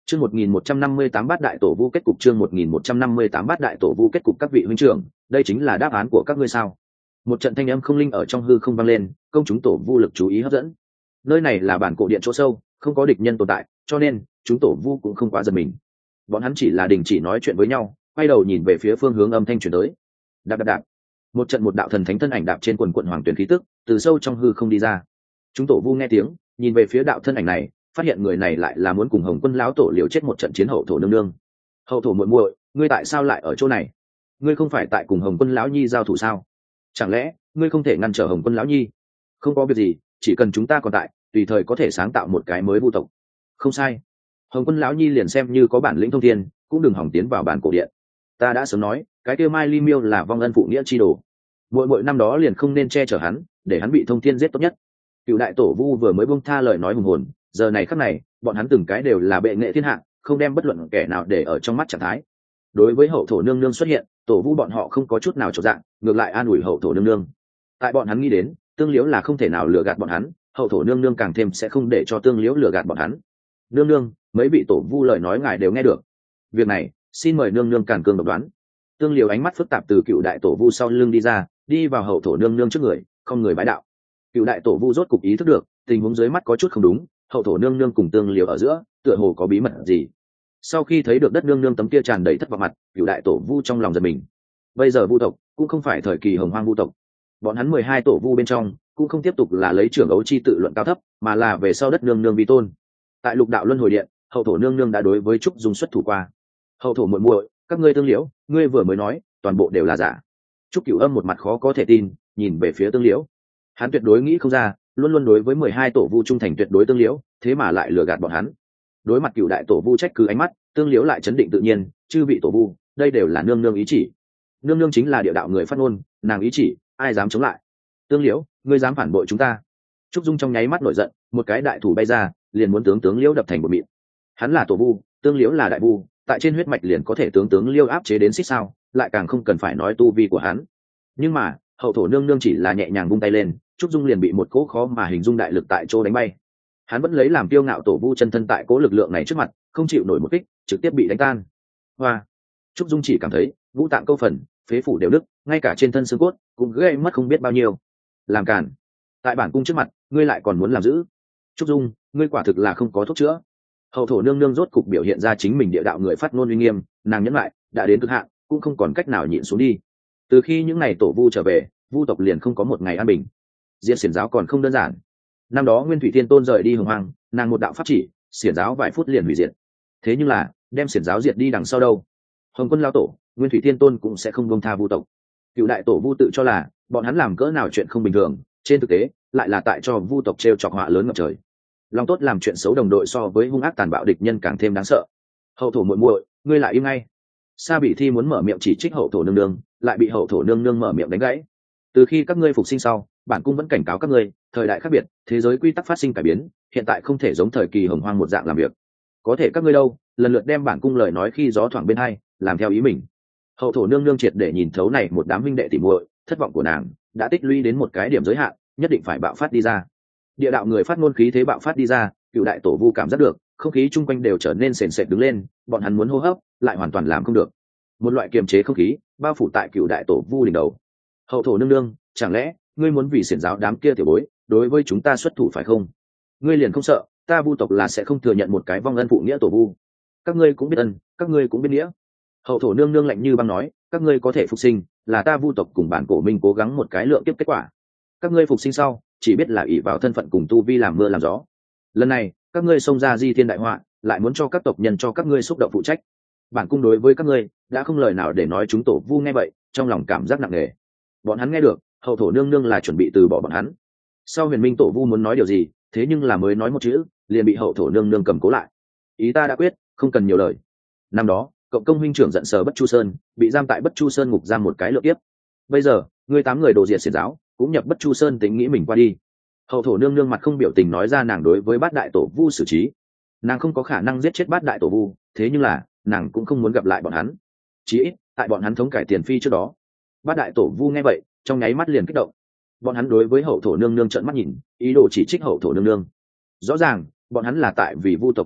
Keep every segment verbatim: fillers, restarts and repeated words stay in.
Chương một nghìn một trăm năm mươi tám bát đại tổ vu kết cục chương một nghìn một trăm năm mươi tám bát đại tổ vu kết cục các vị huynh trưởng, đây chính là đáp án của các ngươi sao? Một trận thanh âm không linh ở trong hư không vang lên, công chúng tổ vu lực chú ý hấp dẫn. Nơi này là bản cổ điện chỗ sâu, không có địch nhân tồn tại, cho nên chúng tổ vu cũng không quá giật mình. Bọn hắn chỉ là đình chỉ nói chuyện với nhau, quay đầu nhìn về phía phương hướng âm thanh truyền tới. Đạp đạp đạp. Một trận một đạo thần thánh thân ảnh đạp trên quần quần hoàng tuyển khí tức, từ sâu trong hư không đi ra. Chúng tổ vu nghe tiếng, nhìn về phía đạo thân ảnh này, phát hiện người này lại là muốn cùng Hồng Quân lão tổ liều chết một trận chiến hậu thổ nương nương. Hậu thổ muội muội, ngươi tại sao lại ở chỗ này? Ngươi không phải tại cùng Hồng Quân lão nhi giao thủ sao? Chẳng lẽ ngươi không thể ngăn trở Hồng Quân lão nhi? Không có việc gì, chỉ cần chúng ta còn tại, tùy thời có thể sáng tạo một cái mới vu tộc. Không sai. Hồng Quân lão nhi liền xem như có bản lĩnh thông thiên, cũng đừng hỏng tiến vào bản cổ điện. Ta đã sớm nói, cái kia Mai Ly Miêu là vong ân phụ nghĩa chi đồ. Muội muội năm đó liền không nên che chở hắn, để hắn bị thông thiên giết tốt nhất. Cựu đại tổ vu vừa mới buông tha lời nói hùng hồn, giờ này khắc này, bọn hắn từng cái đều là bệ nghệ thiên hạ, không đem bất luận kẻ nào để ở trong mắt trạng thái. Đối với hậu thổ nương nương xuất hiện, tổ vu bọn họ không có chút nào chột dạng, ngược lại an ủi hậu thổ nương nương. Tại bọn hắn nghĩ đến, tương liễu là không thể nào lừa gạt bọn hắn, hậu thổ nương nương càng thêm sẽ không để cho tương liễu lừa gạt bọn hắn. Nương nương, mấy vị tổ vu lời nói ngài đều nghe được. Việc này, xin mời nương nương càn cương độc đoán. Tương liễu ánh mắt phức tạp từ cựu đại tổ vu sau lưng đi ra, đi vào hậu thổ nương nương trước người, không người bái đạo. Cựu đại tổ vu rốt cục ý thức được, tình huống dưới mắt có chút không đúng, hậu thổ nương nương cùng tương liễu ở giữa, tựa hồ có bí mật gì. Sau khi thấy được đất nương nương tấm kia tràn đầy thất vọng mặt, cựu đại tổ vu trong lòng giật mình. Bây giờ vu tộc cũng không phải thời kỳ hồng hoang vu tộc, bọn hắn mười hai tổ vu bên trong cũng không tiếp tục là lấy trưởng ấu chi tự luận cao thấp, mà là về sau đất nương nương vi tôn. Tại lục đạo luân hồi điện, hậu thổ nương nương đã đối với trúc dung xuất thủ qua. Hậu thổ muội muội, các ngươi tương liễu, ngươi vừa mới nói toàn bộ đều là giả. Trúc Cửu Âm một mặt khó có thể tin, nhìn về phía tương liễu. Hắn tuyệt đối nghĩ không ra, luôn luôn đối với mười hai tổ vu trung thành tuyệt đối tương liễu, thế mà lại lừa gạt bọn hắn. Đối mặt cựu đại tổ vu trách cứ ánh mắt, tương liễu lại chấn định tự nhiên, chư vị tổ vu, đây đều là nương nương ý chỉ. Nương nương chính là địa đạo người phát ngôn, nàng ý chỉ, ai dám chống lại? Tương liễu, ngươi dám phản bội chúng ta? Trúc Dung trong nháy mắt nổi giận, một cái đại thủ bay ra, liền muốn tướng tướng liễu đập thành một mịn. Hắn là tổ vu, tương liễu là đại vu, tại trên huyết mạch liền có thể tướng tướng liễu áp chế đến xích sao, lại càng không cần phải nói tu vi của hắn. Nhưng mà hậu thổ nương nương chỉ là nhẹ nhàng vung tay lên, Trúc Dung liền bị một cỗ khó mà hình dung đại lực tại chỗ đánh bay. Hắn vẫn lấy làm kiêu ngạo tổ vu chân thân tại cỗ lực lượng này trước mặt, không chịu nổi một kích, trực tiếp bị đánh tan. Hoa! Trúc Dung chỉ cảm thấy ngũ tạng câu phần, phế phủ đều đứt, ngay cả trên thân xương cốt cũng gây mất không biết bao nhiêu. Làm cản! Tại bản cung trước mặt, ngươi lại còn muốn làm dữ? Trúc Dung, ngươi quả thực là không có thuốc chữa. Hậu thổ nương nương rốt cục biểu hiện ra chính mình địa đạo người phát ngôn uy nghiêm, nàng nhẫn lại, đã đến cực hạn, cũng không còn cách nào nhịn xuống đi. Từ khi những ngày tổ vu trở về, vu tộc liền không có một ngày an bình. Diệt xiển giáo còn không đơn giản. Năm đó Nguyên Thủy Thiên Tôn rời đi hồng hoang, nàng một đạo pháp chỉ, xiển giáo vài phút liền hủy diệt. Thế nhưng là đem xiển giáo diệt đi đằng sau đâu? Hồng Quân lao tổ, Nguyên Thủy Thiên Tôn cũng sẽ không buông tha vu tộc. Cựu đại tổ vu tự cho là bọn hắn làm cỡ nào chuyện không bình thường, trên thực tế lại là tại cho vu tộc trêu chọc họa lớn ngập trời. Lòng tốt làm chuyện xấu đồng đội so với hung ác tàn bạo địch nhân càng thêm đáng sợ. Hậu thổ muội muội, ngươi lại im ngay. Sa Bị Thi muốn mở miệng chỉ trích hậu thổ nương nương, lại bị hậu thổ nương nương mở miệng đánh gãy. Từ khi các ngươi phục sinh sau, bản cung vẫn cảnh cáo các ngươi, thời đại khác biệt, thế giới quy tắc phát sinh cải biến, hiện tại không thể giống thời kỳ hồng hoang một dạng làm việc. Có thể các ngươi đâu, lần lượt đem bản cung lời nói khi gió thoảng bên hai, làm theo ý mình. Hậu thổ nương nương triệt để nhìn thấu này một đám minh đệ tỉ muội, thất vọng của nàng đã tích lũy đến một cái điểm giới hạn, nhất định phải bạo phát đi ra. Địa đạo người phát ngôn khí thế bạo phát đi ra, cựu đại tổ vu cảm giác được, không khí chung quanh đều trở nên sền sệt đứng lên, bọn hắn muốn hô hấp, lại hoàn toàn làm không được. Một loại kiềm chế không khí bao phủ tại cựu đại tổ vu đỉnh đầu. Hậu thổ nương nương, chẳng lẽ ngươi muốn vì xiển giáo đám kia tiểu bối đối với chúng ta xuất thủ phải không? Ngươi liền không sợ ta vu tộc là sẽ không thừa nhận một cái vong ân phụ nghĩa tổ vu? Các ngươi cũng biết ân, các ngươi cũng biết nghĩa. Hậu thổ nương nương lạnh như băng nói, các ngươi có thể phục sinh, là ta vu tộc cùng bản cổ minh cố gắng một cái lượng tiếp kết quả. Các ngươi phục sinh sau, chỉ biết là ỷ vào thân phận cùng tu vi làm mưa làm gió. Lần này các ngươi xông ra di thiên đại họa, lại muốn cho các tộc nhân cho các ngươi xúc động phụ trách. Bản cung đối với các ngươi đã không lời nào để nói, chúng tổ vu nghe vậy trong lòng cảm giác nặng nề. Bọn hắn nghe được hậu thổ nương nương là chuẩn bị từ bỏ bọn hắn. Sau huyền minh tổ vu muốn nói điều gì, thế nhưng là mới nói một chữ liền bị hậu thổ nương nương cầm cố lại. Ý ta đã quyết, không cần nhiều lời. Năm đó cộng công huynh trưởng giận sờ Bất Chu Sơn, bị giam tại Bất Chu Sơn ngục giam một cái lượng tiếp. Bây giờ ngươi tám người đồ diệt xiển giáo cũng nhập Bất Chu Sơn, tính nghĩ mình qua đi. Hậu thổ nương nương mặt không biểu tình nói ra nàng đối với bát đại tổ vu xử trí. Nàng không có khả năng giết chết bát đại tổ vu, thế nhưng là nàng cũng không muốn gặp lại bọn hắn, chí ít tại bọn hắn thống cải tiền phi trước đó. Bát đại tổ vu nghe vậy trong nháy mắt liền kích động. Bọn hắn đối với hậu thổ nương nương trợn mắt nhìn, ý đồ chỉ trích hậu thổ nương nương. Rõ ràng bọn hắn là tại vì vu tộc báo thù,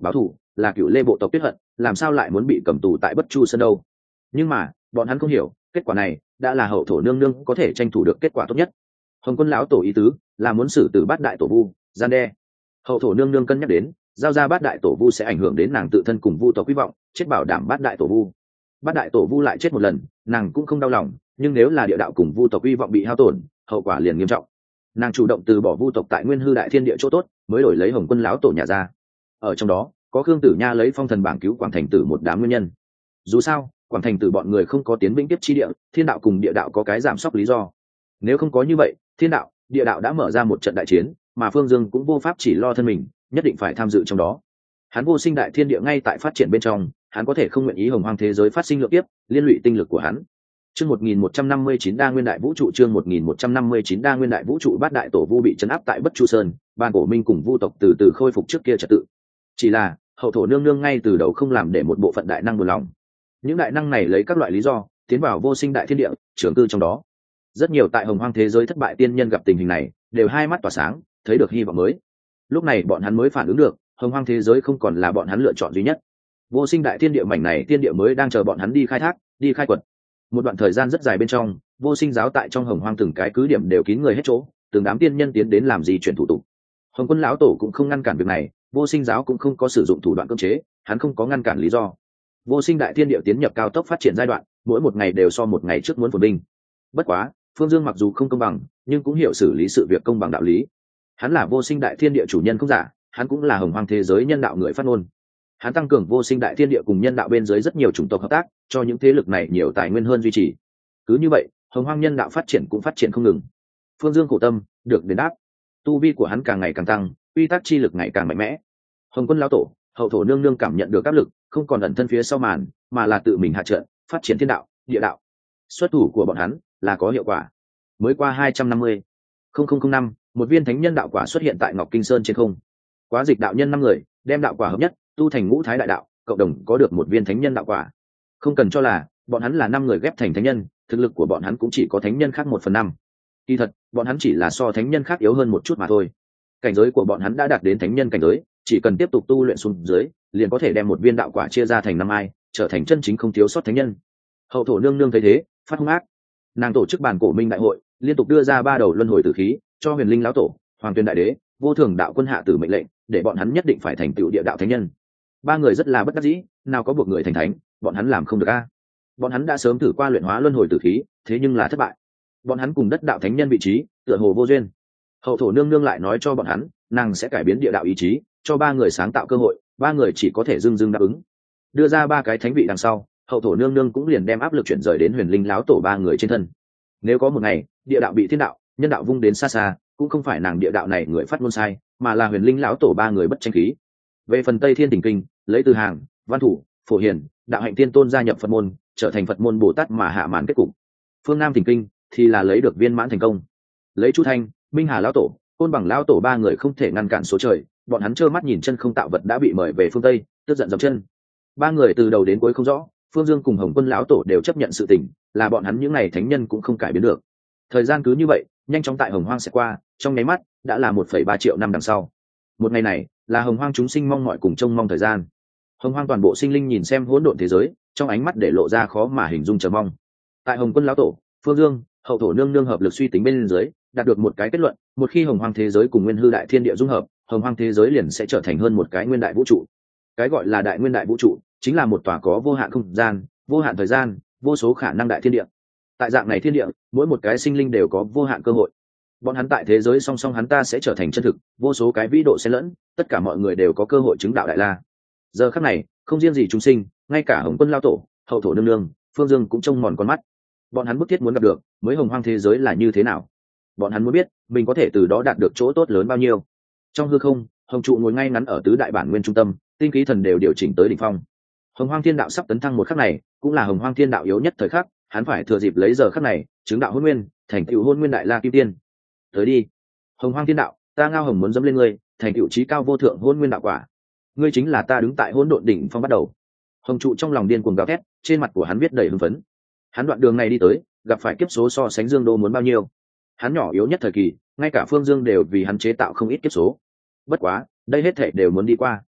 là cựu lê bộ tộc tuyết hận, làm sao lại muốn bị cầm tù tại Bất Chu Sơn đâu? Nhưng mà bọn hắn không hiểu, kết quả này đã là hậu thổ nương nương có thể tranh thủ được kết quả tốt nhất. Hồng Quân lão tổ ý tứ là muốn xử tử bát đại tổ vu, gian đe. Hậu thổ nương nương cân nhắc đến giao ra bát đại tổ vu sẽ ảnh hưởng đến nàng tự thân cùng vu tộc hy vọng, chết bảo đảm bát đại tổ vu. Bát đại tổ vu lại chết một lần, nàng cũng không đau lòng, nhưng nếu là địa đạo cùng vu tộc hy vọng bị hao tổn, hậu quả liền nghiêm trọng. Nàng chủ động từ bỏ vu tộc tại nguyên hư đại thiên địa chỗ tốt, mới đổi lấy Hồng Quân lão tổ nhà ra. Ở trong đó có Khương Tử Nha lấy phong thần bảng cứu Quảng Thành Tử một đám nguyên nhân. Dù sao Quảng Thành Tử bọn người không có tiến vĩnh tiếp chi địa, thiên đạo cùng địa đạo có cái giảm sóc lý do. Nếu không có như vậy, thiên đạo địa đạo đã mở ra một trận đại chiến, mà Phương Dương cũng vô pháp chỉ lo thân mình, nhất định phải tham dự trong đó. Hắn vô sinh đại thiên địa ngay tại phát triển bên trong, hắn có thể không nguyện ý hồng hoang thế giới phát sinh lượng tiếp liên lụy tinh lực của hắn. Chương một nghìn một trăm năm mươi chín đa nguyên đại vũ trụ, chương một nghìn một trăm năm mươi chín đa nguyên đại vũ trụ, bát đại tổ vu bị trấn áp tại Bất Chu Sơn, ban cổ minh cùng vu tộc từ từ khôi phục trước kia trật tự. Chỉ là hậu thổ nương nương ngay từ đầu không làm để một bộ phận đại năng buồn lòng. Những đại năng này lấy các loại lý do tiến vào vô sinh đại thiên địa, trưởng cư trong đó. Rất nhiều tại hồng hoang thế giới thất bại tiên nhân gặp tình hình này, đều hai mắt tỏa sáng, thấy được hy vọng mới. Lúc này bọn hắn mới phản ứng được, hồng hoang thế giới không còn là bọn hắn lựa chọn duy nhất. Vô sinh đại thiên địa mảnh này thiên địa mới đang chờ bọn hắn đi khai thác, đi khai quật. Một đoạn thời gian rất dài bên trong, vô sinh giáo tại trong hồng hoang từng cái cứ điểm đều kín người hết chỗ, từng đám tiên nhân tiến đến làm gì chuyển thủ tục. Hồng Quân lão tổ cũng không ngăn cản việc này, vô sinh giáo cũng không có sử dụng thủ đoạn cưỡng chế, hắn không có ngăn cản lý do. Vô sinh đại thiên địa tiến nhập cao tốc phát triển giai đoạn, mỗi một ngày đều so một ngày trước muốn phồn vinh. Bất quá Phương Dương mặc dù không công bằng, nhưng cũng hiểu xử lý sự việc công bằng đạo lý. Hắn là vô sinh đại thiên địa chủ nhân không giả, hắn cũng là hồng hoang thế giới nhân đạo người phát ngôn. Hắn tăng cường vô sinh đại thiên địa cùng nhân đạo bên dưới rất nhiều chủng tộc hợp tác, cho những thế lực này nhiều tài nguyên hơn duy trì. Cứ như vậy hồng hoang nhân đạo phát triển cũng phát triển không ngừng. Phương Dương khổ tâm được đền đáp, tu vi của hắn càng ngày càng tăng, uy tắc chi lực ngày càng mạnh mẽ. Hồng Quân lão tổ hậu thổ nương nương cảm nhận được áp lực, không còn ẩn thân phía sau màn, mà là tự mình hạ trận phát triển thiên đạo địa đạo. Xuất thủ của bọn hắn là có hiệu quả. Mới qua hai trăm năm mươi năm, một viên thánh nhân đạo quả xuất hiện tại Ngọc Kinh Sơn trên không. Quá dịch đạo nhân năm người đem đạo quả hợp nhất, tu thành ngũ thái đại đạo, cộng đồng có được một viên thánh nhân đạo quả. Không cần cho là bọn hắn là năm người ghép thành thánh nhân, thực lực của bọn hắn cũng chỉ có thánh nhân khác một phần năm. Kỳ thật bọn hắn chỉ là so thánh nhân khác yếu hơn một chút mà thôi. Cảnh giới của bọn hắn đã đạt đến thánh nhân cảnh giới, chỉ cần tiếp tục tu luyện xuống dưới, liền có thể đem một viên đạo quả chia ra thành năm ai, trở thành chân chính không thiếu sót thánh nhân. Hậu thổ nương nương thấy thế phát hung ác, nàng tổ chức bản cổ minh đại hội, liên tục đưa ra ba đầu luân hồi tử khí cho huyền linh lão tổ, hoàng tuyên đại đế, vô thường đạo quân hạ tử mệnh lệnh, để bọn hắn nhất định phải thành tựu địa đạo thánh nhân. Ba người rất là bất đắc dĩ, nào có buộc người thành thánh, bọn hắn làm không được a. Bọn hắn đã sớm thử qua luyện hóa luân hồi tử khí, thế nhưng là thất bại. Bọn hắn cùng đất đạo thánh nhân vị trí tựa hồ vô duyên. Hậu thổ nương nương lại nói cho bọn hắn, nàng sẽ cải biến địa đạo ý chí, cho ba người sáng tạo cơ hội, ba người chỉ có thể dưng dưng đáp ứng. Đưa ra ba cái thánh vị đằng sau, hậu thổ nương nương cũng liền đem áp lực chuyển rời đến huyền linh lão tổ ba người trên thân. Nếu có một ngày địa đạo bị thiên đạo nhân đạo vung đến xa xa, cũng không phải nàng địa đạo này người phát ngôn sai, mà là huyền linh lão tổ ba người bất tranh khí. Về phần Tây Thiên Tỉnh Kinh, lấy từ hàng văn thủ phổ hiền đạo hạnh tiên tôn gia nhập Phật môn, trở thành Phật môn Bồ Tát mà hạ màn kết cục. Phương Nam Tỉnh Kinh thì là lấy được viên mãn thành công. Lấy Chu Thanh Minh Hà lão tổ côn bằng lão tổ ba người không thể ngăn cản số trời, bọn hắn trơ mắt nhìn chân không tạo vật đã bị mời về phương Tây, tức giận dậm chân. Ba người từ đầu đến cuối không rõ, Phương Dương cùng Hồng Quân lão tổ đều chấp nhận sự tình, là bọn hắn những ngày thánh nhân cũng không cải biến được. Thời gian cứ như vậy nhanh chóng tại hồng hoang sẽ qua, trong nháy mắt đã là một phẩy ba triệu năm đằng sau. Một ngày này là hồng hoang chúng sinh mong mọi cùng trông mong thời gian. Hồng hoang toàn bộ sinh linh nhìn xem hỗn độn thế giới, trong ánh mắt để lộ ra khó mà hình dung chờ mong. Tại Hồng Quân lão tổ, Phương Dương, hậu thổ nương nương hợp lực suy tính bên dưới, đạt được một cái kết luận: một khi hồng hoang thế giới cùng nguyên hư đại thiên địa dung hợp, hồng hoang thế giới liền sẽ trở thành hơn một cái nguyên đại vũ trụ. Cái gọi là đại nguyên đại vũ trụ chính là một tòa có vô hạn không gian, vô hạn thời gian, vô số khả năng đại thiên địa. Tại dạng này thiên địa, mỗi một cái sinh linh đều có vô hạn cơ hội. Bọn hắn tại thế giới song song hắn ta sẽ trở thành chân thực, vô số cái vĩ độ xen lẫn, tất cả mọi người đều có cơ hội chứng đạo đại la. Giờ khắc này không riêng gì chúng sinh, ngay cả Hồng Quân lao tổ, hậu thổ nương nương, Phương Dương cũng trông mòn con mắt. Bọn hắn bức thiết muốn gặp được mới hồng hoang thế giới là như thế nào. Bọn hắn muốn biết mình có thể từ đó đạt được chỗ tốt lớn bao nhiêu. Trong hư không, hồng trụ ngồi ngay ngắn ở tứ đại bản nguyên trung tâm, tinh khí thần đều điều chỉnh tới đỉnh phong. Hồng hoang thiên đạo sắp tấn thăng một khắc này, cũng là hồng hoang thiên đạo yếu nhất thời khắc, hắn phải thừa dịp lấy giờ khắc này chứng đạo hôn nguyên, thành tựu hôn nguyên đại la kim tiên. Tới đi hồng hoang thiên đạo, ta Ngao Hồng muốn dẫm lên ngươi, thành tựu chí cao vô thượng hôn nguyên đạo quả. Ngươi chính là ta đứng tại hỗn độn đỉnh phong bắt đầu. Hồng trụ trong lòng điên cuồng gào thét, trên mặt của hắn viết đầy hưng phấn. Hắn đoạn đường này đi tới, gặp phải kiếp số so sánh Dương Đô muốn bao nhiêu. Hắn nhỏ yếu nhất thời kỳ, ngay cả Phương Dương đều vì hắn chế tạo không ít kiếp số. Bất quá đây hết thảy đều muốn đi qua.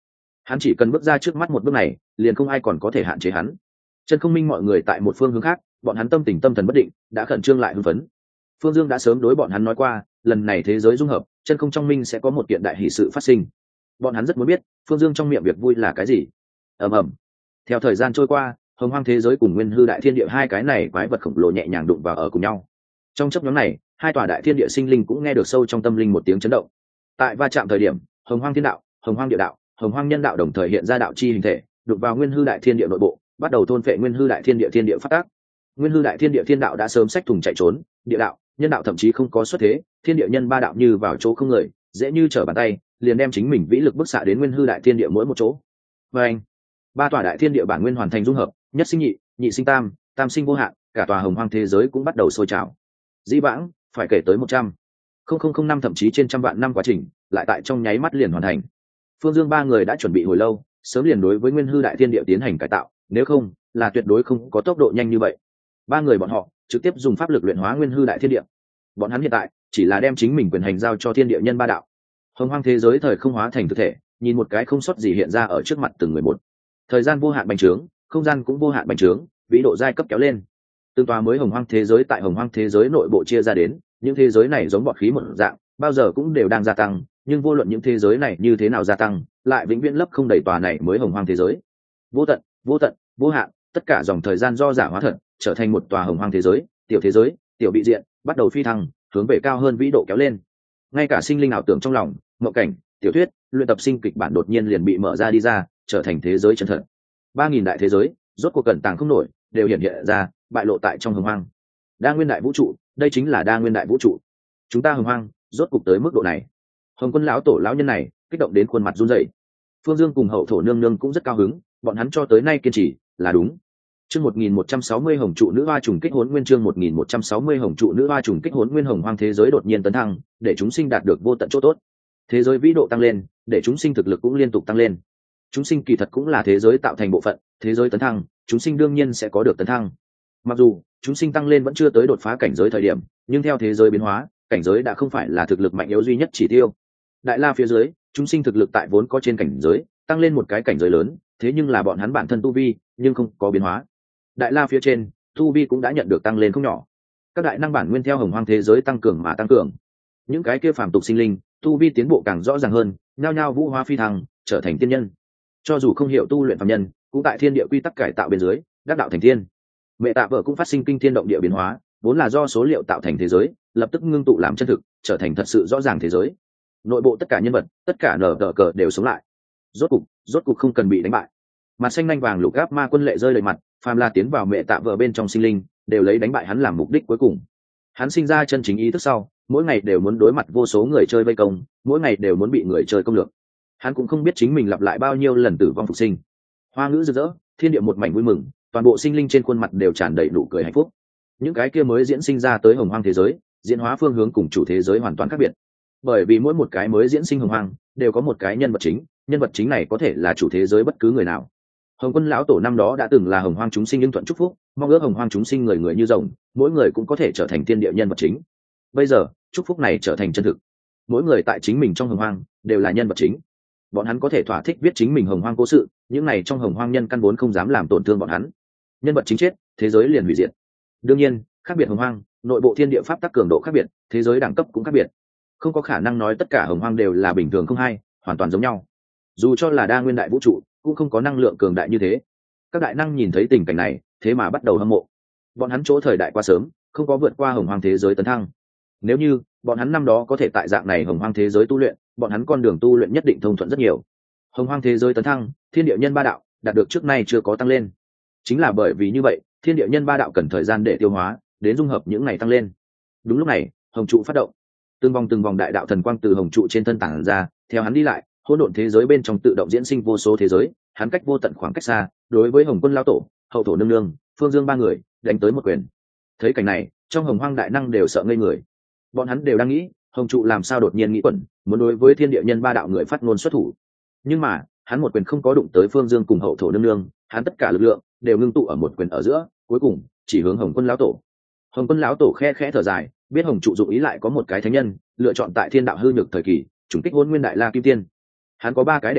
Hắn chỉ cần bước ra trước mắt một bước này, liền không ai còn có thể hạn chế hắn. Chân không minh mọi người tại một phương hướng khác, bọn hắn tâm tình tâm thần bất định, đã khẩn trương lại hưng phấn. Phương Dương đã sớm đối bọn hắn nói qua, lần này thế giới dung hợp, chân không trong minh sẽ có một kiện đại hỷ sự phát sinh. Bọn hắn rất muốn biết, Phương Dương trong miệng việc vui là cái gì. Ầm ầm. Theo thời gian trôi qua, hồng hoang thế giới cùng nguyên hư đại thiên địa hai cái này quái vật khổng lồ nhẹ nhàng đụng vào ở cùng nhau. Trong chốc ngắn này, hai tòa đại thiên địa sinh linh cũng nghe được sâu trong tâm linh một tiếng chấn động. Tại va chạm thời điểm, hồng hoang thiên đạo, hồng hoang địa đạo, hồng hoang nhân đạo đồng thời hiện ra đạo chi hình thể, đụng vào nguyên hư đại thiên địa nội bộ, bắt đầu thôn phệ nguyên hư đại thiên địa thiên địa phát tác. Nguyên hư đại thiên địa thiên đạo đã sớm xách thùng chạy trốn, địa đạo, nhân đạo thậm chí không có xuất thế, thiên địa nhân ba đạo như vào chỗ không người, dễ như trở bàn tay, liền đem chính mình vĩ lực bức xạ đến nguyên hư đại thiên địa mỗi một chỗ. Và anh, ba tòa đại thiên địa bản nguyên hoàn thành dung hợp, nhất sinh nhị, nhị sinh tam, tam sinh vô hạn, cả tòa hồng hoang thế giới cũng bắt đầu sôi trào. Dĩ vãng phải kể tới một trăm không không không năm thậm chí trên trăm vạn năm quá trình, lại tại trong nháy mắt liền hoàn thành. Phương Dương ba người đã chuẩn bị hồi lâu, sớm liền đối với nguyên hư đại thiên địa tiến hành cải tạo, nếu không là tuyệt đối không có tốc độ nhanh như vậy. Ba người bọn họ trực tiếp dùng pháp lực luyện hóa nguyên hư đại thiên địa. Bọn hắn hiện tại chỉ là đem chính mình quyền hành giao cho thiên địa nhân ba đạo. Hồng hoang thế giới thời không hóa thành thực thể, nhìn một cái không sót gì hiện ra ở trước mặt từng người một. Thời gian vô hạn bành trướng, không gian cũng vô hạn bành trướng, vĩ độ giai cấp kéo lên. Từng tòa mới hồng hoang thế giới tại hồng hoang thế giới nội bộ chia ra đến, những thế giới này giống bọt khí một dạng, bao giờ cũng đều đang gia tăng, nhưng vô luận những thế giới này như thế nào gia tăng, lại vĩnh viễn lấp không đầy tòa này mới hồng hoang thế giới. Vô tận, vô tận, vô hạn, tất cả dòng thời gian do giả hóa thật, trở thành một tòa hồng hoang thế giới, tiểu thế giới, tiểu bị diện, bắt đầu phi thăng, hướng về cao hơn vĩ độ kéo lên. Ngay cả sinh linh ảo tưởng trong lòng, mộng cảnh, tiểu thuyết, luyện tập sinh kịch bản đột nhiên liền bị mở ra đi ra, trở thành thế giới chân thật. Ba nghìn đại thế giới, rốt cuộc cẩn tàng không nổi, đều hiện hiện ra, bại lộ tại trong hồng hoang. Đa nguyên đại vũ trụ, đây chính là đa nguyên đại vũ trụ. Chúng ta hồng hoang, rốt cuộc tới mức độ này. Hồng Quân lão tổ lão nhân này, kích động đến khuôn mặt run rẩy. Phương Dương cùng hậu thổ nương nương cũng rất cao hứng, bọn hắn cho tới nay kiên trì, là đúng. Chương một nghìn một trăm sáu mươi hồng trụ nữ hoa trùng kích hỗn nguyên, chương một nghìn một trăm sáu mươi hồng trụ nữ hoa trùng kích hỗn nguyên, hồng hoang thế giới đột nhiên tấn thăng, để chúng sinh đạt được vô tận chỗ tốt. Thế giới vĩ độ tăng lên, để chúng sinh thực lực cũng liên tục tăng lên. Chúng sinh kỳ thật cũng là thế giới tạo thành bộ phận, thế giới tấn thăng, chúng sinh đương nhiên sẽ có được tấn thăng. Mặc dù chúng sinh tăng lên vẫn chưa tới đột phá cảnh giới thời điểm, nhưng theo thế giới biến hóa, cảnh giới đã không phải là thực lực mạnh yếu duy nhất chỉ tiêu. Đại la phía dưới, chúng sinh thực lực tại vốn có trên cảnh giới, tăng lên một cái cảnh giới lớn, thế nhưng là bọn hắn bản thân tu vi, nhưng không có biến hóa. Đại la phía trên, tu vi cũng đã nhận được tăng lên không nhỏ. Các đại năng bản nguyên theo hồng hoang thế giới tăng cường mà tăng cường. Những cái kia phàm tục sinh linh, tu vi tiến bộ càng rõ ràng hơn, nhao nhao vũ hóa phi thăng, trở thành tiên nhân. Cho dù không hiểu tu luyện phàm nhân, cũng tại thiên địa quy tắc cải tạo bên dưới, đắc đạo thành thiên. Mẹ tạ vợ cũng phát sinh kinh thiên động địa biến hóa, vốn là do số liệu tạo thành thế giới, lập tức ngưng tụ làm chân thực, trở thành thật sự rõ ràng thế giới. Nội bộ tất cả nhân vật, tất cả nở tờ cờ đều sống lại. Rốt cục, rốt cục không cần bị đánh bại. Mặt xanh nhanh vàng lục gáp ma quân lệ rơi đầy mặt, phàm là tiến vào mẹ tạ vợ bên trong sinh linh, đều lấy đánh bại hắn làm mục đích cuối cùng. Hắn sinh ra chân chính ý thức sau, mỗi ngày đều muốn đối mặt vô số người chơi vây công, mỗi ngày đều muốn bị người chơi công lược. Hắn cũng không biết chính mình lặp lại bao nhiêu lần tử vong phục sinh. Hoa ngữ rực rỡ, thiên địa một mảnh vui mừng, toàn bộ sinh linh trên khuôn mặt đều tràn đầy nụ cười hạnh phúc. Những cái kia mới diễn sinh ra tới hồng hoang thế giới, diễn hóa phương hướng cùng chủ thế giới hoàn toàn khác biệt. Bởi vì mỗi một cái mới diễn sinh hồng hoang đều có một cái nhân vật chính, nhân vật chính này có thể là chủ thế giới bất cứ người nào. Hồng Quân lão tổ năm đó đã từng là hồng hoang chúng sinh nhưng thuận chúc phúc, mong ước hồng hoang chúng sinh người người như rồng, mỗi người cũng có thể trở thành thiên địa nhân vật chính. Bây giờ, chúc phúc này trở thành chân thực. Mỗi người tại chính mình trong hồng hoang đều là nhân vật chính. Bọn hắn có thể thỏa thích viết chính mình hồng hoang cố sự, những này trong hồng hoang nhân căn vốn không dám làm tổn thương bọn hắn. Nhân vật chính chết, thế giới liền hủy diệt. Đương nhiên, khác biệt hồng hoang, nội bộ thiên địa pháp tắc cường độ khác biệt, thế giới đẳng cấp cũng khác biệt. Không có khả năng nói tất cả hồng hoang đều là bình thường không hay, hoàn toàn giống nhau. Dù cho là đa nguyên đại vũ trụ, cũng không có năng lượng cường đại như thế. Các đại năng nhìn thấy tình cảnh này, thế mà bắt đầu hâm mộ. Bọn hắn chỗ thời đại quá sớm, không có vượt qua hồng hoang thế giới tấn thăng. Nếu như bọn hắn năm đó có thể tại dạng này hồng hoang thế giới tu luyện, bọn hắn con đường tu luyện nhất định thông thuận rất nhiều. Hồng hoang thế giới tấn thăng, thiên địa nhân ba đạo đạt được trước nay chưa có tăng lên. Chính là bởi vì như vậy, thiên địa nhân ba đạo cần thời gian để tiêu hóa, đến dung hợp những ngày tăng lên. Đúng lúc này, hồng trụ phát động, từng vòng từng vòng đại đạo thần quang từ hồng trụ trên thân tản ra, theo hắn đi lại, hỗn độn thế giới bên trong tự động diễn sinh vô số thế giới, hắn cách vô tận khoảng cách xa, đối với Hồng Quân lão tổ, hậu thổ nương nương, Phương Dương ba người, đánh tới một quyền. Thấy cảnh này, trong hồng hoang đại năng đều sợ ngây người. Bọn hắn đều đang nghĩ, hồng trụ làm sao đột nhiên nghĩ quẩn, muốn đối với thiên địa nhân ba đạo người phát ngôn xuất thủ. Nhưng mà, hắn một quyền không có đụng tới Phương Dương cùng hậu thổ nương nương, hắn tất cả lực lượng đều ngưng tụ ở một quyền ở giữa, cuối cùng chỉ hướng Hồng Quân lão tổ. Hồng Quân lão tổ khe khẽ thở dài, biết hồng trụ dụng ý lại có một cái thánh nhân, lựa chọn tại thiên đạo hư nhược thời kỳ, trùng kích hôn nguyên đại la kim tiên. Hắn có ba cái đệ tử,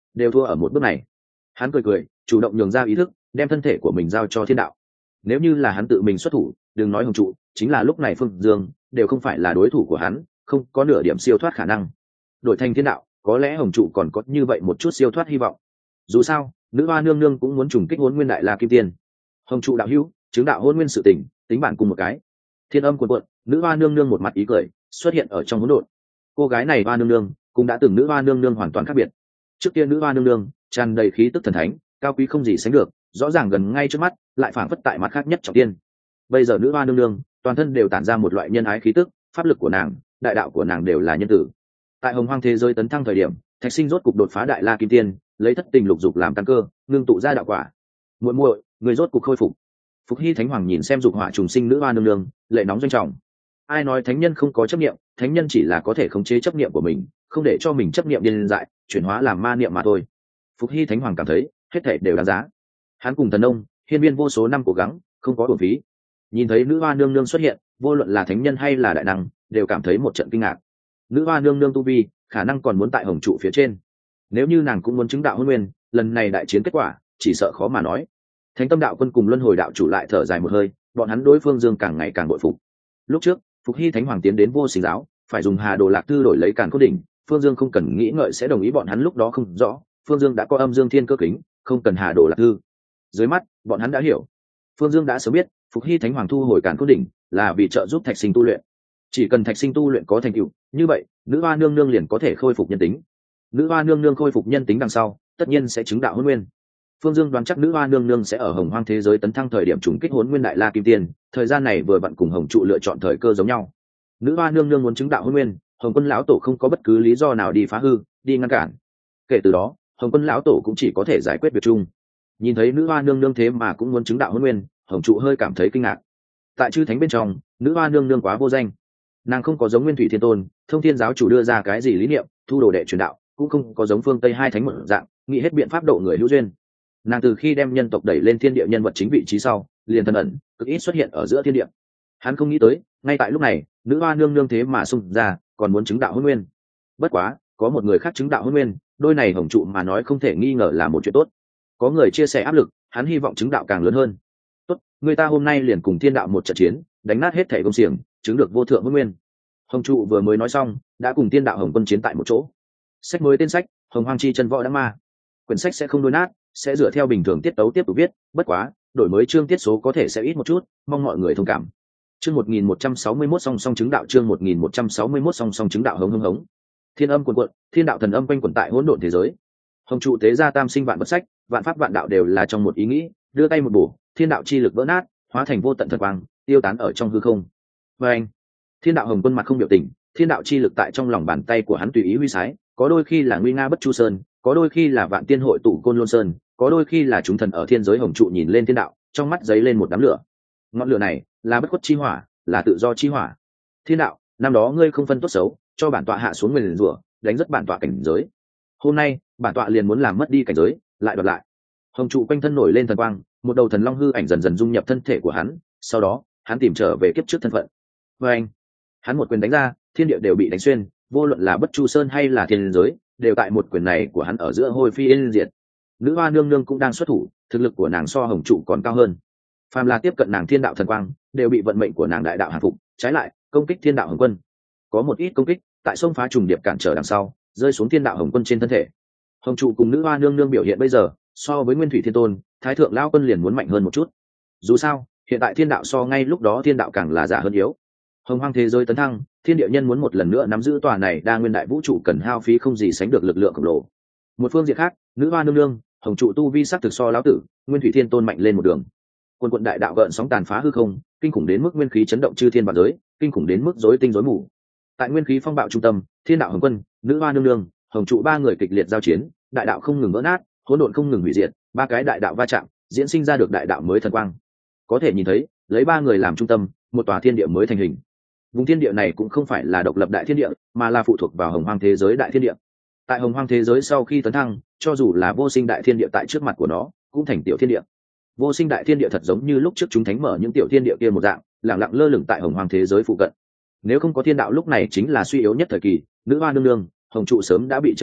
đều thua ở một bước này. Hắn cười cười, chủ động nhường ra ý thức, đem thân thể của mình giao cho thiên đạo. Nếu như là hắn tự mình xuất thủ, đừng nói hồng trụ, chính là lúc này Phương Dương đều không phải là đối thủ của hắn, không có nửa điểm siêu thoát khả năng. Đổi thành thiên đạo, có lẽ hồng trụ còn có như vậy một chút siêu thoát hy vọng. Dù sao, nữ hoa nương nương cũng muốn trùng kích Hỗn Nguyên Đại La Kim Tiên. Hồng trụ đạo hữu, chứng đạo Hỗn Nguyên sự tình, tính bản cùng một cái. Thiên âm cuồn cuộn, nữ hoa nương nương một mặt ý cười xuất hiện ở trong hỗn độn. Cô gái này hoa nương nương cũng đã từng nữ hoa nương nương hoàn toàn khác biệt. Trước kia nữ hoa nương nương tràn đầy khí tức thần thánh, cao quý không gì sánh được, rõ ràng gần ngay trước mắt, lại phảng phất tại mặt khác nhất trọng tiên. Bây giờ nữ hoa nương nương toàn thân đều tản ra một loại nhân ái khí tức, pháp lực của nàng, đại đạo của nàng đều là nhân tử. Tại hồng hoang thế giới tấn thăng thời điểm, Thạch Sinh rốt cục đột phá Đại La Kim Tiên, lấy thất tình lục dục làm căn cơ, ngưng tụ ra đạo quả. Muội muội, người rốt cục khôi phục. Phục Hy Thánh Hoàng nhìn xem dục hỏa trùng sinh nữ hoa nương nương, lệ nóng doanh trọng. Ai nói thánh nhân không có chấp niệm, thánh nhân chỉ là có thể khống chế chấp niệm của mình, không để cho mình chấp niệm điên dại, chuyển hóa làm ma niệm mà thôi. Phục Hy Thánh Hoàng cảm thấy hết thảy đều đáng giá. Hắn cùng Thần Nông, hiên viên vô số năm cố gắng, không có uổng phí. Nhìn thấy nữ hoa nương nương xuất hiện, vô luận là thánh nhân hay là đại năng, đều cảm thấy một trận kinh ngạc. Nữ hoa nương nương tu vi, khả năng còn muốn tại hồng trụ phía trên. Nếu như nàng cũng muốn chứng đạo Hỗn Nguyên, lần này đại chiến kết quả, chỉ sợ khó mà nói. Thánh Tâm Đạo Quân cùng Luân Hồi Đạo Chủ lại thở dài một hơi, bọn hắn đối Phương Dương càng ngày càng bội phục. Lúc trước, Phục Hy Thánh Hoàng tiến đến Vô Sinh giáo, phải dùng Hà Đồ Lạc Thư đổi lấy Càn Khôn Đỉnh, Phương Dương không cần nghĩ ngợi sẽ đồng ý, bọn hắn lúc đó không rõ, Phương Dương đã có Âm Dương Thiên Cơ Kính, không cần Hà Đồ Lạc Thư. Dưới mắt, bọn hắn đã hiểu. Phương Dương đã sớm biết, Phục Hy Thánh Hoàng thu hồi Càn Khôn Đỉnh là vì trợ giúp Thạch Sinh tu luyện. Chỉ cần Thạch Sinh tu luyện có thành tựu, như vậy, nữ hoa nương nương liền có thể khôi phục nhân tính. Nữ hoa nương nương khôi phục nhân tính đằng sau, tất nhiên sẽ chứng đạo Hỗn Nguyên. Phương Dương đoán chắc nữ hoa nương nương sẽ ở hồng hoang thế giới tấn thăng thời điểm trùng kích Hỗn Nguyên Đại La Kim Tiên, thời gian này vừa vặn cùng hồng trụ lựa chọn thời cơ giống nhau. Nữ hoa nương nương muốn chứng đạo Hỗn Nguyên, Hồng Quân lão tổ không có bất cứ lý do nào đi phá hư, đi ngăn cản. Kể từ đó, Hồng Quân lão tổ cũng chỉ có thể giải quyết việc chung. Nhìn thấy nữ hoa nương nương thế mà cũng muốn chứng đạo Hỗn Nguyên, hồng trụ hơi cảm thấy kinh ngạc. Tại chư thánh bên trong, nữ hoa nương nương quá vô danh. Nàng không có giống Nguyên Thủy Thiên Tôn, Thông Thiên giáo chủ đưa ra cái gì lý niệm, thu đồ đệ truyền đạo, cũng không có giống phương Tây hai thánh một dạng, nghĩ hết biện pháp độ người hữu duyên. Nàng từ khi đem nhân tộc đẩy lên thiên địa nhân vật chính vị trí sau, liền thần ẩn, cực ít xuất hiện ở giữa thiên địa. Hắn không nghĩ tới, ngay tại lúc này, nữ hoa nương nương thế mà xung ra, còn muốn chứng đạo Hỗn Nguyên. Bất quá, có một người khác chứng đạo Hỗn Nguyên, đôi này hồng trụ mà nói không thể nghi ngờ là một chuyện tốt. Có người chia sẻ áp lực, hắn hy vọng chứng đạo càng lớn hơn. Tốt, người ta hôm nay liền cùng thiên đạo một trận chiến, đánh nát hết thể công xiềng, chứng được vô thượng Hỗn Nguyên. Hồng trụ vừa mới nói xong, đã cùng thiên đạo Hồng Quân chiến tại một chỗ. Sách mới tên sách, Hồng Hoang Chi Chân Võ Đăng Ma. Quyển sách sẽ không đôi nát, sẽ dựa theo bình thường tiết tấu tiếp tục viết, bất quá, đổi mới chương tiết số có thể sẽ ít một chút, mong mọi người thông cảm. Chương một nghìn một trăm sáu mươi mốt song song chứng đạo, chương một nghìn một trăm sáu mươi mốt song song chứng đạo hống hống hống. Thiên âm cuồn cuộn, thiên đạo thần âm quanh quẩn tại hỗn độn thế giới. Hồng trụ tế gia tam sinh vạn vật sách, vạn pháp vạn đạo đều là trong một ý nghĩ, đưa tay một bổ, thiên đạo chi lực vỡ nát, hóa thành vô tận thần quang, tiêu tán ở trong hư không. Và anh, thiên đạo Hồng Quân mặt không biểu tình, thiên đạo chi lực tại trong lòng bàn tay của hắn tùy ý huy sái, có đôi khi là nguy nga bất chu sơn, có đôi khi là vạn tiên hội tụ côn lôn sơn, có đôi khi là chúng thần ở thiên giới. Hồng trụ nhìn lên thiên đạo, trong mắt giấy lên một đám lửa. Ngọn lửa này là bất khuất chi hỏa, là tự do chi hỏa. Thiên đạo, năm đó ngươi không phân tốt xấu, cho bản tọa hạ xuống nguyền rủa, đánh rất bản tọa cảnh giới. Hôm nay, bản tọa liền muốn làm mất đi cảnh giới, lại đoạt lại. Hồng trụ quanh thân nổi lên thần quang, một đầu thần long hư ảnh dần dần dung nhập thân thể của hắn, sau đó, hắn tìm trở về kiếp trước thân phận. Và anh, hắn một quyền đánh ra, thiên địa đều bị đánh xuyên, vô luận là bất chu sơn hay là thiên giới, đều tại một quyền này của hắn ở giữa hôi phi yên diệt. Nữ hoa nương nương cũng đang xuất thủ, thực lực của nàng so hồng trụ còn cao hơn. Phàm là tiếp cận nàng thiên đạo thần quang, đều bị vận mệnh của nàng đại đạo hạ phục, trái lại, công kích thiên đạo Hồng Quân. Có một ít công kích, tại sông phá trùng điệp cản trở đằng sau, rơi xuống thiên đạo Hồng Quân trên thân thể. Hồng trụ cùng nữ hoa nương nương biểu hiện bây giờ, so với Nguyên Thủy Thiên Tôn, Thái Thượng Lão Quân liền muốn mạnh hơn một chút. Dù sao, hiện tại thiên đạo so ngay lúc đó thiên đạo càng là giả hơn yếu. Hồng hoang thế giới tấn thăng, thiên địa nhân muốn một lần nữa nắm giữ tòa này đa nguyên đại vũ trụ cần hao phí không gì sánh được lực lượng khổng lồ. Một phương diện khác, nữ hoa nương nương, hồng trụ tu vi sắc thực so lão tử, Nguyên Thủy Thiên Tôn mạnh lên một đường. Quân quận đại đạo gợn sóng tàn phá hư không, kinh khủng đến mức nguyên khí chấn động chư thiên vạn giới, kinh khủng đến mức rối tinh rối mù. Tại nguyên khí phong bạo trung tâm, thiên đạo Hồng Quân, nữ hoa nương nương, hồng trụ ba người kịch liệt giao chiến, đại đạo không ngừng vỡ nát, hỗn độn không ngừng hủy diệt, ba cái đại đạo va chạm, diễn sinh ra được đại đạo mới thần quang. Có thể nhìn thấy, lấy ba người làm trung tâm, một tòa thiên địa mới thành hình. Vùng thiên địa này cũng không phải là độc lập đại thiên địa, mà là phụ thuộc vào hồng hoang thế giới đại thiên địa. Tại hồng hoang thế giới sau khi tấn thăng, cho dù là vô sinh đại thiên địa tại trước mặt của nó, cũng thành tiểu thiên địa. Vô sinh đại thiên địa thật giống như lúc trước chúng thánh mở những tiểu thiên địa kia một dạng, lặng lặng lơ lửng tại hồng hoang thế giới phụ cận. Nếu không có thiên đạo lúc này chính là suy yếu nhất thời kỳ, nữ hoa nương nương, hồng trụ sớm đã bị trấn áp,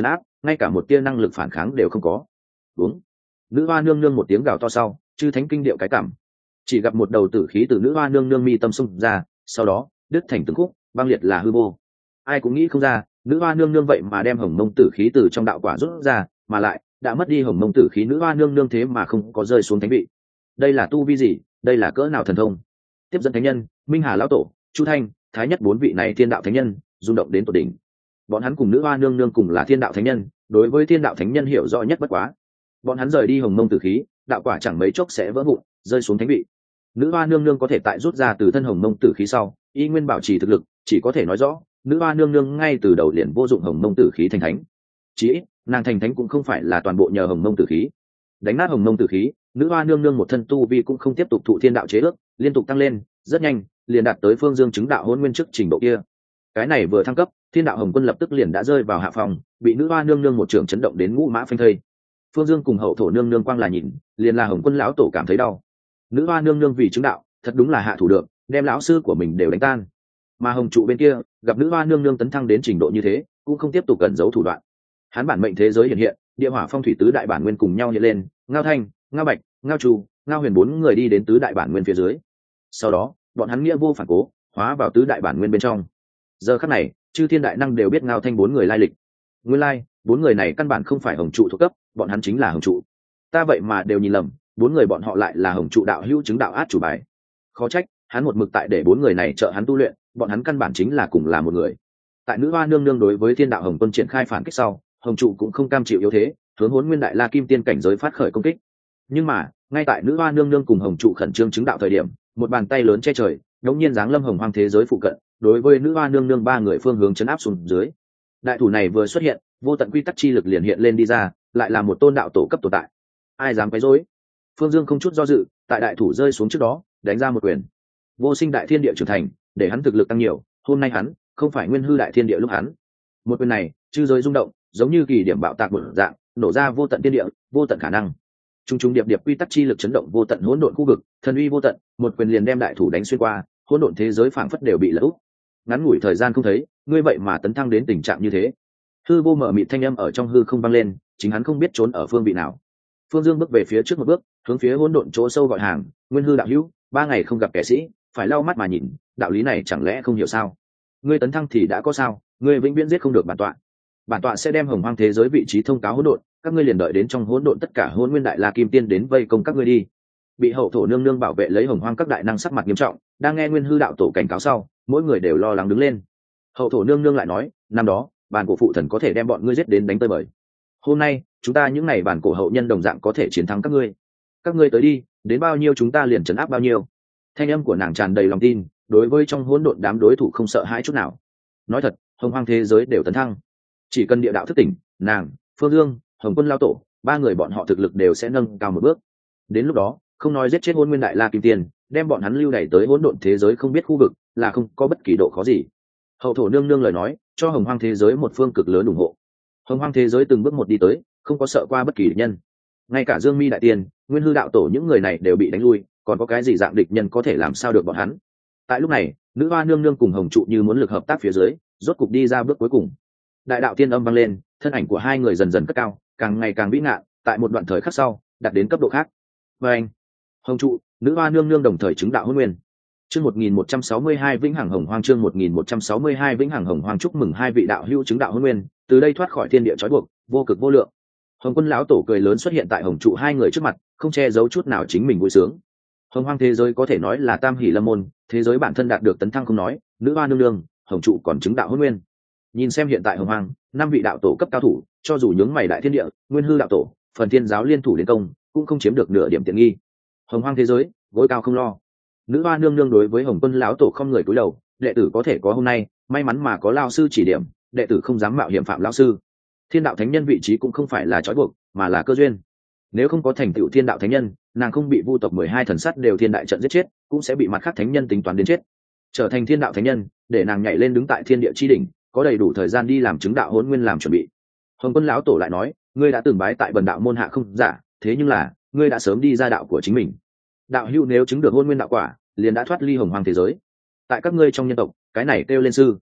ngay cả một tia năng lực phản kháng đều không có. Đúng. Nữ hoa nương nương một tiếng gào to sau, chư thánh kinh điệu cái cảm, chỉ gặp một đầu tử khí từ nữ hoa nương nương mi tâm xung ra, sau đó đứt thành từng khúc, băng liệt là hư vô. Ai cũng nghĩ không ra, nữ hoa nương nương vậy mà đem hồng mông tử khí từ trong đạo quả rút ra, mà lại đã mất đi hồng mông tử khí, nữ hoa nương nương thế mà không có rơi xuống thánh vị. Đây là tu vi gì? Đây là cỡ nào thần thông? Tiếp dẫn thánh nhân, Minh Hà lão tổ, Chu Thanh, Thái Nhất bốn vị này thiên đạo thánh nhân rung động đến tột đỉnh. Bọn hắn cùng nữ hoa nương nương cùng là thiên đạo thánh nhân, đối với thiên đạo thánh nhân hiểu rõ nhất bất quá. Bọn hắn rời đi hồng mông tử khí, đạo quả chẳng mấy chốc sẽ vỡ vụn, rơi xuống thánh vị. Nữ hoa nương nương có thể tại rút ra từ thân hồng mông tử khí sau, y nguyên bảo trì thực lực, chỉ có thể nói rõ nữ hoa nương nương ngay từ đầu liền vô dụng hồng mông tử khí thành thánh. Chỉ ít nàng thành thánh cũng không phải là toàn bộ nhờ hồng mông tử khí. Đánh nát hồng mông tử khí, nữ hoa nương nương một thân tu vi cũng không tiếp tục thụ thiên đạo chế ước, liên tục tăng lên, rất nhanh liền đạt tới phương dương chứng đạo hôn nguyên trước trình độ kia. Cái này vừa thăng cấp, thiên đạo hồng quân lập tức liền đã rơi vào hạ phòng, bị nữ hoa nương nương một trường chấn động đến ngũ mã phanh thây. Phương dương cùng hậu thổ nương nương quang là nhìn, liền là hồng quân lão tổ cảm thấy đau. Nữ hoa nương nương vì chứng đạo, thật đúng là hạ thủ được, đem lão sư của mình đều đánh tan. Mà hồng trụ bên kia gặp nữ hoa nương nương tấn thăng đến trình độ như thế, cũng không tiếp tục cẩn giấu thủ đoạn. Hắn bản mệnh thế giới hiện hiện, địa hỏa phong thủy tứ đại bản nguyên cùng nhau hiện lên, ngao thanh, ngao bạch, ngao chu, ngao huyền bốn người đi đến tứ đại bản nguyên phía dưới. Sau đó bọn hắn nghĩa vô phản cố hóa vào tứ đại bản nguyên bên trong. Giờ khắc này chư thiên đại năng đều biết ngao thanh bốn người lai lịch. Nguyên lai bốn người này căn bản không phải hồng trụ thuộc cấp, bọn hắn chính là hồng trụ. Ta vậy mà đều nhìn lầm, bốn người bọn họ lại là hồng trụ đạo hữu chứng đạo át chủ bài. Khó trách hắn một mực tại để bốn người này trợ hắn tu luyện, bọn hắn căn bản chính là cùng là một người. Tại nữ hoa nương nương đối với thiên đạo hồng quân triển khai phản kích sau, hồng trụ cũng không cam chịu yếu thế, hướng Hỗn Nguyên Đại La Kim Tiên cảnh giới phát khởi công kích. Nhưng mà ngay tại nữ hoa nương nương cùng hồng trụ khẩn trương chứng đạo thời điểm, một bàn tay lớn che trời đống nhiên giáng lâm hồng hoang thế giới phụ cận, đối với nữ hoa nương nương ba người phương hướng chấn áp xuống dưới. Đại thủ này vừa xuất hiện, vô tận quy tắc chi lực liền hiện lên đi ra, lại là một tôn đạo tổ cấp tồn tại. Ai dám quấy rối? Phương Dương không chút do dự, tại đại thủ rơi xuống trước đó đánh ra một quyền. Vô sinh đại thiên địa trưởng thành, để hắn thực lực tăng nhiều, hôm nay hắn không phải nguyên hư đại thiên địa lúc hắn. Một quyền này chư giới rung động, giống như kỳ điểm bạo tạc một dạng, nổ ra vô tận thiên địa, vô tận khả năng. Trung trung điệp điệp quy tắc chi lực chấn động vô tận hỗn độn khu vực, thần uy vô tận, một quyền liền đem đại thủ đánh xuyên qua, hỗn độn thế giới phảng phất đều bị lật úp. Ngắn ngủi thời gian không thấy, ngươi vậy mà tấn thăng đến tình trạng như thế. Hư vô mở mịt thanh âm ở trong hư không vang lên, chính hắn không biết trốn ở phương vị nào. Phương Dương bước về phía trước một bước, hướng phía hỗn độn chỗ sâu gọi hàng, nguyên hư đạo hữu, ba ngày không gặp kẻ sĩ, phải lau mắt mà nhìn, đạo lý này chẳng lẽ không hiểu sao? Ngươi tấn thăng thì đã có sao, ngươi vĩnh viễn giết không được bản tọa. Bản tọa sẽ đem hồng hoang thế giới vị trí thông cáo hỗn độn, các ngươi liền đợi đến trong hỗn độn tất cả hỗn nguyên đại la kim tiên đến vây công các ngươi đi. Bị hậu thổ nương nương bảo vệ lấy hồng hoang các đại năng sắc mặt nghiêm trọng, đang nghe nguyên hư đạo tổ cảnh cáo sau, mỗi người đều lo lắng đứng lên. Hậu thổ nương nương lại nói, năm đó bàn cổ phụ thần có thể đem bọn ngươi giết đến đánh tơi bời, hôm nay chúng ta những ngày bàn cổ hậu nhân đồng dạng có thể chiến thắng các ngươi. Các ngươi tới đi, đến bao nhiêu chúng ta liền trấn áp bao nhiêu. Thanh âm của nàng tràn đầy lòng tin, đối với trong hỗn độn đám đối thủ không sợ hãi chút nào. Nói thật, hồng hoang thế giới đều tấn thăng, chỉ cần địa đạo thức tỉnh, nàng, Phương Dương, Hồng Quân lao tổ, ba người bọn họ thực lực đều sẽ nâng cao một bước. Đến lúc đó, không nói giết chết hôn nguyên đại la kim tiền, đem bọn hắn lưu đày tới hỗn độn thế giới không biết khu vực, là không có bất kỳ độ khó gì. Hậu thổ nương nương lời nói, cho hồng hoang thế giới một phương cực lớn ủng hộ. Hồng hoang thế giới từng bước một đi tới, không có sợ qua bất kỳ địch nhân. Ngay cả Dương Mi đại tiên, Nguyên hư đạo tổ những người này đều bị đánh lui, còn có cái gì dạng địch nhân có thể làm sao được bọn hắn? Tại lúc này, nữ hoa nương nương cùng hồng trụ như muốn lực hợp tác phía dưới, rốt cục đi ra bước cuối cùng. Đại đạo tiên âm vang lên, thân ảnh của hai người dần dần cất cao, càng ngày càng vĩ ngạn, tại một đoạn thời khắc sau đạt đến cấp độ khác. Và anh, hồng trụ, nữ hoa nương nương đồng thời chứng đạo hôn nguyên. Chương một nghìn một trăm sáu mươi hai vĩnh hằng hồng hoang, chương một nghìn một trăm sáu mươi hai vĩnh hằng hồng hoang, chúc mừng hai vị đạo hữu chứng đạo hôn nguyên, từ đây thoát khỏi thiên địa trói buộc, vô cực vô lượng. Hồng Quân lão tổ cười lớn xuất hiện tại hồng trụ hai người trước mặt, không che giấu chút nào chính mình vui sướng. Hồng hoang thế giới có thể nói là tam hỷ lâm môn, thế giới bản thân đạt được tấn thăng không nói, nữ hoa nương nương, hồng trụ còn chứng đạo hôn nguyên. Nhìn xem hiện tại hồng hoang năm vị đạo tổ cấp cao thủ, cho dù nhướng mày đại thiên địa, Nguyên hư đạo tổ, phần thiên giáo liên thủ đến công, cũng không chiếm được nửa điểm tiện nghi. Hồng hoang thế giới gối cao không lo. Nữ hoa nương nương đối với Hồng Quân lão tổ không người cúi đầu, đệ tử có thể có hôm nay, may mắn mà có lão sư chỉ điểm, đệ tử không dám mạo hiểm phạm lão sư. Thiên đạo thánh nhân vị trí cũng không phải là trói buộc, mà là cơ duyên. Nếu không có thành tựu thiên đạo thánh nhân, nàng không bị vu tộc mười hai thần sắt đều thiên đại trận giết chết, cũng sẽ bị mặt khác thánh nhân tính toán đến chết. Trở thành thiên đạo thánh nhân, để nàng nhảy lên đứng tại thiên địa chi đỉnh, có đầy đủ thời gian đi làm chứng đạo hỗn nguyên làm chuẩn bị. Hồng Quân lão tổ lại nói, ngươi đã từng bái tại bần đạo môn hạ không giả, thế nhưng là ngươi đã sớm đi ra đạo của chính mình. Đạo hữu nếu chứng được hôn nguyên đạo quả, liền đã thoát ly hồng hoang thế giới. Tại các ngươi trong nhân tộc, cái này kêu lên sư.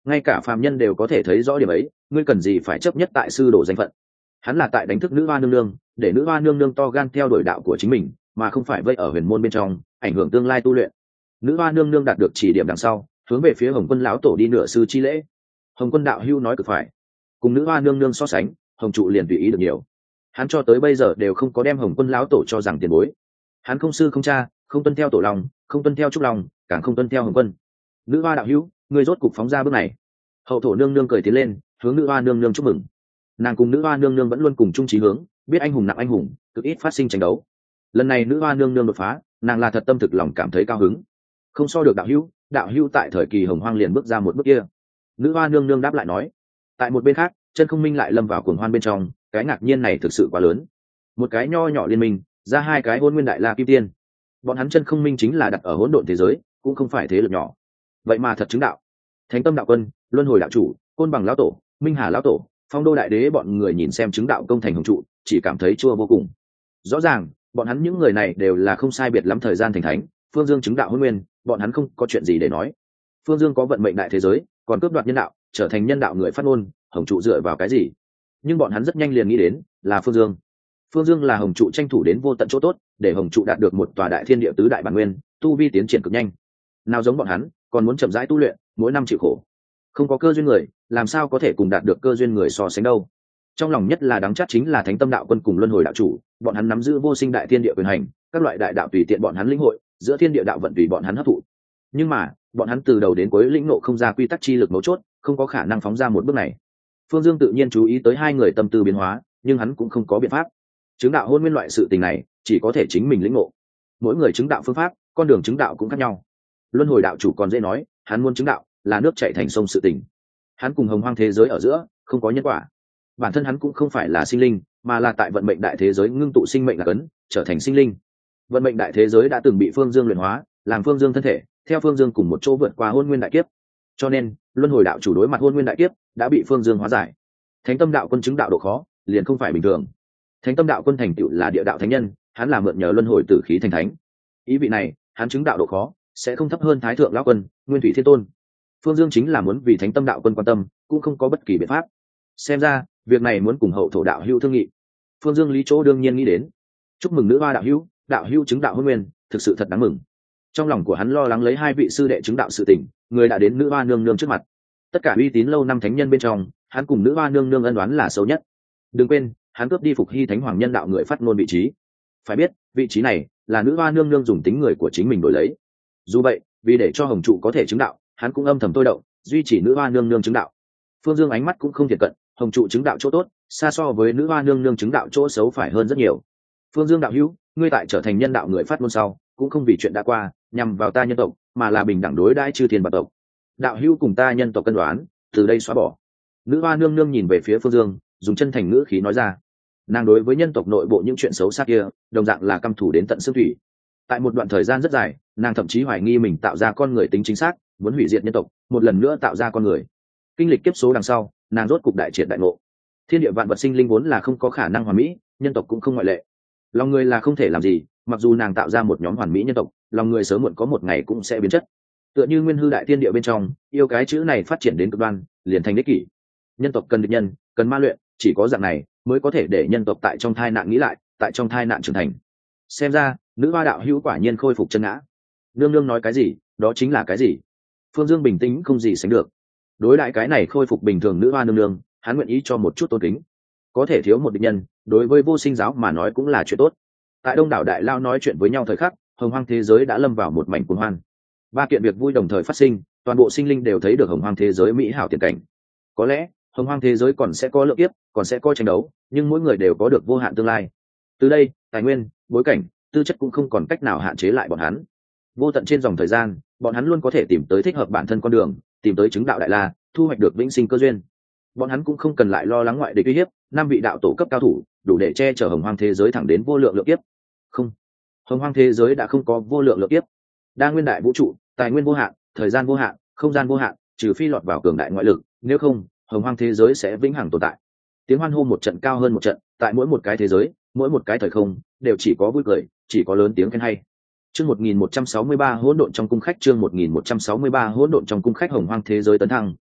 ngay cả phàm nhân đều có thể thấy rõ điểm ấy, ngươi cần gì phải chấp nhất tại sư đồ danh phận. Hắn là tại đánh thức nữ hoa nương nương, để nữ hoa nương nương to gan theo đuổi đạo của chính mình, mà không phải vây ở huyền môn bên trong ảnh hưởng tương lai tu luyện. Nữ hoa nương nương đạt được chỉ điểm đằng sau, hướng về phía Hồng Quân lão tổ đi nửa sư chi lễ. Hồng Quân đạo hữu nói cực phải, cùng nữ hoa nương nương so sánh, Hồng trụ liền tùy ý được nhiều. Hắn cho tới bây giờ đều không có đem Hồng Quân lão tổ cho rằng tiền bối. Hắn không sư không cha, không tuân theo tổ lòng, không tuân theo trúc lòng, càng không tuân theo Hồng Quân. Nữ hoa đạo hữu, ngươi rốt cục phóng ra bước này. Hậu thổ nương nương cười tiến lên, hướng nữ hoa nương nương chúc mừng. Nàng cùng nữ hoa nương nương vẫn luôn cùng chung chí hướng, biết anh hùng nặng anh hùng, cực ít phát sinh tranh đấu. Lần này nữ hoa nương nương đột phá, nàng là thật tâm thực lòng cảm thấy cao hứng. Không so được đạo hữu, đạo hữu tại thời kỳ hồng hoang liền bước ra một bước kia. Nữ hoa nương nương đáp lại nói. Tại một bên khác, chân không minh lại lâm vào cuồng hoan bên trong, cái ngạc nhiên này thực sự quá lớn. Một cái nho nhỏ liên minh, ra hai cái hôn nguyên đại la kim tiên. Bọn hắn chân không minh chính là đặt ở hỗn độn thế giới, cũng không phải thế lực nhỏ. Vậy mà thật chứng đạo. Thánh tâm đạo quân, luân hồi đạo chủ, côn bằng lão tổ, minh hà lão tổ, phong đô đại đế bọn người nhìn xem chứng đạo công thành hồng trụ, chỉ cảm thấy chua vô cùng. Rõ ràng bọn hắn những người này đều là không sai biệt lắm thời gian thành thánh. Phương Dương chứng đạo hôn nguyên, bọn hắn không có chuyện gì để nói. Phương Dương có vận mệnh đại thế giới, còn cướp đoạt nhân đạo, trở thành nhân đạo người phát ngôn, hồng trụ dựa vào cái gì? Nhưng bọn hắn rất nhanh liền nghĩ đến là Phương Dương. Phương Dương là hồng trụ tranh thủ đến vô tận chỗ tốt, để hồng trụ đạt được một tòa đại thiên địa tứ đại bản nguyên, tu vi tiến triển cực nhanh. Nào giống bọn hắn, còn muốn chậm rãi tu luyện, mỗi năm chịu khổ. Không có cơ duyên người, làm sao có thể cùng đạt được cơ duyên người so sánh đâu? Trong lòng nhất là đáng chắc chính là Thánh Tâm đạo quân cùng Luân Hồi đạo chủ, bọn hắn nắm giữ vô sinh đại thiên địa quyền hành, các loại đại đạo tùy tiện bọn hắn lĩnh hội, giữa thiên địa đạo vận tùy bọn hắn hấp thụ. Nhưng mà, bọn hắn từ đầu đến cuối lĩnh ngộ không ra quy tắc chi lực mấu chốt, không có khả năng phóng ra một bước này. Phương Dương tự nhiên chú ý tới hai người tâm tư biến hóa, nhưng hắn cũng không có biện pháp. Chứng đạo hôn nguyên loại sự tình này, chỉ có thể chính mình lĩnh ngộ. Mỗi người chứng đạo phương pháp, con đường chứng đạo cũng khác nhau. Luân Hồi đạo chủ còn dễ nói, hắn muốn chứng đạo, là nước chảy thành sông sự tình. Hắn cùng hồng hoang thế giới ở giữa, không có nhân quả. Bản thân hắn cũng không phải là sinh linh, mà là tại vận mệnh đại thế giới ngưng tụ sinh mệnh là cấn, trở thành sinh linh. Vận mệnh đại thế giới đã từng bị Phương Dương luyện hóa, làm Phương Dương thân thể, theo Phương Dương cùng một chỗ vượt qua hôn nguyên đại kiếp. Cho nên, Luân Hồi đạo chủ đối mặt hôn nguyên đại kiếp, đã bị Phương Dương hóa giải. Thánh Tâm đạo quân chứng đạo độ khó, liền không phải bình thường. Thánh Tâm đạo quân thành tựu là địa đạo thánh nhân, hắn là mượn nhờ luân hồi tử khí thành thánh. Ý vị này, hắn chứng đạo độ khó sẽ không thấp hơn Thái thượng lão quân, Nguyên Thủy Thiên Tôn. Phương Dương chính là muốn vì Thánh Tâm đạo quân quan tâm, cũng không có bất kỳ biện pháp. Xem ra, việc này muốn cùng hậu thổ đạo hữu thương nghị. Phương Dương lý chỗ đương nhiên nghĩ đến. Chúc mừng nữ hoa đạo hữu, đạo hữu chứng đạo hôn nguyên, thực sự thật đáng mừng. Trong lòng của hắn lo lắng lấy hai vị sư đệ chứng đạo sự tình, người đã đến nữ hoa nương nương trước mặt. Tất cả uy tín lâu năm thánh nhân bên trong, hắn cùng nữ hoa nương nương ân oán là sâu nhất. Đừng quên, hắn cướp đi Phục Hy Thánh Hoàng nhân đạo người phát ngôn vị trí. Phải biết, vị trí này là nữ hoa nương nương dùng tính người của chính mình đổi lấy. Dù vậy, vì để cho hồng trụ có thể chứng đạo, hắn cũng âm thầm tôi động, duy trì nữ hoa nương nương chứng đạo. Phương Dương ánh mắt cũng không thiệt cận, hồng trụ chứng đạo chỗ tốt, xa so với nữ hoa nương nương chứng đạo chỗ xấu phải hơn rất nhiều. Phương Dương đạo hữu, ngươi tại trở thành nhân đạo người phát ngôn sau, cũng không vì chuyện đã qua, nhằm vào ta nhân tộc, mà là bình đẳng đối đãi chư thiên và tộc. Đạo hữu cùng ta nhân tộc cân đoán, từ đây xóa bỏ. Nữ hoa nương nương nhìn về phía Phương Dương, dùng chân thành ngữ khí nói ra. Nàng đối với nhân tộc nội bộ những chuyện xấu xa kia, đồng dạng là căm thù đến tận xương thủy. Tại một đoạn thời gian rất dài, nàng thậm chí hoài nghi mình tạo ra con người tính chính xác, muốn hủy diệt nhân tộc, một lần nữa tạo ra con người. Kinh lịch kiếp số đằng sau, nàng rốt cục đại triệt đại ngộ. Thiên địa vạn vật sinh linh vốn là không có khả năng hoàn mỹ, nhân tộc cũng không ngoại lệ. Lòng người là không thể làm gì, mặc dù nàng tạo ra một nhóm hoàn mỹ nhân tộc, lòng người sớm muộn có một ngày cũng sẽ biến chất. Tựa như nguyên hư đại thiên địa bên trong, yêu cái chữ này phát triển đến cực đoan, liền thành đích kỷ. Nhân tộc cần địch nhân, cần ma luyện, chỉ có dạng này mới có thể để nhân tộc tại trong thai nạn nghĩ lại, tại trong thai nạn trưởng thành. Xem ra, nữ hoa đạo hữu quả nhiên khôi phục chân ngã. Nương nương nói cái gì, đó chính là cái gì. Phương Dương bình tĩnh không gì sánh được. Đối đại cái này khôi phục bình thường nữ hoa nương nương, hắn nguyện ý cho một chút tôn kính. Có thể thiếu một địch nhân, đối với vô sinh giáo mà nói cũng là chuyện tốt. Tại đông đảo đại lao nói chuyện với nhau thời khắc, hồng hoang thế giới đã lâm vào một mảnh cuồng hoan. Ba kiện việc vui đồng thời phát sinh, toàn bộ sinh linh đều thấy được hồng hoang thế giới mỹ hảo tiền cảnh. Có lẽ hồng hoang thế giới còn sẽ có lượng kiếp, còn sẽ có tranh đấu, nhưng mỗi người đều có được vô hạn tương lai. Từ đây, tài nguyên, bối cảnh, tư chất cũng không còn cách nào hạn chế lại bọn hắn. Vô tận trên dòng thời gian, bọn hắn luôn có thể tìm tới thích hợp bản thân con đường, tìm tới chứng đạo đại la, thu hoạch được vĩnh sinh cơ duyên. Bọn hắn cũng không cần lại lo lắng ngoại địch uy hiếp, năm vị đạo tổ cấp cao thủ đủ để che chở hồng hoang thế giới thẳng đến vô lượng lượng kiếp. Không, hồng hoang thế giới đã không có vô lượng lượng kiếp. Đa nguyên đại vũ trụ, tài nguyên vô hạn, thời gian vô hạn, không gian vô hạn, trừ phi lọt vào cường đại ngoại lực, nếu không, hồng hoang thế giới sẽ vĩnh hằng tồn tại. Tiếng hoan hô một trận cao hơn một trận, tại mỗi một cái thế giới, mỗi một cái thời không, đều chỉ có vui cười, chỉ có lớn tiếng khen hay. Chương một nghìn một trăm sáu mươi ba hỗn độn trong cung khách, chương một nghìn một trăm sáu mươi ba hỗn độn trong cung khách hồng hoang thế giới tấn thăng,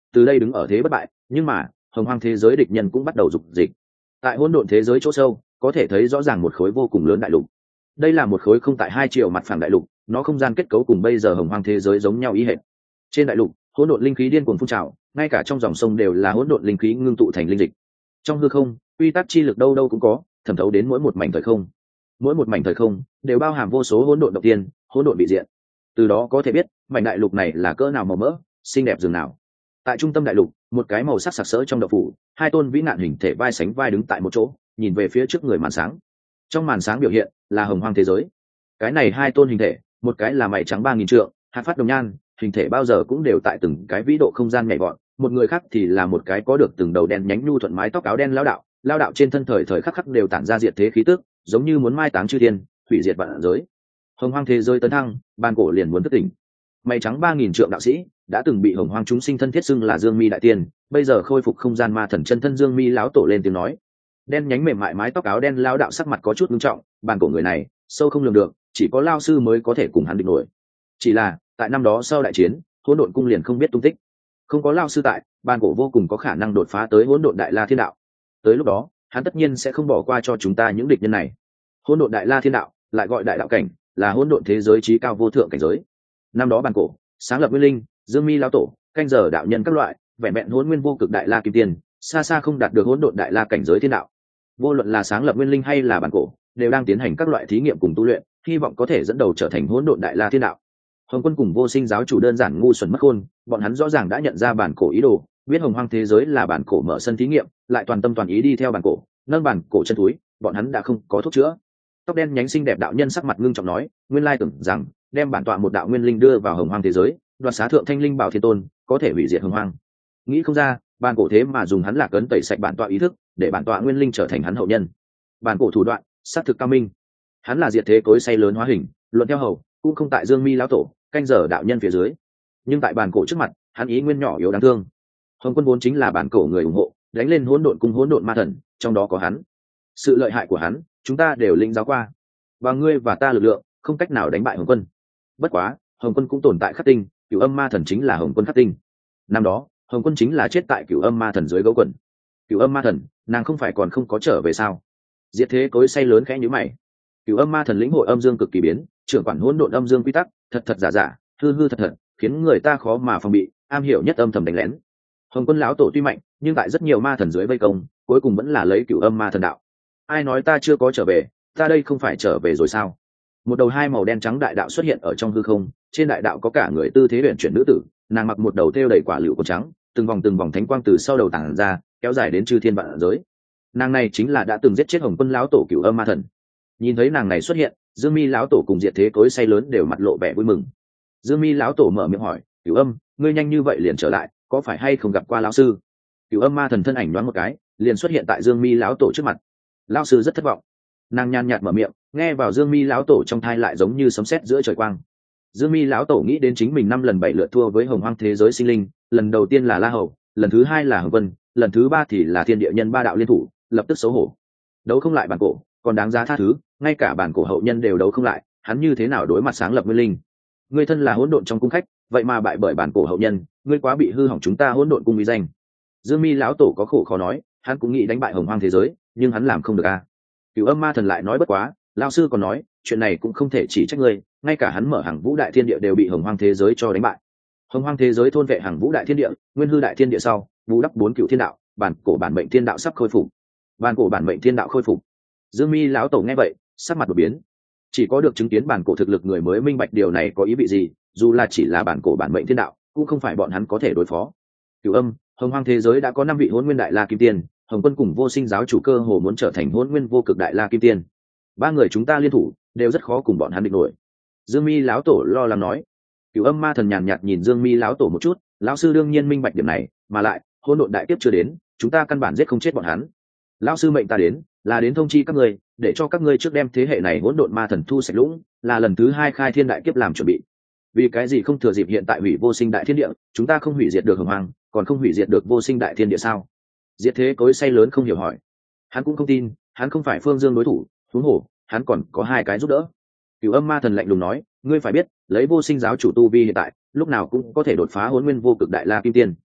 từ đây đứng ở thế bất bại. Nhưng mà hồng hoang thế giới địch nhân cũng bắt đầu dục dịch. Tại hỗn độn thế giới chỗ sâu có thể thấy rõ ràng một khối vô cùng lớn đại lục. Đây là một khối không tại hai triệu mặt phẳng đại lục, nó không gian kết cấu cùng bây giờ hồng hoang thế giới giống nhau ý hệt. Trên đại lục hỗn độn linh khí điên cuồng phun trào, ngay cả trong dòng sông đều là hỗn độn linh khí ngưng tụ thành linh dịch. Trong hư không quy tắc chi lực đâu đâu cũng có, thẩm thấu đến mỗi một mảnh thời không. Mỗi một mảnh thời không đều bao hàm vô số hỗn độn động tiên, hỗn độn bị diện. Từ đó có thể biết mảnh đại lục này là cỡ nào màu mỡ, xinh đẹp dường nào. Tại trung tâm đại lục, một cái màu sắc sặc sỡ trong đậu phủ, hai tôn vĩ nạn hình thể vai sánh vai đứng tại một chỗ, nhìn về phía trước người màn sáng. Trong màn sáng biểu hiện là hồng hoang thế giới. Cái này hai tôn hình thể, một cái là mày trắng ba nghìn trượng, hạt phát đồng nhan, hình thể bao giờ cũng đều tại từng cái vĩ độ không gian nhảy vọt. Một người khác thì là một cái có được từng đầu đen nhánh nhu thuận mái tóc áo đen lão đạo, lão đạo trên thân thời thời khắc khắc đều tản ra diệt thế khí tức, giống như muốn mai táng chư thiên, hủy diệt vạn giới. Hồng hoang thế giới tấn thăng, bàn cổ liền muốn thức tỉnh. Mày trắng ba nghìn trượng đạo sĩ đã từng bị hồng hoang chúng sinh thân thiết xưng là Dương Mi đại tiên, bây giờ khôi phục không gian ma thần chân thân Dương Mi lão tổ lên tiếng nói. Đen nhánh mềm mại mái tóc áo đen lão đạo sắc mặt có chút nghiêm trọng, bàn cổ người này sâu không lường được, chỉ có lao sư mới có thể cùng hắn địch nổi. Chỉ là tại năm đó sau đại chiến, hỗn độn cung liền không biết tung tích, không có lao sư tại, bàn cổ vô cùng có khả năng đột phá tới hỗn độn đại la thiên đạo. Tới lúc đó hắn tất nhiên sẽ không bỏ qua cho chúng ta những địch nhân này. Hỗn độn đại la thiên đạo lại gọi đại đạo cảnh, là hỗn độn thế giới trí cao vô thượng cảnh giới. Năm đó bàn cổ sáng lập nguyên linh, Dương Mi lão tổ, canh giờ đạo nhân các loại, vẹn vẹn hỗn nguyên vô cực đại la kim tiên, xa xa không đạt được hỗn độn đại la cảnh giới thiên đạo. Vô luận là sáng lập nguyên linh hay là bàn cổ, đều đang tiến hành các loại thí nghiệm cùng tu luyện, hy vọng có thể dẫn đầu trở thành hỗn độn đại la thiên đạo. Hồng Quân cùng Vô Sinh giáo chủ đơn giản ngu xuẩn mất khôn, bọn hắn rõ ràng đã nhận ra bản cổ ý đồ, biết hồng hoang thế giới là bản cổ mở sân thí nghiệm, lại toàn tâm toàn ý đi theo bản cổ, nâng bản cổ chân túi, bọn hắn đã không có thuốc chữa. Tóc đen nhánh xinh đẹp đạo nhân sắc mặt ngưng trọng nói, nguyên lai tưởng rằng đem bản tọa một đạo nguyên linh đưa vào hồng hoang thế giới, đoạt xá thượng thanh linh bảo thiên tôn, có thể hủy diệt hồng hoang. Nghĩ không ra, bản cổ thế mà dùng hắn lạc ấn tẩy sạch bản tọa ý thức, để bản tọa nguyên linh trở thành hắn hậu nhân. Bản cổ thủ đoạn, sát thực cao minh. Hắn là diệt thế cối say lớn hóa hình, luận theo hầu, cũng không tại Dương Mi lão tổ, canh giờ đạo nhân phía dưới. Nhưng tại bản cổ trước mặt, hắn ý nguyên nhỏ yếu đáng thương. Hồng Quân vốn chính là bản cổ người ủng hộ, đánh lên hỗn độn cung hỗn độn ma thần, trong đó có hắn. Sự lợi hại của hắn, chúng ta đều lĩnh giáo qua. Và ngươi và ta lực lượng, không cách nào đánh bại Hồng Quân. Bất quá, Hồng Quân cũng tồn tại khắc tinh, Cửu Âm Ma Thần chính là Hồng Quân khắc tinh. Năm đó, Hồng Quân chính là chết tại Cửu Âm Ma Thần dưới gấu quần. Cửu Âm Ma Thần, nàng không phải còn không có trở về sao? Diệt thế cối say lớn khẽ nhíu mày. Cửu Âm Ma Thần lĩnh hội âm dương cực kỳ biến, trưởng quản hỗn độn âm dương quy tắc, thật thật giả giả, hư hư thật thật, khiến người ta khó mà phòng bị, am hiểu nhất âm thầm đánh lén. Hồng Quân lão tổ tuy mạnh, nhưng tại rất nhiều ma thần dưới vây công, cuối cùng vẫn là lấy Cửu Âm Ma Thần đạo. Ai nói ta chưa có trở về, ta đây không phải trở về rồi sao? Một đầu hai màu đen trắng đại đạo xuất hiện ở trong hư không, trên đại đạo có cả người tư thế luyện chuyển nữ tử, nàng mặc một đầu thêu đầy quả lựu của trắng, từng vòng từng vòng thánh quang từ sau đầu tản ra, kéo dài đến chư thiên vạn giới. Nàng này chính là đã từng giết chết Hồng Quân lão tổ Cửu Âm Ma Thần. Nhìn thấy nàng này xuất hiện, Dương Mi lão tổ cùng diệt thế cối say lớn đều mặt lộ vẻ vui mừng. Dương Mi lão tổ mở miệng hỏi, Cửu Âm, ngươi nhanh như vậy liền trở lại, có phải hay không gặp qua lão sư? Cửu Âm Ma Thần thân ảnh đoán một cái, liền xuất hiện tại Dương Mi lão tổ trước mặt. Lão sư rất thất vọng. Nàng nhàn nhạt mở miệng, nghe vào Dương Mi lão tổ trong thai lại giống như sấm sét giữa trời quang. Dương Mi lão tổ nghĩ đến chính mình năm lần bảy lượt thua với hồng hoang thế giới sinh linh, lần đầu tiên là La Hầu, lần thứ hai là Hồng Vân, lần thứ ba thì là Thiên Địa Nhân ba đạo liên thủ, lập tức xấu hổ. Đấu không lại bản cổ, còn đáng giá tha thứ, ngay cả bản cổ hậu nhân đều đấu không lại, hắn như thế nào đối mặt sáng lập nguyên linh? Ngươi thân là hỗn độn trong cung khách, vậy mà bại bởi bản cổ hậu nhân, ngươi quá bị hư hỏng chúng ta hỗn độn cung uy danh. Dương Mi lão tổ có khổ khó nói, hắn cũng nghĩ đánh bại hồng hoang thế giới, nhưng hắn làm không được a. Cửu Âm Ma Thần lại nói bất quá, lão sư còn nói, chuyện này cũng không thể chỉ trách ngươi, ngay cả hắn mở hàng vũ đại thiên địa đều bị hồng hoang thế giới cho đánh bại. Hồng hoang thế giới thôn vệ hàng vũ đại thiên địa, nguyên hư đại thiên địa sau, bù đắp bốn cửu thiên đạo, bản cổ bản mệnh thiên đạo sắp khôi phục. Bản cổ bản mệnh thiên đạo khôi phục. Dương Mi lão tổ nghe vậy, sắc mặt đột biến. Chỉ có được chứng kiến bản cổ thực lực người mới minh bạch điều này có ý vị gì, dù là chỉ là bản cổ bản mệnh thiên đạo, cũng không phải bọn hắn có thể đối phó. Cửu Âm, hồng hoang thế giới đã có năm vị hỗn nguyên đại la kim tiên, Hồng Quân cùng Vô Sinh giáo chủ cơ hồ muốn trở thành hỗn nguyên vô cực đại la kim tiên. Ba người chúng ta liên thủ, đều rất khó cùng bọn hắn địch nổi. Dương Mi lão tổ lo lắng nói. Cửu Âm Ma Thần nhàn nhạt nhìn Dương Mi lão tổ một chút, lão sư đương nhiên minh bạch điểm này, mà lại, hỗn độn đại kiếp chưa đến, chúng ta căn bản giết không chết bọn hắn. Lão sư mệnh ta đến, là đến thông chi các ngươi, để cho các ngươi trước đem thế hệ này hỗn độn ma thần thu sạch lũng, là lần thứ hai khai thiên đại kiếp làm chuẩn bị. Vì cái gì không thừa dịp hiện tại hủy vô sinh đại thiên địa, chúng ta không hủy diệt được hồng hoang, còn không hủy diệt được vô sinh đại thiên địa sao? Diệt thế cối say lớn không hiểu hỏi. Hắn cũng không tin, hắn không phải Phương Dương đối thủ, huống hồ, hắn còn có hai cái giúp đỡ. Cửu Âm Ma Thần lạnh lùng nói, ngươi phải biết, lấy Vô Sinh giáo chủ tu vi hiện tại, lúc nào cũng có thể đột phá hỗn nguyên vô cực đại la kim tiên.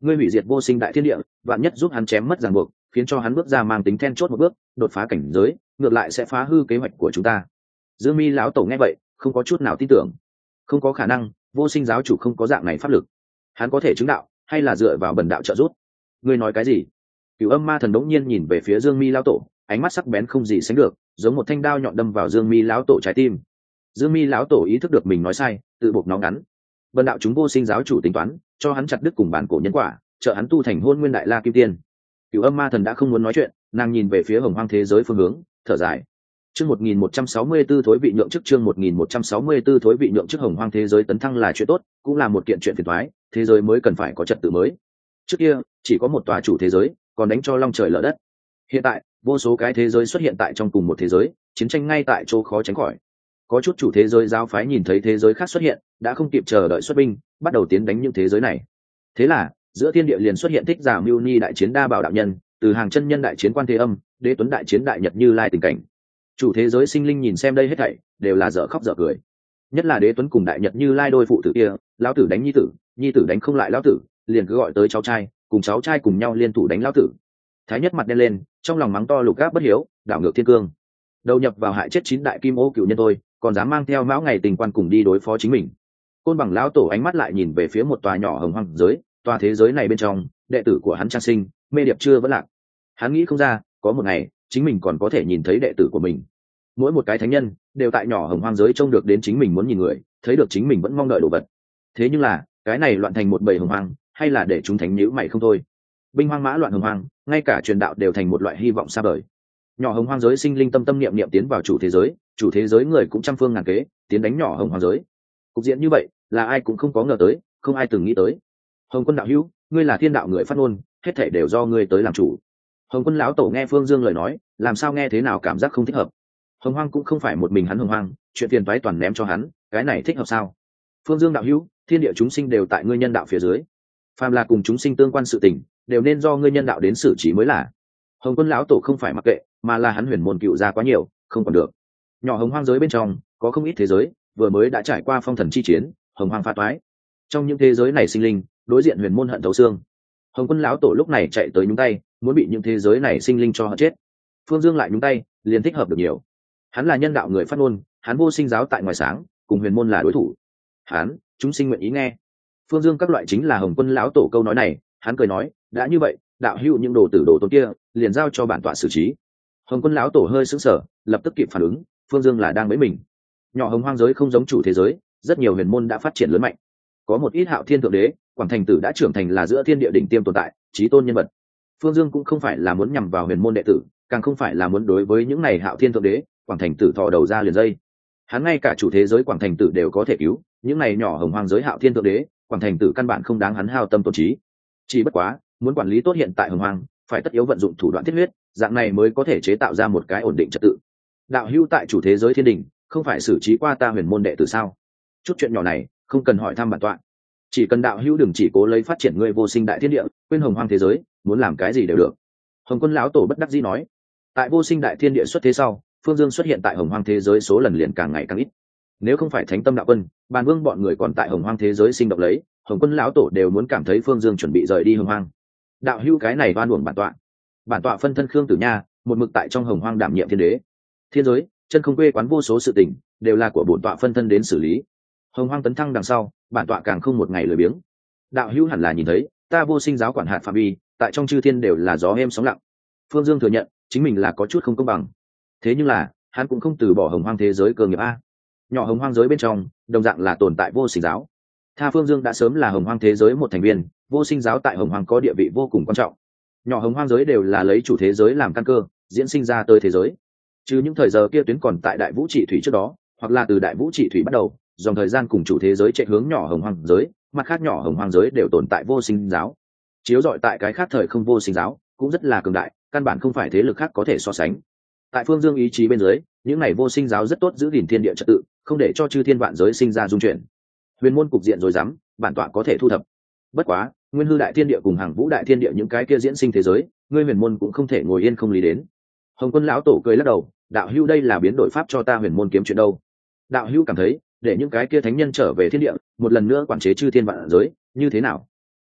ngươi hủy diệt vô sinh đại thiên địa, vạn nhất giúp hắn chém mất ràng buộc, khiến cho hắn bước ra mang tính then chốt một bước, đột phá cảnh giới, ngược lại sẽ phá hư kế hoạch của chúng ta. Dương Mi lão tổ nghe vậy, không có chút nào tin tưởng. Không có khả năng, vô sinh giáo chủ không có dạng này pháp lực. Hắn có thể chứng đạo, hay là dựa vào bần đạo trợ giúp? Ngươi nói cái gì? Cửu Âm Ma Thần đống nhiên nhìn về phía Dương Mi lão tổ, ánh mắt sắc bén không gì sánh được, giống một thanh đao nhọn đâm vào Dương Mi lão tổ trái tim. Dương Mi lão tổ ý thức được mình nói sai, tự buộc nó ngắn. Bần đạo chúng vô sinh giáo chủ tính toán, cho hắn chặt đứt cùng bản cổ nhân quả, trợ hắn tu thành Hôn Nguyên Đại La Kim Tiên. Cửu Âm Ma Thần đã không muốn nói chuyện, nàng nhìn về phía Hồng Hoang thế giới phương hướng, thở dài. Chương một nghìn một trăm sáu mươi tư thối vị nhượng chức chương một nghìn một trăm sáu mươi tư thối vị nhượng chức Hồng Hoang thế giới tấn thăng là chuyện tốt, cũng là một kiện chuyện phiền toái, thế giới mới cần phải có trật tự mới. Trước kia, chỉ có một tòa chủ thế giới, còn đánh cho long trời lở đất. Hiện tại, vô số cái thế giới xuất hiện tại trong cùng một thế giới, chiến tranh ngay tại chỗ khó tránh khỏi. Có chút chủ thế giới giáo phái nhìn thấy thế giới khác xuất hiện, đã không kịp chờ đợi xuất binh, bắt đầu tiến đánh những thế giới này. Thế là, giữa thiên địa liền xuất hiện Thích Giả Mưu Ni đại chiến Đa Bảo đạo nhân, từ Hàng Chân Nhân đại chiến Quan Thế Âm, Đế Tuấn đại chiến Đại Nhật Như Lai tình cảnh. Chủ thế giới sinh linh nhìn xem đây hết thảy, đều là dở khóc dở cười. Nhất là Đế Tuấn cùng Đại Nhật Như Lai đôi phụ tử kia, lão tử đánh nhi tử, nhi tử đánh không lại lão tử, liền cứ gọi tới cháu trai, cùng cháu trai cùng nhau liên thủ đánh lão tử. Thái Nhất mặt đen lên, trong lòng mắng to lục gáp bất hiếu, đảo ngược thiên cương. Đầu nhập vào hại chết chín đại kim ô cựu nhân thôi, còn dám mang theo mão ngày tình quan cùng đi đối phó chính mình. Côn Bằng lão tổ ánh mắt lại nhìn về phía một tòa nhỏ hồng hoang giới, tòa thế giới này bên trong, đệ tử của hắn trang sinh, mê điệp chưa vẫn lạc. Hắn nghĩ không ra, có một ngày, chính mình còn có thể nhìn thấy đệ tử của mình. Mỗi một cái thánh nhân đều tại nhỏ hồng hoang giới trông được đến chính mình muốn nhìn người, thấy được chính mình vẫn mong đợi đồ vật. Thế nhưng là, cái này loạn thành một bầy hồng hoang, hay là để chúng thánh nhíu mày không thôi. Binh hoang mã loạn hồng hoang, ngay cả truyền đạo đều thành một loại hy vọng xa vời. Nhỏ hồng hoang giới sinh linh tâm tâm niệm niệm tiến vào chủ thế giới, chủ thế giới người cũng trăm phương ngàn kế tiến đánh nhỏ hồng hoang giới. Cục diện như vậy, là ai cũng không có ngờ tới, không ai từng nghĩ tới. Hồng Quân đạo hữu, ngươi là thiên đạo người phát ngôn, hết thảy đều do ngươi tới làm chủ. Hồng Quân lão tổ nghe Phương Dương lời nói, làm sao nghe thế nào cảm giác không thích hợp. Hồng hoang cũng không phải một mình hắn hồng hoang, chuyện tiền toái toàn ném cho hắn, cái này thích hợp sao? Phương Dương đạo hữu, thiên địa chúng sinh đều tại ngươi nhân đạo phía dưới, phàm là cùng chúng sinh tương quan sự tình, đều nên do ngươi nhân đạo đến xử trí mới là. Hồng Quân lão tổ không phải mặc kệ, mà là hắn huyền môn cựu ra quá nhiều, không còn được. Nhỏ hồng hoang giới bên trong có không ít thế giới vừa mới đã trải qua phong thần chi chiến, hồng hoang phá toái. Trong những thế giới này sinh linh đối diện huyền môn hận thấu xương. Hồng Quân lão tổ lúc này chạy tới nhúng tay, muốn bị những thế giới này sinh linh cho hận chết. Phương Dương lại nhúng tay, liền thích hợp được nhiều. Hắn là nhân đạo người phát ngôn, hắn vô sinh giáo tại ngoài sáng, cùng huyền môn là đối thủ. Hắn, chúng sinh nguyện ý nghe. Phương Dương các loại chính là Hồng Quân lão tổ câu nói này, hắn cười nói, đã như vậy, đạo hữu những đồ tử đồ tôn kia, liền giao cho bản tọa xử trí. Hồng Quân lão tổ hơi sững sờ, lập tức kịp phản ứng, Phương Dương là đang bẫy mình. Nhỏ hồng hoang giới không giống chủ thế giới, rất nhiều huyền môn đã phát triển lớn mạnh. Có một ít Hạo Thiên thượng đế, Quảng Thành Tử đã trưởng thành là giữa thiên địa đỉnh tiêm tồn tại, chí tôn nhân vật. Phương Dương cũng không phải là muốn nhằm vào huyền môn đệ tử, càng không phải là muốn đối với những này Hạo Thiên thượng đế, Quảng Thành Tử thò đầu ra liền dây. Hắn ngay cả chủ thế giới Quảng Thành Tử đều có thể cứu, những này nhỏ hồng hoang giới Hạo Thiên thượng đế, Quảng Thành Tử căn bản không đáng hắn hao tâm tổn trí. Chỉ bất quá, muốn quản lý tốt hiện tại hồng hoang, phải tất yếu vận dụng thủ đoạn thiết huyết, dạng này mới có thể chế tạo ra một cái ổn định trật tự. Đạo hữu tại chủ thế giới thiên đình, không phải xử trí qua ta huyền môn đệ tử sao? Chút chuyện nhỏ này, không cần hỏi thăm bản tọa. Chỉ cần đạo hữu đừng chỉ cố lấy phát triển ngươi vô sinh đại thiên địa, quên hồng hoang thế giới, muốn làm cái gì đều được. Hồng Quân lão tổ bất đắc dĩ nói. Tại vô sinh đại thiên địa xuất thế sau, Phương Dương xuất hiện tại hồng hoang thế giới số lần liền càng ngày càng ít. Nếu không phải Thánh Tâm đạo quân, Bàn Vương bọn người còn tại hồng hoang thế giới sinh động lấy, Hồng Quân lão tổ đều muốn cảm thấy Phương Dương chuẩn bị rời đi hồng hoang. Đạo hữu cái này oan uổng bản tọa. Bản tọa phân thân Khương Tử Nha, một mực tại trong hồng hoang đảm nhiệm thiên đế. Thiên giới, chân không quê quán vô số sự tình, đều là của bổn tọa phân thân đến xử lý. Hồng hoang tấn thăng đằng sau, bản tọa càng không một ngày lười biếng. Đạo hữu hẳn là nhìn thấy, ta vô sinh giáo quản hạt phạm vi, tại trong chư thiên đều là gió êm sóng lặng. Phương Dương thừa nhận, chính mình là có chút không công bằng. Thế nhưng là, hắn cũng không từ bỏ hồng hoang thế giới cơ nghiệp a. Nhỏ hồng hoang giới bên trong, đồng dạng là tồn tại vô sinh giáo. Tha Phương Dương đã sớm là hồng hoang thế giới một thành viên, vô sinh giáo tại hồng hoang có địa vị vô cùng quan trọng. Nhỏ hồng hoang giới đều là lấy chủ thế giới làm căn cơ, diễn sinh ra tới thế giới. Chứ những thời giờ kia tuyến còn tại đại vũ trị thủy trước đó, hoặc là từ đại vũ trị thủy bắt đầu, dòng thời gian cùng chủ thế giới chạy hướng nhỏ hồng hoang giới, mặt khác nhỏ hồng hoang giới đều tồn tại vô sinh giáo. Chiếu dọi tại cái khác thời không vô sinh giáo, cũng rất là cường đại, căn bản không phải thế lực khác có thể so sánh. Tại Phương Dương ý chí bên dưới, những này vô sinh giáo rất tốt giữ gìn thiên địa trật tự, không để cho chư thiên vạn giới sinh ra dung chuyển. Huyền môn cục diện rồi dám, bản tọa có thể thu thập. Bất quá, Nguyên Hư đại thiên địa cùng Hàng Vũ đại thiên địa những cái kia diễn sinh thế giới, ngươi huyền môn cũng không thể ngồi yên không lý đến. Hồng Quân lão tổ cười lắc đầu, đạo hữu đây là biến đổi pháp cho ta huyền môn kiếm chuyện đâu? Đạo hữu cảm thấy, để những cái kia thánh nhân trở về thiên địa, một lần nữa quản chế chư thiên vạn giới, như thế nào?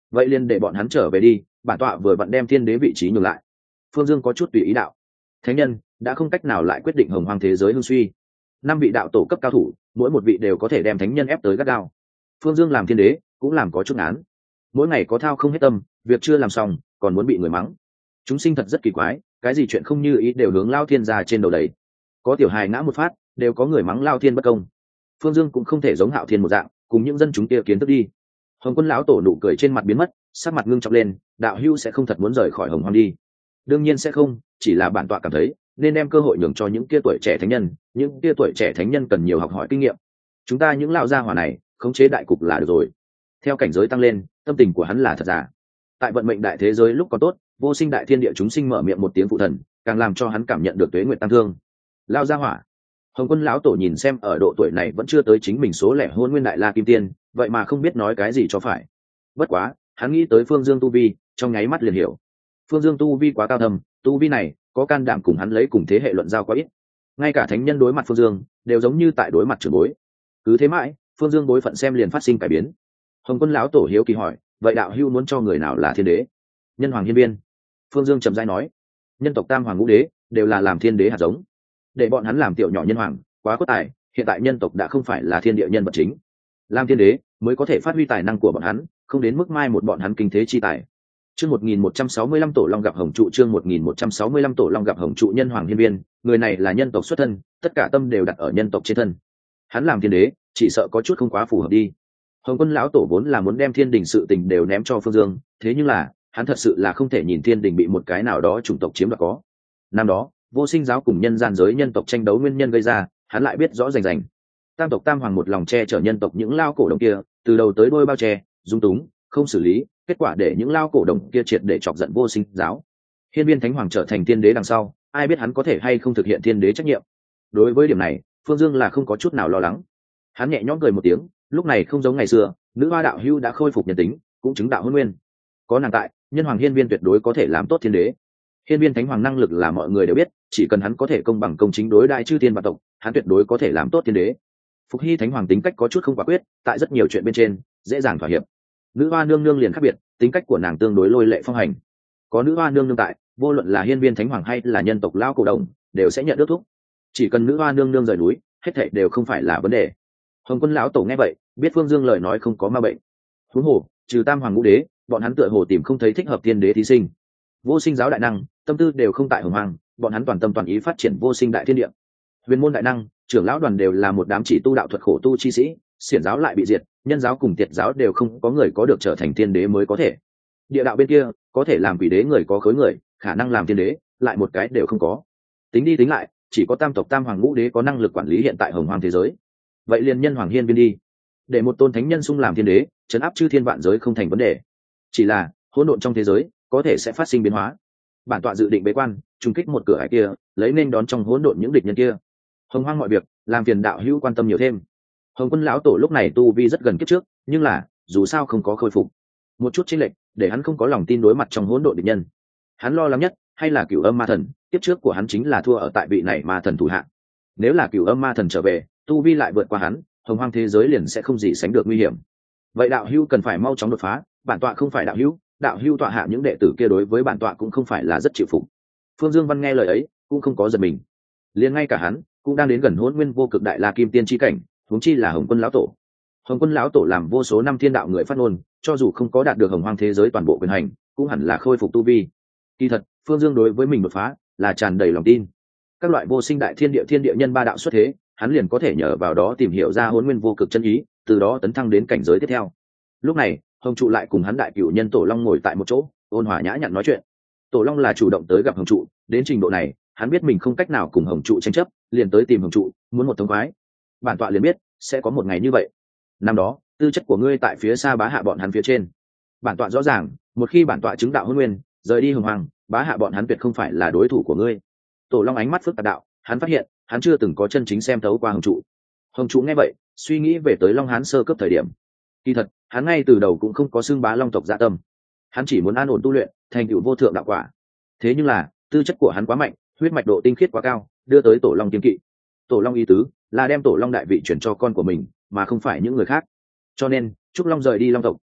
vậy liền để bọn hắn trở về đi, bản tọa vừa vặn đem thiên đế vị trí nhường lại. Phương Dương có chút tùy ý đạo. Thánh nhân đã không cách nào lại quyết định hồng hoang thế giới hưng suy. Năm vị đạo tổ cấp cao thủ, mỗi một vị đều có thể đem thánh nhân ép tới gắt gao. Phương Dương làm thiên đế cũng làm có chút án, mỗi ngày có thao không hết tâm, việc chưa làm xong còn muốn bị người mắng. Chúng sinh thật rất kỳ quái, cái gì chuyện không như ý đều hướng lao thiên ra trên đầu đầy. Có tiểu hài ngã một phát đều có người mắng lao thiên bất công. Phương Dương cũng không thể giống Hạo Thiên một dạng cùng những dân chúng kia kiến thức đi. Hồng Quân lão tổ nụ cười trên mặt biến mất, sắc mặt ngưng trọng lên. Đạo hữu sẽ không thật muốn rời khỏi hồng hoang đi? Đương nhiên sẽ không, chỉ là bản tọa cảm thấy nên đem cơ hội nhường cho những kia tuổi trẻ thánh nhân. Những kia tuổi trẻ thánh nhân cần nhiều học hỏi kinh nghiệm. Chúng ta những lão gia hỏa này khống chế đại cục là được rồi. Theo cảnh giới tăng lên, tâm tình của hắn là thật giả. Tại vận mệnh đại thế giới lúc còn tốt, vô sinh đại thiên địa chúng sinh mở miệng một tiếng phụ thần, càng làm cho hắn cảm nhận được tuế nguyệt tăng thương. Lão gia hỏa. Hồng Quân lão tổ nhìn xem ở độ tuổi này vẫn chưa tới chính mình số lẻ hôn nguyên đại la kim tiên, vậy mà không biết nói cái gì cho phải. Bất quá, hắn nghĩ tới Phương Dương tu vi, trong nháy mắt liền hiểu. Phương Dương tu vi quá cao thâm, tu vi này có can đảm cùng hắn lấy cùng thế hệ luận giao quá ít. Ngay cả thánh nhân đối mặt Phương Dương, đều giống như tại đối mặt trưởng bối. Cứ thế mãi, Phương Dương bối phận xem liền phát sinh cải biến. Hồng Quân lão tổ hiếu kỳ hỏi, vậy đạo hữu muốn cho người nào là thiên đế? Nhân hoàng hiên viên. Phương Dương trầm rãi nói, nhân tộc tam hoàng ngũ đế đều là làm thiên đế hạt giống, để bọn hắn làm tiểu nhỏ nhân hoàng quá có tài. Hiện tại nhân tộc đã không phải là thiên địa nhân vật chính, làm thiên đế mới có thể phát huy tài năng của bọn hắn, không đến mức mai một bọn hắn kinh thế chi tài. Chương một nghìn một trăm sáu mươi lăm tổ long gặp hồng trụ. Chương một nghìn một trăm sáu mươi lăm tổ long gặp hồng trụ. Nhân hoàng hiên viên, người này là nhân tộc xuất thân, tất cả tâm đều đặt ở nhân tộc trên thân. Hắn làm thiên đế chỉ sợ có chút không quá phù hợp đi. Hồng Quân lão tổ vốn là muốn đem thiên đình sự tình đều ném cho Phương Dương, thế nhưng là hắn thật sự là không thể nhìn thiên đình bị một cái nào đó chủng tộc chiếm đoạt có. Năm đó vô sinh giáo cùng nhân gian giới nhân tộc tranh đấu nguyên nhân gây ra, hắn lại biết rõ rành rành. Tam tộc tam hoàng một lòng che chở nhân tộc những lao cổ đồng kia, từ đầu tới đôi bao che dung túng không xử lý, kết quả để những lao cổ đồng kia triệt để chọc giận vô sinh giáo. Hiên viên thánh hoàng trở thành thiên đế đằng sau, ai biết hắn có thể hay không thực hiện thiên đế trách nhiệm. Đối với điểm này, Phương Dương là không có chút nào lo lắng. Hắn nhẹ nhõm cười một tiếng, lúc này không giống ngày xưa, nữ hoa đạo hưu đã khôi phục nhân tính, cũng chứng đạo hôn nguyên. Có nàng tại, nhân hoàng hiên viên tuyệt đối có thể làm tốt thiên đế. Hiên viên thánh hoàng năng lực là mọi người đều biết, chỉ cần hắn có thể công bằng công chính đối đại chư thiên và tộc, hắn tuyệt đối có thể làm tốt thiên đế. Phục Hy thánh hoàng tính cách có chút không quả quyết, tại rất nhiều chuyện bên trên dễ dàng thỏa hiệp. Nữ hoa nương nương liền khác biệt, tính cách của nàng tương đối lôi lệ phong hành. Có nữ hoa nương nương tại, vô luận là hiên viên thánh hoàng hay là nhân tộc lao cổ đồng đều sẽ nhận ước thúc. Chỉ cần nữ hoa nương nương rời núi, hết thảy đều không phải là vấn đề. Hồng Quân lão tổ nghe vậy, biết Phương Dương lời nói không có ma bệnh. Huống hồ, trừ tam hoàng ngũ đế, bọn hắn tựa hồ tìm không thấy thích hợp thiên đế thí sinh. Vô sinh giáo đại năng, tâm tư đều không tại hồng hoàng, bọn hắn toàn tâm toàn ý phát triển vô sinh đại thiên địa. Huyền môn đại năng, trưởng lão đoàn đều là một đám chỉ tu đạo thuật khổ tu chi sĩ, xiển giáo lại bị diệt, nhân giáo cùng tiệt giáo đều không có người có được trở thành thiên đế mới có thể. Địa đạo bên kia, có thể làm quỷ đế người có khối người, khả năng làm thiên đế, lại một cái đều không có. Tính đi tính lại, chỉ có tam tộc tam hoàng ngũ đế có năng lực quản lý hiện tại hồng hoàng thế giới. Vậy liền nhân hoàng hiên viên đi, để một tôn thánh nhân xung làm thiên đế, trấn áp chư thiên vạn giới không thành vấn đề. Chỉ là hỗn độn trong thế giới có thể sẽ phát sinh biến hóa. Bản tọa dự định bế quan, trùng kích một cửa ải kia, lấy nên đón trong hỗn độn những địch nhân kia. Hồng hoang mọi việc, làm phiền đạo hữu quan tâm nhiều thêm. Hồng Quân lão tổ lúc này tu vi rất gần kiếp trước, nhưng là dù sao không có khôi phục, một chút chênh lệch để hắn không có lòng tin đối mặt trong hỗn độn địch nhân. Hắn lo lắng nhất hay là Cửu Âm Ma Thần, kiếp trước của hắn chính là thua ở tại vị này ma thần thủ hạ. Nếu là Cửu Âm Ma Thần trở về, tu vi lại vượt qua hắn, hồng hoang thế giới liền sẽ không gì sánh được nguy hiểm. Vậy đạo hữu cần phải mau chóng đột phá, bản tọa không phải đạo hữu, đạo hữu tọa hạ những đệ tử kia đối với bản tọa cũng không phải là rất chịu phục. Phương Dương Văn nghe lời ấy cũng không có giật mình, liền ngay cả hắn cũng đang đến gần hỗn nguyên vô cực đại la kim tiên chi cảnh, huống chi là Hồng Quân lão tổ. Hồng Quân lão tổ làm vô số năm thiên đạo người phát ngôn, cho dù không có đạt được hồng hoang thế giới toàn bộ quyền hành, cũng hẳn là khôi phục tu vi. Kỳ thật, Phương Dương đối với mình đột phá là tràn đầy lòng tin. Các loại vô sinh đại thiên địa thiên địa nhân ba đạo xuất thế, hắn liền có thể nhờ vào đó tìm hiểu ra hỗn nguyên vô cực chân ý, từ đó tấn thăng đến cảnh giới tiếp theo. Lúc này, Hồng trụ lại cùng hắn đại cửu nhân Tổ Long ngồi tại một chỗ, ôn hòa nhã nhặn nói chuyện. Tổ Long là chủ động tới gặp Hồng trụ, đến trình độ này, hắn biết mình không cách nào cùng Hồng trụ tranh chấp, liền tới tìm Hồng trụ, muốn một thống khoái. Bản tọa liền biết sẽ có một ngày như vậy. Năm đó, tư chất của ngươi tại phía xa bá hạ bọn hắn phía trên. Bản tọa rõ ràng, một khi bản tọa chứng đạo hôn nguyên, rời đi hồng hoàng, bá hạ bọn hắn tuyệt không phải là đối thủ của ngươi. Tổ Long ánh mắt phức tạp đạo, hắn phát hiện, hắn chưa từng có chân chính xem thấu qua Hồng trụ. Hồng trụ nghe vậy, suy nghĩ về tới Long Hán sơ cấp thời điểm. Kỳ thật, hắn ngay từ đầu cũng không có xưng bá Long tộc dạ tâm. Hắn chỉ muốn an ổn tu luyện, thành tựu vô thượng đạo quả. Thế nhưng là, tư chất của hắn quá mạnh, huyết mạch độ tinh khiết quá cao, đưa tới Tổ Long kiêng kỵ. Tổ Long ý tứ là đem Tổ Long đại vị chuyển cho con của mình, mà không phải những người khác. Cho nên, Trúc Long rời đi Long tộc,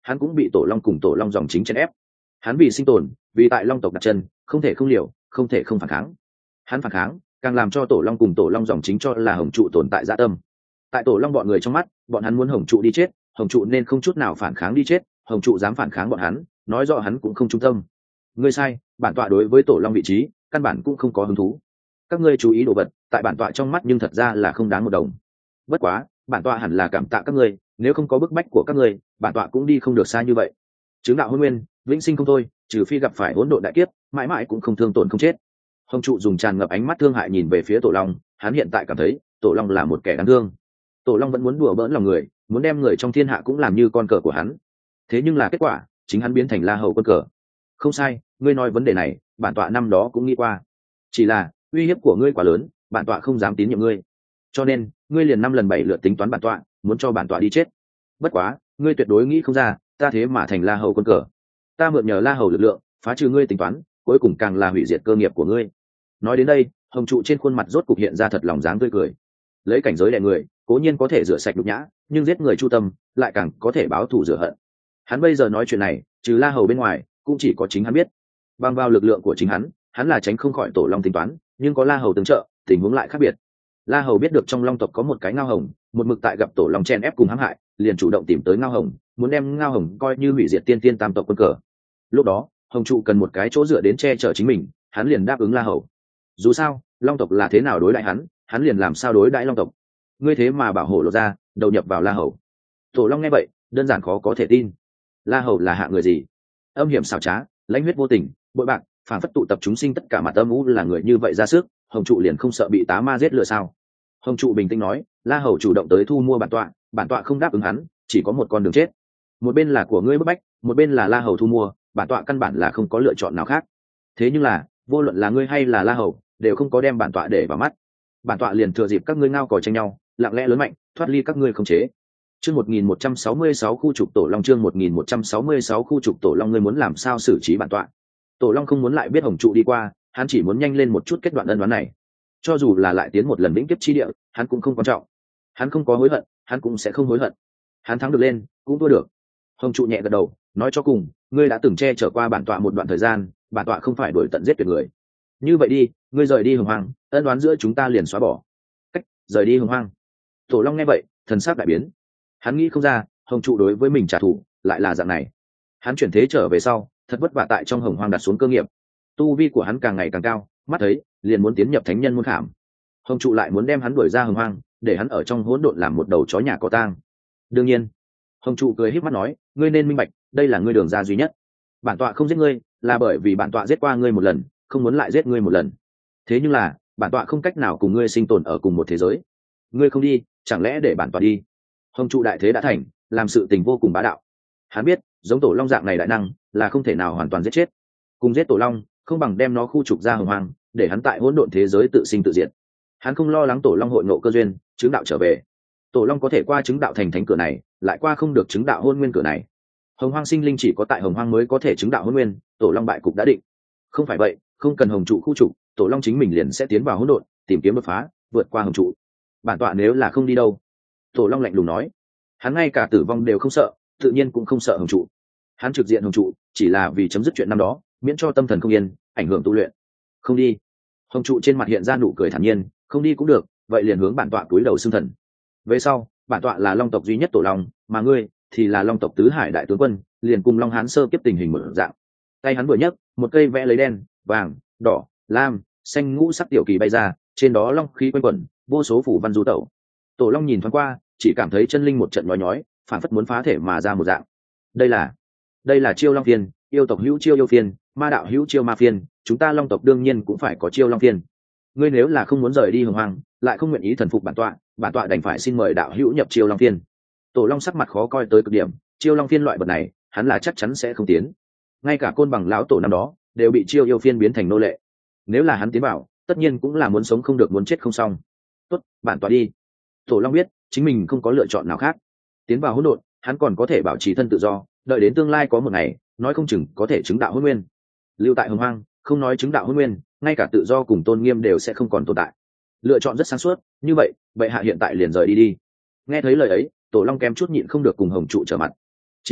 hắn cũng bị tổ long cùng tổ long dòng chính chèn ép. Hắn vì sinh tồn, vì tại long tộc đặt chân, không thể không liều, không thể không phản kháng. Hắn phản kháng càng làm cho tổ long cùng tổ long dòng chính cho là hồng trụ tồn tại dạ tâm. Tại tổ long bọn người trong mắt, bọn hắn muốn hồng trụ đi chết, hồng trụ nên không chút nào phản kháng đi chết, hồng trụ dám phản kháng bọn hắn, nói rõ hắn cũng không trung tâm. Ngươi sai, bản tọa đối với tổ long vị trí căn bản cũng không có hứng thú. Các ngươi chú ý đồ vật tại bản tọa trong mắt nhưng thật ra là không đáng một đồng. Bất quá bản tọa hẳn là cảm tạ các ngươi, nếu không có bức bách của các ngươi, bản tọa cũng đi không được xa như vậy. Chứng đạo hôn nguyên, vĩnh sinh không thôi, trừ phi gặp phải hỗn độn đại kiếp, mãi mãi cũng không thương tổn không chết. Hồng trụ dùng tràn ngập ánh mắt thương hại nhìn về phía tổ long, hắn hiện tại cảm thấy tổ long là một kẻ đáng thương. Tổ long vẫn muốn đùa bỡn lòng người, muốn đem người trong thiên hạ cũng làm như con cờ của hắn. Thế nhưng là kết quả chính hắn biến thành La Hầu quân cờ. Không sai, ngươi nói vấn đề này bản tọa năm đó cũng nghĩ qua, chỉ là uy hiếp của ngươi quá lớn, bản tọa không dám tín nhiệm ngươi, cho nên ngươi liền năm lần bảy lượt tính toán bản tọa, muốn cho bản tọa đi chết. Bất quá ngươi tuyệt đối nghĩ không ra, ta thế mà thành La Hầu quân cờ. Ta mượn nhờ La Hầu lực lượng phá trừ ngươi tính toán, cuối cùng càng là hủy diệt cơ nghiệp của ngươi. Nói đến đây, hồng trụ trên khuôn mặt rốt cục hiện ra thật lòng dáng tươi cười. Lấy cảnh giới đè người cố nhiên có thể rửa sạch nhục nhã, nhưng giết người chu tâm lại càng có thể báo thù rửa hận. Hắn bây giờ nói chuyện này, trừ La Hầu bên ngoài cũng chỉ có chính hắn biết. Bằng vào lực lượng của chính hắn, hắn là tránh không khỏi tổ long tính toán, nhưng có La Hầu tương trợ, tình huống lại khác biệt. La Hầu biết được trong long tộc có một cái Ngao Hồng, một mực tại gặp tổ long chen ép cùng hãm hại, liền chủ động tìm tới Ngao Hồng, muốn đem Ngao Hồng coi như hủy diệt tiên tiên tam tộc quân cờ. Lúc đó hồng trụ cần một cái chỗ dựa đến che chở chính mình, hắn liền đáp ứng La Hầu. Dù sao long tộc là thế nào đối đãi hắn, hắn liền làm sao đối đãi long tộc. Ngươi thế mà bảo hộ lộ ra đầu nhập vào La Hầu. Tổ long nghe vậy đơn giản khó có thể tin. La Hầu là hạ người gì? Âm hiểm xảo trá, lãnh huyết vô tình, bội bạc, phản phất tụ tập chúng sinh tất cả mặt âm u, là người như vậy ra sức, hồng trụ liền không sợ bị tá ma giết lừa sao? Hồng trụ bình tĩnh nói, La Hầu chủ động tới thu mua bản tọa, bản tọa không đáp ứng hắn, chỉ có một con đường chết. Một bên là của ngươi bức bách, một bên là La Hầu thu mua, bản tọa căn bản là không có lựa chọn nào khác. Thế nhưng là vô luận là ngươi hay là La Hầu đều không có đem bản tọa để vào mắt. Bản tọa liền thừa dịp các ngươi ngao cò tranh nhau, lặng lẽ lớn mạnh, thoát ly các ngươi khống chế. Chương một nghìn một trăm sáu mươi sáu khu trục tổ long, chương một nghìn một trăm sáu mươi sáu khu trục tổ long, ngươi muốn làm sao xử trí bản tọa? Tổ long không muốn lại biết hồng trụ đi qua, hắn chỉ muốn nhanh lên một chút kết đoạn ân đoán này. Cho dù là lại tiến một lần vĩnh kiếp chi địa, hắn cũng không quan trọng. Hắn không có hối hận, hắn cũng sẽ không hối hận. Hắn thắng được lên, cũng thua được. Hồng trụ nhẹ gật đầu, nói cho cùng, ngươi đã từng che chở qua bản tọa một đoạn thời gian, bản tọa không phải đuổi tận giết tuyệt người. Như vậy đi, ngươi rời đi Hồng Hoang, ân đoán giữa chúng ta liền xóa bỏ. Cách rời đi Hồng Hoang. Tổ long nghe vậy, thần sắc đại biến. Hắn nghĩ không ra hồng trụ đối với mình trả thù lại là dạng này. Hắn chuyển thế trở về sau thật vất vả tại trong Hồng Hoang đặt xuống cơ nghiệp, tu vi của hắn càng ngày càng cao, mắt thấy liền muốn tiến nhập thánh nhân môn khảm. Hồng trụ lại muốn đem hắn đuổi ra Hồng Hoang, để hắn ở trong hỗn độn làm một đầu chó nhà có tang. Đương nhiên hồng trụ cười híp mắt nói, ngươi nên minh bạch, đây là ngươi đường ra duy nhất. Bản tọa không giết ngươi là bởi vì bản tọa giết qua ngươi một lần, không muốn lại giết ngươi một lần. Thế nhưng là bản tọa không cách nào cùng ngươi sinh tồn ở cùng một thế giới. Ngươi không đi, chẳng lẽ để bản tọa đi? Hồng trụ đại thế đã thành, làm sự tình vô cùng bá đạo. Hắn biết giống tổ long dạng này đại năng là không thể nào hoàn toàn giết chết. Cùng giết tổ long không bằng đem nó khu trục ra Hồng Hoang, để hắn tại hỗn độn thế giới tự sinh tự diệt. Hắn không lo lắng tổ long hội ngộ cơ duyên chứng đạo trở về. Tổ long có thể qua chứng đạo thành thánh cửa này, lại qua không được chứng đạo hôn nguyên cửa này. Hồng Hoang sinh linh chỉ có tại Hồng Hoang mới có thể chứng đạo hôn nguyên, tổ long bại cục đã định. Không phải vậy, không cần hồng trụ khu trục, tổ long chính mình liền sẽ tiến vào hỗn độn, tìm kiếm đột phá, vượt qua hồng trụ. Bản tọa nếu là không đi đâu? Tổ long lạnh lùng nói. Hắn ngay cả tử vong đều không sợ, tự nhiên cũng không sợ hồng trụ. Hắn trực diện hồng trụ chỉ là vì chấm dứt chuyện năm đó, miễn cho tâm thần không yên, ảnh hưởng tu luyện. Không đi. Hồng trụ trên mặt hiện ra nụ cười thản nhiên, không đi cũng được, vậy liền hướng bản tọa cúi đầu xưng thần. Về sau bản tọa là long tộc duy nhất tổ long, mà ngươi thì là long tộc tứ hải đại tướng quân, liền cùng long hán sơ kiếp tình hình mở dạng. Tay hắn vừa nhấc, một cây vẽ lấy đen, vàng, đỏ, lam, xanh ngũ sắc tiểu kỳ bay ra, trên đó long khí quanh quẩn, vô số phủ văn du tẩu. Tổ long nhìn thoáng qua, chỉ cảm thấy chân linh một trận nhói nhói, phản phất muốn phá thể mà ra một dạng. Đây là, đây là chiêu long phiên, yêu tộc hữu chiêu yêu phiên, ma đạo hữu chiêu ma phiên, chúng ta long tộc đương nhiên cũng phải có chiêu long phiên. Ngươi nếu là không muốn rời đi Hồng Hoang, lại không nguyện ý thần phục bản tọa, bản tọa đành phải xin mời đạo hữu nhập chiêu long phiên. Tổ long sắc mặt khó coi tới cực điểm, chiêu long phiên loại vật này hắn là chắc chắn sẽ không tiến. Ngay cả côn bằng lão tổ năm đó đều bị chiêu yêu phiên biến thành nô lệ, nếu là hắn tiến vào tất nhiên cũng là muốn sống không được muốn chết không xong. Tốt, bản tọa đi. Tổ long biết chính mình không có lựa chọn nào khác. Tiến vào hỗn độn hắn còn có thể bảo trì thân tự do, đợi đến tương lai có một ngày nói không chừng có thể chứng đạo hôn nguyên. Lưu tại Hồng Hoang không nói chứng đạo hôn nguyên, ngay cả tự do cùng tôn nghiêm đều sẽ không còn tồn tại. Lựa chọn rất sáng suốt, như vậy bệ hạ hiện tại liền rời đi đi. Nghe thấy lời ấy, tổ long kém chút nhịn không được cùng hồng trụ trở mặt. Chỉ là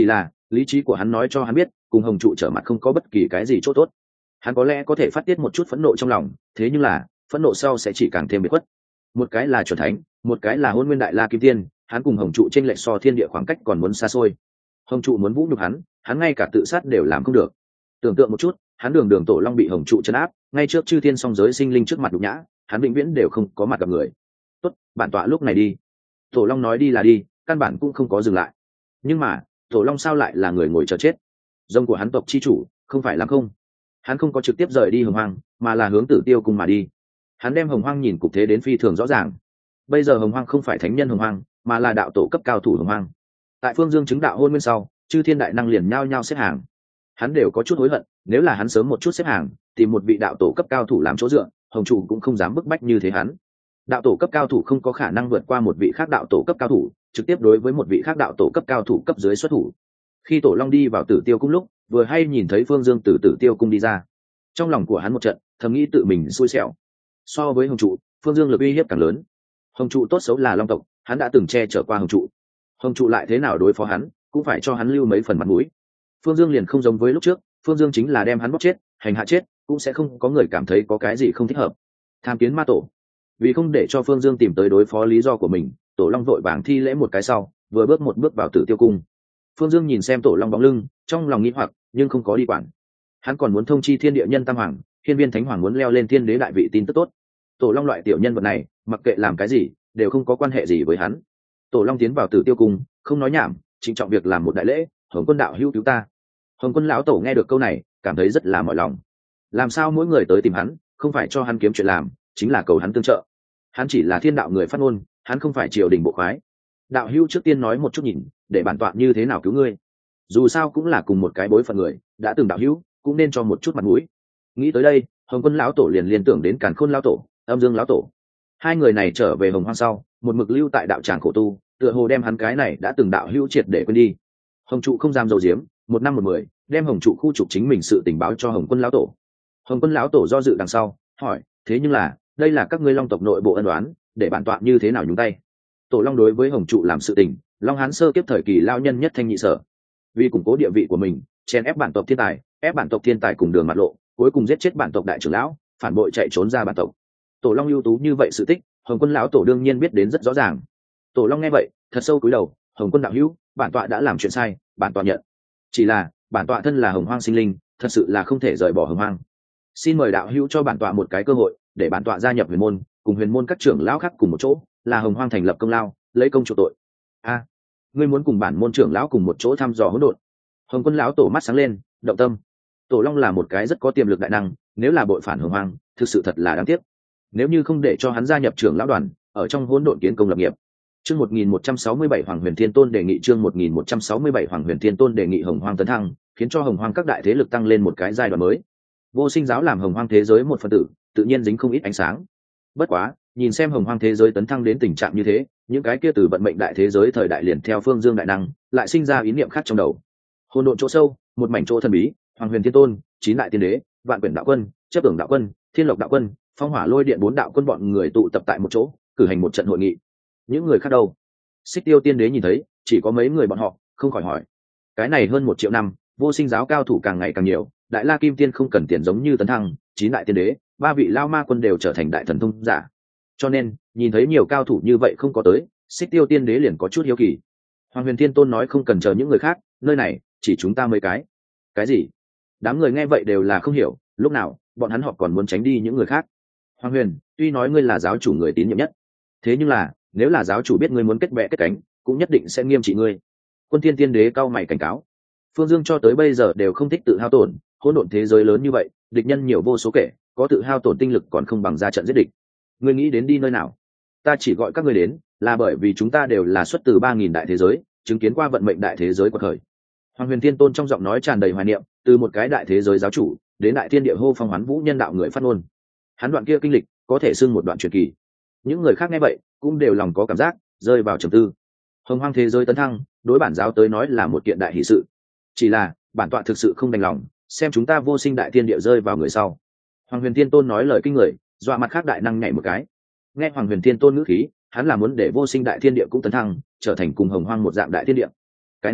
lý trí của hắn nói cho hắn biết cùng hồng trụ trở mặt không có bất kỳ cái gì chỗ tốt. Hắn có lẽ có thể phát tiết một chút phẫn nộ trong lòng, thế nhưng là phẫn nộ sau sẽ chỉ càng thêm biệt khuất. Một cái là chuẩn thánh, một cái là hôn nguyên đại la kim tiên, hắn cùng hồng trụ trên lệch so thiên địa khoảng cách còn muốn xa xôi. Hồng trụ muốn vũ nhục hắn, hắn ngay cả tự sát đều làm không được. Tưởng tượng một chút, hắn đường đường tổ long bị hồng trụ chấn áp, ngay trước chư thiên song giới sinh linh trước mặt nhục nhã, hắn vĩnh viễn đều không có mặt gặp người. Tốt, bản tọa lúc này đi. Tổ long nói đi là đi, căn bản cũng không có dừng lại. Nhưng mà tổ long sao lại là người ngồi chờ chết? Rồng của hắn tộc chi chủ không phải làm không. Hắn không có trực tiếp rời đi hồng hoang, mà là hướng Tử Tiêu cung mà đi. Hắn đem hồng hoang nhìn cục thế đến phi thường rõ ràng. Bây giờ hồng hoang không phải thánh nhân hồng hoang, mà là đạo tổ cấp cao thủ hồng hoang. Tại phương dương chứng đạo hôn nguyên sau, chư thiên đại năng liền nhao nhao xếp hàng. Hắn đều có chút hối hận, nếu là hắn sớm một chút xếp hàng, tìm một vị đạo tổ cấp cao thủ làm chỗ dựa, hồng trụ cũng không dám bức bách như thế hắn. Đạo tổ cấp cao thủ không có khả năng vượt qua một vị khác đạo tổ cấp cao thủ, trực tiếp đối với một vị khác đạo tổ cấp cao thủ cấp dưới xuất thủ. Khi tổ long đi vào Tử Tiêu cung lúc, vừa hay nhìn thấy phương dương từ Tử Tiêu cung đi ra. Trong lòng của hắn một trận thầm nghĩ tự mình xui xẻo. So với hồng trụ, phương dương lực uy hiếp càng lớn. Hồng trụ tốt xấu là long tộc, hắn đã từng che chở qua hồng trụ. Hồng trụ lại thế nào đối phó hắn, cũng phải cho hắn lưu mấy phần mặt mũi. Phương dương liền không giống với lúc trước, phương dương chính là đem hắn bóc chết, hành hạ chết, cũng sẽ không có người cảm thấy có cái gì không thích hợp. Tham kiến ma tổ. Vì không để cho phương dương tìm tới đối phó lý do của mình, tổ long vội vàng thi lễ một cái sau, vừa bước một bước vào Tử Tiêu cung. Phương dương nhìn xem tổ long bóng lưng, trong lòng nghĩ hoặc nhưng không có đi quản. Hắn còn muốn thông chi thiên địa nhân tam hoàng, hiên viên thánh hoàng muốn leo lên thiên đế đại vị tin tức tốt. Tổ long loại tiểu nhân vật này mặc kệ làm cái gì đều không có quan hệ gì với hắn. Tổ long tiến vào Tử Tiêu cung, không nói nhảm, trịnh trọng việc làm một đại lễ. Hồng quân đạo hữu cứu ta. Hồng quân lão tổ nghe được câu này cảm thấy rất là mỏi lòng. Làm sao mỗi người tới tìm hắn không phải cho hắn kiếm chuyện làm, chính là cầu hắn tương trợ. Hắn chỉ là thiên đạo người phát ngôn, hắn không phải triều đình bộ khoái. Đạo hữu trước tiên nói một chút nhìn, để bản tọa như thế nào cứu ngươi. Dù sao cũng là cùng một cái bối phận người, đã từng đạo hữu cũng nên cho một chút mặt mũi. Nghĩ tới đây, Hồng quân lão tổ liền liên tưởng đến Càn Khôn lão tổ, Âm Dương lão tổ. Hai người này trở về hồng hoang sau, một mực lưu tại đạo tràng khổ tu, tựa hồ đem hắn cái này đã từng đạo hữu triệt để quên đi. Hồng trụ không dám dầu diếm, một năm một mười đem hồng trụ khu trục chính mình sự tình báo cho Hồng quân lão tổ. Hồng quân lão tổ do dự đằng sau hỏi, thế nhưng là đây là các ngươi long tộc nội bộ ân đoán, để bản tọa như thế nào nhúng tay? Tổ long đối với hồng trụ làm sự tình, long hán sơ kiếp thời kỳ lao nhân nhất thanh nhị sở. Vì củng cố địa vị của mình, chen ép bản tộc thiên tài, ép bản tộc thiên tài cùng đường mặt lộ, cuối cùng giết chết bản tộc đại trưởng lão, phản bội chạy trốn ra bản tộc. Tổ long ưu tú như vậy sự tích, Hồng quân lão tổ đương nhiên biết đến rất rõ ràng. Tổ long nghe vậy thật sâu cúi đầu, Hồng quân đạo hữu, bản tọa đã làm chuyện sai, bản tọa nhận. Chỉ là bản tọa thân là hồng hoang sinh linh, thật sự là không thể rời bỏ hồng hoang. Xin mời đạo hữu cho bản tọa một cái cơ hội, để bản tọa gia nhập huyền môn, cùng huyền môn các trưởng lão khác cùng một chỗ, là hồng hoang thành lập công lao, lấy công chuộc tội. A, ngươi muốn cùng bản môn trưởng lão cùng một chỗ thăm dò hỗn độn? Hồng quân lão tổ mắt sáng lên, động tâm. Tổ long là một cái rất có tiềm lực đại năng, nếu là bội phản hồng hoang, thực sự thật là đáng tiếc. Nếu như không để cho hắn gia nhập trưởng lão đoàn, ở trong hỗn độn kiến công lập nghiệp. Chương một nghìn một trăm sáu mươi bảy Hoàng Huyền Thiên Tôn đề nghị chương một nghìn một trăm sáu mươi bảy Hoàng Huyền Thiên Tôn đề nghị hồng hoang tấn thăng, khiến cho hồng hoang các đại thế lực tăng lên một cái giai đoạn mới. Vô Sinh giáo làm hồng hoang thế giới một phần tử, tự nhiên dính không ít ánh sáng. Bất quá, nhìn xem hồng hoang thế giới tấn thăng đến tình trạng như thế, những cái kia từ vận mệnh đại thế giới thời đại liền theo phương dương đại năng, lại sinh ra ý niệm khác trong đầu. Hỗn độn chỗ sâu, một mảnh chỗ thần bí, Hoàng Huyền Thiên Tôn, chín đại tiên đế, vạn quyển đạo quân, chấp tưởng đạo quân, thiên lộc đạo quân, phong hỏa lôi điện bốn đạo quân bọn người tụ tập tại một chỗ, cử hành một trận hội nghị. Những người khác đâu? Xích Tiêu tiên đế nhìn thấy chỉ có mấy người bọn họ, không khỏi hỏi. Cái này hơn một triệu năm, Vô Sinh giáo cao thủ càng ngày càng nhiều, đại la kim tiên không cần tiền giống như tấn thăng, chín đại tiên đế, ba vị lao ma quân đều trở thành đại thần thông giả. Cho nên nhìn thấy nhiều cao thủ như vậy không có tới, Xích Tiêu tiên đế liền có chút hiếu kỳ. Hoàng Huyền Thiên Tôn nói không cần chờ những người khác, nơi này chỉ chúng ta mấy cái. Cái gì? Đám người nghe vậy đều là không hiểu, lúc nào bọn hắn họ còn muốn tránh đi những người khác. Hoàng Huyền, tuy nói ngươi là giáo chủ người tín nhiệm nhất, thế nhưng là nếu là giáo chủ biết ngươi muốn kết bè kết cánh, cũng nhất định sẽ nghiêm trị ngươi. Quân Thiên Tiên đế cao mày cảnh cáo. Phương Dương cho tới bây giờ đều không thích tự hao tổn, hỗn độn thế giới lớn như vậy, địch nhân nhiều vô số kể, có tự hao tổn tinh lực còn không bằng ra trận giết địch. Ngươi nghĩ đến đi nơi nào? Ta chỉ gọi các ngươi đến, là bởi vì chúng ta đều là xuất từ ba nghìn đại thế giới, chứng kiến qua vận mệnh đại thế giới quật khởi. Hoàng Huyền Thiên Tôn trong giọng nói tràn đầy hoài niệm, từ một cái đại thế giới giáo chủ đến đại thiên địa hô phong hoán vũ nhân đạo người phát ngôn. Hắn đoạn kia kinh lịch có thể xưng một đoạn truyền kỳ. Những người khác nghe vậy cũng đều lòng có cảm giác rơi vào trầm tư. Hồng hoang thế giới tấn thăng, đối bản giáo tới nói là một kiện đại hỷ sự. Chỉ là bản tọa thực sự không đành lòng xem chúng ta Vô Sinh đại thiên địa rơi vào người sau. Hoàng Huyền Thiên Tôn nói lời kinh người, dọa mặt khác đại năng nhảy một cái. Nghe Hoàng Huyền Thiên Tôn ngữ khí, hắn là muốn để Vô Sinh đại thiên địa cũng tấn thăng, trở thành cùng hồng hoang một dạng đại thiên địa. Cái này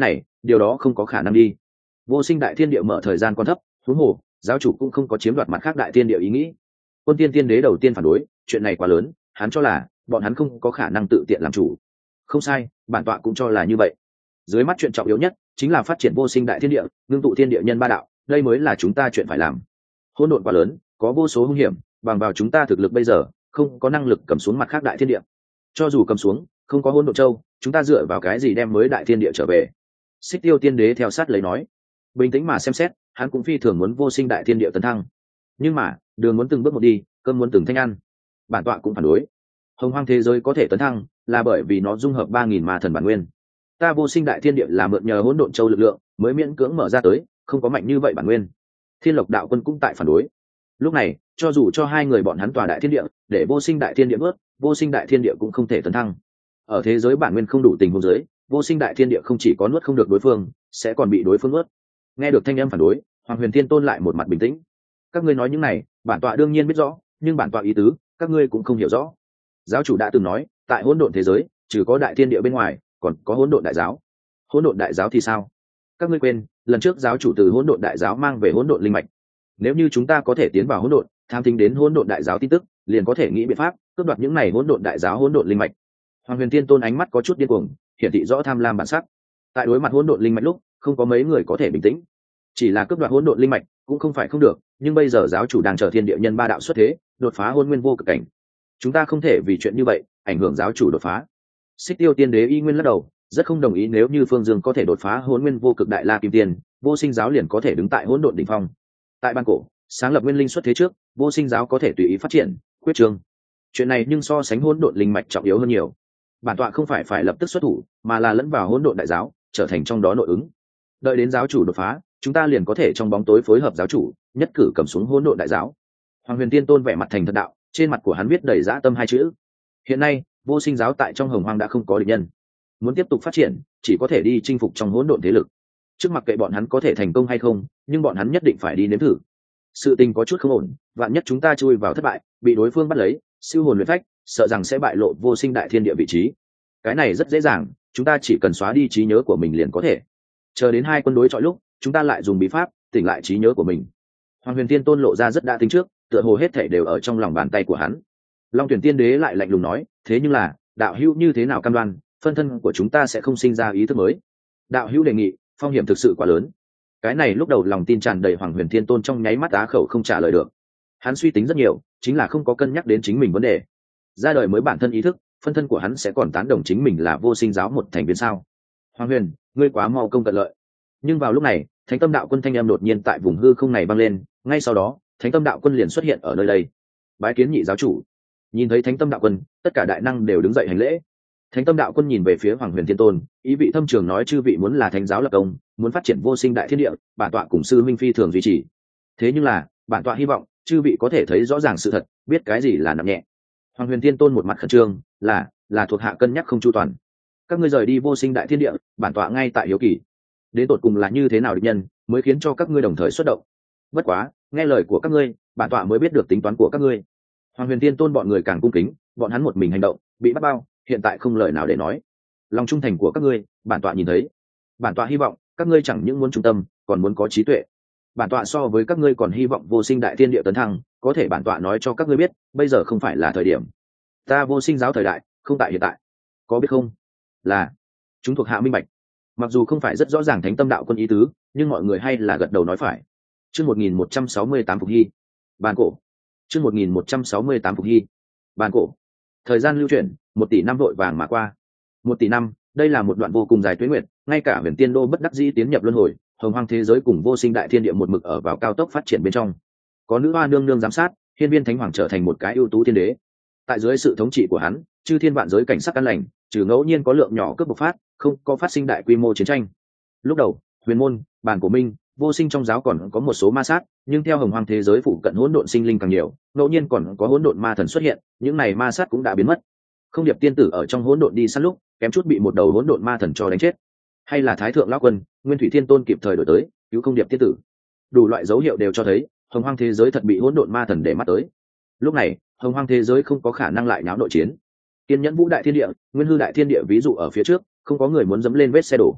điều đó không có khả năng đi. Vô sinh đại thiên địa mở thời gian còn thấp, huống hồ giáo chủ cũng không có chiếm đoạt mặt khác đại thiên địa ý nghĩ. Quân tiên tiên đế đầu tiên phản đối, chuyện này quá lớn, hắn cho là bọn hắn không có khả năng tự tiện làm chủ. Không sai, bản tọa cũng cho là như vậy. Dưới mắt chuyện trọng yếu nhất chính là phát triển vô sinh đại thiên địa, ngưng tụ thiên địa nhân ba đạo, đây mới là chúng ta chuyện phải làm. Hỗn độn quá lớn, có vô số hung hiểm, bằng vào chúng ta thực lực bây giờ không có năng lực cầm xuống mặt khác đại thiên địa. Cho dù cầm xuống, không có hỗn độn châu, chúng ta dựa vào cái gì đem mới đại thiên địa trở về? Xích Tiêu tiên đế theo sát lấy nói. Bình tĩnh mà xem xét, hắn cũng phi thường muốn vô sinh đại thiên địa tấn thăng, nhưng mà đường muốn từng bước một đi, cơm muốn từng thanh ăn. Bản tọa cũng phản đối. Hồng hoang thế giới có thể tấn thăng là bởi vì nó dung hợp ba nghìn ma thần bản nguyên, ta vô sinh đại thiên địa là mượn nhờ hỗn độn châu lực lượng mới miễn cưỡng mở ra tới, không có mạnh như vậy bản nguyên. Thiên Lộc đạo quân cũng tại phản đối. Lúc này cho dù cho hai người bọn hắn tòa đại thiên địa để vô sinh đại thiên địa vớt, vô sinh đại thiên địa cũng không thể tấn thăng. Ở thế giới bản nguyên không đủ tình huống giới, vô sinh đại thiên địa không chỉ có nuốt không được đối phương, sẽ còn bị đối phương nuốt. Nghe được thanh âm phản đối, Hoàng Huyền Thiên Tôn lại một mặt bình tĩnh. Các ngươi nói những này bản tọa đương nhiên biết rõ, nhưng bản tọa ý tứ các ngươi cũng không hiểu rõ. Giáo chủ đã từng nói, tại hỗn độn thế giới trừ có đại thiên địa bên ngoài còn có hỗn độn đại giáo. Hỗn độn đại giáo thì sao? Các ngươi quên lần trước giáo chủ từ hỗn độn đại giáo mang về hỗn độn linh mạch. Nếu như chúng ta có thể tiến vào hỗn độn, tham thính đến hỗn độn đại giáo tin tức, liền có thể nghĩ biện pháp cướp đoạt những này hỗn độn đại giáo hỗn độn linh mạch. Hoàng Huyền Thiên Tôn ánh mắt có chút điên cuồng, hiển thị rõ tham lam bản sắc. Tại đối mặt hỗn độn linh mạch lúc, không có mấy người có thể bình tĩnh. Chỉ là cướp đoạt hỗn độn linh mạch cũng không phải không được, nhưng bây giờ giáo chủ đang chờ thiên địa nhân ba đạo xuất thế, đột phá hôn nguyên vô cực cảnh. Chúng ta không thể vì chuyện như vậy ảnh hưởng giáo chủ đột phá. Xích Tiêu tiên đế y nguyên lắc đầu, rất không đồng ý. Nếu như Phương Dương có thể đột phá hôn nguyên vô cực đại la kim tiên, vô sinh giáo liền có thể đứng tại hỗn độn đỉnh phong. Tại ban cổ sáng lập nguyên linh xuất thế trước, vô sinh giáo có thể tùy ý phát triển quyết trương. Chuyện này nhưng so sánh hỗn độn linh mạch trọng yếu hơn nhiều. Bản tọa không phải phải lập tức xuất thủ, mà là lẫn vào hỗn độn đại giáo, trở thành trong đó nội ứng. Đợi đến giáo chủ đột phá, chúng ta liền có thể trong bóng tối phối hợp giáo chủ, nhất cử cầm xuống hỗn độn đại giáo. Hoàng Huyền Tiên Tôn vẻ mặt thành thật đạo, trên mặt của hắn viết đầy dã tâm hai chữ. Hiện nay vô sinh giáo tại trong hồng hoang đã không có địch nhân, muốn tiếp tục phát triển chỉ có thể đi chinh phục trong hỗn độn thế lực. Trước mặc kệ bọn hắn có thể thành công hay không, nhưng bọn hắn nhất định phải đi nếm thử. Sự tình có chút không ổn, vạn nhất chúng ta chui vào thất bại, bị đối phương bắt lấy siêu hồn luyện phách, sợ rằng sẽ bại lộ vô sinh đại thiên địa vị trí. Cái này rất dễ dàng, chúng ta chỉ cần xóa đi trí nhớ của mình liền có thể. Chờ đến hai quân đối chọi lúc, chúng ta lại dùng bí pháp tỉnh lại trí nhớ của mình. Hoàng Huyền Tiên Tôn lộ ra rất đã tính trước, tựa hồ hết thảy đều ở trong lòng bàn tay của hắn. Long Tuyển Tiên Đế lại lạnh lùng nói, thế nhưng là đạo hữu như thế nào cam đoan phân thân của chúng ta sẽ không sinh ra ý thức mới? Đạo hữu đề nghị phong hiểm thực sự quá lớn. Cái này lúc đầu lòng tin tràn đầy Hoàng Huyền Thiên Tôn trong nháy mắt á khẩu không trả lời được. Hắn suy tính rất nhiều, chính là không có cân nhắc đến chính mình vấn đề. Ra đời mới bản thân ý thức, phân thân của hắn sẽ còn tán đồng chính mình là vô sinh giáo một thành viên sao? Hoàng Huyền, ngươi quá mau công tận lợi. Nhưng vào lúc này, Thánh Tâm Đạo Quân thanh em đột nhiên tại vùng hư không này vang lên, ngay sau đó, Thánh Tâm Đạo Quân liền xuất hiện ở nơi đây. Bái kiến nhị giáo chủ. Nhìn thấy Thánh Tâm Đạo Quân, tất cả đại năng đều đứng dậy hành lễ. Thánh Tâm Đạo Quân nhìn về phía Hoàng Huyền Thiên Tôn, ý vị thâm trường nói, chư vị muốn là thánh giáo lập công, muốn phát triển vô sinh đại thiên địa, bản tọa cùng sư minh phi thường duy trì. Thế nhưng là, bản tọa hy vọng chư vị có thể thấy rõ ràng sự thật, biết cái gì là nặng nhẹ. Hoàng Huyền Thiên Tôn một mặt khẩn trương, là là thuộc hạ cân nhắc không chu toàn. Các ngươi rời đi vô sinh đại thiên địa, bản tọa ngay tại hiếu kỳ, đến tột cùng là như thế nào địch nhân mới khiến cho các ngươi đồng thời xuất động. Bất quá nghe lời của các ngươi, bản tọa mới biết được tính toán của các ngươi. Hoàng Huyền Thiên Tôn bọn người càng cung kính, bọn hắn một mình hành động bị bắt bao, hiện tại không lời nào để nói. Lòng trung thành của các ngươi bản tọa nhìn thấy, bản tọa hy vọng các ngươi chẳng những muốn trung tâm, còn muốn có trí tuệ. Bản tọa so với các ngươi còn hy vọng vô sinh đại thiên địa tấn thăng, có thể bản tọa nói cho các ngươi biết, bây giờ không phải là thời điểm. Ta vô sinh giáo thời đại không tại hiện tại, có biết không? Là chúng thuộc hạ minh bạch. Mặc dù không phải rất rõ ràng Thánh Tâm Đạo Quân ý tứ, nhưng mọi người hay là gật đầu nói phải. Chương một nghìn một trăm sáu mươi tám Phục Hy. Bàn cổ. Chương một nghìn một trăm sáu mươi tám Phục Hy. Bàn cổ. Thời gian lưu chuyển, một tỷ năm vội vàng mà qua. Một tỷ năm, đây là một đoạn vô cùng dài tuế nguyệt, ngay cả Huyền Tiên Đô bất đắc dĩ tiến nhập luân hồi, hồng hoang thế giới cùng vô sinh đại thiên địa một mực ở vào cao tốc phát triển bên trong. Có nữ hoa nương nương giám sát, Hiên Viên Thánh Hoàng trở thành một cái ưu tú thiên đế. Tại dưới sự thống trị của hắn, chư thiên vạn giới cảnh sắc an lành, trừ ngẫu nhiên có lượng nhỏ cướp bộc phát, không có phát sinh đại quy mô chiến tranh. Lúc đầu, Huyền Môn, Bàn Cổ Minh, vô sinh trong giáo còn có một số ma sát, nhưng theo hồng hoang thế giới phụ cận hỗn độn sinh linh càng nhiều, ngẫu nhiên còn có hỗn độn ma thần xuất hiện, những này ma sát cũng đã biến mất. Không Điệp tiên tử ở trong hỗn độn đi săn lúc, kém chút bị một đầu hỗn độn ma thần cho đánh chết. Hay là Thái thượng lão quân, Nguyên Thủy Thiên Tôn kịp thời đổi tới, cứu Không Điệp tiên tử. Đủ loại dấu hiệu đều cho thấy, hồng hoang thế giới thật bị hỗn độn ma thần để mắt tới. Lúc này, hồng hoang thế giới không có khả năng lại náo nội chiến. Kiên Nhẫn Vũ đại thiên địa, Nguyên Hư đại thiên địa ví dụ ở phía trước, không có người muốn dẫm lên vết xe đổ.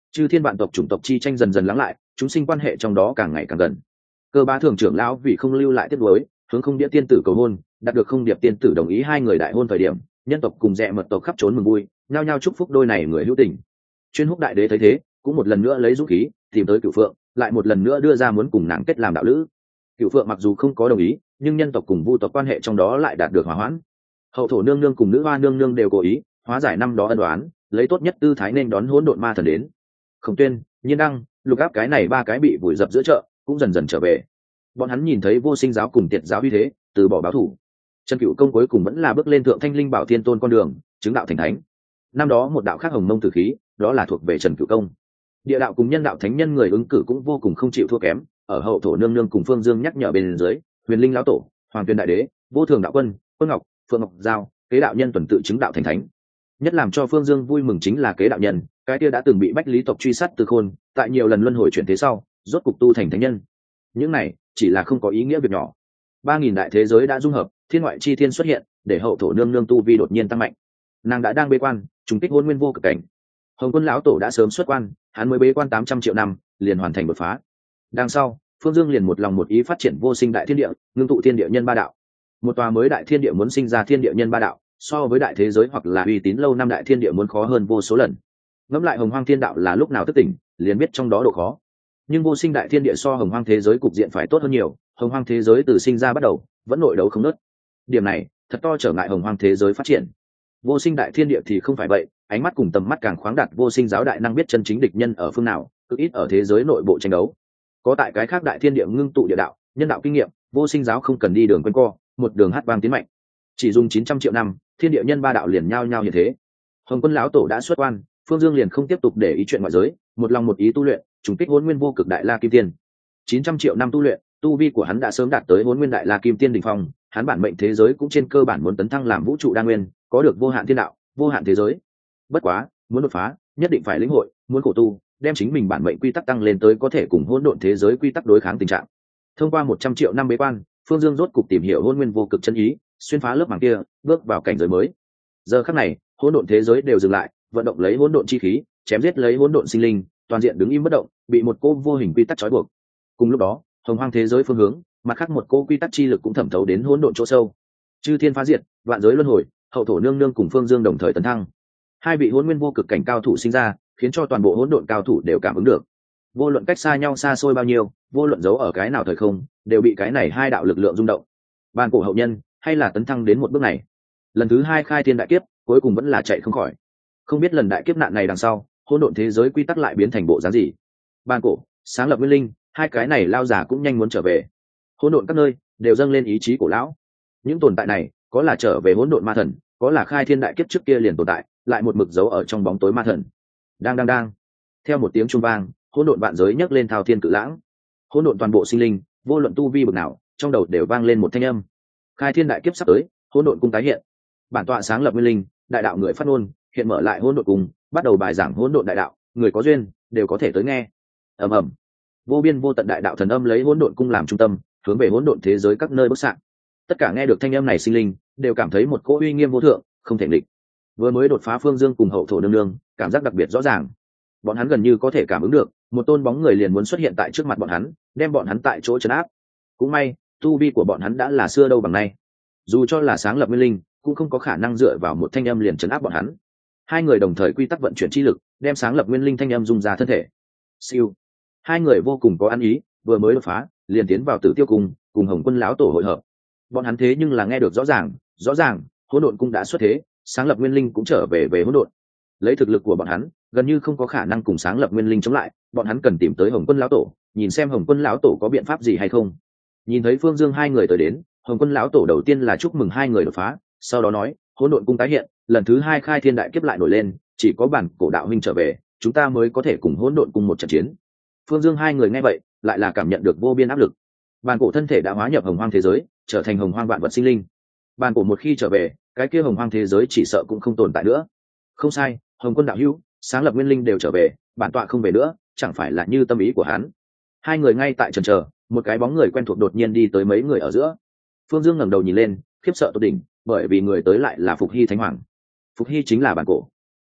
chư thiên vạn tộc chủng tộc chi tranh dần dần lắng lại, chúng sinh quan hệ trong đó càng ngày càng gần. Cơ Bá thường trưởng lão vì không lưu lại tiếc nuối, hướng Không Điệp tiên tử cầu hôn, đạt được Không Điệp tiên tử đồng ý hai người đại hôn thời điểm, nhân tộc cùng Dẹ Mật tộc khắp trốn mừng vui, nhao nhao chúc phúc đôi này người hữu tình. Chuyên Húc đại đế thấy thế, cũng một lần nữa lấy dũng khí tìm tới Cửu Phượng, lại một lần nữa đưa ra muốn cùng nàng kết làm đạo lữ. Cửu Phượng mặc dù không có đồng ý, nhưng nhân tộc cùng Vu tộc quan hệ trong đó lại đạt được hòa hoãn. Hậu thổ nương nương cùng nữ hoa nương nương đều cố ý hóa giải năm đó ân đoán, lấy tốt nhất tư thái nên đón hỗn độn ma thần đến. Khổng Tuyên, Nhiên Đăng, Lục Áp cái này ba cái bị vùi dập giữa chợ cũng dần dần trở về. Bọn hắn nhìn thấy Vô Sinh giáo cùng Tiệt giáo uy thế, từ bỏ báo thủ. Trần Cửu Công cuối cùng vẫn là bước lên thượng thanh linh bảo thiên tôn con đường, chứng đạo thành thánh. Năm đó một đạo khác hồng mông tử khí, đó là thuộc về Trần Cửu Công. Địa đạo cùng nhân đạo thánh nhân người ứng cử cũng vô cùng không chịu thua kém, ở hậu thổ nương nương cùng Phương Dương nhắc nhở bên dưới, Huyền Linh lão tổ, Hoàng Tuyên đại đế, Vô Thường đạo quân, Quân Ngọc, Phượng Ngọc Giao, kế đạo nhân tuần tự chứng đạo thành thánh. Nhất làm cho Phương Dương vui mừng chính là kế đạo nhân, cái kia đã từng bị bách lý tộc truy sát từ khôn, tại nhiều lần luân hồi chuyển thế sau, rốt cục tu thành thánh nhân. Những này chỉ là không có ý nghĩa việc nhỏ. Ba nghìn đại thế giới đã dung hợp, thiên ngoại chi thiên xuất hiện, để hậu thổ nương nương tu vi đột nhiên tăng mạnh. Nàng đã đang bế quan, trùng kích hôn nguyên vô cực cảnh. Hồng Quân lão tổ đã sớm xuất quan, hắn mới bế quan tám trăm triệu năm, liền hoàn thành đột phá. Đằng sau, Phương Dương liền một lòng một ý phát triển vô sinh đại thiên địa, ngưng tụ thiên địa nhân ba đạo. Một tòa mới đại thiên địa muốn sinh ra thiên địa nhân ba đạo, so với đại thế giới hoặc là uy tín lâu năm đại thiên địa muốn khó hơn vô số lần. Ngẫm lại hồng hoang thiên đạo là lúc nào thức tỉnh, liền biết trong đó độ khó. Nhưng vô sinh đại thiên địa so hồng hoang thế giới cục diện phải tốt hơn nhiều, hồng hoang thế giới từ sinh ra bắt đầu vẫn nội đấu không nớt. Điểm này thật to trở ngại hồng hoang thế giới phát triển. Vô sinh đại thiên địa thì không phải vậy, ánh mắt cùng tầm mắt càng khoáng đạt vô sinh giáo đại năng biết chân chính địch nhân ở phương nào, cực ít ở thế giới nội bộ tranh đấu. Có tại cái khác đại thiên địa ngưng tụ địa đạo, nhân đạo kinh nghiệm, vô sinh giáo không cần đi đường quanh co, một đường hát vang tiến mạnh. Chỉ dùng chín trăm triệu năm, thiên địa nhân ba đạo liền nhao nhao như thế. Hồng Quân lão tổ đã xuất quan, Phương Dương liền không tiếp tục để ý chuyện ngoại giới, một lòng một ý tu luyện, trùng kích Hỗn Nguyên vô cực đại la kim tiên. chín trăm triệu năm tu luyện, tu vi của hắn đã sớm đạt tới Hỗn Nguyên đại la kim tiên đỉnh phong, hắn bản mệnh thế giới cũng trên cơ bản muốn tấn thăng làm vũ trụ đa nguyên, có được vô hạn thiên đạo, vô hạn thế giới. Bất quá, muốn đột phá, nhất định phải lĩnh hội, muốn khổ tu, đem chính mình bản mệnh quy tắc tăng lên tới có thể cùng hỗn độn thế giới quy tắc đối kháng tình trạng. Thông qua một trăm triệu năm bế quan, Phương Dương rốt cục tìm hiểu Hỗn Nguyên vô cực chân ý, xuyên phá lớp màng kia, bước vào cảnh giới mới. Giờ khắc này, hỗn độn thế giới đều dừng lại, vận động lấy hỗn độn chi khí, chém giết lấy hỗn độn sinh linh, toàn diện đứng im bất động, bị một cô vô hình quy tắc trói buộc. Cùng lúc đó, hồng hoang thế giới phương hướng, mặt khác một cô quy tắc chi lực cũng thẩm thấu đến hỗn độn chỗ sâu. Chư thiên phá diệt, vạn giới luân hồi, hậu thổ nương nương cùng Phương Dương đồng thời tấn thăng. Hai vị hỗn nguyên vô cực cảnh cao thủ sinh ra, khiến cho toàn bộ hỗn độn cao thủ đều cảm ứng được. Vô luận cách xa nhau xa xôi bao nhiêu, vô luận giấu ở cái nào thời không, đều bị cái này hai đạo lực lượng rung động. Bàn cổ hậu nhân, hay là tấn thăng đến một bước này. Lần thứ hai khai thiên đại kiếp, cuối cùng vẫn là chạy không khỏi. Không biết lần đại kiếp nạn này đằng sau, hỗn độn thế giới quy tắc lại biến thành bộ dáng gì. Bàn cổ, sáng lập nguyên linh, hai cái này lao giả cũng nhanh muốn trở về. Hỗn độn các nơi đều dâng lên ý chí cổ lão. Những tồn tại này, có là trở về hỗn độn ma thần, có là khai thiên đại kiếp trước kia liền tồn tại, lại một mực giấu ở trong bóng tối ma thần. Đang đang đang. Theo một tiếng chuông vang, hỗn độn vạn giới nhấc lên thao thiên cự lãng. Hỗn độn toàn bộ sinh linh, vô luận tu vi bậc nào, trong đầu đều vang lên một thanh âm. Khai thiên đại kiếp sắp tới, hỗn độn cung tái hiện. Bản tọa sáng lập nguyên linh, đại đạo người phát ngôn, hiện mở lại hỗn độn cung, bắt đầu bài giảng hỗn độn đại đạo, người có duyên đều có thể tới nghe. Ầm ầm. Vô biên vô tận đại đạo thần âm lấy hỗn độn cung làm trung tâm, hướng về hỗn độn thế giới các nơi bức xạ. Tất cả nghe được thanh âm này sinh linh, đều cảm thấy một cỗ uy nghiêm vô thượng, không thể địch. Vừa mới đột phá Phương Dương cùng hậu thổ nương nương, cảm giác đặc biệt rõ ràng. Bọn hắn gần như có thể cảm ứng được, một tôn bóng người liền muốn xuất hiện tại trước mặt bọn hắn, đem bọn hắn tại chỗ trấn áp. Cũng may, tu vi của bọn hắn đã là xưa đâu bằng nay. Dù cho là sáng lập nguyên linh, cũng không có khả năng dựa vào một thanh âm liền trấn áp bọn hắn. Hai người đồng thời quy tắc vận chuyển chi lực, đem sáng lập nguyên linh thanh âm dung ra thân thể. Siêu. Hai người vô cùng có ăn ý, vừa mới đột phá, liền tiến vào Tử Tiêu cung, cùng Hồng Quân lão tổ hội hợp. Bọn hắn thế nhưng là nghe được rõ ràng, rõ ràng, hỗn độn cung đã xuất thế, sáng lập nguyên linh cũng trở về về hỗn độn. Lấy thực lực của bọn hắn, gần như không có khả năng cùng sáng lập nguyên linh chống lại, bọn hắn cần tìm tới Hồng Quân lão tổ, nhìn xem Hồng Quân lão tổ có biện pháp gì hay không. Nhìn thấy Phương Dương hai người tới đến, Hồng Quân lão tổ đầu tiên là chúc mừng hai người đột phá, sau đó nói, hỗn độn cung tái hiện, lần thứ hai khai thiên đại kiếp lại nổi lên, chỉ có bản cổ đạo huynh trở về, chúng ta mới có thể cùng hỗn độn cung một trận chiến. Phương Dương hai người nghe vậy, lại là cảm nhận được vô biên áp lực. Bản cổ thân thể đã hóa nhập hồng hoang thế giới, trở thành hồng hoang vạn vật sinh linh. Bản cổ một khi trở về, cái kia hồng hoang thế giới chỉ sợ cũng không tồn tại nữa. Không sai, Hồng Quân đạo hữu, sáng lập nguyên linh đều trở về, bản tọa không về nữa, chẳng phải là như tâm ý của hắn. Hai người ngay tại chần chờ, một cái bóng người quen thuộc đột nhiên đi tới mấy người ở giữa. Phương Dương ngẩng đầu nhìn lên, khiếp sợ tột đỉnh, bởi vì người tới lại là Phục Hy Thánh Hoàng. Phục Hy chính là bản cổ.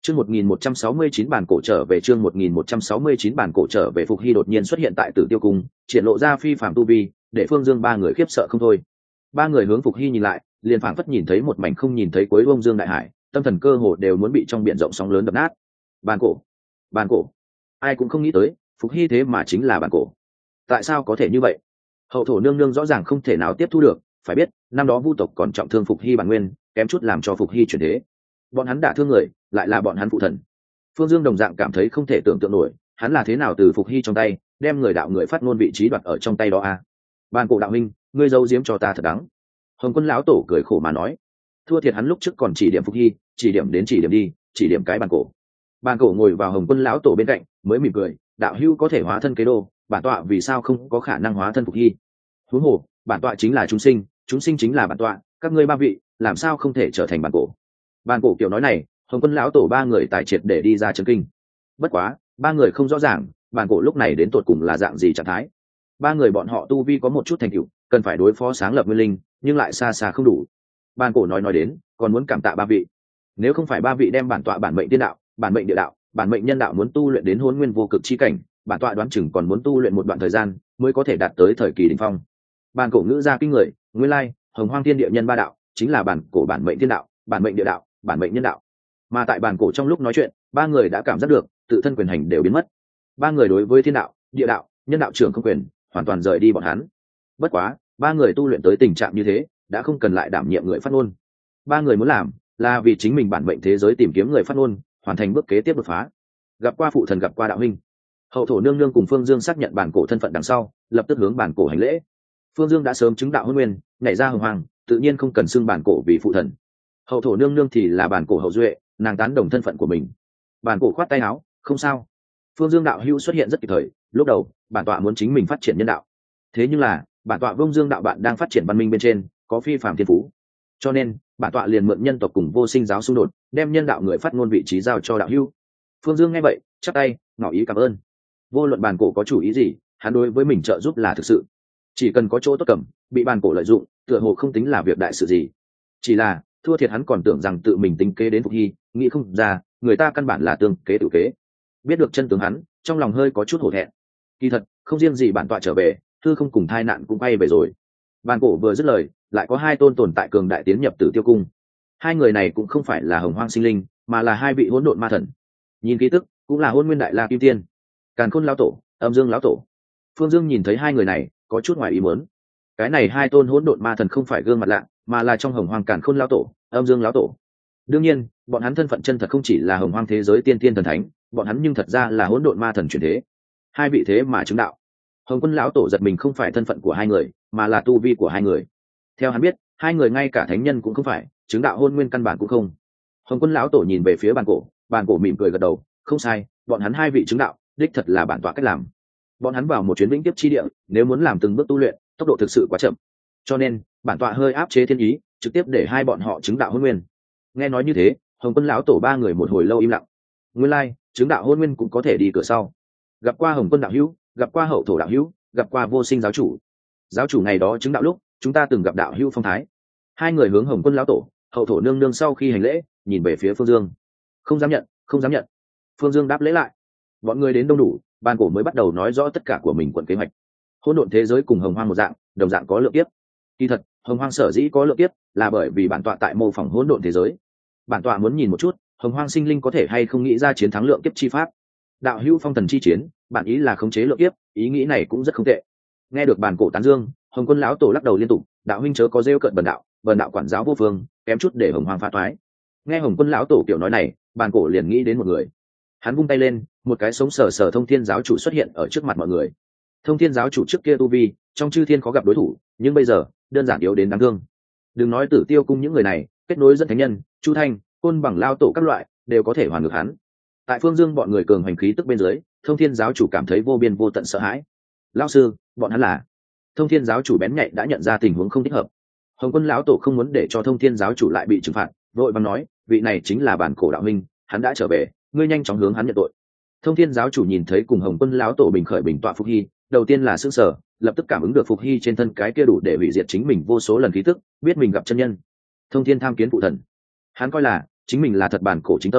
Chương một nghìn một trăm sáu mươi chín bản cổ trở về chương một nghìn một trăm sáu mươi chín bản cổ trở về Phục Hy đột nhiên xuất hiện tại Tử Tiêu cung, triển lộ ra phi phàm tu vi, để Phương Dương ba người khiếp sợ không thôi. Ba người hướng Phục Hy nhìn lại, liền phảng phất nhìn thấy một mảnh không nhìn thấy cuối bông dương đại hải, tâm thần cơ hồ đều muốn bị trong biển rộng sóng lớn đập nát. Bản cổ, bản cổ. Ai cũng không nghĩ tới, Phục Hy thế mà chính là bản cổ. Tại sao có thể như vậy? Hậu thổ nương nương rõ ràng không thể nào tiếp thu được, phải biết, năm đó Vu tộc còn trọng thương Phục Hy bản nguyên, kém chút làm cho Phục Hy chuyển thế. Bọn hắn đả thương người, lại là bọn hắn phụ thần. Phương Dương đồng dạng cảm thấy không thể tưởng tượng nổi, hắn là thế nào từ Phục Hy trong tay đem người đạo người phát ngôn vị trí đoạt ở trong tay đó a? À? Bàn cổ đạo huynh, ngươi giấu giếm cho ta thật đắng. Hồng Quân lão tổ cười khổ mà nói, thua thiệt hắn lúc trước còn chỉ điểm Phục Hy, chỉ điểm đến chỉ điểm đi, chỉ điểm cái bàn cổ. Bàn cổ ngồi vào Hồng Quân lão tổ bên cạnh, mới mỉm cười, đạo hữu có thể hóa thân kế đô, bản tọa vì sao không có khả năng hóa thân Phục Hy? Huống hồ, bản tọa chính là chúng sinh, chúng sinh chính là bản tọa, các ngươi ba vị, làm sao không thể trở thành bàn cổ? Bàn cổ kiểu nói này, Hồng Quân lão tổ ba người tài triệt để đi ra chấn kinh. Bất quá, ba người không rõ ràng, bàn cổ lúc này đến tột cùng là dạng gì trạng thái. Ba người bọn họ tu vi có một chút thành tựu, cần phải đối phó sáng lập nguyên linh, nhưng lại xa xa không đủ. Bàn cổ nói nói đến, còn muốn cảm tạ ba vị. Nếu không phải ba vị đem bản tọa bản mệnh tiên đạo, bản mệnh địa đạo, bản mệnh nhân đạo muốn tu luyện đến hôn nguyên vô cực chi cảnh, bản tọa đoán chừng còn muốn tu luyện một đoạn thời gian mới có thể đạt tới thời kỳ đỉnh phong. Bàn cổ ngữ ra kinh người, nguyên lai, Hồng Hoang Thiên Địa Nhân ba đạo, chính là bản cổ bản mệnh tiên đạo, bản mệnh địa đạo, bản mệnh nhân đạo. Mà tại bàn cổ trong lúc nói chuyện, ba người đã cảm giác được tự thân quyền hành đều biến mất. Ba người đối với thiên đạo, địa đạo, nhân đạo trưởng không quyền, hoàn toàn rời đi bọn hắn. Bất quá, ba người tu luyện tới tình trạng như thế, đã không cần lại đảm nhiệm người phát ngôn. Ba người muốn làm là vì chính mình bản mệnh thế giới tìm kiếm người phát ngôn, hoàn thành bước kế tiếp đột phá. Gặp qua phụ thần, gặp qua đạo huynh. Hậu thổ nương nương cùng Phương Dương xác nhận bản cổ thân phận đằng sau, lập tức hướng bản cổ hành lễ. Phương Dương đã sớm chứng đạo hôn nguyên, nhảy ra hồng hoàng, tự nhiên không cần xưng bản cổ vì phụ thần. Hậu thổ nương nương thì là bản cổ hậu duệ, nàng tán đồng thân phận của mình. Bản cổ khoát tay áo, không sao. Phương Dương đạo hữu xuất hiện rất kịp thời, lúc đầu bản tọa muốn chính mình phát triển nhân đạo, thế nhưng là bản tọa Vông Dương đạo bạn đang phát triển văn minh bên trên, có phi phàm thiên phú, cho nên bản tọa liền mượn nhân tộc cùng vô sinh giáo xung đột, đem nhân đạo người phát ngôn vị trí giao cho đạo hữu. Phương Dương nghe vậy, chắp tay, ngỏ ý cảm ơn. Vô luận bản cổ có chủ ý gì, hắn đối với mình trợ giúp là thực sự, chỉ cần có chỗ tốt cầm, bị bản cổ lợi dụng, tựa hồ không tính là việc đại sự gì. Chỉ là thua thiệt hắn còn tưởng rằng tự mình tính kế đến Phục Hy, nghĩ không ra người ta căn bản là tương kế tự kế. Biết được chân tướng hắn, trong lòng hơi có chút hổ thẹn. Kỳ thật không riêng gì bản tọa trở về, thư không cùng thai nạn cũng bay về rồi. Bàn cổ vừa dứt lời, lại có hai tôn tồn tại cường đại tiến nhập Tử Tiêu cung. Hai người này cũng không phải là Hồng Hoang sinh linh, mà là hai vị hỗn độn ma thần. Nhìn ký tức, cũng là Hôn Nguyên Đại La Kim Tiên, Càn Khôn lão tổ, Âm Dương lão tổ. Phương Dương nhìn thấy hai người này, có chút ngoài ý muốn. Cái này hai tôn hỗn độn ma thần không phải gương mặt lạ, mà là trong Hồng Hoang Càn Khôn lão tổ, Âm Dương lão tổ. Đương nhiên, bọn hắn thân phận chân thật không chỉ là Hồng Hoang thế giới tiên tiên thần thánh, bọn hắn nhưng thật ra là hỗn độn ma thần chuyển thế. Hai vị thế mà chứng đạo. Hồng Quân lão tổ giật mình, không phải thân phận của hai người, mà là tu vi của hai người. Theo hắn biết, hai người ngay cả thánh nhân cũng không phải, chứng đạo hôn nguyên căn bản cũng không. Hồng Quân lão tổ nhìn về phía bàn cổ, bàn cổ mỉm cười gật đầu, không sai, bọn hắn hai vị chứng đạo, đích thật là bản tọa cách làm. Bọn hắn vào một chuyến vĩnh tiếp chi địa, nếu muốn làm từng bước tu luyện, tốc độ thực sự quá chậm, cho nên bản tọa hơi áp chế thiên ý, trực tiếp để hai bọn họ chứng đạo hôn nguyên. Nghe nói như thế, Hồng Quân lão tổ ba người một hồi lâu im lặng. Nguyên lai, like, chứng đạo hôn nguyên cũng có thể đi cửa sau. Gặp qua Hồng Quân đạo hữu, gặp qua Hậu thổ đạo hữu, gặp qua Vô Sinh giáo chủ. Giáo chủ ngày đó chứng đạo lúc, chúng ta từng gặp đạo hữu phong thái. Hai người hướng Hồng Quân lão tổ, Hậu thổ nương nương sau khi hành lễ, nhìn về phía Phương Dương. Không dám nhận, không dám nhận. Phương Dương đáp lễ lại. Bọn người đến đông đủ, bàn cổ mới bắt đầu nói rõ tất cả của mình quận kế hoạch. Hỗn độn thế giới cùng Hồng Hoang một dạng, đồng dạng có lượng kiếp. Kỳ thật, Hồng Hoang sở dĩ có lượng kiếp, là bởi vì bản tọa tại mô phỏng hỗn độn thế giới. Bản tọa muốn nhìn một chút, Hồng Hoang sinh linh có thể hay không nghĩ ra chiến thắng lượng kiếp chi pháp. Đạo hữu phong thần chi chiến, bản ý là khống chế lượng kiếp, ý nghĩ này cũng rất không tệ. Nghe được bàn cổ tán dương, Hồng Quân lão tổ lắc đầu liên tục, đạo huynh chớ có rêu cợt bần đạo, bần đạo quản giáo vô phương, kém chút để Hồng Hoang phá toái. Nghe Hồng Quân lão tổ kiểu nói này, bàn cổ liền nghĩ đến một người. Hắn vung tay lên, một cái sống sờ sờ Thông Thiên giáo chủ xuất hiện ở trước mặt mọi người. Thông Thiên giáo chủ trước kia tu vi, trong chư thiên khó gặp đối thủ, nhưng bây giờ đơn giản yếu đến đáng thương. Đừng nói Tử Tiêu cung những người này, kết nối dẫn thánh nhân, Chu Thanh, Côn Bằng lao tổ các loại, đều có thể hoàn ngược hắn. Tại Phương Dương bọn người cường hành khí tức bên dưới, Thông Thiên giáo chủ cảm thấy vô biên vô tận sợ hãi. Lão sư, bọn hắn là? Thông Thiên giáo chủ bén nhạy đã nhận ra tình huống không thích hợp. Hồng Quân lão tổ không muốn để cho Thông Thiên giáo chủ lại bị trừng phạt, vội vàng nói, vị này chính là bản cổ đạo minh, hắn đã trở về, ngươi nhanh chóng hướng hắn nhận tội. Thông Thiên giáo chủ nhìn thấy cùng Hồng Quân lão tổ bình khởi bình tọa Phục Hy, đầu tiên là sững sờ, lập tức cảm ứng được Phục Hy trên thân cái kia đủ để hủy diệt chính mình vô số lần khí tức, biết mình gặp chân nhân. Thông Thiên tham kiến phụ thần, hắn coi là chính mình là thật bản cổ chính tông,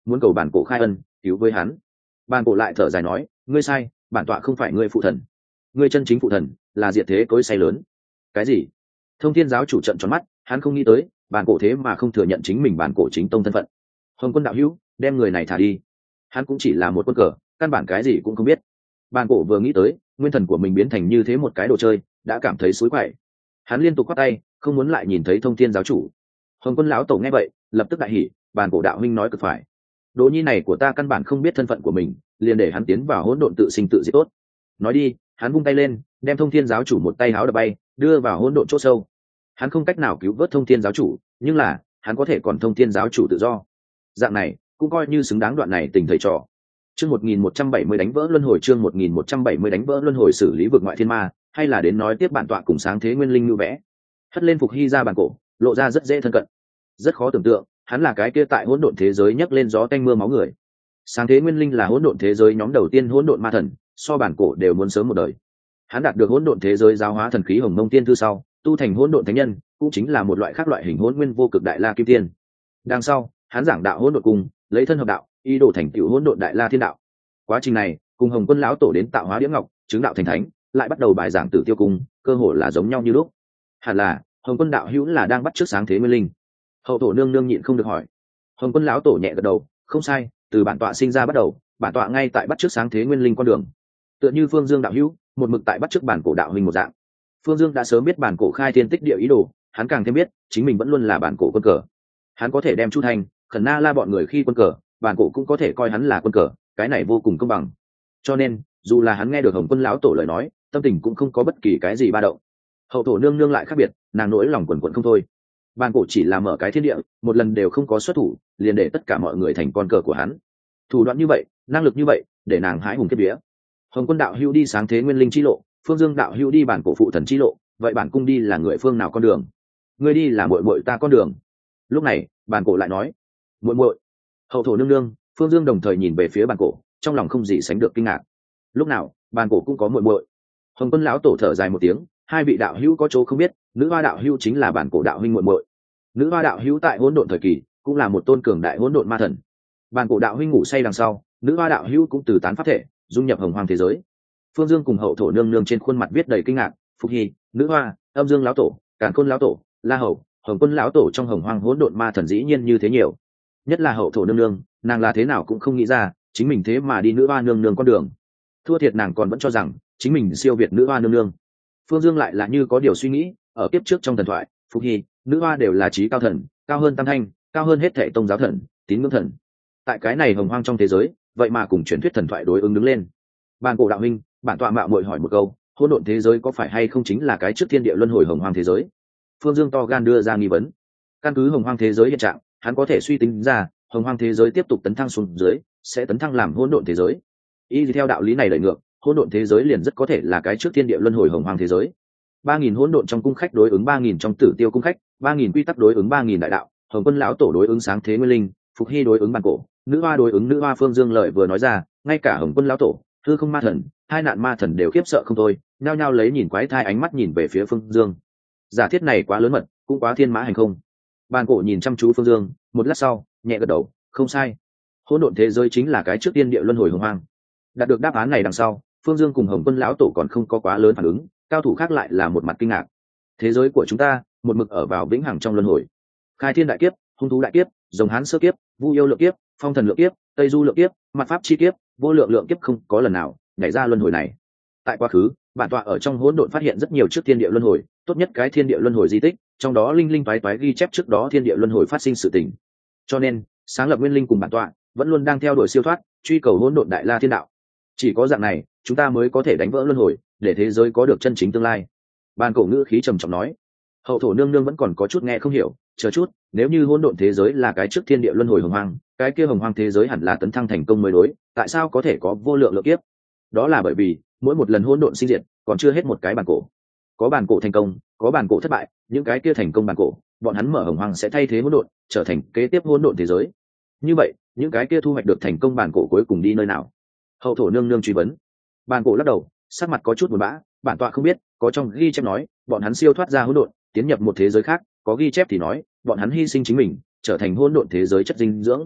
muốn cầu bản cổ khai ân cứu với hắn. Bản cổ lại thở dài nói, ngươi sai, bản tọa không phải ngươi phụ thần, ngươi chân chính phụ thần là diệt thế cối say lớn. Cái gì? Thông thiên giáo chủ trận tròn mắt, hắn không nghĩ tới bản cổ thế mà không thừa nhận chính mình bản cổ chính tông thân phận. Hồng Quân đạo hữu, đem người này thả đi, hắn cũng chỉ là một quân cờ, căn bản cái gì cũng không biết. Bản cổ vừa nghĩ tới nguyên thần của mình biến thành như thế một cái đồ chơi, đã cảm thấy xối quậy. Hắn liên tục quát tay, không muốn lại nhìn thấy thông thiên giáo chủ. Hồng Quân lão tổ nghe vậy lập tức đại hỉ, bản cổ đạo huynh nói cực phải, đồ nhi này của ta căn bản không biết thân phận của mình, liền để hắn tiến vào hỗn độn tự sinh tự diệt tốt. Nói đi, hắn vung tay lên, đem thông thiên giáo chủ một tay háo đập bay, đưa vào hỗn độn chỗ sâu. Hắn không cách nào cứu vớt thông thiên giáo chủ, nhưng là hắn có thể còn thông thiên giáo chủ tự do. Dạng này cũng coi như xứng đáng đoạn này tình thầy trò. Chương một nghìn một trăm bảy mươi đánh vỡ luân hồi, chương một nghìn một trăm bảy mươi đánh vỡ luân hồi, xử lý vực ngoại thiên ma, hay là đến nói tiếp bản tọa cùng sáng thế nguyên linh lưu vẽ. Hất lên phục hy ra bản cổ, lộ ra rất dễ thân cận. Rất khó tưởng tượng, hắn là cái kia tại hỗn độn thế giới nhấc lên gió tanh mưa máu người. Sáng thế nguyên linh là hỗn độn thế giới nhóm đầu tiên hỗn độn ma thần, so bản cổ đều muốn sớm một đời. Hắn đạt được hỗn độn thế giới giáo hóa thần khí hồng mông tiên thư sau, tu thành hỗn độn thánh nhân, cũng chính là một loại khác loại hình hỗn nguyên vô cực đại la kim tiên. Đằng sau, hắn giảng đạo hỗn độn cung, lấy thân hợp đạo, ý đồ thành tựu hỗn độn đại la thiên đạo. Quá trình này, cùng Hồng Quân lão tổ đến tạo hóa đĩa ngọc, chứng đạo thành thánh, lại bắt đầu bài giảng Tử Tiêu cung, cơ hội là giống nhau như lúc. Hẳn là Hồng Quân đạo hữu là đang bắt chước sáng thế nguyên linh. Hậu tổ nương nương nhịn không được hỏi. Hồng Quân lão tổ nhẹ gật đầu, không sai, từ bản tọa sinh ra bắt đầu, bản tọa ngay tại bắt chước sáng thế nguyên linh con đường. Tựa như Phương Dương đạo hữu, một mực tại bắt chước bản cổ đạo huynh một dạng. Phương Dương đã sớm biết bản cổ khai thiên tích địa ý đồ, hắn càng thêm biết chính mình vẫn luôn là bản cổ quân cờ. Hắn có thể đem Chu Thành, Khẩn Na La bọn người khi quân cờ, bản cổ cũng có thể coi hắn là quân cờ, cái này vô cùng công bằng. Cho nên dù là hắn nghe được Hồng Quân lão tổ lời nói, tâm tình cũng không có bất kỳ cái gì ba động. Hậu tổ nương nương lại khác biệt, nàng nỗi lòng quần quần không thôi. Bản cổ chỉ là mở cái thiên địa, một lần đều không có xuất thủ, liền để tất cả mọi người thành con cờ của hắn. Thủ đoạn như vậy, năng lực như vậy, để nàng hãi hùng kiếp vía. Hồng Quân đạo hữu đi sáng thế nguyên linh chi lộ, Phương Dương đạo hữu đi bản cổ phụ thần chi lộ, vậy bản cung đi là người phương nào con đường? Ngươi đi là muội muội ta con đường. Lúc này bản cổ lại nói, muội muội. Hậu thổ nương nương, Phương Dương đồng thời nhìn về phía bản cổ, trong lòng không gì sánh được kinh ngạc. Lúc nào bản cổ cũng có muội muội? Hồng Quân lão tổ thở dài một tiếng, hai vị đạo hữu có chỗ không biết, nữ hoa đạo hữu chính là bản cổ đạo huynh muội muội. Nữ hoa đạo hữu tại hỗn độn thời kỳ cũng là một tôn cường đại hỗn độn ma thần. Bản cổ đạo huynh ngủ say đằng sau, nữ hoa đạo hữu cũng từ tán pháp thể dung nhập hồng hoang thế giới. Phương Dương cùng hậu thổ nương nương trên khuôn mặt viết đầy kinh ngạc, Phục Hy, nữ hoa, Âm Dương lão tổ, Càn Khôn lão tổ, La Hầu, Hồng Quân lão tổ trong hồng hoang hỗn độn ma thần dĩ nhiên như thế nhiều. Nhất là hậu thổ nương nương, nàng là thế nào cũng không nghĩ ra, chính mình thế mà đi nữ hoa nương nương con đường. Thua thiệt nàng còn vẫn cho rằng chính mình siêu việt nữ hoa nương nương. Phương Dương lại là như có điều suy nghĩ, ở kiếp trước trong thần thoại, Phục Hy, nữ hoa đều là trí cao thần, cao hơn tam thanh, cao hơn hết thảy tông giáo thần, tín ngưỡng thần. Tại cái này hồng hoang trong thế giới, vậy mà cùng truyền thuyết thần thoại đối ứng đứng lên. Bản cổ đạo huynh, bản tọa mạo muội hỏi một câu, hỗn độn thế giới có phải hay không chính là cái trước thiên địa luân hồi hồng hoang thế giới? Phương Dương to gan đưa ra nghi vấn. Căn cứ hồng hoang thế giới hiện trạng, hắn có thể suy tính ra, hồng hoang thế giới tiếp tục tấn thăng xuống dưới, sẽ tấn thăng làm hỗn độn thế giới. Y theo đạo lý này đợi ngược, hỗn độn thế giới liền rất có thể là cái trước thiên địa luân hồi hồng hoang thế giới. Ba nghìn hỗn độn trong cung khách đối ứng ba nghìn trong Tử Tiêu cung khách, ba nghìn quy tắc đối ứng ba nghìn đại đạo, Hồng Quân lão tổ đối ứng sáng thế nguyên linh, Phục Hy đối ứng bản cổ, nữ hoa đối ứng nữ hoa. Phương Dương lợi vừa nói ra, ngay cả Hồng Quân lão tổ, hư không ma thần, hai nạn ma thần đều khiếp sợ không thôi, nhao nhao lấy nhìn quái thai ánh mắt nhìn về phía Phương Dương. Giả thiết này quá lớn mật, cũng quá thiên mã hành không. Bản cổ nhìn chăm chú Phương Dương, một lát sau nhẹ gật đầu, không sai, hỗn độn thế giới chính là cái trước tiên địa luân hồi hồng hoang. Đạt được đáp án này đằng sau, Phương Dương cùng Hồng Quân lão tổ còn không có quá lớn phản ứng, cao thủ khác lại là một mặt kinh ngạc. Thế giới của chúng ta một mực ở vào vĩnh hằng trong luân hồi, khai thiên đại kiếp, hung thú đại kiếp, rồng hán sơ kiếp, vu yêu lượng kiếp, phong thần lượng kiếp, tây du lượng kiếp, mặt pháp chi kiếp, vô lượng lượng kiếp, không có lần nào nhảy ra luân hồi này. Tại quá khứ, bản tọa ở trong hỗn độn phát hiện rất nhiều trước thiên địa luân hồi, tốt nhất cái thiên địa luân hồi di tích, trong đó linh linh toái toái ghi chép trước đó thiên địa luân hồi phát sinh sự tình. Cho nên sáng lập nguyên linh cùng bản tọa vẫn luôn đang theo đuổi siêu thoát, truy cầu hỗn độn đại la thiên đạo. Chỉ có dạng này, chúng ta mới có thể đánh vỡ luân hồi, để thế giới có được chân chính tương lai. Bàn cổ ngữ khí trầm trọng nói. Hậu thổ nương nương vẫn còn có chút nghe không hiểu, chờ chút, nếu như hỗn độn thế giới là cái trước thiên địa luân hồi hồng hoang, cái kia hồng hoang thế giới hẳn là tấn thăng thành công mới đối, tại sao có thể có vô lượng lượng kiếp? Đó là bởi vì mỗi một lần hỗn độn sinh diệt, còn chưa hết một cái bàn cổ. Có bàn cổ thành công, có bàn cổ thất bại, những cái kia thành công bàn cổ, bọn hắn mở hồng hoang sẽ thay thế hỗn độn, trở thành kế tiếp hỗn độn thế giới. Như vậy, những cái kia thu hoạch được thành công bàn cổ cuối cùng đi nơi nào? Hậu thổ nương nương truy vấn. Bàn cổ lắc đầu, sắc mặt có chút buồn bã, bản tọa không biết, có trong ghi chép nói, bọn hắn siêu thoát ra hỗn độn, tiến nhập một thế giới khác, có ghi chép thì nói, bọn hắn hy sinh chính mình, trở thành hỗn độn thế giới chất dinh dưỡng.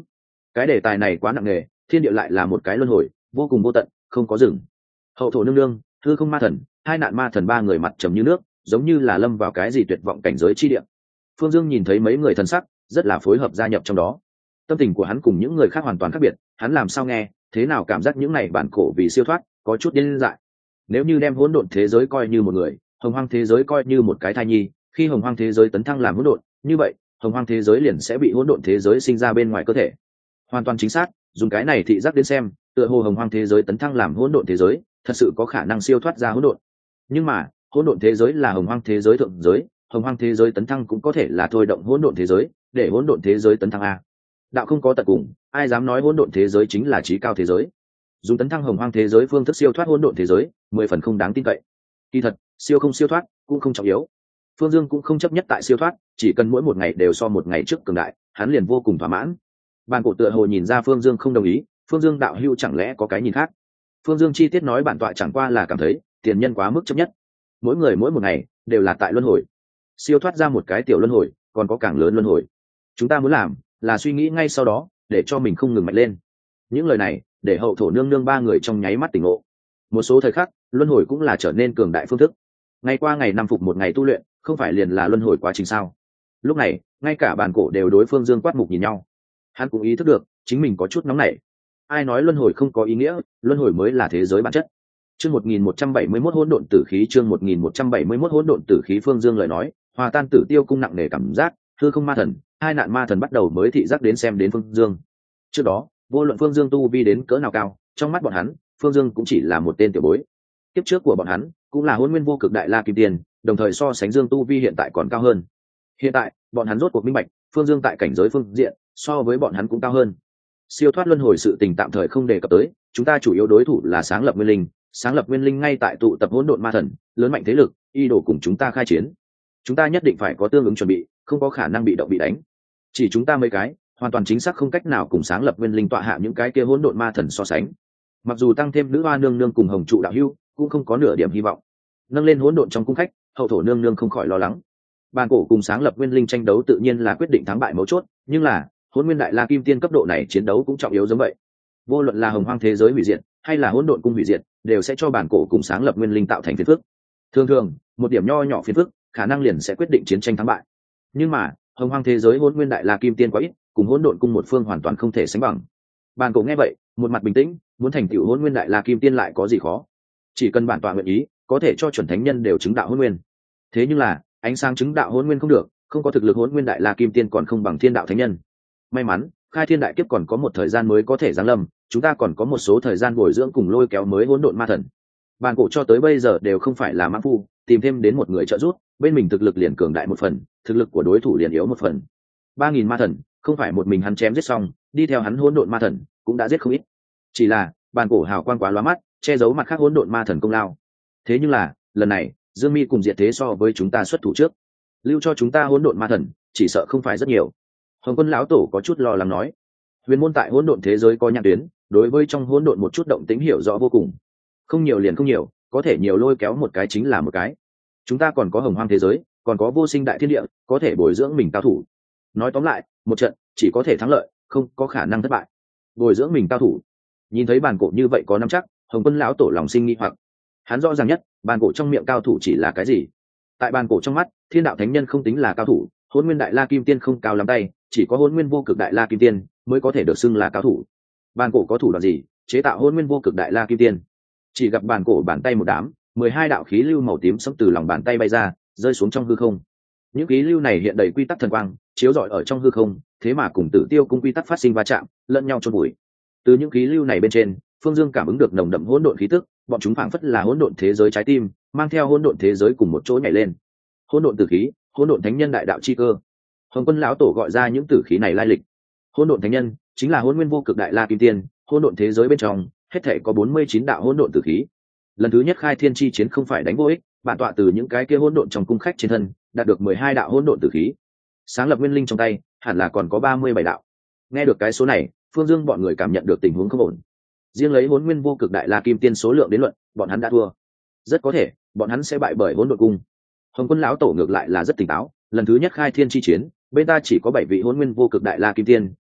Cái đề tài này quá nặng nề, thiên địa lại là một cái luân hồi vô cùng vô tận, không có dừng. Hậu thổ nương nương, hư không ma thần, hai nạn ma thần, ba người mặt trầm như nước, giống như là lâm vào cái gì tuyệt vọng cảnh giới chi địa. Phương Dương nhìn thấy mấy người thần sắc rất là phối hợp gia nhập trong đó. Tâm tình của hắn cùng những người khác hoàn toàn khác biệt, hắn làm sao nghe thế nào cảm giác những này bản cổ vì siêu thoát có chút điên dại. Nếu như đem hỗn độn thế giới coi như một người, hồng hoang thế giới coi như một cái thai nhi, khi hồng hoang thế giới tấn thăng làm hỗn độn, như vậy hồng hoang thế giới liền sẽ bị hỗn độn thế giới sinh ra bên ngoài cơ thể. Hoàn toàn chính xác, dùng cái này thị giác đến xem, tựa hồ hồng hoang thế giới tấn thăng làm hỗn độn thế giới thật sự có khả năng siêu thoát ra hỗn độn. Nhưng mà hỗn độn thế giới là hồng hoang thế giới thượng giới, hồng hoang thế giới tấn thăng cũng có thể là thôi động hỗn độn thế giới để hỗn độn thế giới tấn thăng a. Đạo không có tận cùng, ai dám nói hỗn độn thế giới chính là trí cao thế giới. Dùng tấn thăng hồng hoang thế giới phương thức siêu thoát hỗn độn thế giới, mười phần không đáng tin cậy. Kỳ thật, siêu không siêu thoát cũng không trọng yếu. Phương Dương cũng không chấp nhất tại siêu thoát, chỉ cần mỗi một ngày đều so một ngày trước cường đại, hắn liền vô cùng thỏa mãn. Bàn cổ tựa hồ nhìn ra Phương Dương không đồng ý, Phương Dương đạo hữu chẳng lẽ có cái nhìn khác? Phương Dương chi tiết nói bản tọa chẳng qua là cảm thấy tiền nhân quá mức chấp nhất. Mỗi người mỗi một ngày đều là tại luân hồi, siêu thoát ra một cái tiểu luân hồi, còn có càng lớn luân hồi. Chúng ta muốn làm là suy nghĩ ngay sau đó, để cho mình không ngừng mạnh lên. Những lời này để hậu thổ nương nương ba người trong nháy mắt tỉnh ngộ. Một số thời khắc, luân hồi cũng là trở nên cường đại phương thức. Ngày qua ngày năm phục một ngày tu luyện, không phải liền là luân hồi quá trình sao? Lúc này, ngay cả bàn cổ đều đối Phương Dương quát mục nhìn nhau. Hắn cũng ý thức được chính mình có chút nóng nảy. Ai nói luân hồi không có ý nghĩa, luân hồi mới là thế giới bản chất. Chương một nghìn một trăm bảy mươi mốt hỗn độn tử khí, chương một nghìn một trăm bảy mươi mốt hỗn độn tử khí. Phương Dương lời nói, hòa tan Tử Tiêu cung nặng nề cảm giác, hư không ma thần, hai nạn ma thần bắt đầu mới thị giác đến xem đến Phương Dương. Trước đó, vô luận Phương Dương tu vi đến cỡ nào cao, trong mắt bọn hắn, Phương Dương cũng chỉ là một tên tiểu bối. Kiếp trước của bọn hắn cũng là Hỗn Nguyên vô cực đại la kim tiền, đồng thời so sánh Dương tu vi hiện tại còn cao hơn. Hiện tại, bọn hắn rốt cuộc minh bạch, Phương Dương tại cảnh giới phương diện, so với bọn hắn cũng cao hơn. Siêu thoát luân hồi sự tình tạm thời không đề cập tới, chúng ta chủ yếu đối thủ là sáng lập nguyên linh, sáng lập nguyên linh ngay tại tụ tập hỗn độn ma thần, lớn mạnh thế lực, y đổ cùng chúng ta khai chiến. Chúng ta nhất định phải có tương ứng chuẩn bị, không có khả năng bị động bị đánh. Chỉ chúng ta mấy cái, hoàn toàn chính xác không cách nào cùng sáng lập nguyên linh tọa hạ những cái kia hỗn độn ma thần so sánh. Mặc dù tăng thêm nữ hoa nương nương cùng hồng trụ đạo hưu, cũng không có nửa điểm hy vọng. Nâng lên hỗn độn trong cung khách, hậu thổ nương nương không khỏi lo lắng. Bàn cổ cùng sáng lập nguyên linh tranh đấu tự nhiên là quyết định thắng bại mấu chốt, nhưng là hỗn nguyên đại la kim tiên cấp độ này chiến đấu cũng trọng yếu giống vậy. Vô luận là hồng hoang thế giới hủy diệt hay là hỗn độn cung hủy diệt, đều sẽ cho bản cổ cùng sáng lập nguyên linh tạo thành phiền phức. Thường thường, một điểm nho nhỏ phiền phức, khả năng liền sẽ quyết định chiến tranh thắng bại. Nhưng mà, hồng hoang thế giới hỗn nguyên đại la kim tiên quá ít, cùng hỗn độn cung một phương hoàn toàn không thể sánh bằng. Bản cổ nghe vậy, một mặt bình tĩnh, muốn thành tựu hỗn nguyên đại la kim tiên lại có gì khó? Chỉ cần bản tọa nguyện ý, có thể cho chuẩn thánh nhân đều chứng đạo hỗn nguyên. Thế nhưng là, ánh sáng chứng đạo hỗn nguyên không được, không có thực lực hỗn nguyên đại la kim tiên còn không bằng thiên đạo thánh nhân. May mắn, khai thiên đại kiếp còn có một thời gian mới có thể giáng lâm, chúng ta còn có một số thời gian bồi dưỡng cùng lôi kéo mới hỗn độn ma thần. Bàn cổ cho tới bây giờ đều không phải là mãn phu, tìm thêm đến một người trợ giúp, bên mình thực lực liền cường đại một phần, thực lực của đối thủ liền yếu một phần. Ba nghìn ma thần, không phải một mình hắn chém giết xong, đi theo hắn hỗn độn ma thần cũng đã giết không ít. Chỉ là, bàn cổ hào quang quá lóa mắt, che giấu mặt khác hỗn độn ma thần công lao. Thế nhưng là, lần này, Dương Mi cùng Diệt Thế so với chúng ta xuất thủ trước, lưu cho chúng ta hỗn độn ma thần, chỉ sợ không phải rất nhiều. Hồng Quân lão tổ có chút lo lắng nói, huyền môn tại hỗn độn thế giới có nhãn tuyến, đối với trong hỗn độn một chút động tĩnh hiểu rõ vô cùng, không nhiều liền không nhiều, có thể nhiều lôi kéo một cái chính là một cái. Chúng ta còn có hồng hoang thế giới, còn có vô sinh đại thiên địa, có thể bồi dưỡng mình cao thủ. Nói tóm lại, một trận chỉ có thể thắng lợi, không có khả năng thất bại. Bồi dưỡng mình cao thủ. Nhìn thấy bàn cổ như vậy có nắm chắc, Hồng Quân lão tổ lòng sinh nghi hoặc. Hắn rõ ràng nhất, bàn cổ trong miệng cao thủ chỉ là cái gì? Tại bàn cổ trong mắt, thiên đạo thánh nhân không tính là cao thủ, hỗn nguyên đại la kim tiên không cao lắm tay, chỉ có hỗn nguyên vô cực đại la kim tiên mới có thể được xưng là cao thủ. Bàn cổ có thủ đoạn gì chế tạo hỗn nguyên vô cực đại la kim tiên? Chỉ gặp bàn cổ bàn tay một đám, mười hai đạo khí lưu màu tím sẫm từ lòng bàn tay bay ra, rơi xuống trong hư không. Những khí lưu này hiện đầy quy tắc thần quang, chiếu rọi ở trong hư không, thế mà cùng Tử Tiêu cung quy tắc phát sinh va chạm, lẫn nhau chôn bụi. Từ những khí lưu này bên trên, Phương Dương cảm ứng được nồng đậm hỗn độn khí tức, bọn chúng phảng phất là hỗn độn thế giới trái tim, mang theo hỗn độn thế giới cùng một chỗ nhảy lên. Hỗn độn tử khí, hỗn độn thánh nhân đại đạo chi cơ. Hồng Quân lão tổ gọi ra những tử khí này lai lịch. Hỗn độn thánh nhân chính là hỗn nguyên vô cực đại la kim tiên, hỗn độn thế giới bên trong hết thảy có bốn mươi chín đạo hỗn độn tử khí. Lần thứ nhất khai thiên chi chiến không phải đánh vô ích, bản tọa từ những cái kia hỗn độn trong cung khách trên thân đạt được mười hai đạo hỗn độn tử khí. Sáng lập nguyên linh trong tay, hẳn là còn có ba mươi bảy đạo. Nghe được cái số này, Phương Dương bọn người cảm nhận được tình huống không ổn. Riêng lấy hỗn nguyên vô cực đại la kim tiên số lượng đến luận, bọn hắn đã thua. Rất có thể, bọn hắn sẽ bại bởi hỗn độn cung. Hồng Quân lão tổ ngược lại là rất tỉnh táo, lần thứ nhất khai thiên chi chiến, bên ta chỉ có bảy vị hỗn nguyên vô cực đại la kim tiên,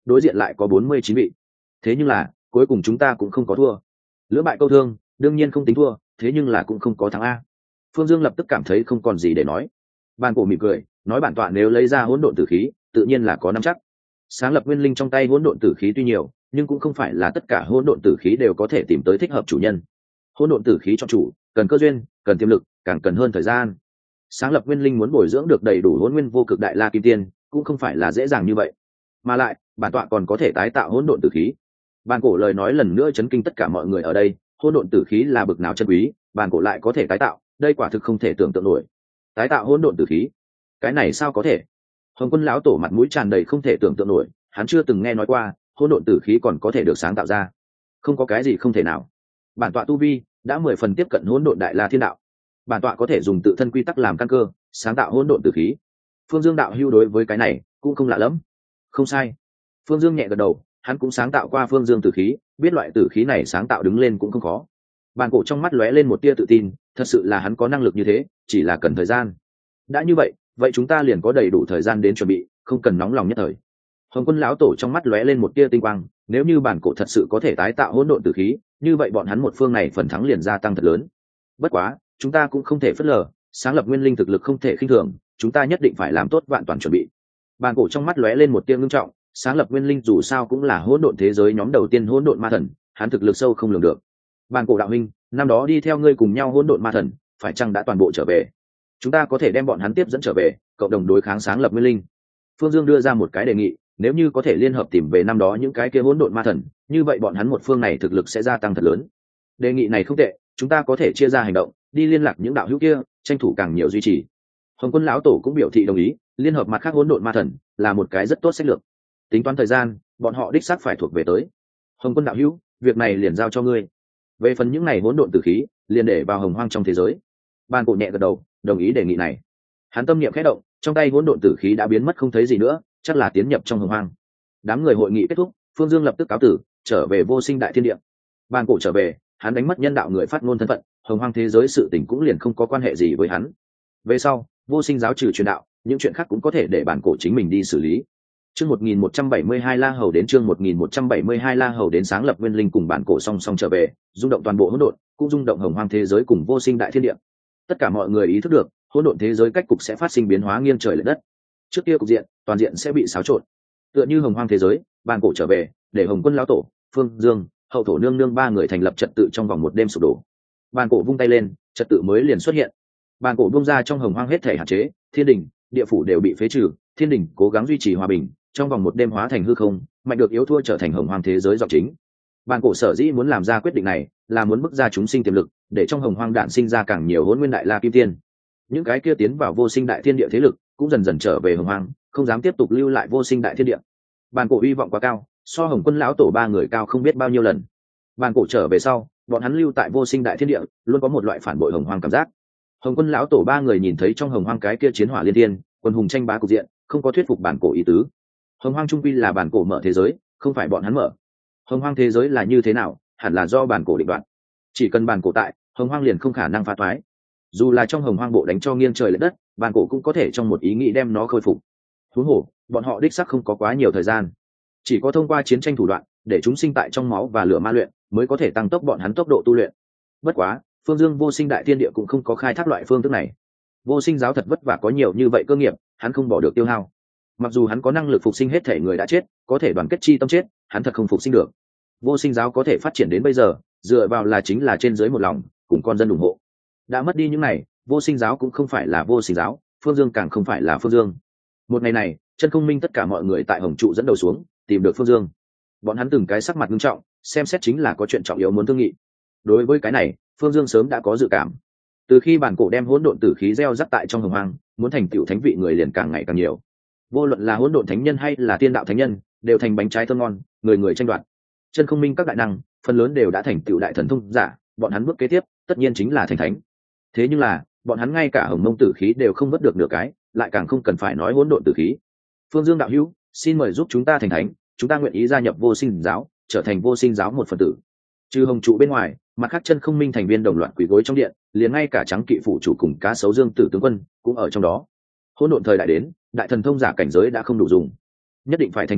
đối diện lại có bốn mươi chín vị. Thế nhưng là cuối cùng chúng ta cũng không có thua. Lưỡng bại câu thương, đương nhiên không tính thua, thế nhưng là cũng không có thắng a. Phương Dương lập tức cảm thấy không còn gì để nói. Bàn cổ mỉm cười nói, bản tọa nếu lấy ra hỗn độn tử khí tự nhiên là có nắm chắc. Sáng lập nguyên linh trong tay hỗn độn tử khí tuy nhiều, nhưng cũng không phải là tất cả hỗn độn tử khí đều có thể tìm tới thích hợp chủ nhân. Hỗn độn tử khí cho chủ cần cơ duyên, cần tiềm lực, càng cần hơn thời gian. Sáng lập nguyên linh muốn bồi dưỡng được đầy đủ hỗn nguyên vô cực đại la kim tiên cũng không phải là dễ dàng như vậy. Mà lại bản tọa còn có thể tái tạo hỗn độn tử khí. Bàn cổ lời nói lần nữa chấn kinh tất cả mọi người ở đây. Hỗn độn tử khí là bực nào chân quý, bàn cổ lại có thể tái tạo, đây quả thực không thể tưởng tượng nổi. Tái tạo hỗn độn tử khí, cái này sao có thể? Hồng Quân lão tổ mặt mũi tràn đầy không thể tưởng tượng nổi, hắn chưa từng nghe nói qua hỗn độn tử khí còn có thể được sáng tạo ra. Không có cái gì không thể nào. Bản tọa tu vi đã mười phần tiếp cận hỗn độn đại la thiên đạo, bản tọa có thể dùng tự thân quy tắc làm căn cơ sáng tạo hỗn độn tử khí. Phương Dương đạo hưu đối với cái này cũng không lạ lắm. Không sai. Phương Dương nhẹ gật đầu, hắn cũng sáng tạo qua Phương Dương tử khí, biết loại tử khí này sáng tạo đứng lên cũng không khó. Bàn cổ trong mắt lóe lên một tia tự tin, thật sự là hắn có năng lực như thế, chỉ là cần thời gian. Đã như vậy, vậy chúng ta liền có đầy đủ thời gian đến chuẩn bị, không cần nóng lòng nhất thời. Hồng Quân lão tổ trong mắt lóe lên một tia tinh quang, nếu như bản cổ thật sự có thể tái tạo hỗn độn tử khí, như vậy bọn hắn một phương này phần thắng liền gia tăng thật lớn. Bất quá, chúng ta cũng không thể phớt lờ, sáng lập nguyên linh thực lực không thể khinh thường, chúng ta nhất định phải làm tốt vạn toàn chuẩn bị. Bàn cổ trong mắt lóe lên một tia ngưng trọng, sáng lập nguyên linh dù sao cũng là hỗn độn thế giới nhóm đầu tiên hỗn độn ma thần, hắn thực lực sâu không lường được. Bàn cổ đạo huynh, năm đó đi theo ngươi cùng nhau hỗn độn ma thần, phải chăng đã toàn bộ trở về? Chúng ta có thể đem bọn hắn tiếp dẫn trở về, cộng đồng đối kháng sáng lập nguyên linh. Phương Dương đưa ra một cái đề nghị, nếu như có thể liên hợp tìm về năm đó những cái kia hỗn độn ma thần, như vậy bọn hắn một phương này thực lực sẽ gia tăng thật lớn. Đề nghị này không tệ, chúng ta có thể chia ra hành động, đi liên lạc những đạo hữu kia, tranh thủ càng nhiều duy trì. Hồng Quân lão tổ cũng biểu thị đồng ý, liên hợp mặt khác hỗn độn ma thần là một cái rất tốt sách lược. Tính toán thời gian, bọn họ đích xác phải thuộc về tới. Hồng Quân đạo hữu, việc này liền giao cho ngươi. Về phần những này hỗn độn tử khí, liền để vào hồng hoang trong thế giới. Ban cổ nhẹ gật đầu, đồng ý đề nghị này. Hắn tâm niệm khẽ động, trong tay hỗn độn tử khí đã biến mất không thấy gì nữa, chắc là tiến nhập trong hồng hoang. Đám người hội nghị kết thúc, Phương Dương lập tức cáo tử, trở về vô sinh đại thiên địa. Ban cổ trở về, hắn đánh mất nhân đạo người phát ngôn thân phận, hồng hoang thế giới sự tình cũng liền không có quan hệ gì với hắn. Về sau, vô sinh giáo trừ truyền đạo, những chuyện khác cũng có thể để bản cổ chính mình đi xử lý. Chương một nghìn một trăm bảy mươi hai La Hầu đến chương một nghìn một trăm bảy mươi hai La Hầu đến sáng lập nguyên linh cùng bản cổ song song trở về, rung động toàn bộ hỗn độn, cũng rung động hồng hoang thế giới cùng vô sinh đại thiên địa. Tất cả mọi người ý thức được, hỗn độn thế giới cách cục sẽ phát sinh biến hóa nghiêng trời lệch đất. Trước kia cục diện, toàn diện sẽ bị xáo trộn. Tựa như hồng hoang thế giới, bản cổ trở về, để Hồng Quân lão tổ, Phương Dương, Hậu thổ nương nương ba người thành lập trật tự trong vòng một đêm sụp đổ. Bản cổ vung tay lên, trật tự mới liền xuất hiện. Bản cổ bung ra trong hồng hoang hết thể hạn chế, thiên đình, địa phủ đều bị phế trừ, thiên đình cố gắng duy trì hòa bình, trong vòng một đêm hóa thành hư không, mạnh được yếu thua trở thành hồng hoang thế giới dọc chính. Bản cổ sở dĩ muốn làm ra quyết định này, là muốn bức ra chúng sinh tiềm lực, để trong hồng hoang đạn sinh ra càng nhiều hỗn nguyên đại la kim tiên. Những cái kia tiến vào vô sinh đại thiên địa thế lực, cũng dần dần trở về hồng hoang, không dám tiếp tục lưu lại vô sinh đại thiên địa. Bản cổ hy vọng quá cao, so Hồng Quân lão tổ ba người cao không biết bao nhiêu lần. Bản cổ trở về sau, bọn hắn lưu tại vô sinh đại thiên địa, luôn có một loại phản bội hồng hoang cảm giác. Hồng Quân lão tổ ba người nhìn thấy trong hồng hoang cái kia chiến hỏa liên thiên, quân hùng tranh bá cục diện, không có thuyết phục bản cổ ý tứ. Hồng hoang trung quy là bản cổ mở thế giới, không phải bọn hắn mở. Hồng hoang thế giới là như thế nào, hẳn là do bản cổ định đoạt. Chỉ cần bản cổ tại, hồng hoang liền không khả năng phá thoái. Dù là trong hồng hoang bộ đánh cho nghiêng trời lệch đất, bản cổ cũng có thể trong một ý nghĩ đem nó khôi phục. Huống hồ, bọn họ đích xác không có quá nhiều thời gian, chỉ có thông qua chiến tranh thủ đoạn, để chúng sinh tại trong máu và lửa ma luyện, mới có thể tăng tốc bọn hắn tốc độ tu luyện. Bất quá, Phương Dương vô sinh đại thiên địa cũng không có khai thác loại phương thức này. Vô sinh giáo thật vất vả có nhiều như vậy cơ nghiệp, hắn không bỏ được tiêu hao. Mặc dù hắn có năng lực phục sinh hết thể người đã chết, có thể đoàn kết chi tâm chết, hắn thật không phục sinh được. Vô sinh giáo có thể phát triển đến bây giờ, dựa vào là chính là trên dưới một lòng, cùng con dân ủng hộ. Đã mất đi những này, vô sinh giáo cũng không phải là vô sinh giáo, Phương Dương càng không phải là Phương Dương. Một ngày này, chân không minh tất cả mọi người tại hồng trụ dẫn đầu xuống, tìm được Phương Dương. Bọn hắn từng cái sắc mặt nghiêm trọng, xem xét chính là có chuyện trọng yếu muốn thương nghị. Đối với cái này, Phương Dương sớm đã có dự cảm. Từ khi bản cổ đem hỗn độn tử khí gieo rắc tại trong hồng hoang, muốn thành tựu thánh vị người liền càng ngày càng nhiều. Vô luận là hỗn độn thánh nhân hay là tiên đạo thánh nhân, đều thành bánh trái thơm ngon, người người tranh đoạt. Chân không minh các đại năng, phần lớn đều đã thành tựu đại thần thông giả, bọn hắn bước kế tiếp, tất nhiên chính là thành thánh. Thế nhưng là, bọn hắn ngay cả hồng mông tử khí đều không vớt được nửa cái, lại càng không cần phải nói hỗn độn tử khí. Phương Dương đạo hữu, xin mời giúp chúng ta thành thánh, chúng ta nguyện ý gia nhập vô sinh giáo, trở thành vô sinh giáo một phần tử. Trừ hồng trụ bên ngoài, mặt khác chân không minh thành viên đồng loạt quỳ gối trong điện, liền ngay cả trắng kỵ phủ chủ cùng cá sấu dương tử tướng quân cũng ở trong đó. Hỗn độn thời đại đến, đại thần thông giả cảnh giới đã không đủ dùng, nhất định phải thành thánh,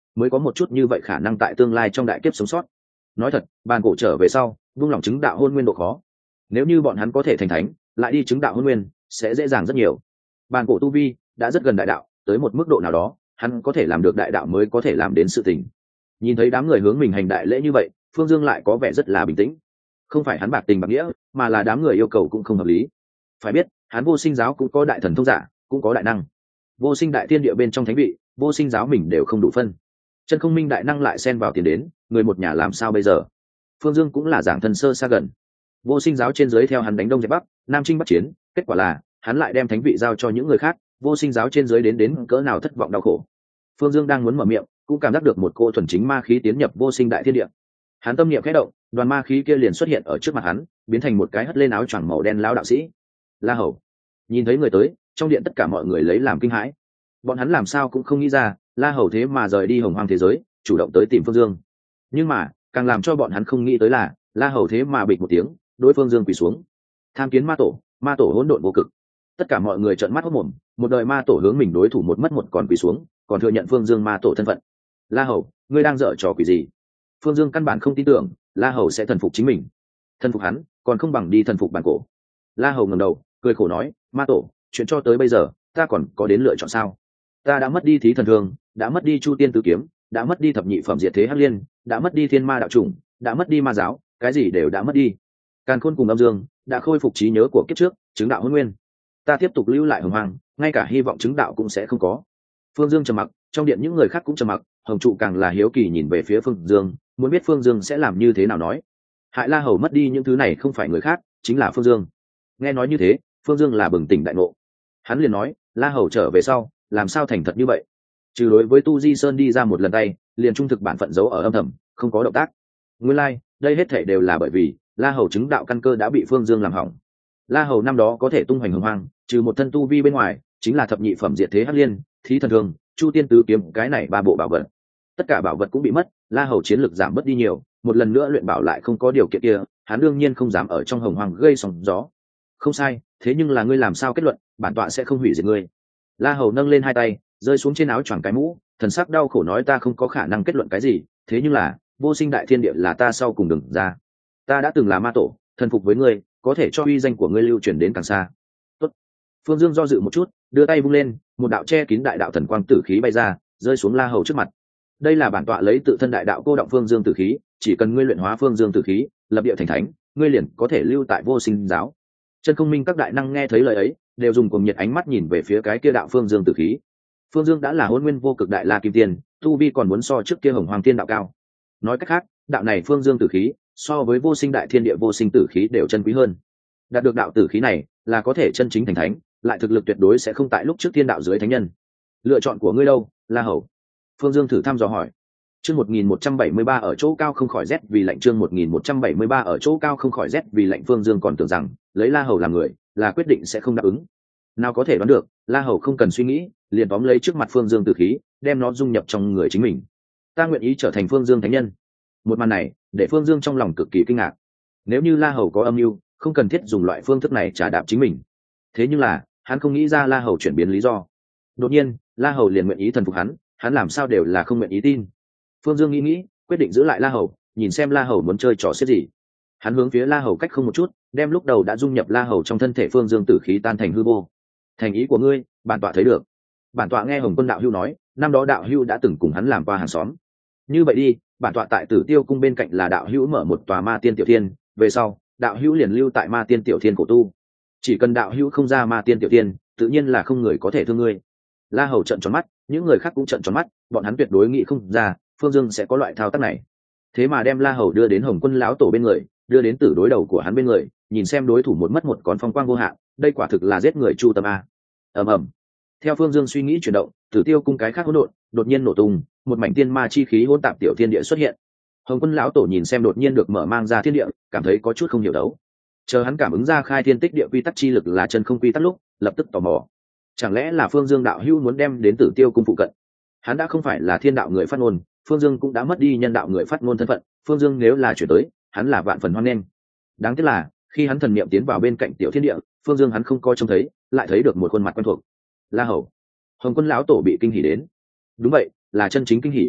mới có một chút như vậy khả năng tại tương lai trong đại kiếp sống sót. Nói thật, bàn cổ trở về sau vung lòng chứng đạo hôn nguyên độ khó, nếu như bọn hắn có thể thành thánh lại đi chứng đạo hôn nguyên sẽ dễ dàng rất nhiều. Bàn cổ tu vi đã rất gần đại đạo, tới một mức độ nào đó hắn có thể làm được đại đạo mới có thể làm đến sự tình. Nhìn thấy đám người hướng mình hành đại lễ như vậy, Phương Dương lại có vẻ rất là bình tĩnh. Không phải hắn bạc tình bạc nghĩa, mà là đám người yêu cầu cũng không hợp lý. Phải biết hắn vô sinh giáo cũng có đại thần thông giả, cũng có đại năng. Vô sinh đại thiên địa bên trong thánh vị, vô sinh giáo mình đều không đủ phân, chân không minh đại năng lại xen vào tiền đến, người một nhà làm sao bây giờ? Phương Dương cũng là giảng thân sơ xa gần, vô sinh giáo trên dưới theo hắn đánh đông dẹp bắc, nam chinh bắc chiến, kết quả là hắn lại đem thánh vị giao cho những người khác, vô sinh giáo trên dưới đến đến cỡ nào thất vọng đau khổ. Phương Dương đang muốn mở miệng, cũng cảm giác được một cô thuần chính ma khí tiến nhập vô sinh đại thiên địa. Hắn tâm niệm khẽ động, đoàn ma khí kia liền xuất hiện ở trước mặt hắn, biến thành một cái hất lên áo choàng màu đen lão đạo sĩ. La Hầu. Nhìn thấy người tới, trong điện tất cả mọi người lấy làm kinh hãi. Bọn hắn làm sao cũng không nghĩ ra, La Hầu thế mà rời đi hồng hoang thế giới, chủ động tới tìm Phương Dương. Nhưng mà, càng làm cho bọn hắn không nghĩ tới là, La Hầu thế mà bịch một tiếng, đối Phương Dương quỳ xuống. Tham kiến ma tổ, ma tổ hỗn độn vô cực. Tất cả mọi người trợn mắt hốt mồm, một đời ma tổ hướng mình đối thủ một mất một còn quỳ xuống, còn thừa nhận Phương Dương ma tổ thân phận. La Hầu, ngươi đang dở trò quỷ gì? Phương Dương căn bản không tin tưởng La Hầu sẽ thần phục chính mình. Thần phục hắn, còn không bằng đi thần phục bản cổ. La Hầu ngẩng đầu, cười khổ nói, ma tổ, chuyện cho tới bây giờ, ta còn có đến lựa chọn sao? Ta đã mất đi thí thần thương, đã mất đi chu tiên tứ kiếm, đã mất đi thập nhị phẩm diệt thế hắc liên, đã mất đi thiên ma đạo chủng, đã mất đi ma giáo, cái gì đều đã mất đi. Càn Khôn cùng âm dương đã khôi phục trí nhớ của kiếp trước, chứng đạo hôn nguyên. Ta tiếp tục lưu lại hồng hoàng, ngay cả hy vọng chứng đạo cũng sẽ không có. Phương Dương trầm mặc, trong điện những người khác cũng trầm mặc, Hồng trụ càng là hiếu kỳ nhìn về phía Phương Dương, muốn biết Phương Dương sẽ làm như thế nào nói. Hại La Hầu mất đi những thứ này không phải người khác, chính là Phương Dương. Nghe nói như thế, Phương Dương là bừng tỉnh đại ngộ. Hắn liền nói, La Hầu trở về sau, làm sao thành thật như vậy? Trừ đối với Tu Di Sơn đi ra một lần tay, liền trung thực bản phận giấu ở âm thầm, không có động tác. Nguyên lai, like, đây hết thảy đều là bởi vì La Hầu chứng đạo căn cơ đã bị Phương Dương làm hỏng. La Hầu năm đó có thể tung hoành hồng hoang, trừ một thân tu vi bên ngoài, chính là thập nhị phẩm diệt thế hắc liên, thí thần thương, chu tiên tứ kiếm, cái này ba bộ bảo vật. Tất cả bảo vật cũng bị mất, La Hầu chiến lực giảm bớt đi nhiều, một lần nữa luyện bảo lại không có điều kiện kia, hắn đương nhiên không dám ở trong hồng hoang gây sóng gió. Không sai, thế nhưng là ngươi làm sao kết luận, bản tọa sẽ không hủy diệt ngươi? La Hầu nâng lên hai tay, rơi xuống trên áo choàng cái mũ, thần sắc đau khổ nói, ta không có khả năng kết luận cái gì, thế nhưng là vô sinh đại thiên địa là ta sau cùng đừng ra. Ta đã từng là ma tổ, thần phục với ngươi, có thể cho uy danh của ngươi lưu truyền đến càng xa. Tốt. Phương Dương do dự một chút, đưa tay vung lên, một đạo che kín đại đạo thần quang tử khí bay ra, rơi xuống La Hầu trước mặt. Đây là bản tọa lấy tự thân đại đạo cô động Phương Dương tử khí, chỉ cần ngươi luyện hóa Phương Dương tử khí, lập địa thành thánh, ngươi liền có thể lưu tại vô sinh giáo. Chân Không Minh các đại năng nghe thấy lời ấy, đều dùng cuồng nhiệt ánh mắt nhìn về phía cái kia đạo Phương Dương tử khí. Phương Dương đã là hôn nguyên vô cực đại la kim tiên, tu vi còn muốn so trước kia hồng hoàng tiên đạo cao. Nói cách khác, đạo này Phương Dương tử khí so với vô sinh đại thiên địa vô sinh tử khí đều chân quý hơn. Đạt được đạo tử khí này là có thể chân chính thành thánh, lại thực lực tuyệt đối sẽ không tại lúc trước thiên đạo dưới thánh nhân. Lựa chọn của ngươi đâu, La Hầu? Phương Dương thử thăm dò hỏi. Chương một nghìn một trăm bảy mươi ba ở chỗ cao không khỏi rét vì lạnh, chương một nghìn một trăm bảy mươi ba ở chỗ cao không khỏi rét vì lạnh. Phương Dương còn tưởng rằng lấy La Hầu làm người là quyết định sẽ không đáp ứng. Nào có thể đoán được, La Hầu không cần suy nghĩ, liền tóm lấy trước mặt Phương Dương tử khí, đem nó dung nhập trong người chính mình. Ta nguyện ý trở thành Phương Dương thánh nhân. Một màn này để Phương Dương trong lòng cực kỳ kinh ngạc. Nếu như La Hầu có âm mưu, không cần thiết dùng loại phương thức này trả đạp chính mình. Thế nhưng là hắn không nghĩ ra La Hầu chuyển biến lý do. Đột nhiên La Hầu liền nguyện ý thần phục hắn, hắn làm sao đều là không nguyện ý tin. Phương Dương nghĩ nghĩ, quyết định giữ lại La Hầu, nhìn xem La Hầu muốn chơi trò xiết gì. Hắn hướng phía La Hầu cách không một chút, đem lúc đầu đã dung nhập La Hầu trong thân thể Phương Dương tử khí tan thành hư vô. Thành ý của ngươi, bản tọa thấy được. Bản tọa nghe Hồng Quân đạo hữu nói, năm đó đạo hữu đã từng cùng hắn làm qua hàng xóm. Như vậy đi, bản tọa tại Tử Tiêu cung bên cạnh là đạo hữu mở một tòa Ma Tiên Tiểu Thiên, về sau, đạo hữu liền lưu tại Ma Tiên Tiểu Thiên cổ tu. Chỉ cần đạo hữu không ra Ma Tiên Tiểu Thiên, tự nhiên là không người có thể thương ngươi. La Hầu trợn tròn mắt, những người khác cũng trợn tròn mắt, bọn hắn tuyệt đối nghĩ không ra Phương Dương sẽ có loại thao tác này. Thế mà đem La Hầu đưa đến Hồng Quân lão tổ bên người, đưa đến tử đối đầu của hắn bên người, nhìn xem đối thủ một mất một còn phong quang vô hạn, đây quả thực là giết người chu tâm a. Ầm ầm. Theo Phương Dương suy nghĩ chuyển động, Tử Tiêu cung cái khác hỗn độn đột nhiên nổ tung, một mảnh tiên ma chi khí hỗn tạp tiểu thiên địa xuất hiện. Hồng Quân lão tổ nhìn xem đột nhiên được mở mang ra thiên địa, cảm thấy có chút không hiểu đấu. Chờ hắn cảm ứng ra khai thiên tích địa quy tắc chi lực là chân không quy tắc lúc, lập tức tò mò. Chẳng lẽ là Phương Dương đạo hữu muốn đem đến Tử Tiêu cung phụ cận? Hắn đã không phải là thiên đạo người phát ngôn, Phương Dương cũng đã mất đi nhân đạo người phát ngôn thân phận, Phương Dương nếu là chuyển tới, hắn là vạn phần hoan nghênh. Đáng tiếc là, khi hắn thần niệm tiến vào bên cạnh tiểu thiên địa, Phương Dương hắn không coi trông thấy, lại thấy được một khuôn mặt quen thuộc. La Hầu. Hồng Quân lão tổ bị kinh hỉ đến. Đúng vậy, là chân chính kinh hỉ.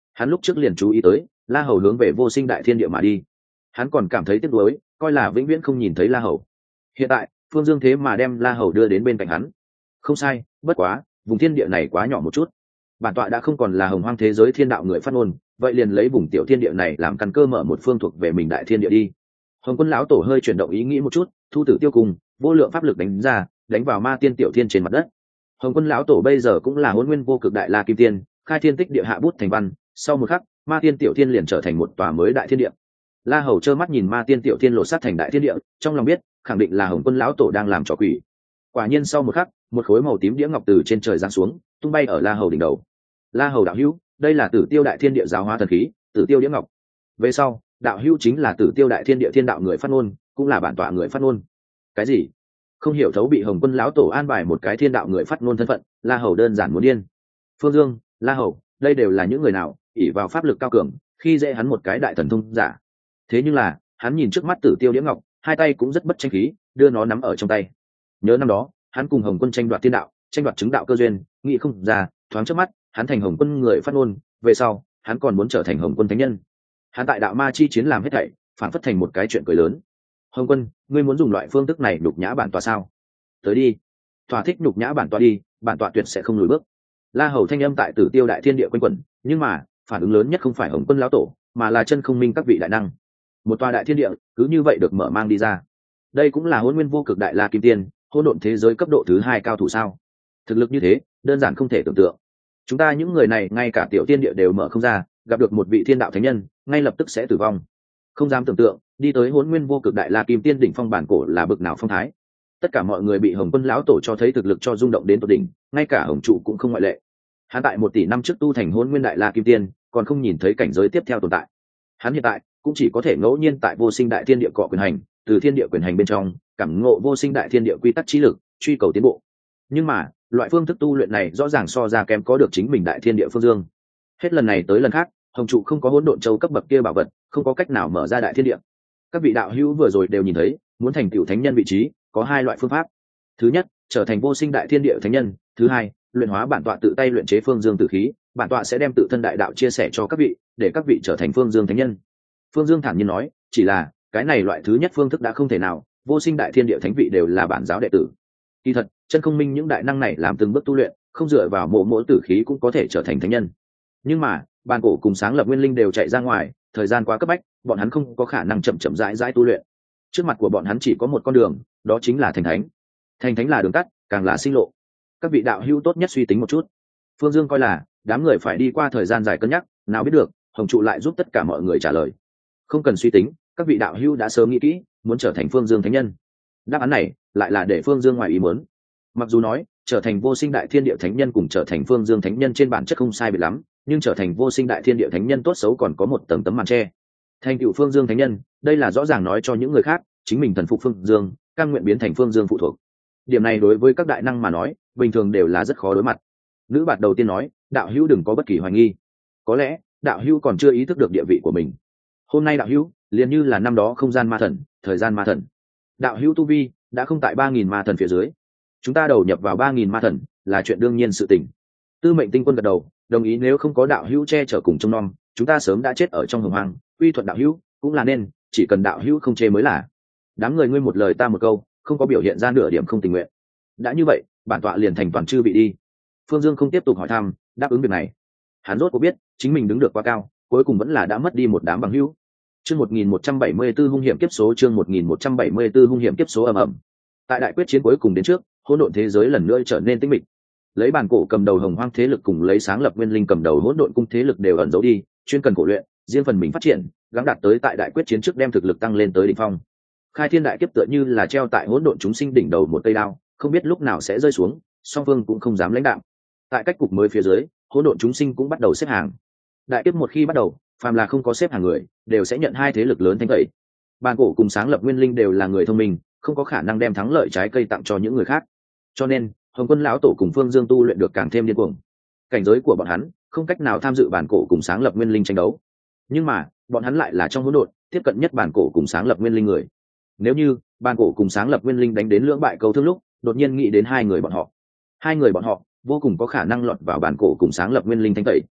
Hắn lúc trước liền chú ý tới La Hầu hướng về vô sinh đại thiên địa mà đi, hắn còn cảm thấy tiếc nuối, coi là vĩnh viễn không nhìn thấy La Hầu. Hiện tại Phương Dương thế mà đem La Hầu đưa đến bên cạnh hắn. Không sai, bất quá vùng thiên địa này quá nhỏ một chút, bản tọa đã không còn là hồng hoang thế giới thiên đạo người phát ngôn, vậy liền lấy vùng tiểu thiên địa này làm căn cơ mở một phương thuộc về mình đại thiên địa đi. Hồng Quân lão tổ hơi chuyển động ý nghĩ một chút, thu tử tiêu cùng vô lượng pháp lực đánh ra, đánh vào ma tiên tiểu thiên trên mặt đất. Hồng Quân lão tổ bây giờ cũng là hôn nguyên vô cực đại la kim tiên, khai thiên tích địa hạ bút thành văn, sau một khắc ma tiên tiểu thiên liền trở thành một tòa mới đại thiên địa. La Hầu trơ mắt nhìn ma tiên tiểu thiên lộ sát thành đại thiên địa, trong lòng biết khẳng định là Hồng Quân lão tổ đang làm trò quỷ. Quả nhiên sau một khắc, một khối màu tím đĩa ngọc từ trên trời giáng xuống, tung bay ở La Hầu đỉnh đầu. La Hầu đạo hữu, đây là Tử Tiêu đại thiên địa giáo hóa thần khí, Tử Tiêu đĩa ngọc. Về sau, đạo hữu chính là Tử Tiêu đại thiên địa thiên đạo người phát ngôn, cũng là bản tọa người phát ngôn. Cái gì? Không hiểu thấu bị Hồng Quân lão tổ an bài một cái thiên đạo người phát ngôn thân phận, La Hầu đơn giản muốn điên. Phương Dương, La Hầu, đây đều là những người nào ỷ vào pháp lực cao cường, khi dễ hắn một cái đại thần thông giả. Thế nhưng là, hắn nhìn trước mắt Tử Tiêu đĩa ngọc, hai tay cũng rất bất tranh khí, đưa nó nắm ở trong tay. Nhớ năm đó, hắn cùng Hồng Quân tranh đoạt thiên đạo, tranh đoạt chứng đạo cơ duyên, nghĩ không ra, thoáng trước mắt, hắn thành Hồng Quân người phát ngôn, về sau, hắn còn muốn trở thành Hồng Quân thánh nhân. Hắn tại đạo ma chi chiến làm hết thảy, phản phất thành một cái chuyện cười lớn. Hồng Quân, ngươi muốn dùng loại phương thức này nhục nhã bản tọa sao? Tới đi, thỏa thích nhục nhã bản tọa đi, bản tọa tuyệt sẽ không lùi bước. La Hầu thanh âm tại Tử Tiêu đại thiên địa quanh quẩn, nhưng mà phản ứng lớn nhất không phải Hồng Quân lão tổ, mà là chân không minh các vị đại năng. Một tòa đại thiên địa cứ như vậy được mở mang đi ra. Đây cũng là hôn nguyên vô cực đại la kim tiên, hỗn độn thế giới cấp độ thứ hai cao thủ sao? Thực lực như thế, đơn giản không thể tưởng tượng. Chúng ta những người này ngay cả tiểu thiên địa đều mở không ra, gặp được một vị thiên đạo thánh nhân, ngay lập tức sẽ tử vong. Không dám tưởng tượng, đi tới hỗn nguyên vô cực đại la kim tiên đỉnh phong bản cổ là bực nào phong thái. Tất cả mọi người bị Hồng Quân lão tổ cho thấy thực lực cho rung động đến tột đỉnh, ngay cả Hồng trụ cũng không ngoại lệ. Hắn tại một tỷ năm trước tu thành hỗn nguyên đại la kim tiên, còn không nhìn thấy cảnh giới tiếp theo tồn tại. Hắn hiện tại cũng chỉ có thể ngẫu nhiên tại vô sinh đại thiên địa cọ quyền hành, từ thiên địa quyền hành bên trong cảm ngộ vô sinh đại thiên địa quy tắc trí lực, truy cầu tiến bộ. Nhưng mà loại phương thức tu luyện này rõ ràng so ra kém có được chính mình đại thiên địa phương dương. Hết lần này tới lần khác, Hồng trụ không có hỗn độn châu cấp bậc kia bảo vật, không có cách nào mở ra đại thiên địa. Các vị đạo hữu vừa rồi đều nhìn thấy, muốn thành tựu thánh nhân vị trí có hai loại phương pháp. Thứ nhất, trở thành vô sinh đại thiên địa thánh nhân. Thứ hai, luyện hóa bản tọa tự tay luyện chế phương dương tử khí, bản tọa sẽ đem tự thân đại đạo chia sẻ cho các vị, để các vị trở thành phương dương thánh nhân. Phương Dương thản nhiên nói, chỉ là cái này loại thứ nhất phương thức đã không thể nào, vô sinh đại thiên địa thánh vị đều là bản giáo đệ tử. Kỳ thật, chân không minh những đại năng này làm từng bước tu luyện, không dựa vào mộ mỗi tử khí cũng có thể trở thành thánh nhân. Nhưng mà bàn cổ cùng sáng lập nguyên linh đều chạy ra ngoài, thời gian quá cấp bách, bọn hắn không có khả năng chậm chậm rãi rãi tu luyện. Trước mặt của bọn hắn chỉ có một con đường, đó chính là thành thánh. Thành thánh là đường tắt, càng là sinh lộ. Các vị đạo hữu tốt nhất suy tính một chút. Phương Dương coi là đám người phải đi qua thời gian dài cân nhắc, nào biết được Hồng trụ lại giúp tất cả mọi người trả lời. Không cần suy tính, các vị đạo hữu đã sớm nghĩ kỹ, muốn trở thành Phương Dương thánh nhân. Đáp án này lại là để Phương Dương ngoài ý muốn. Mặc dù nói trở thành vô sinh đại thiên địa thánh nhân cùng trở thành Phương Dương thánh nhân trên bản chất không sai biệt lắm, nhưng trở thành vô sinh đại thiên địa thánh nhân tốt xấu còn có một tầng tấm màn che. Thành tựu Phương Dương thánh nhân, đây là rõ ràng nói cho những người khác, chính mình thần phục Phương Dương, cam nguyện biến thành Phương Dương phụ thuộc. Điểm này đối với các đại năng mà nói, bình thường đều là rất khó đối mặt. Nữ bạt đầu tiên nói, đạo hữu đừng có bất kỳ hoài nghi. Có lẽ đạo hữu còn chưa ý thức được địa vị của mình. Hôm nay đạo hữu liền như là năm đó không gian ma thần, thời gian ma thần. Đạo hữu tu vi đã không tại ba nghìn ma thần phía dưới, chúng ta đầu nhập vào ba nghìn ma thần là chuyện đương nhiên sự tình. Tư Mệnh Tinh Quân gật đầu, đồng ý nếu không có đạo hữu che chở cùng trông nom, chúng ta sớm đã chết ở trong hồng hoang. Uy thuận đạo hữu cũng là nên, chỉ cần đạo hữu không chê mới là. Đám người ngươi một lời ta một câu, không có biểu hiện ra nửa điểm không tình nguyện. Đã như vậy, bản tọa liền thành toàn chư vị đi. Phương Dương không tiếp tục hỏi thăm, đáp ứng việc này. Hắn rốt có biết chính mình đứng được quá cao, cuối cùng vẫn là đã mất đi một đám bằng hữu. Chương một nghìn một trăm bảy mươi tư hung hiểm kiếp số, chương một nghìn một trăm bảy mươi tư hung hiểm kiếp số ầm ầm. Tại đại quyết chiến cuối cùng đến trước, hỗn độn thế giới lần nữa trở nên tĩnh mịch. Lấy bản cổ cầm đầu hồng hoang thế lực cùng lấy sáng lập nguyên linh cầm đầu hỗn độn cung thế lực đều ẩn giấu đi, chuyên cần cổ luyện, riêng phần mình phát triển, gắng đạt tới tại đại quyết chiến trước đem thực lực tăng lên tới đỉnh phong. Khai thiên đại kiếp tựa như là treo tại hỗn độn chúng sinh đỉnh đầu một cây đao, không biết lúc nào sẽ rơi xuống, song phương cũng không dám lãnh đạo. Tại cách cục mới phía dưới, hỗn độn chúng sinh cũng bắt đầu xếp hàng. Đại kiếp một khi bắt đầu, phàm là không có xếp hàng người, đều sẽ nhận hai thế lực lớn thanh tẩy. Bàn cổ cùng sáng lập nguyên linh đều là người thông minh, không có khả năng đem thắng lợi trái cây tặng cho những người khác. Cho nên, Hồng Quân lão tổ cùng Phương Dương tu luyện được càng thêm điên cuồng. Cảnh giới của bọn hắn không cách nào tham dự bàn cổ cùng sáng lập nguyên linh tranh đấu. Nhưng mà, bọn hắn lại là trong hỗn độn, tiếp cận nhất bàn cổ cùng sáng lập nguyên linh người. Nếu như bàn cổ cùng sáng lập nguyên linh đánh đến lưỡng bại câu thương lúc, đột nhiên nghĩ đến hai người bọn họ. Hai người bọn họ vô cùng có khả năng lọt vào bàn cổ cùng sáng lập nguyên linh thanh tẩy.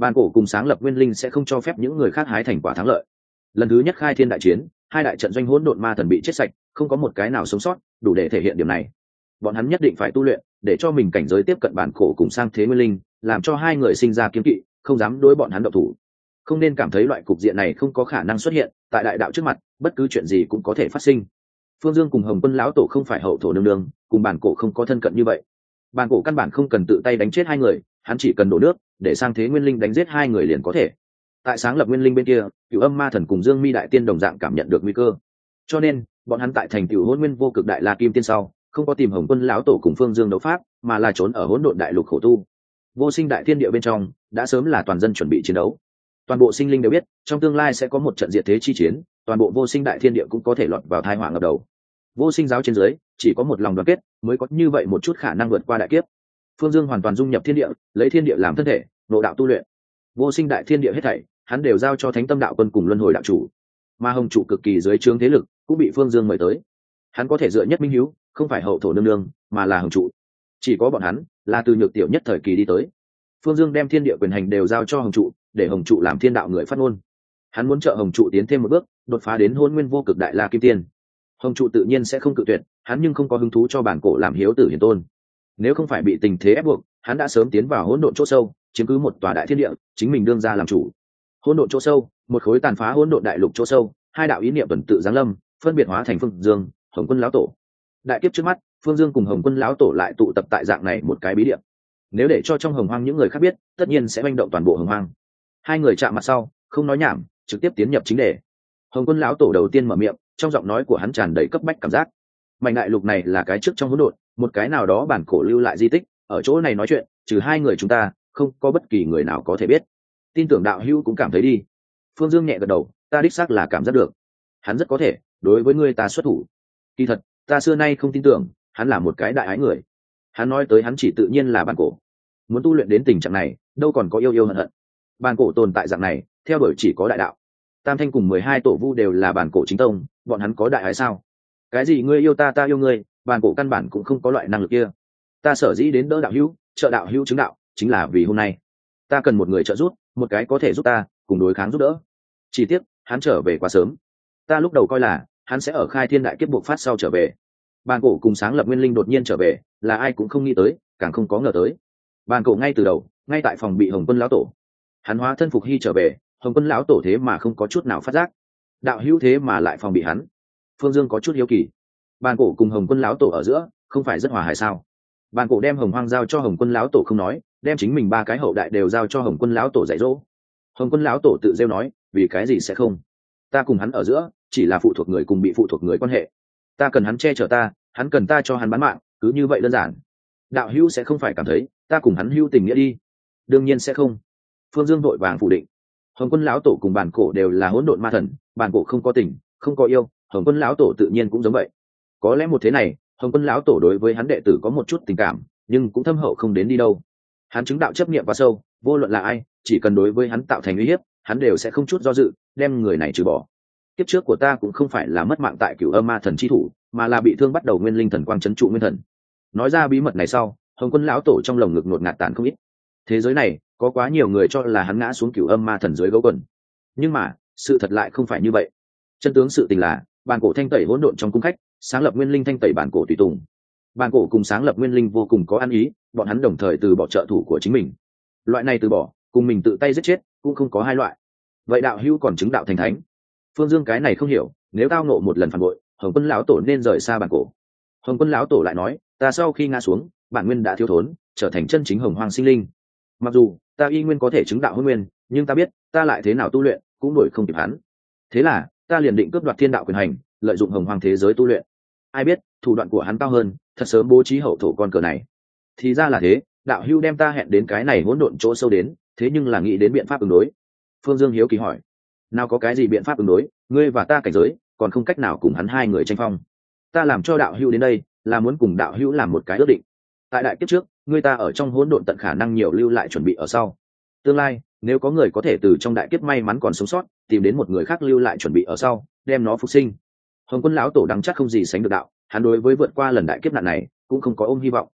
bàn cổ cùng sáng lập nguyên linh sẽ không cho phép những người khác hái thành quả thắng lợi. Lần thứ nhất khai thiên đại chiến, hai đại trận doanh hỗn độn ma thần bị chết sạch, không có một cái nào sống sót, đủ để thể hiện điểm này. Bọn hắn nhất định phải tu luyện để cho mình cảnh giới tiếp cận bản cổ cùng sang thế nguyên linh, làm cho hai người sinh ra kiếm kỵ, không dám đối bọn hắn động thủ. Không nên cảm thấy loại cục diện này không có khả năng xuất hiện, tại đại đạo trước mặt bất cứ chuyện gì cũng có thể phát sinh. Phương Dương cùng Hồng Quân lão tổ không phải hậu thổ nương nương, cùng bản cổ không có thân cận như vậy. Bản cổ căn bản không cần tự tay đánh chết hai người, hắn chỉ cần đổ nước để sang thế nguyên linh đánh giết hai người liền có thể. Tại sáng lập nguyên linh bên kia, Cửu Âm Ma Thần cùng Dương Mi đại tiên đồng dạng cảm nhận được nguy cơ, cho nên bọn hắn tại thành Cửu Hỗn Nguyên vô cực đại la kim tiên sau, không có tìm Hồng Quân lão tổ cùng Phương Dương đấu pháp, mà là trốn ở hỗn độn đại lục khổ tu. Vô sinh đại thiên địa bên trong đã sớm là toàn dân chuẩn bị chiến đấu. Toàn bộ sinh linh đều biết, trong tương lai sẽ có một trận diệt thế chi chiến, toàn bộ vô sinh đại thiên địa cũng có thể lọt vào tai họa ngập đầu. Vô sinh giáo trên dưới chỉ có một lòng đoàn kết mới có như vậy một chút khả năng vượt qua đại kiếp. Phương Dương hoàn toàn dung nhập thiên địa, lấy thiên địa làm thân thể, nội đạo tu luyện. Vô sinh đại thiên địa hết thảy, hắn đều giao cho Thánh Tâm đạo quân cùng Luân Hồi đạo chủ. Mà Hồng trụ cực kỳ dưới trướng thế lực cũng bị Phương Dương mời tới. Hắn có thể dựa nhất minh hiếu, không phải hậu thổ nương nương, mà là Hồng trụ. Chỉ có bọn hắn là từ nhược tiểu nhất thời kỳ đi tới. Phương Dương đem thiên địa quyền hành đều giao cho Hồng trụ, để Hồng trụ làm thiên đạo người phát ngôn. Hắn muốn trợ Hồng trụ tiến thêm một bước, đột phá đến hôn nguyên vô cực đại la kim tiên. Hồng trụ tự nhiên sẽ không cự tuyệt, hắn nhưng không có hứng thú cho bản cổ làm hiếu tử hiền tôn. Nếu không phải bị tình thế ép buộc, hắn đã sớm tiến vào hỗn độn chỗ sâu, chiếm cứ một tòa đại thiên địa, chính mình đương ra làm chủ. Hỗn độn chỗ sâu, một khối tàn phá hỗn độn đại lục chỗ sâu, hai đạo ý niệm tuần tự giáng lâm, phân biệt hóa thành Phương Dương, Hồng Quân lão tổ. Đại kiếp trước mắt, Phương Dương cùng Hồng Quân lão tổ lại tụ tập tại dạng này một cái bí địa. Nếu để cho trong Hồng Hoang những người khác biết, tất nhiên sẽ manh động toàn bộ Hồng Hoang. Hai người chạm mặt sau, không nói nhảm, trực tiếp tiến nhập chính đề. Hồng Quân lão tổ đầu tiên mở miệng, trong giọng nói của hắn tràn đầy cấp bách cảm giác. Mảnh đại lục này là cái trước trong hỗn độn, một cái nào đó bản cổ lưu lại di tích, ở chỗ này nói chuyện, trừ hai người chúng ta, không có bất kỳ người nào có thể biết. Tin tưởng đạo hữu cũng cảm thấy đi. Phương Dương nhẹ gật đầu, ta đích xác là cảm giác được. Hắn rất có thể, đối với ngươi ta xuất thủ. Kỳ thật, ta xưa nay không tin tưởng, hắn là một cái đại ái người. Hắn nói tới hắn chỉ tự nhiên là bản cổ. Muốn tu luyện đến tình trạng này, đâu còn có yêu yêu hận hận. Bản cổ tồn tại dạng này, theo đuổi chỉ có đại đạo. Tam Thanh cùng mười hai tổ vu đều là bản cổ chính tông, bọn hắn có đại ái sao? Cái gì ngươi yêu ta ta yêu ngươi, bản cổ căn bản cũng không có loại năng lực kia. Ta sở dĩ đến đỡ đạo hữu, trợ đạo hữu chứng đạo, chính là vì hôm nay ta cần một người trợ giúp, một cái có thể giúp ta cùng đối kháng giúp đỡ. Chỉ tiếc hắn trở về quá sớm. Ta lúc đầu coi là hắn sẽ ở khai thiên đại kiếp buộc phát sau trở về. Bản cổ cùng sáng lập nguyên linh đột nhiên trở về, là ai cũng không nghĩ tới, càng không có ngờ tới. Bản cổ ngay từ đầu, ngay tại phòng bị Hồng Quân lão tổ, hắn hóa thân phục hy trở về, Hồng Quân lão tổ thế mà không có chút nào phát giác. Đạo hữu thế mà lại phòng bị hắn. Phương Dương có chút hiếu kỳ. Bản cổ cùng Hồng Quân lão tổ ở giữa không phải rất hòa hài sao? Bản cổ đem Hồng Hoang giao cho Hồng Quân lão tổ không nói, đem chính mình ba cái hậu đại đều giao cho Hồng Quân lão tổ dạy dỗ. Hồng Quân lão tổ tự rêu nói, vì cái gì sẽ không? Ta cùng hắn ở giữa chỉ là phụ thuộc người cùng bị phụ thuộc người quan hệ. Ta cần hắn che chở ta, hắn cần ta cho hắn bán mạng, cứ như vậy đơn giản. Đạo hữu sẽ không phải cảm thấy ta cùng hắn hữu tình nghĩa đi? Đương nhiên sẽ không. Phương Dương vội vàng phủ định. Hồng Quân lão tổ cùng bản cổ đều là hỗn độn ma thần, bản cổ không có tình, không có yêu, Hồng Quân lão tổ tự nhiên cũng giống vậy. Có lẽ một thế này, Hồng Quân lão tổ đối với hắn đệ tử có một chút tình cảm, nhưng cũng thâm hậu không đến đi đâu. Hắn chứng đạo chấp niệm quá sâu, vô luận là ai, chỉ cần đối với hắn tạo thành uy hiếp, hắn đều sẽ không chút do dự đem người này trừ bỏ. Kiếp trước của ta cũng không phải là mất mạng tại Cửu Âm Ma Thần chi thủ, mà là bị thương bắt đầu nguyên linh thần quang trấn trụ nguyên thần. Nói ra bí mật này sau, Hồng Quân lão tổ trong lồng ngực nuốt ngạt tàn không ít. Thế giới này có quá nhiều người cho là hắn ngã xuống Cửu Âm Ma Thần dưới gấu quần, nhưng mà sự thật lại không phải như vậy. Chân tướng sự tình là, bản cổ thanh tẩy hỗn độn trong cung khách, sáng lập nguyên linh thanh tẩy bản cổ tùy tùng. Bản cổ cùng sáng lập nguyên linh vô cùng có ăn ý, bọn hắn đồng thời từ bỏ trợ thủ của chính mình. Loại này từ bỏ, cùng mình tự tay giết chết, cũng không có hai loại. Vậy đạo hữu còn chứng đạo thành thánh? Phương Dương cái này không hiểu, nếu tao nộ một lần phản bội, Hồng Quân lão tổ nên rời xa bản cổ. Hồng Quân lão tổ lại nói, ta sau khi ngã xuống, bản nguyên đã thiếu thốn, trở thành chân chính hồng hoang sinh linh. Mặc dù ta y nguyên có thể chứng đạo hôn nguyên, nhưng ta biết ta lại thế nào tu luyện cũng đuổi không kịp hắn. Thế là ta liền định cướp đoạt thiên đạo quyền hành, lợi dụng hồng hoang thế giới tu luyện. Ai biết thủ đoạn của hắn cao hơn, thật sớm bố trí hậu thổ con cờ này. Thì ra là thế, đạo hữu đem ta hẹn đến cái này hỗn độn chỗ sâu đến, thế nhưng là nghĩ đến biện pháp ứng đối. Phương Dương hiếu kỳ hỏi, nào có cái gì biện pháp ứng đối, ngươi và ta cảnh giới còn không cách nào cùng hắn hai người tranh phong. Ta làm cho đạo hữu đến đây là muốn cùng đạo hữu làm một cái ước định. Tại đại kiếp trước, ngươi ta ở trong hỗn độn tận khả năng nhiều lưu lại chuẩn bị ở sau. Tương lai nếu có người có thể từ trong đại kiếp may mắn còn sống sót, tìm đến một người khác lưu lại chuẩn bị ở sau, đem nó phục sinh. Hồng Quân lão tổ đắng chắc không gì sánh được đạo, hắn đối với vượt qua lần đại kiếp nạn này cũng không có ôm hy vọng.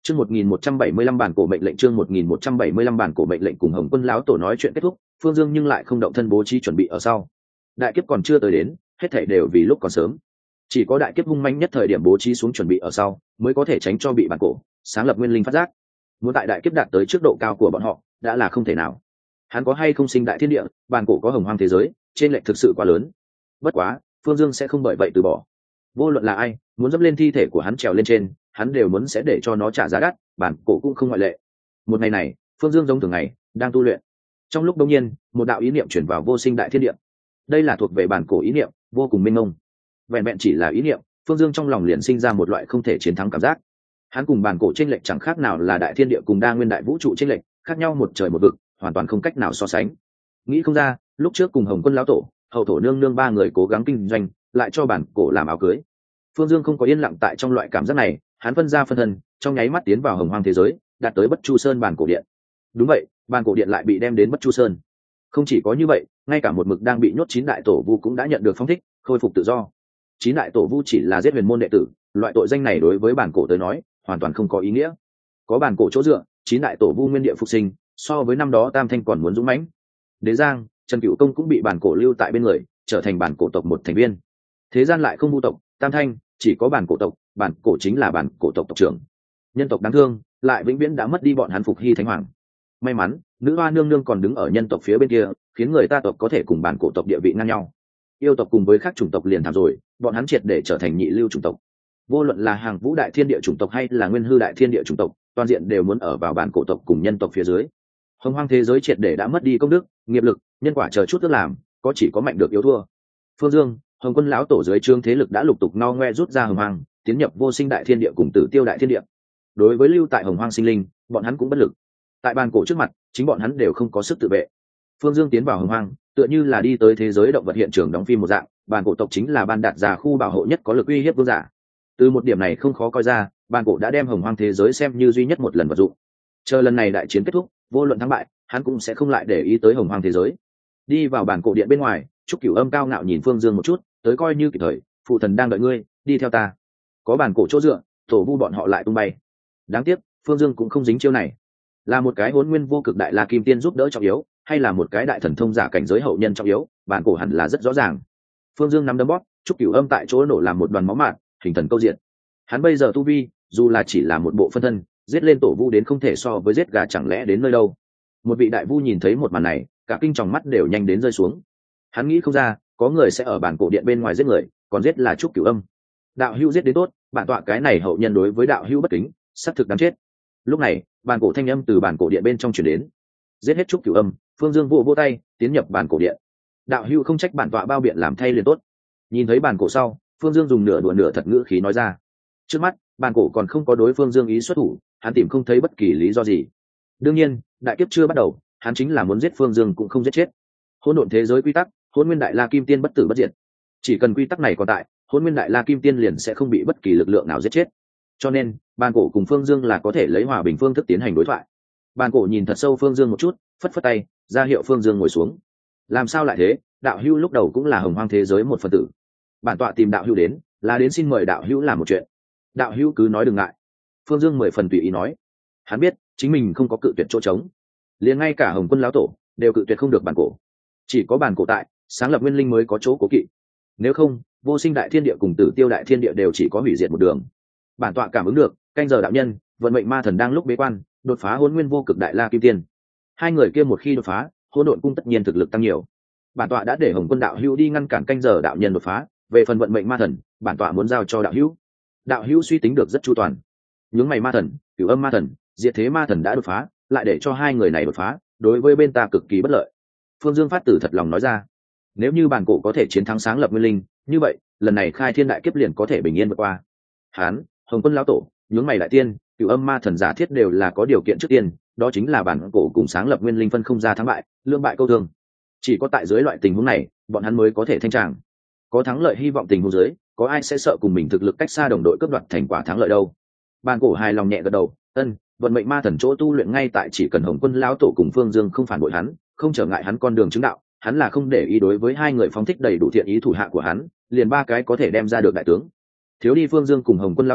Chương một nghìn một trăm bảy mươi lăm bản cổ mệnh lệnh chương một nghìn một trăm bảy mươi lăm bản cổ mệnh lệnh cùng Hồng Quân lão tổ nói chuyện kết thúc, Phương Dương nhưng lại không động thân bố trí chuẩn bị ở sau. Đại kiếp còn chưa tới đến, hết thảy đều vì lúc còn sớm. Chỉ có đại kiếp hung manh nhất thời điểm bố trí xuống chuẩn bị ở sau, mới có thể tránh cho bị bản cổ sáng lập nguyên linh phát giác. Muốn tại đại kiếp đạt tới trước độ cao của bọn họ, đã là không thể nào. Hắn có hay không sinh đại thiên địa, bản cổ có hồng hoang thế giới, trên lệch thực sự quá lớn. Bất quá, Phương Dương sẽ không bởi vậy từ bỏ. Vô luận là ai, muốn dẫm lên thi thể của hắn trèo lên trên, hắn đều muốn sẽ để cho nó trả giá đắt, bản cổ cũng không ngoại lệ. Một ngày này, Phương Dương giống thường ngày đang tu luyện. Trong lúc đột nhiên, một đạo ý niệm chuyển vào vô sinh đại thiên địa. Đây là thuộc về bản cổ ý niệm, vô cùng mênh mông. Vẹn vẹn chỉ là ý niệm, Phương Dương trong lòng liền sinh ra một loại không thể chiến thắng cảm giác. Hắn cùng bản cổ chênh lệch chẳng khác nào là đại thiên địa cùng đa nguyên đại vũ trụ chênh lệch, khác nhau một trời một vực, hoàn toàn không cách nào so sánh. Nghĩ không ra, lúc trước cùng Hồng Quân lão tổ, Hậu thổ nương nương ba người cố gắng kinh doanh, lại cho bản cổ làm áo cưới. Phương Dương không có yên lặng tại trong loại cảm giác này, hắn phân ra phân thân, trong nháy mắt tiến vào hồng hoang thế giới, đạt tới Bất Chu Sơn bản cổ điện. Đúng vậy, bản cổ điện lại bị đem đến Bất Chu Sơn. Không chỉ có như vậy, ngay cả một mực đang bị nhốt chín đại tổ vu cũng đã nhận được phong thích, khôi phục tự do. Chín đại tổ vu chỉ là giết huyền môn đệ tử, loại tội danh này đối với bản cổ tới nói, hoàn toàn không có ý nghĩa. Có bản cổ chỗ dựa, chín đại tổ vu nguyên địa phục sinh, so với năm đó Tam Thanh còn muốn dũng mãnh. Đế Giang, Trần Cửu Công cũng bị bản cổ lưu tại bên người, trở thành bản cổ tộc một thành viên. Thế gian lại không vu tộc, Tam Thanh, chỉ có bản cổ tộc, bản cổ chính là bản cổ tộc tộc trưởng. Nhân tộc đáng thương, lại vĩnh viễn đã mất đi bọn hắn phục hy thánh hoàng. May mắn, nữ hoa nương nương còn đứng ở nhân tộc phía bên kia, khiến người ta tộc có thể cùng bản cổ tộc địa vị ngang nhau. Yêu tộc cùng với các chủng tộc liền thảm rồi, bọn hắn triệt để trở thành nhị lưu chủng tộc. Vô luận là hàng vũ đại thiên địa chủng tộc hay là nguyên hư đại thiên địa chủng tộc, toàn diện đều muốn ở vào bản cổ tộc cùng nhân tộc phía dưới. Hồng hoang thế giới triệt để đã mất đi công đức, nghiệp lực, nhân quả chờ chút tức làm, có chỉ có mạnh được yếu thua. Phương Dương, Hồng Quân lão tổ dưới trương thế lực đã lục tục no ngoe rút ra hồng hoang, tiến nhập vô sinh đại thiên địa cùng tử tiêu đại thiên địa. Đối với lưu tại hồng hoang sinh linh, bọn hắn cũng bất lực. Tại bàn cổ trước mặt, chính bọn hắn đều không có sức tự vệ. Phương Dương tiến vào hồng hoang, tựa như là đi tới thế giới động vật hiện trường đóng phim một dạng, bàn cổ tộc chính là ban đạt giả khu bảo hộ nhất có lực uy hiếp vương giả. Từ một điểm này không khó coi ra, bàn cổ đã đem hồng hoang thế giới xem như duy nhất một lần vật dụng. Chờ lần này đại chiến kết thúc, vô luận thắng bại, hắn cũng sẽ không lại để ý tới hồng hoang thế giới. Đi vào bàn cổ điện bên ngoài, Trúc Cửu Âm cao ngạo nhìn Phương Dương một chút, tới coi như kịp thời, phụ thần đang đợi ngươi, đi theo ta. Có bàn cổ chỗ dựa, tổ vu bọn họ lại tung bay. Đáng tiếc, Phương Dương cũng không dính chiêu này. Là một cái hỗn nguyên vô cực đại la kim tiên giúp đỡ trọng yếu, hay là một cái đại thần thông giả cảnh giới hậu nhân trọng yếu, bàn cổ hẳn là rất rõ ràng. Phương Dương nắm đấm bóp, Trúc Cửu Âm tại chỗ nổ làm một đoàn máu mạt, hình thần câu diện. Hắn bây giờ tu vi, dù là chỉ là một bộ phân thân, giết lên tổ vu đến không thể so với giết gà chẳng lẽ đến nơi đâu. Một vị đại vu nhìn thấy một màn này, cả kinh tròng mắt đều nhanh đến rơi xuống. Hắn nghĩ không ra, có người sẽ ở bản cổ điện bên ngoài giết người, còn giết là Trúc Cửu Âm. Đạo hữu giết đến tốt, bản tọa cái này hậu nhân đối với đạo hữu bất kính, sắp thực đáng chết. Lúc này, bản cổ thanh âm từ bản cổ điện bên trong truyền đến. Giết hết Trúc Cửu Âm, Phương Dương vỗ vỗ tay, tiến nhập bản cổ điện. Đạo hữu không trách bản tọa bao biện làm thay liền tốt. Nhìn thấy bản cổ sau, Phương Dương dùng nửa đùa nửa thật ngữ khí nói ra. Trước mắt, bản cổ còn không có đối Phương Dương ý xuất thủ, hắn tìm không thấy bất kỳ lý do gì. Đương nhiên, đại kiếp chưa bắt đầu, hắn chính là muốn giết Phương Dương cũng không giết chết. Hỗn độn thế giới quy tắc, Hỗn Nguyên Đại La Kim Tiên bất tử bất diệt. Chỉ cần quy tắc này còn tại, Hỗn Nguyên Đại La Kim Tiên liền sẽ không bị bất kỳ lực lượng nào giết chết. Cho nên, bàn cổ cùng Phương Dương là có thể lấy hòa bình phương thức tiến hành đối thoại. Bàn cổ nhìn thật sâu Phương Dương một chút, phất phất tay, ra hiệu Phương Dương ngồi xuống. Làm sao lại thế? Đạo hữu lúc đầu cũng là hồng hoang thế giới một phần tử. Bản tọa tìm đạo hữu đến, là đến xin mời đạo hữu làm một chuyện. Đạo hữu cứ nói đừng ngại. Phương Dương mười phần tùy ý nói. Hắn biết, chính mình không có cự tuyệt chỗ trống. Liền ngay cả Hồng Quân lão tổ đều cự tuyệt không được bàn cổ. Chỉ có bàn cổ tại, sáng lập nguyên linh mới có chỗ cố kỵ. Nếu không, vô sinh đại thiên địa cùng tử tiêu đại thiên địa đều chỉ có hủy diệt một đường. Bản tọa cảm ứng được, canh giờ đạo nhân, vận mệnh ma thần đang lúc bế quan, đột phá hỗn nguyên vô cực đại la kim tiên. Hai người kia một khi đột phá, hỗn độn cung tất nhiên thực lực tăng nhiều. Bản tọa đã để Hồng Quân đạo hữu đi ngăn cản canh giờ đạo nhân đột phá, về phần vận mệnh ma thần, bản tọa muốn giao cho đạo hữu. Đạo hữu suy tính được rất chu toàn. Nhướng mày ma thần, Cửu Âm ma thần, Diệt Thế ma thần đã đột phá, lại để cho hai người này đột phá, đối với bên ta cực kỳ bất lợi. Phương Dương phát tử thật lòng nói ra. Nếu như bản cổ có thể chiến thắng sáng lập nguyên linh, như vậy lần này khai thiên đại kiếp liền có thể bình yên vượt qua. Hán, Hồng Quân lão tổ, nhướng mày đại tiên, Cửu Âm ma thần giả thiết đều là có điều kiện trước tiên, đó chính là bản cổ cùng sáng lập nguyên linh phân không ra thắng bại, lương bại câu thương. Chỉ có tại dưới loại tình huống này, bọn hắn mới có thể thanh tràng. Có thắng lợi hy vọng tình huống dưới, có ai sẽ sợ cùng mình thực lực cách xa đồng đội cướp đoạt thành quả thắng lợi đâu? Bản cổ hài lòng nhẹ gật đầu, ân, vận mệnh ma thần chỗ tu luyện ngay tại chỉ cần Hồng Quân lão tổ cùng Phương Dương không phản bội hắn, không trở ngại hắn con đường chứng đạo, hắn là không để ý đối với hai người phóng thích đầy đủ thiện ý thủ hạ của hắn, liền ba cái có thể đem ra được đại tướng. Thiếu đi Phương Dương cùng Hồng Quân lão tổ,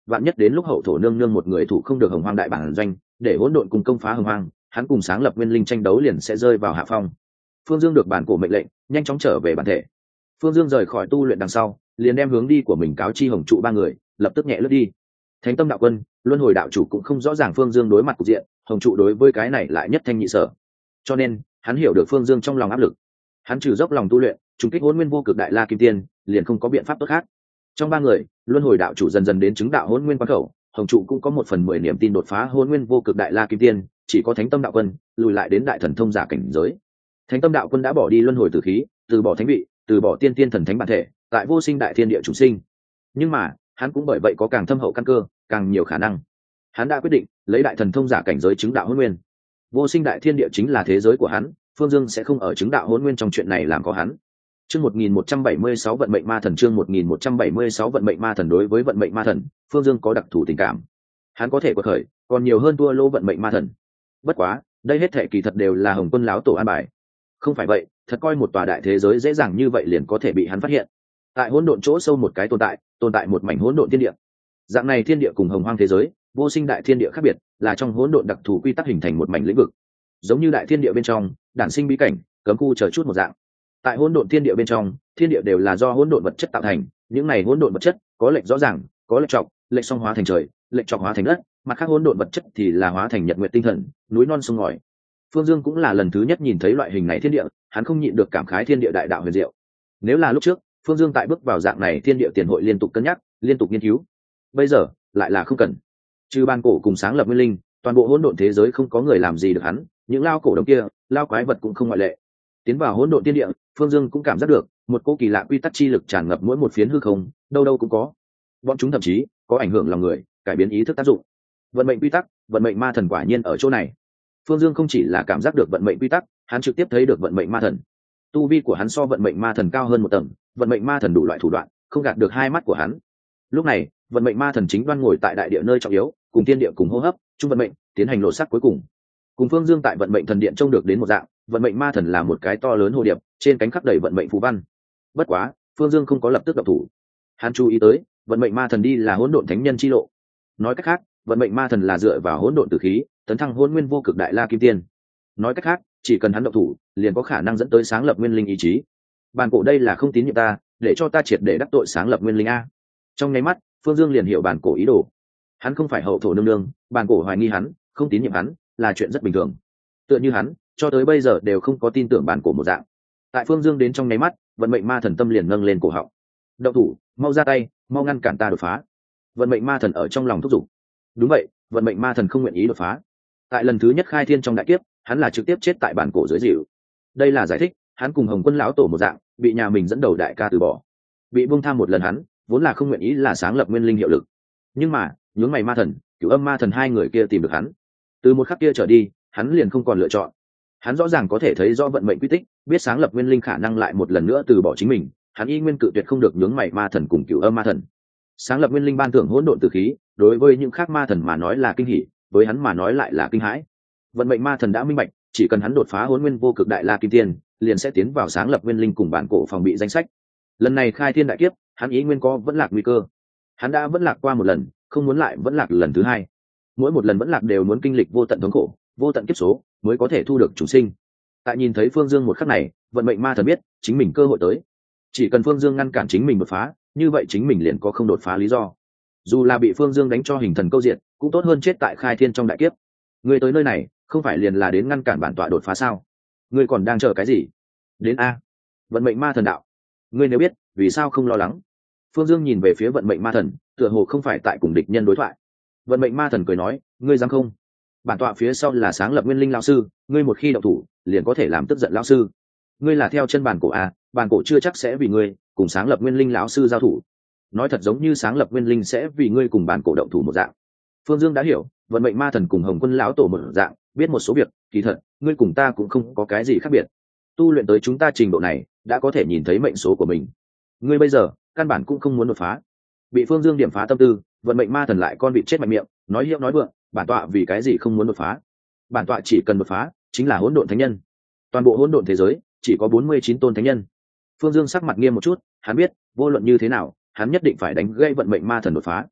vạn nhất đến lúc hậu thổ nương nương một người thủ không được hồng hoang đại bản doanh, để hỗn độn cùng công phá hồng hoang, hắn cùng sáng lập nguyên linh tranh đấu liền sẽ rơi vào hạ phong. Phương Dương được bản cổ mệnh lệnh, nhanh chóng trở về bản thể. Phương Dương rời khỏi tu luyện đằng sau, liền đem hướng đi của mình cáo chi hồng trụ ba người, lập tức nhẹ lướt đi. Thánh tâm đạo quân, luân hồi đạo chủ cũng không rõ ràng Phương Dương đối mặt cục diện, hồng trụ đối với cái này lại nhất thanh nhị sở, cho nên hắn hiểu được Phương Dương trong lòng áp lực. Hắn trừ dốc lòng tu luyện, trùng kích hỗn nguyên vô cực đại la kim tiên, liền không có biện pháp tốt khác. Trong ba người, luân hồi đạo chủ dần dần đến chứng đạo hỗn nguyên quan khẩu, hồng trụ cũng có một phần mười niềm tin đột phá hỗn nguyên vô cực đại la kim tiên, chỉ có thánh tâm đạo quân lùi lại đến đại thần thông giả cảnh giới. Thánh tâm đạo quân đã bỏ đi luân hồi tử khí, từ bỏ thánh vị, từ bỏ tiên tiên thần thánh bản thể, tại vô sinh đại thiên địa chủ sinh. Nhưng mà hắn cũng bởi vậy có càng thâm hậu căn cơ, càng nhiều khả năng. Hắn đã quyết định lấy đại thần thông giả cảnh giới chứng đạo hỗn nguyên. Vô sinh đại thiên địa chính là thế giới của hắn, Phương Dương sẽ không ở chứng đạo hỗn nguyên trong chuyện này làm có hắn. Chương một nghìn một trăm bảy mươi sáu vận mệnh ma thần, chương một nghìn một trăm bảy mươi sáu vận mệnh ma thần. Đối với vận mệnh ma thần, Phương Dương có đặc thù tình cảm. Hắn có thể quật khởi, còn nhiều hơn thua lô vận mệnh ma thần. Bất quá, đây hết thệ kỳ thật đều là Hồng Quân lão tổ an bài. Không phải vậy, thật coi một tòa đại thế giới dễ dàng như vậy liền có thể bị hắn phát hiện. Tại hỗn độn chỗ sâu một cái tồn tại, tồn tại một mảnh hỗn độn thiên địa. Dạng này thiên địa cùng hồng hoang thế giới, vô sinh đại thiên địa khác biệt, là trong hỗn độn đặc thù quy tắc hình thành một mảnh lĩnh vực. Giống như đại thiên địa bên trong, đản sinh bí cảnh, cấm khu chờ chút một dạng. Tại hỗn độn thiên địa bên trong, thiên địa đều là do hỗn độn vật chất tạo thành, những này hỗn độn vật chất có lệch rõ ràng, có lệch trọc, lệch song hóa thành trời, lệch trọc hóa thành đất, mặt khác hỗn độn vật chất thì là hóa thành nhật nguyệt tinh thần, núi non sông ngòi. Phương Dương cũng là lần thứ nhất nhìn thấy loại hình này thiên địa, hắn không nhịn được cảm khái thiên địa đại đạo huyền diệu. Nếu là lúc trước, Phương Dương tại bước vào dạng này thiên địa tiền hội liên tục cân nhắc, liên tục nghiên cứu. Bây giờ, lại là không cần. Trừ ban cổ cùng sáng lập nguyên linh, toàn bộ hỗn độn thế giới không có người làm gì được hắn, những lao cổ đồng kia, lao quái vật cũng không ngoại lệ. Tiến vào hỗn độn thiên địa, Phương Dương cũng cảm giác được một cỗ kỳ lạ quy tắc chi lực tràn ngập mỗi một phiến hư không, đâu đâu cũng có. Bọn chúng thậm chí có ảnh hưởng lòng người, cải biến ý thức tác dụng. Vận mệnh quy tắc, vận mệnh ma thần quả nhiên ở chỗ này. Phương Dương không chỉ là cảm giác được vận mệnh quy tắc, hắn trực tiếp thấy được vận mệnh ma thần. Tu vi của hắn so vận mệnh ma thần cao hơn một tầng, vận mệnh ma thần đủ loại thủ đoạn, không gạt được hai mắt của hắn. Lúc này, vận mệnh ma thần chính đoan ngồi tại đại địa nơi trọng yếu, cùng thiên địa cùng hô hấp, chung vận mệnh, tiến hành lộ sắc cuối cùng. Cùng Phương Dương tại vận mệnh thần điện trông được đến một dạng, vận mệnh ma thần là một cái to lớn hồ điệp, trên cánh khắc đầy vận mệnh phù văn. Bất quá, Phương Dương không có lập tức động thủ. Hắn chú ý tới, vận mệnh ma thần đi là hỗn độn thánh nhân chi lộ. Nói cách khác, vận mệnh ma thần là dựa vào hỗn độn tử khí, tấn thăng hỗn nguyên vô cực đại la kim tiên. Nói cách khác, chỉ cần hắn động thủ, liền có khả năng dẫn tới sáng lập nguyên linh ý chí. Bàn cổ đây là không tín nhiệm ta, để cho ta triệt để đắc tội sáng lập nguyên linh a. Trong nháy mắt, Phương Dương liền hiểu bàn cổ ý đồ. Hắn không phải hậu thổ nương nương, bàn cổ hoài nghi hắn, không tín nhiệm hắn, là chuyện rất bình thường. Tựa như hắn, cho tới bây giờ đều không có tin tưởng bàn cổ một dạng. Tại Phương Dương đến trong nháy mắt, vận mệnh ma thần tâm liền nâng lên cổ họng. Động thủ, mau ra tay, mau ngăn cản ta đột phá. Vận mệnh ma thần ở trong lòng thúc giục. Đúng vậy, vận mệnh ma thần không nguyện ý đột phá. Tại lần thứ nhất khai thiên trong đại kiếp, hắn là trực tiếp chết tại bàn cổ dưới dịu. Đây là giải thích, hắn cùng Hồng Quân lão tổ một dạng, bị nhà mình dẫn đầu đại ca từ bỏ. Bị buông tham một lần hắn, vốn là không nguyện ý là sáng lập nguyên linh hiệu lực. Nhưng mà, nhướng mày ma thần, Cửu Âm ma thần hai người kia tìm được hắn. Từ một khắc kia trở đi, hắn liền không còn lựa chọn. Hắn rõ ràng có thể thấy rõ vận mệnh quy tích, biết sáng lập nguyên linh khả năng lại một lần nữa từ bỏ chính mình, hắn y nguyên cự tuyệt không được nhướng mày ma thần cùng Cửu Âm ma thần. Sáng lập nguyên linh ban thưởng hỗn độn tử khí, đối với những khác ma thần mà nói là kinh hỉ, với hắn mà nói lại là kinh hãi. Vận mệnh ma thần đã minh bạch, chỉ cần hắn đột phá hỗn nguyên vô cực đại la kim tiên, liền sẽ tiến vào sáng lập nguyên linh cùng bản cổ phòng bị danh sách. Lần này khai thiên đại kiếp, hắn ý nguyên có vẫn lạc nguy cơ. Hắn đã vẫn lạc qua một lần, không muốn lại vẫn lạc lần thứ hai. Mỗi một lần vẫn lạc đều muốn kinh lịch vô tận thống khổ, vô tận kiếp số, mới có thể thu được chúng sinh. Tại nhìn thấy Phương Dương một khắc này, vận mệnh ma thần biết, chính mình cơ hội tới. Chỉ cần Phương Dương ngăn cản chính mình đột phá, như vậy chính mình liền có không đột phá lý do. Dù là bị Phương Dương đánh cho hình thần câu diện, cũng tốt hơn chết tại khai thiên trong đại kiếp. Ngươi tới nơi này, không phải liền là đến ngăn cản bản tọa đột phá sao? Ngươi còn đang chờ cái gì? Đến a. Vận mệnh ma thần đạo. Ngươi nếu biết, vì sao không lo lắng? Phương Dương nhìn về phía vận mệnh ma thần, tựa hồ không phải tại cùng địch nhân đối thoại. Vận mệnh ma thần cười nói, ngươi dám không? Bản tọa phía sau là sáng lập nguyên linh lão sư, ngươi một khi động thủ, liền có thể làm tức giận lão sư. Ngươi là theo chân bản cổ à, bản cổ chưa chắc sẽ vì ngươi cùng sáng lập nguyên linh lão sư giao thủ. Nói thật giống như sáng lập nguyên linh sẽ vì ngươi cùng bản cổ động thủ một dạng. Phương Dương đã hiểu, vận mệnh ma thần cùng Hồng Quân lão tổ một dạng, biết một số việc, kỳ thật, ngươi cùng ta cũng không có cái gì khác biệt. Tu luyện tới chúng ta trình độ này, đã có thể nhìn thấy mệnh số của mình. Ngươi bây giờ, căn bản cũng không muốn đột phá. Bị Phương Dương điểm phá tâm tư, vận mệnh ma thần lại con vịt chết mạnh miệng, nói hiệu nói vượng, bản tọa vì cái gì không muốn đột phá? Bản tọa chỉ cần đột phá, chính là hỗn độn thánh nhân. Toàn bộ hỗn độn thế giới, chỉ có bốn mươi chín tôn thánh nhân. Phương Dương sắc mặt nghiêm một chút, hắn biết, vô luận như thế nào, hắn nhất định phải đánh gây vận mệnh ma thần đột phá.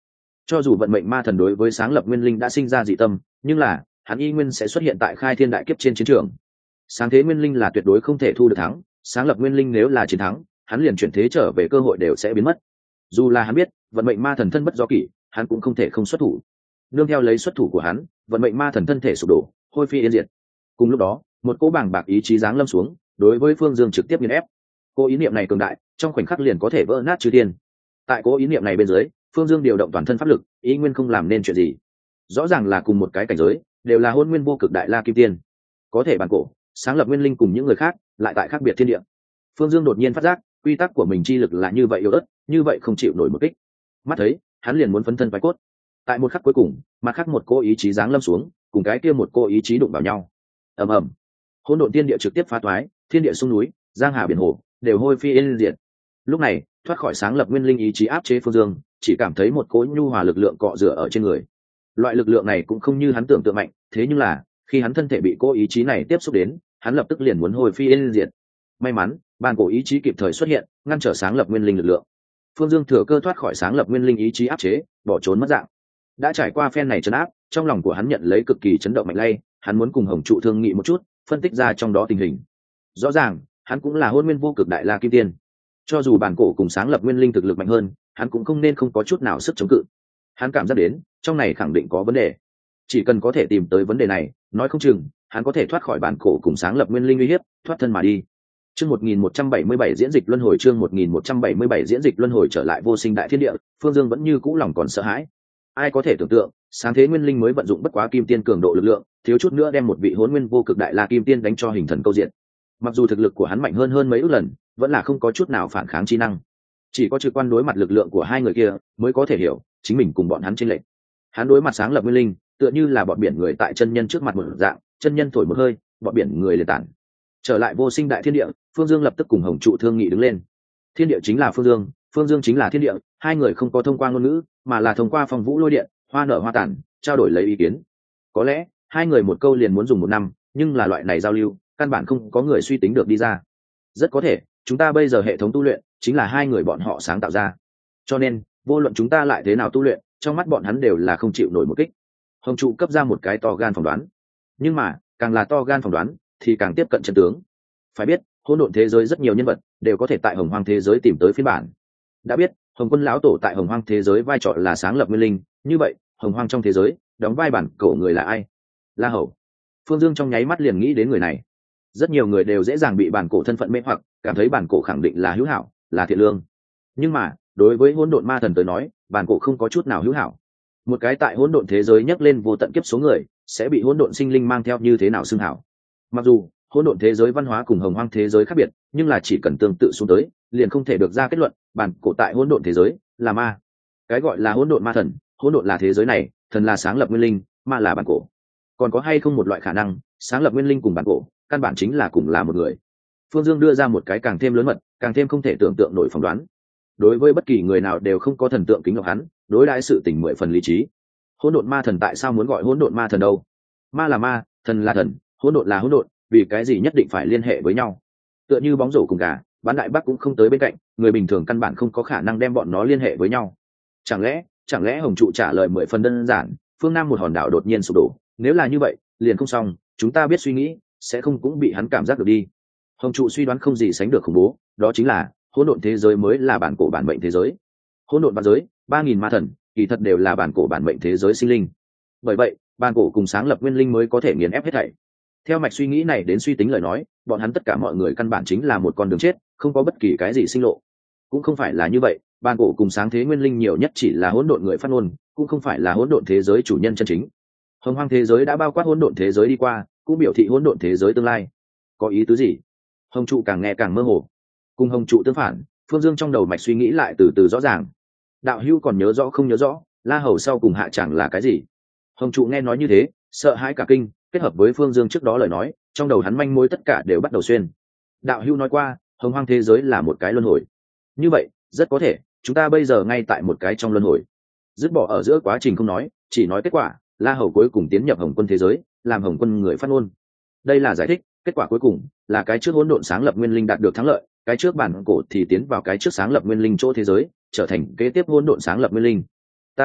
Cho dù vận mệnh ma thần đối với sáng lập nguyên linh đã sinh ra dị tâm, nhưng là hắn y nguyên sẽ xuất hiện tại khai thiên đại kiếp trên chiến trường. Sáng thế nguyên linh là tuyệt đối không thể thu được thắng, sáng lập nguyên linh nếu là chiến thắng, hắn liền chuyển thế trở về cơ hội đều sẽ biến mất. Dù là hắn biết vận mệnh ma thần thân bất do kỷ, hắn cũng không thể không xuất thủ. Nương theo lấy xuất thủ của hắn, vận mệnh ma thần thân thể sụp đổ, hôi phi yên diệt. Cùng lúc đó, một cỗ bảng bạc ý chí giáng lâm xuống, đối với Phương Dương trực tiếp nghiền ép. Cỗ ý niệm này cường đại, trong khoảnh khắc liền có thể vỡ nát chư thiên. Tại cỗ ý niệm này bên dưới, Phương Dương điều động toàn thân pháp lực, ý nguyên không làm nên chuyện gì. Rõ ràng là cùng một cái cảnh giới, đều là hôn nguyên vô cực đại la kim tiên, có thể bản cổ, sáng lập nguyên linh cùng những người khác, lại tại khác biệt thiên địa. Phương Dương đột nhiên phát giác, quy tắc của mình chi lực là như vậy yếu ớt, như vậy không chịu nổi một kích. Mắt thấy, hắn liền muốn phấn thân phái cốt. Tại một khắc cuối cùng, mặt khác một cô ý chí giáng lâm xuống, cùng cái kia một cô ý chí đụng vào nhau. Ầm ầm, hỗn độn thiên địa trực tiếp phá toái, thiên địa sung núi, giang hà biển hồ đều hôi phi yên diệt. Lúc này, thoát khỏi sáng lập nguyên linh ý chí áp chế Phương Dương, chỉ cảm thấy một cỗ nhu hòa lực lượng cọ rửa ở trên người. Loại lực lượng này cũng không như hắn tưởng tượng mạnh, thế nhưng là khi hắn thân thể bị cỗ ý chí này tiếp xúc đến, hắn lập tức liền muốn hồi phi yên diệt. May mắn, bàn cổ ý chí kịp thời xuất hiện, ngăn trở sáng lập nguyên linh lực lượng. Phương Dương thừa cơ thoát khỏi sáng lập nguyên linh ý chí áp chế, bỏ trốn mất dạng. Đã trải qua phen này trấn áp, trong lòng của hắn nhận lấy cực kỳ chấn động mạnh lay, hắn muốn cùng Hồng Trụ thương nghị một chút, phân tích ra trong đó tình hình. Rõ ràng, hắn cũng là hôn nguyên vô cực đại la kim tiên. Cho dù bản cổ cùng sáng lập nguyên linh thực lực mạnh hơn, hắn cũng không nên không có chút nào sức chống cự. Hắn cảm giác đến, trong này khẳng định có vấn đề. Chỉ cần có thể tìm tới vấn đề này, nói không chừng, hắn có thể thoát khỏi bản cổ cùng sáng lập nguyên linh uy hiếp, thoát thân mà đi. Chương một nghìn một trăm bảy mươi bảy diễn dịch luân hồi, chương một nghìn một trăm bảy mươi bảy diễn dịch luân hồi trở lại vô sinh đại thiên địa, Phương Dương vẫn như cũ lòng còn sợ hãi. Ai có thể tưởng tượng, sáng thế nguyên linh mới vận dụng bất quá kim tiên cường độ lực lượng, thiếu chút nữa đem một vị hỗn nguyên vô cực đại la kim tiên đánh cho hình thần câu diện. Mặc dù thực lực của hắn mạnh hơn hơn mấy ức lần, vẫn là không có chút nào phản kháng chi năng. Chỉ có trực quan đối mặt lực lượng của hai người kia, mới có thể hiểu chính mình cùng bọn hắn chênh lệch. Hắn đối mặt sáng lập nguyên linh, tựa như là bọn biển người tại chân nhân trước mặt một dạng, chân nhân thổi một hơi, bọn biển người liền tản. Trở lại vô sinh đại thiên địa, Phương Dương lập tức cùng Hồng Trụ thương nghị đứng lên. Thiên địa chính là Phương Dương, Phương Dương chính là thiên địa, hai người không có thông qua ngôn ngữ, mà là thông qua phong vũ lôi điện, hoa nở hoa tản, trao đổi lấy ý kiến. Có lẽ hai người một câu liền muốn dùng một năm, nhưng là loại này giao lưu, căn bản không có người suy tính được đi ra. Rất có thể, chúng ta bây giờ hệ thống tu luyện chính là hai người bọn họ sáng tạo ra. Cho nên, vô luận chúng ta lại thế nào tu luyện, trong mắt bọn hắn đều là không chịu nổi một kích. Hồng Trụ cấp ra một cái to gan phỏng đoán. Nhưng mà, càng là to gan phỏng đoán, thì càng tiếp cận chân tướng. Phải biết, hỗn độn thế giới rất nhiều nhân vật đều có thể tại Hồng Hoang thế giới tìm tới phiên bản. Đã biết, Hồng Quân lão tổ tại Hồng Hoang thế giới vai trò là sáng lập nguyên linh, như vậy, Hồng Hoang trong thế giới, đóng vai bản cổ người là ai? La Hầu. Phương Dương trong nháy mắt liền nghĩ đến người này. Rất nhiều người đều dễ dàng bị bản cổ thân phận mê hoặc, cảm thấy bản cổ khẳng định là hữu hảo, là thiện lương. Nhưng mà, đối với hỗn độn ma thần tới nói, bản cổ không có chút nào hữu hảo. Một cái tại hỗn độn thế giới nhấc lên vô tận kiếp số người, sẽ bị hỗn độn sinh linh mang theo như thế nào xưng hảo? Mặc dù hỗn độn thế giới văn hóa cùng Hồng Hoang thế giới khác biệt, nhưng là chỉ cần tương tự xuống tới, liền không thể được ra kết luận, bản cổ tại hỗn độn thế giới là ma. Cái gọi là hỗn độn ma thần, hỗn độn là thế giới này, thần là sáng lập nguyên linh, ma là bản cổ. Còn có hay không một loại khả năng, sáng lập nguyên linh cùng bản cổ, căn bản chính là cùng là một người? Phương Dương đưa ra một cái càng thêm lớn mật, càng thêm không thể tưởng tượng nổi phỏng đoán. Đối với bất kỳ người nào đều không có thần tượng kính ngưỡng hắn, đối đãi sự tình mười phần lý trí. Hỗn độn ma thần tại sao muốn gọi hỗn độn ma thần đâu? Ma là ma, thần là thần, hỗn độn là hỗn độn, vì cái gì nhất định phải liên hệ với nhau? Tựa như bóng rổ cùng gà, bán đại bác cũng không tới bên cạnh, người bình thường căn bản không có khả năng đem bọn nó liên hệ với nhau. Chẳng lẽ, chẳng lẽ Hồng Trụ trả lời mười phần đơn giản, phương Nam một hòn đảo đột nhiên sụp đổ, nếu là như vậy, liền không xong, chúng ta biết suy nghĩ, sẽ không cũng bị hắn cảm giác được đi. Hồng Trụ suy đoán không gì sánh được khủng bố, đó chính là hỗn độn thế giới mới là bản cổ bản mệnh thế giới. Hỗn độn bản giới, ba nghìn ma thần, kỳ thật đều là bản cổ bản mệnh thế giới sinh linh. Bởi vậy, bản cổ cùng sáng lập nguyên linh mới có thể nghiền ép hết thảy. Theo mạch suy nghĩ này đến suy tính lời nói, bọn hắn tất cả mọi người căn bản chính là một con đường chết, không có bất kỳ cái gì sinh lộ. Cũng không phải là như vậy, bản cổ cùng sáng thế nguyên linh nhiều nhất chỉ là hỗn độn người phát ngôn, cũng không phải là hỗn độn thế giới chủ nhân chân chính. Hồng Hoang thế giới đã bao quát hỗn độn thế giới đi qua, cũng biểu thị hỗn độn thế giới tương lai. Có ý tứ gì? Hồng Trụ càng nghe càng mơ hồ. Cùng Hồng Trụ tương phản, Phương Dương trong đầu mạch suy nghĩ lại từ từ rõ ràng. Đạo hữu còn nhớ rõ không nhớ rõ, La Hầu sau cùng hạ chẳng là cái gì? Hồng Trụ nghe nói như thế, sợ hãi cả kinh, kết hợp với Phương Dương trước đó lời nói, trong đầu hắn manh mối tất cả đều bắt đầu xuyên. Đạo hữu nói qua, Hồng Hoang thế giới là một cái luân hồi. Như vậy, rất có thể, chúng ta bây giờ ngay tại một cái trong luân hồi. Dứt bỏ ở giữa quá trình không nói, chỉ nói kết quả, La Hầu cuối cùng tiến nhập Hồng Quân thế giới, làm Hồng Quân người phát ngôn. Đây là giải thích, kết quả cuối cùng là cái trước hỗn độn sáng lập nguyên linh đạt được thắng lợi, cái trước bản cổ thì tiến vào cái trước sáng lập nguyên linh chỗ thế giới, trở thành kế tiếp hỗn độn sáng lập nguyên linh. Ta hiểu được,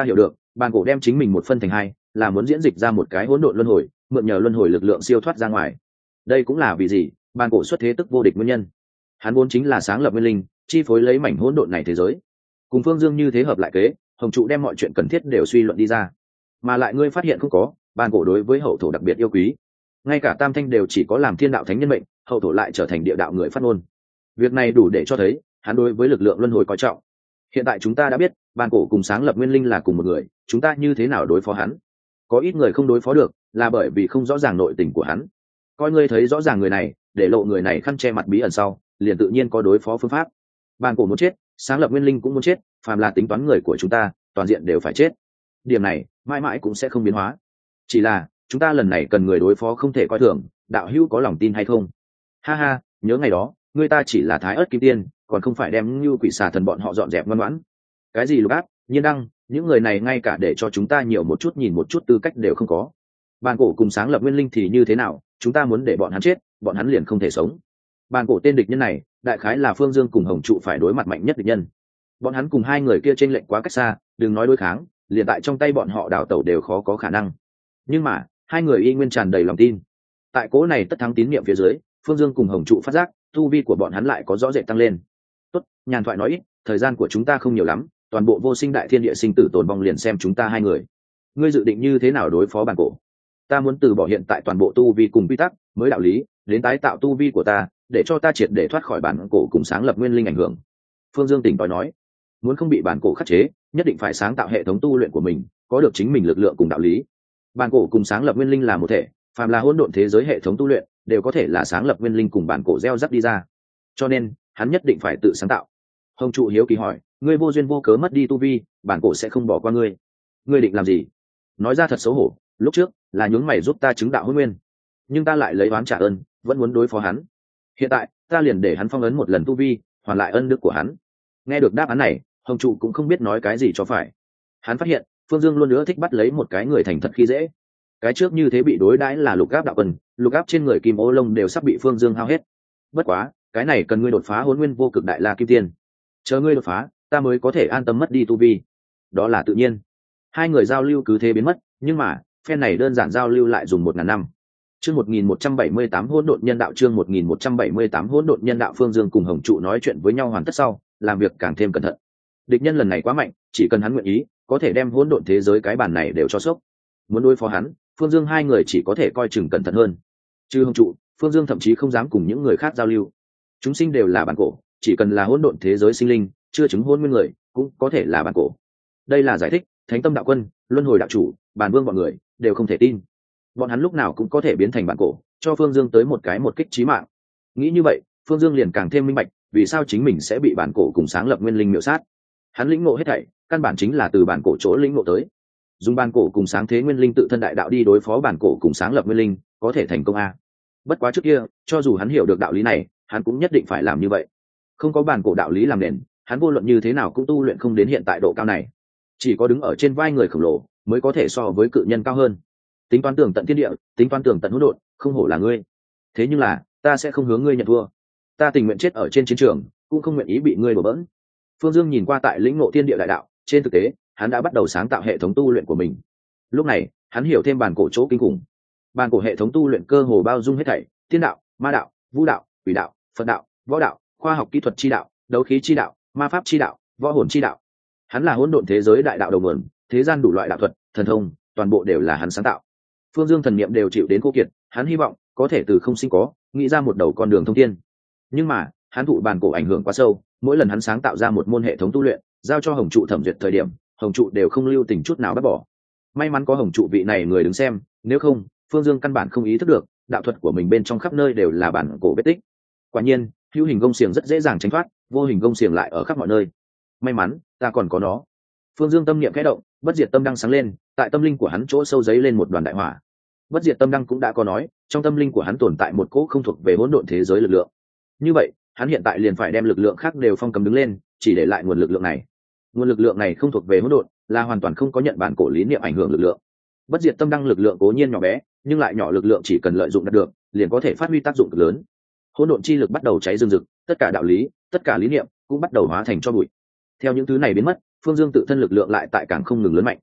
Bàn cổ đem chính mình một phân thành hai, là muốn diễn dịch ra một cái hỗn độn luân hồi, mượn nhờ luân hồi lực lượng siêu thoát ra ngoài. Đây cũng là vì gì bàn cổ xuất thế tức vô địch nguyên nhân. Hắn vốn chính là sáng lập nguyên linh, chi phối lấy mảnh hỗn độn này thế giới. Cùng Phương Dương như thế hợp lại kế, Hồng trụ đem mọi chuyện cần thiết đều suy luận đi ra. Mà lại ngươi phát hiện không có, bàn cổ đối với hậu thổ đặc biệt yêu quý. Ngay cả Tam Thanh đều chỉ có làm thiên đạo thánh nhân mệnh, hậu thổ lại trở thành địa đạo người phát ngôn. Việc này đủ để cho thấy hắn đối với lực lượng luân hồi coi trọng. Hiện tại chúng ta đã biết bàn cổ cùng sáng lập nguyên linh là cùng một người, chúng ta như thế nào đối phó hắn? Có ít người không đối phó được là bởi vì không rõ ràng nội tình của hắn. Coi ngươi thấy rõ ràng người này, để lộ người này khăn che mặt bí ẩn sau, liền tự nhiên có đối phó phương pháp. Bàn cổ muốn chết, sáng lập nguyên linh cũng muốn chết, phàm là tính toán người của chúng ta toàn diện đều phải chết. Điểm này mãi mãi cũng sẽ không biến hóa. Chỉ là chúng ta lần này cần người đối phó không thể coi thường, đạo hữu có lòng tin hay không? Ha ha, nhớ ngày đó người ta chỉ là thái ớt kim tiên, còn không phải đem như quỷ xà thần bọn họ dọn dẹp ngoan ngoãn. Cái gì Lục Áp, Nhiên Đăng, những người này ngay cả để cho chúng ta nhiều một chút nhìn một chút tư cách đều không có. Bàn cổ cùng sáng lập nguyên linh thì như thế nào, chúng ta muốn để bọn hắn chết, bọn hắn liền không thể sống. Bàn cổ tên địch nhân này đại khái là Phương Dương cùng Hồng trụ phải đối mặt mạnh nhất địch nhân. Bọn hắn cùng hai người kia trên lệnh quá cách xa, đừng nói đối kháng, liền tại trong tay bọn họ đảo tẩu đều khó có khả năng. Nhưng mà hai người y nguyên tràn đầy lòng tin. Tại cố này tất thắng tín niệm phía dưới, Phương Dương cùng Hồng trụ phát giác tu vi của bọn hắn lại có rõ rệt tăng lên. Tốt, nhàn thoại nói ít, thời gian của chúng ta không nhiều lắm, toàn bộ vô sinh đại thiên địa sinh tử tồn vong liền xem chúng ta hai người. Ngươi dự định như thế nào đối phó bàn cổ? Ta muốn từ bỏ hiện tại toàn bộ tu vi cùng quy tắc mới đạo lý, đến tái tạo tu vi của ta, để cho ta triệt để thoát khỏi bản cổ cùng sáng lập nguyên linh ảnh hưởng. Phương Dương tỉnh táo nói, muốn không bị bản cổ khắc chế, nhất định phải sáng tạo hệ thống tu luyện của mình, có được chính mình lực lượng cùng đạo lý. Bản cổ cùng sáng lập nguyên linh là một thể, phàm là hỗn độn thế giới hệ thống tu luyện đều có thể là sáng lập nguyên linh cùng bản cổ gieo rắc đi ra, cho nên hắn nhất định phải tự sáng tạo. Hồng trụ hiếu kỳ hỏi, ngươi vô duyên vô cớ mất đi tu vi, bản cổ sẽ không bỏ qua ngươi. Ngươi định làm gì? Nói ra thật xấu hổ, lúc trước là nhướng mày giúp ta chứng đạo hôn nguyên, nhưng ta lại lấy oán trả ơn, vẫn muốn đối phó hắn. Hiện tại ta liền để hắn phong ấn một lần tu vi, hoàn lại ân đức của hắn. Nghe được đáp án này, Hồng trụ cũng không biết nói cái gì cho phải. Hắn phát hiện Phương Dương luôn nữa thích bắt lấy một cái người thành thật khi dễ. Cái trước như thế bị đối đãi là Lục Áp đạo quân, Lục Áp trên người kim ô lông đều sắp bị Phương Dương hao hết. Bất quá cái này cần ngươi đột phá hôn nguyên vô cực đại la kim tiên, chờ ngươi đột phá ta mới có thể an tâm mất đi tu vi. Đó là tự nhiên. Hai người giao lưu cứ thế biến mất, nhưng mà phen này đơn giản giao lưu lại dùng một ngàn năm. Chương một nghìn một trăm bảy mươi tám hỗn độn nhân đạo, chương một nghìn một trăm bảy mươi tám hỗn độn nhân đạo. Phương Dương cùng Hồng trụ nói chuyện với nhau hoàn tất sau, làm việc càng thêm cẩn thận. Địch nhân lần này quá mạnh, chỉ cần hắn nguyện ý, có thể đem hỗn độn thế giới cái bàn này đều cho sốc. Muốn đối phó hắn, Phương Dương hai người chỉ có thể coi chừng cẩn thận hơn. Chứ Hồng trụ, Phương Dương thậm chí không dám cùng những người khác giao lưu. Chúng sinh đều là bản cổ, chỉ cần là hỗn độn thế giới sinh linh, chưa chứng hôn nguyên người cũng có thể là bản cổ. Đây là giải thích Thánh Tâm đạo quân, Luân Hồi đạo chủ, Bản Vương bọn người đều không thể tin. Bọn hắn lúc nào cũng có thể biến thành bản cổ, cho Phương Dương tới một cái một kích chí mạng. Nghĩ như vậy, Phương Dương liền càng thêm minh bạch vì sao chính mình sẽ bị bản cổ cùng sáng lập nguyên linh miểu sát. Hắn lĩnh ngộ hết thảy, căn bản chính là từ bản cổ chỗ lĩnh ngộ tới. Dùng bản cổ cùng sáng thế nguyên linh tự thân đại đạo đi đối phó bản cổ cùng sáng lập nguyên linh, có thể thành công a. Bất quá trước kia, cho dù hắn hiểu được đạo lý này, hắn cũng nhất định phải làm như vậy. Không có bản cổ đạo lý làm nền, hắn vô luận như thế nào cũng tu luyện không đến hiện tại độ cao này. Chỉ có đứng ở trên vai người khổng lồ mới có thể so với cự nhân cao hơn. Tính toán tường tận thiên địa, tính toán tường tận hỗn độn, không hổ là ngươi. Thế nhưng là ta sẽ không hướng ngươi nhận thua, ta tình nguyện chết ở trên chiến trường, cũng không nguyện ý bị ngươi đổ bỡn. Phương Dương nhìn qua tại lĩnh ngộ thiên địa đại đạo, trên thực tế hắn đã bắt đầu sáng tạo hệ thống tu luyện của mình. Lúc này hắn hiểu thêm bản cổ chỗ kinh khủng. Bản cổ hệ thống tu luyện cơ hồ bao dung hết thảy, thiên đạo, ma đạo, vũ đạo, quỷ đạo, phật đạo, võ đạo, khoa học kỹ thuật chi đạo, đấu khí chi đạo, ma pháp chi đạo, võ hồn chi đạo. Hắn là hỗn độn thế giới đại đạo đầu nguồn, thế gian đủ loại đạo thuật, thần thông, toàn bộ đều là hắn sáng tạo. Phương Dương thần niệm đều chịu đến khô kiệt, hắn hy vọng có thể từ không sinh có, nghĩ ra một đầu con đường thông thiên. Nhưng mà hắn thụ bản cổ ảnh hưởng quá sâu, mỗi lần hắn sáng tạo ra một môn hệ thống tu luyện, giao cho Hồng trụ thẩm duyệt thời điểm, Hồng trụ đều không lưu tình chút nào bác bỏ. May mắn có Hồng trụ vị này người đứng xem, nếu không Phương Dương căn bản không ý thức được đạo thuật của mình bên trong khắp nơi đều là bản cổ vết tích. Quả nhiên hữu hình gông xiềng rất dễ dàng tránh thoát, vô hình gông xiềng lại ở khắp mọi nơi. May mắn ta còn có nó. Phương Dương tâm niệm khẽ động, bất diệt tâm đăng sáng lên, tại tâm linh của hắn chỗ sâu giấy lên một đoàn đại hỏa. Bất diệt tâm đăng cũng đã có nói, trong tâm linh của hắn tồn tại một cỗ không thuộc về hỗn độn thế giới lực lượng. Như vậy hắn hiện tại liền phải đem lực lượng khác đều phong cấm đứng lên, chỉ để lại nguồn lực lượng này. Nguồn lực lượng này không thuộc về hỗn độn, là hoàn toàn không có nhận bản cổ lý niệm ảnh hưởng lực lượng. Bất diệt tâm đăng lực lượng cố nhiên nhỏ bé, nhưng lại nhỏ lực lượng chỉ cần lợi dụng đạt được, liền có thể phát huy tác dụng cực lớn. Hỗn độn chi lực bắt đầu cháy rừng rực, tất cả đạo lý, tất cả lý niệm cũng bắt đầu hóa thành tro bụi. Theo những thứ này biến mất, Phương Dương tự thân lực lượng lại tại càng không ngừng lớn mạnh.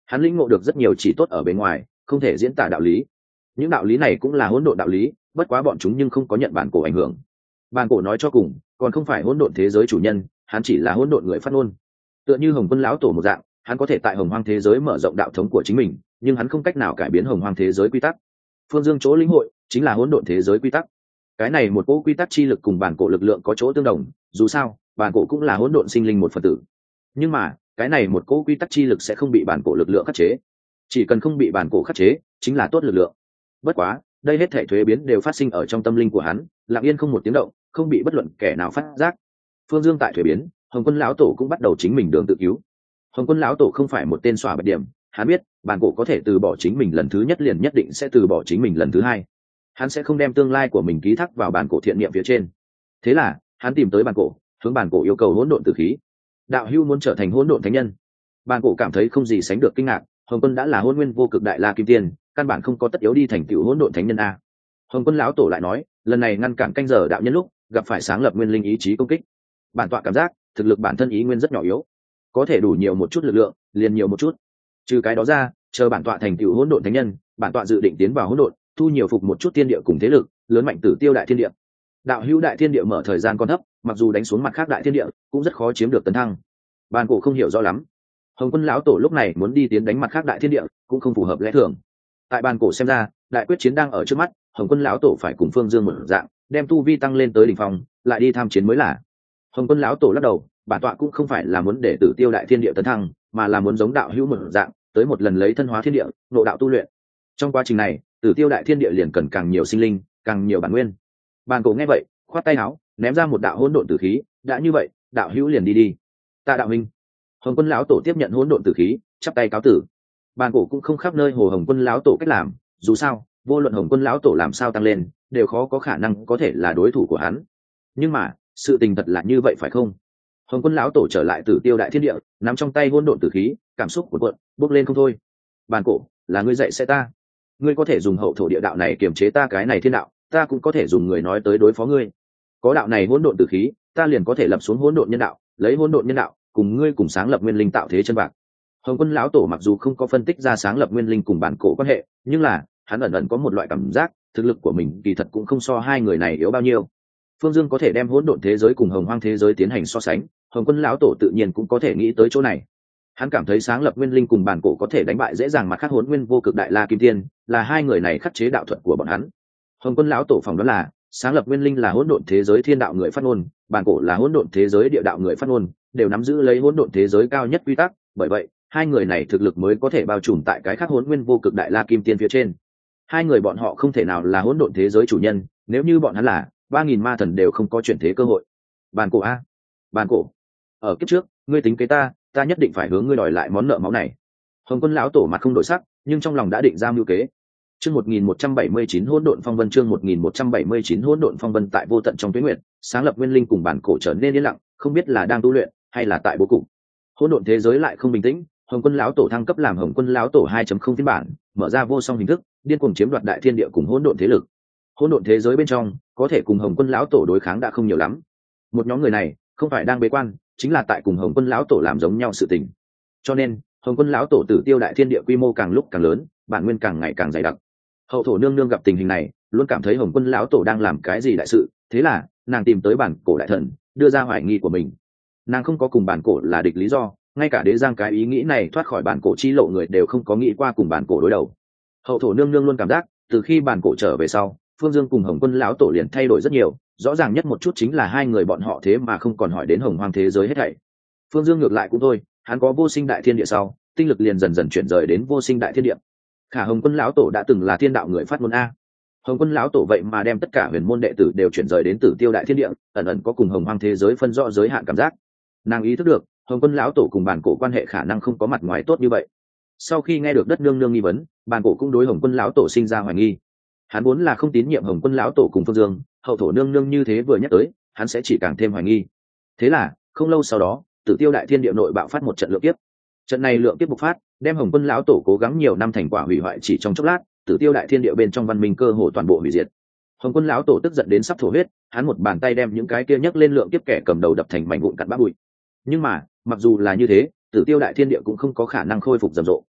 Hắn lĩnh ngộ được rất nhiều chỉ tốt ở bên ngoài, không thể diễn tả đạo lý. Những đạo lý này cũng là hỗn độn đạo lý, bất quá bọn chúng nhưng không có nhận bản cổ ảnh hưởng. Bản cổ nói cho cùng còn không phải hỗn độn thế giới chủ nhân, hắn chỉ là hỗn độn người phát ngôn. Tựa như Hồng Quân lão tổ một dạng, hắn có thể tại hồng hoang thế giới mở rộng đạo thống của chính mình, nhưng hắn không cách nào cải biến hồng hoang thế giới quy tắc. Phương Dương chỗ lĩnh hội chính là hỗn độn thế giới quy tắc. Cái này một cỗ quy tắc chi lực cùng bản cổ lực lượng có chỗ tương đồng, dù sao bản cổ cũng là hỗn độn sinh linh một phần tử, nhưng mà cái này một cỗ quy tắc chi lực sẽ không bị bản cổ lực lượng khắc chế. Chỉ cần không bị bản cổ khắc chế chính là tốt lực lượng. Bất quá đây hết thể thuế biến đều phát sinh ở trong tâm linh của hắn, lặng yên không một tiếng động, không bị bất luận kẻ nào phát giác. Phương Dương tại thuế biến, Hồng Quân lão tổ cũng bắt đầu chính mình đường tự cứu. Hồng Quân lão tổ không phải một tên xỏa bạch điểm, hắn biết bản cổ có thể từ bỏ chính mình lần thứ nhất liền nhất định sẽ từ bỏ chính mình lần thứ hai. Hắn sẽ không đem tương lai của mình ký thác vào bản cổ thiện niệm phía trên. Thế là hắn tìm tới bản cổ, hướng bản cổ yêu cầu hỗn độn tử khí. Đạo hữu muốn trở thành hỗn độn thánh nhân. Bản cổ cảm thấy không gì sánh được kinh ngạc, Hồng Quân đã là hỗn nguyên vô cực đại la kim tiên, căn bản không có tất yếu đi thành tựu hỗn độn thánh nhân a. Hồng Quân lão tổ lại nói, lần này ngăn cản canh giờ đạo nhân lúc gặp phải sáng lập nguyên linh ý chí công kích. Bản tọa cảm giác thực lực bản thân ý nguyên rất nhỏ yếu, có thể đủ nhiều một chút lực lượng liền nhiều một chút. Trừ cái đó ra, chờ bản tọa thành tựu hỗn độn thánh nhân, bản tọa dự định tiến vào hỗn độn, thu nhiều phục một chút thiên địa cùng thế lực lớn mạnh tử tiêu đại thiên địa. Đạo hữu đại thiên địa mở thời gian còn thấp, mặc dù đánh xuống mặt khác đại thiên địa cũng rất khó chiếm được tấn thăng. Bản cổ không hiểu rõ lắm. Hồng Quân lão tổ lúc này muốn đi tiến đánh mặt khác đại thiên địa cũng không phù hợp lẽ thường. Tại bản cổ xem ra, đại quyết chiến đang ở trước mắt, Hồng Quân lão tổ phải cùng Phương Dương một dạng, đem tu vi tăng lên tới đỉnh phong, lại đi tham chiến mới là. Hồng Quân lão tổ lắc đầu, bản tọa cũng không phải là muốn để tử tiêu đại thiên địa tấn thăng, mà là muốn giống đạo hữu một dạng, tới một lần lấy thân hóa thiên địa, ngộ đạo tu luyện. Trong quá trình này, tử tiêu đại thiên địa liền cần càng nhiều sinh linh, càng nhiều bản nguyên. Bản cổ nghe vậy, khoát tay áo, ném ra một đạo hỗn độn tử khí, đã như vậy, đạo hữu liền đi đi. Ta đạo huynh. Hồng Quân lão tổ tiếp nhận hỗn độn tử khí, chắp tay cáo tử. Bản cổ cũng không khắp nơi hồ Hồng Quân lão tổ cách làm, dù sao, vô luận Hồng Quân lão tổ làm sao tăng lên, đều khó có khả năng có thể là đối thủ của hắn. Nhưng mà, sự tình thật là như vậy phải không? Hồng Quân lão tổ trở lại tử tiêu đại thiên địa, nắm trong tay hỗn độn tử khí, cảm xúc cuộn cuộn, bốc lên không thôi. Bản cổ, là ngươi dạy sẽ ta. Ngươi có thể dùng hậu thổ địa đạo này kiềm chế ta cái này thiên đạo, ta cũng có thể dùng người nói tới đối phó ngươi. Có đạo này hỗn độn tử khí, ta liền có thể lập xuống hỗn độn nhân đạo, lấy hỗn độn nhân đạo, cùng ngươi cùng sáng lập nguyên linh tạo thế chân bạc. Hồng Quân lão tổ mặc dù không có phân tích ra sáng lập nguyên linh cùng bản cổ quan hệ, nhưng là hắn ẩn ẩn có một loại cảm giác, thực lực của mình kỳ thật cũng không so hai người này yếu bao nhiêu. Phương Dương có thể đem hỗn độn thế giới cùng hồng hoang thế giới tiến hành so sánh, Hồng Quân lão tổ tự nhiên cũng có thể nghĩ tới chỗ này. Hắn cảm thấy sáng lập nguyên linh cùng bản cổ có thể đánh bại dễ dàng mặt khác hỗn nguyên vô cực đại la kim tiên, là hai người này khắc chế đạo thuật của bọn hắn. Hồng Quân lão tổ phỏng đoán là sáng lập nguyên linh là hỗn độn thế giới thiên đạo người phát ngôn, bản cổ là hỗn độn thế giới địa đạo người phát ngôn, đều nắm giữ lấy hỗn độn thế giới cao nhất quy tắc, bởi vậy hai người này thực lực mới có thể bao trùm tại cái khác hỗn nguyên vô cực đại la kim tiên phía trên. Hai người bọn họ không thể nào là hỗn độn thế giới chủ nhân, nếu như bọn hắn là, ba nghìn ma thần đều không có chuyển thế cơ hội. Bản cổ a, bản cổ, ở kiếp trước ngươi tính kế ta, ta nhất định phải hướng ngươi đòi lại món nợ máu này. Hồng Quân lão tổ mặt không đổi sắc, nhưng trong lòng đã định ra mưu kế. Chương một nghìn một trăm bảy mươi chín hỗn độn phong vân, chương một nghìn một trăm bảy mươi chín hỗn độn phong vân. Tại vô tận trong tuyết nguyệt, sáng lập nguyên linh cùng bản cổ trở nên yên lặng, không biết là đang tu luyện hay là tại bố cục. Hỗn độn thế giới lại không bình tĩnh, Hồng Quân lão tổ thăng cấp làm Hồng Quân lão tổ hai chấm không phiên bản, mở ra vô song hình thức, điên cuồng chiếm đoạt đại thiên địa cùng hỗn độn thế lực. Hỗn độn thế giới bên trong, có thể cùng Hồng Quân lão tổ đối kháng đã không nhiều lắm. Một nhóm người này, không phải đang bế quan, chính là tại cùng Hồng Quân lão tổ làm giống nhau sự tình. Cho nên, Hồng Quân lão tổ tử tiêu đại thiên địa quy mô càng lúc càng lớn, bản nguyên càng ngày càng dày đặc. Hậu thổ nương nương gặp tình hình này, luôn cảm thấy Hồng Quân lão tổ đang làm cái gì đại sự, thế là nàng tìm tới bản cổ đại thần, đưa ra hoài nghi của mình. Nàng không có cùng bản cổ là địch lý do, ngay cả đế giang cái ý nghĩ này thoát khỏi bản cổ chi lộ người đều không có nghĩ qua cùng bản cổ đối đầu. Hậu thổ nương nương luôn cảm giác, từ khi bản cổ trở về sau, Phương Dương cùng Hồng Quân lão tổ liền thay đổi rất nhiều, rõ ràng nhất một chút chính là hai người bọn họ thế mà không còn hỏi đến hồng hoang thế giới hết thảy. Phương Dương ngược lại cũng thôi, hắn có vô sinh đại thiên địa sau, tinh lực liền dần dần chuyển rời đến vô sinh đại thiên địa. Khả Hồng Quân lão tổ đã từng là thiên đạo người phát ngôn a. Hồng Quân lão tổ vậy mà đem tất cả huyền môn đệ tử đều chuyển rời đến Tử Tiêu đại thiên địa, ẩn ẩn có cùng hồng hoang thế giới phân rõ giới hạn cảm giác. Nàng ý thức được, Hồng Quân lão tổ cùng bản cổ quan hệ khả năng không có mặt ngoài tốt như vậy. Sau khi nghe được đất nương nương nghi vấn, bản cổ cũng đối Hồng Quân lão tổ sinh ra hoài nghi. Hắn vốn là không tín nhiệm Hồng Quân lão tổ cùng Phương Dương, hậu thổ nương nương như thế vừa nhắc tới, hắn sẽ chỉ càng thêm hoài nghi. Thế là, không lâu sau đó, Tử Tiêu đại thiên địa nội bạo phát một trận lượng kiếp. Trận này lượng kiếp bộc phát, đem Hồng Quân lão tổ cố gắng nhiều năm thành quả hủy hoại chỉ trong chốc lát, Tử Tiêu đại thiên địa bên trong văn minh cơ hồ toàn bộ hủy diệt. Hồng Quân lão tổ tức giận đến sắp thổ huyết, hắn một bàn tay đem những cái kia nhấc lên lượng kiếp kẻ cầm đầu đập thành mảnh vụn cặn bã bụi. Nhưng mà, mặc dù là như thế, Tử Tiêu đại thiên địa cũng không có khả năng khôi phục rầm rộ.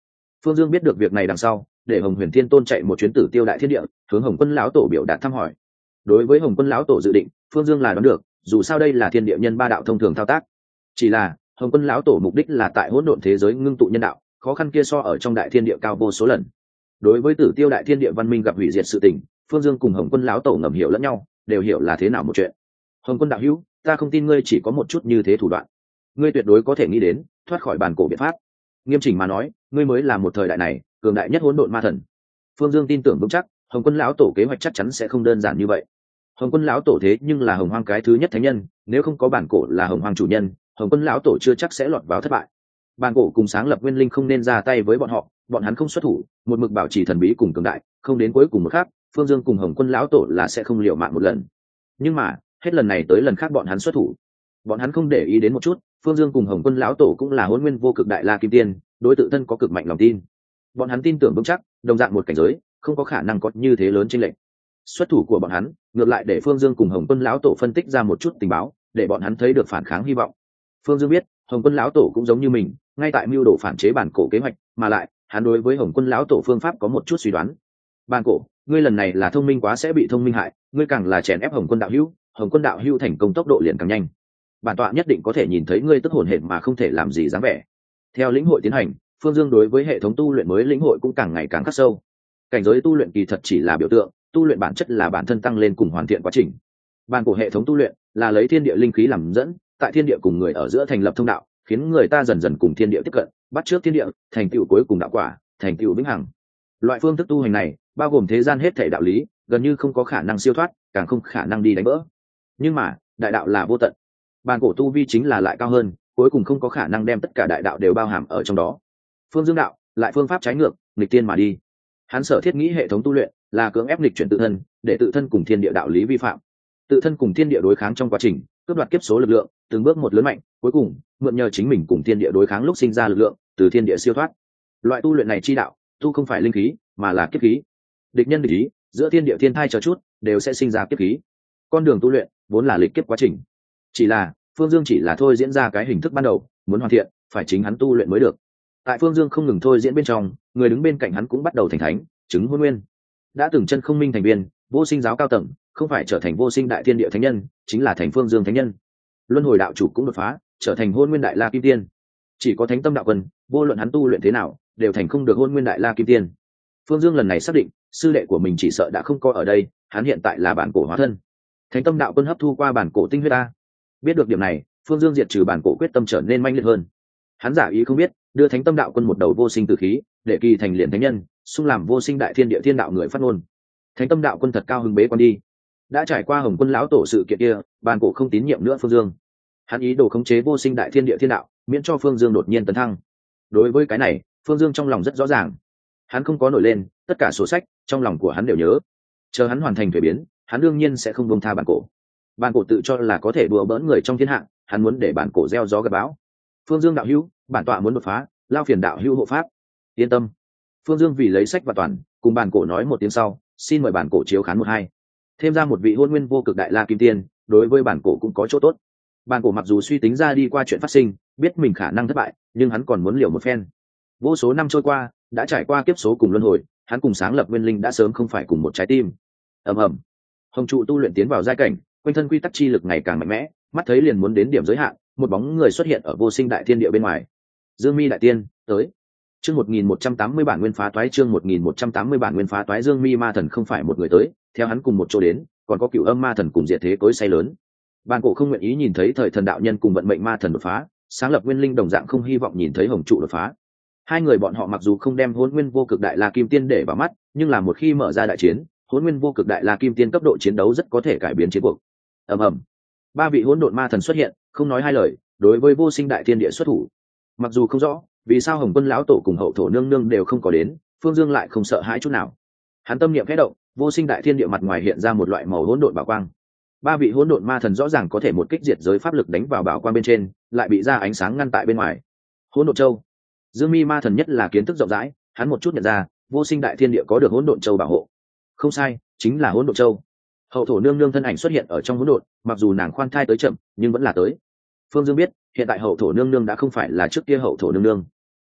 Phương Dương biết được việc này đằng sau, để Hồng Huyền Thiên Tôn chạy một chuyến Tử Tiêu Đại Thiên Địa, hướng Hồng Quân lão tổ biểu đạt thăm hỏi. Đối với Hồng Quân lão tổ dự định, Phương Dương là đoán được, dù sao đây là thiên địa nhân ba đạo thông thường thao tác. Chỉ là Hồng Quân lão tổ mục đích là tại hỗn độn thế giới ngưng tụ nhân đạo, khó khăn kia so ở trong đại thiên địa cao vô số lần. Đối với Tử Tiêu Đại Thiên Địa văn minh gặp hủy diệt sự tình, Phương Dương cùng Hồng Quân lão tổ ngầm hiểu lẫn nhau, đều hiểu là thế nào một chuyện. Hồng Quân đạo hữu, ta không tin ngươi chỉ có một chút như thế thủ đoạn, ngươi tuyệt đối có thể nghĩ đến thoát khỏi bản cổ biện pháp. Nghiêm chỉnh mà nói, ngươi mới là một thời đại này cường đại nhất hỗn độn ma thần. Phương Dương tin tưởng vững chắc, Hồng Quân lão tổ kế hoạch chắc chắn sẽ không đơn giản như vậy. Hồng Quân lão tổ thế nhưng là Hồng Hoang cái thứ nhất thánh nhân, nếu không có bản cổ là Hồng Hoang chủ nhân, Hồng Quân lão tổ chưa chắc sẽ lọt vào thất bại. Bản cổ cùng sáng lập nguyên linh không nên ra tay với bọn họ, bọn hắn không xuất thủ, một mực bảo trì thần bí cùng cường đại, không đến cuối cùng một khác, Phương Dương cùng Hồng Quân lão tổ là sẽ không liều mạng một lần. Nhưng mà hết lần này tới lần khác bọn hắn xuất thủ. Bọn hắn không để ý đến một chút, Phương Dương cùng Hồng Quân lão tổ cũng là Hỗn Nguyên vô cực đại la kim tiên, đối tự thân có cực mạnh lòng tin. Bọn hắn tin tưởng vững chắc, đồng dạng một cảnh giới, không có khả năng có như thế lớn chênh lệch. Xuất thủ của bọn hắn, ngược lại để Phương Dương cùng Hồng Quân lão tổ phân tích ra một chút tình báo, để bọn hắn thấy được phản kháng hy vọng. Phương Dương biết, Hồng Quân lão tổ cũng giống như mình, ngay tại mưu đồ phản chế bản cổ kế hoạch, mà lại, hắn đối với Hồng Quân lão tổ phương pháp có một chút suy đoán. Bản cổ, ngươi lần này là thông minh quá sẽ bị thông minh hại, ngươi càng là chèn ép Hồng Quân đạo hữu, Hồng Quân đạo hữu thành công tốc độ liền càng nhanh. Bản tọa nhất định có thể nhìn thấy ngươi tức hồn hển mà không thể làm gì dáng vẻ. Theo lĩnh hội tiến hành, Phương Dương đối với hệ thống tu luyện mới lĩnh hội cũng càng ngày càng khắc sâu. Cảnh giới tu luyện kỳ thật chỉ là biểu tượng, tu luyện bản chất là bản thân tăng lên cùng hoàn thiện quá trình. Bản của hệ thống tu luyện là lấy thiên địa linh khí làm dẫn, tại thiên địa cùng người ở giữa thành lập thông đạo, khiến người ta dần dần cùng thiên địa tiếp cận, bắt trước thiên địa, thành tựu cuối cùng đạo quả, thành tựu vĩnh hằng. Loại phương thức tu hành này, bao gồm thế gian hết thảy đạo lý, gần như không có khả năng siêu thoát, càng không khả năng đi đánh vỡ. Nhưng mà, đại đạo là vô tận. Bản cổ tu vi chính là lại cao hơn, cuối cùng không có khả năng đem tất cả đại đạo đều bao hàm ở trong đó. Phương Dương đạo lại phương pháp trái ngược, nghịch tiên mà đi. Hắn sở thiết nghĩ hệ thống tu luyện là cưỡng ép nghịch chuyển tự thân, để tự thân cùng thiên địa đạo lý vi phạm, tự thân cùng thiên địa đối kháng trong quá trình cướp đoạt kiếp số lực lượng, từng bước một lớn mạnh, cuối cùng mượn nhờ chính mình cùng thiên địa đối kháng lúc sinh ra lực lượng, từ thiên địa siêu thoát. Loại tu luyện này chi đạo, tu không phải linh khí, mà là kiếp khí. Địch nhân địch ý, giữa thiên địa thiên thai chờ chút, đều sẽ sinh ra kiếp khí. Con đường tu luyện vốn là lịch kiếp quá trình. Chỉ là Phương Dương chỉ là thôi diễn ra cái hình thức ban đầu, muốn hoàn thiện, phải chính hắn tu luyện mới được. Tại Phương Dương không ngừng thôi diễn bên trong, người đứng bên cạnh hắn cũng bắt đầu thành thánh, chứng hôn nguyên. Đã từng chân không minh thành viên, vô sinh giáo cao tầng, không phải trở thành vô sinh đại thiên địa thánh nhân, chính là thành Phương Dương thánh nhân. Luân hồi đạo chủ cũng đột phá, trở thành hôn nguyên đại la kim tiên. Chỉ có thánh tâm đạo quân, vô luận hắn tu luyện thế nào, đều thành không được hôn nguyên đại la kim tiên. Phương Dương lần này xác định, sư đệ của mình chỉ sợ đã không có ở đây, hắn hiện tại là bản cổ hóa thân. Thánh tâm đạo quân hấp thu qua bản cổ tinh huyết ta. Biết được điểm này, Phương Dương diệt trừ bản cổ quyết tâm trở nên manh liệt hơn. Hắn giả ý không biết, đưa thánh tâm đạo quân một đầu vô sinh tử khí, để kỳ thành liền thánh nhân, xung làm vô sinh đại thiên địa thiên đạo người phát ngôn. Thánh tâm đạo quân thật cao hứng bế quan đi. Đã trải qua Hồng Quân lão tổ sự kiện kia, bản cổ không tín nhiệm nữa Phương Dương. Hắn ý đồ khống chế vô sinh đại thiên địa thiên đạo, miễn cho Phương Dương đột nhiên tấn thăng. Đối với cái này, Phương Dương trong lòng rất rõ ràng. Hắn không có nổi lên, tất cả sổ sách trong lòng của hắn đều nhớ. Chờ hắn hoàn thành thuế biến, hắn đương nhiên sẽ không buông tha bản cổ. Bản cổ tự cho là có thể đùa bỡn người trong thiên hạ, hắn muốn để bản cổ gieo gió gặt bão. Phương Dương đạo hữu, bản tọa muốn đột phá, lao phiền đạo hữu hộ pháp. Yên tâm. Phương Dương vì lấy sách và toàn, cùng bản cổ nói một tiếng sau, xin mời bản cổ chiếu khán một hai. Thêm ra một vị hôn nguyên vô cực đại la kim tiên, đối với bản cổ cũng có chỗ tốt. Bản cổ mặc dù suy tính ra đi qua chuyện phát sinh, biết mình khả năng thất bại, nhưng hắn còn muốn liều một phen. Vô số năm trôi qua, đã trải qua kiếp số cùng luân hồi, hắn cùng sáng lập nguyên linh đã sớm không phải cùng một trái tim. Ầm ầm. Hồng trụ tu luyện tiến vào giai cảnh, quanh thân quy tắc chi lực ngày càng mạnh mẽ, mắt thấy liền muốn đến điểm giới hạn, một bóng người xuất hiện ở vô sinh đại thiên địa bên ngoài. Dương Mi đại tiên, tới. Chương một nghìn một trăm tám mươi bản nguyên phá toái, chương một nghìn một trăm tám mươi bản nguyên phá toái. Dương Mi ma thần không phải một người tới, theo hắn cùng một chỗ đến, còn có Cửu Âm ma thần cùng diệt thế cối say lớn. Bản cổ không nguyện ý nhìn thấy thời thần đạo nhân cùng vận mệnh ma thần đột phá, sáng lập nguyên linh đồng dạng không hy vọng nhìn thấy hồng trụ đột phá. Hai người bọn họ mặc dù không đem Hỗn Nguyên vô cực đại la kim tiên để vào mắt, nhưng là một khi mở ra đại chiến, Hỗn Nguyên vô cực đại la kim tiên cấp độ chiến đấu rất có thể cải biến chiến cuộc. Ầm ầm. Ba vị hỗn độn ma thần xuất hiện, không nói hai lời, đối với vô sinh đại thiên địa xuất thủ. Mặc dù không rõ vì sao Hồng Quân lão tổ cùng hậu thổ nương nương đều không có đến, Phương Dương lại không sợ hãi chút nào. Hắn tâm niệm khẽ động, vô sinh đại thiên địa mặt ngoài hiện ra một loại màu hỗn độn bảo quang. Ba vị hỗn độn ma thần rõ ràng có thể một kích diệt giới pháp lực đánh vào bảo quang bên trên, lại bị ra ánh sáng ngăn tại bên ngoài. Hỗn độn châu. Dương Mi ma thần nhất là kiến thức rộng rãi, hắn một chút nhận ra, vô sinh đại thiên địa có được hỗn độn châu bảo hộ. Không sai, chính là hỗn độn châu. Hậu thổ nương nương thân ảnh xuất hiện ở trong hỗn độn, mặc dù nàng khoan thai tới chậm, nhưng vẫn là tới. Phương Dương biết, hiện tại hậu thổ nương nương đã không phải là trước kia hậu thổ nương nương.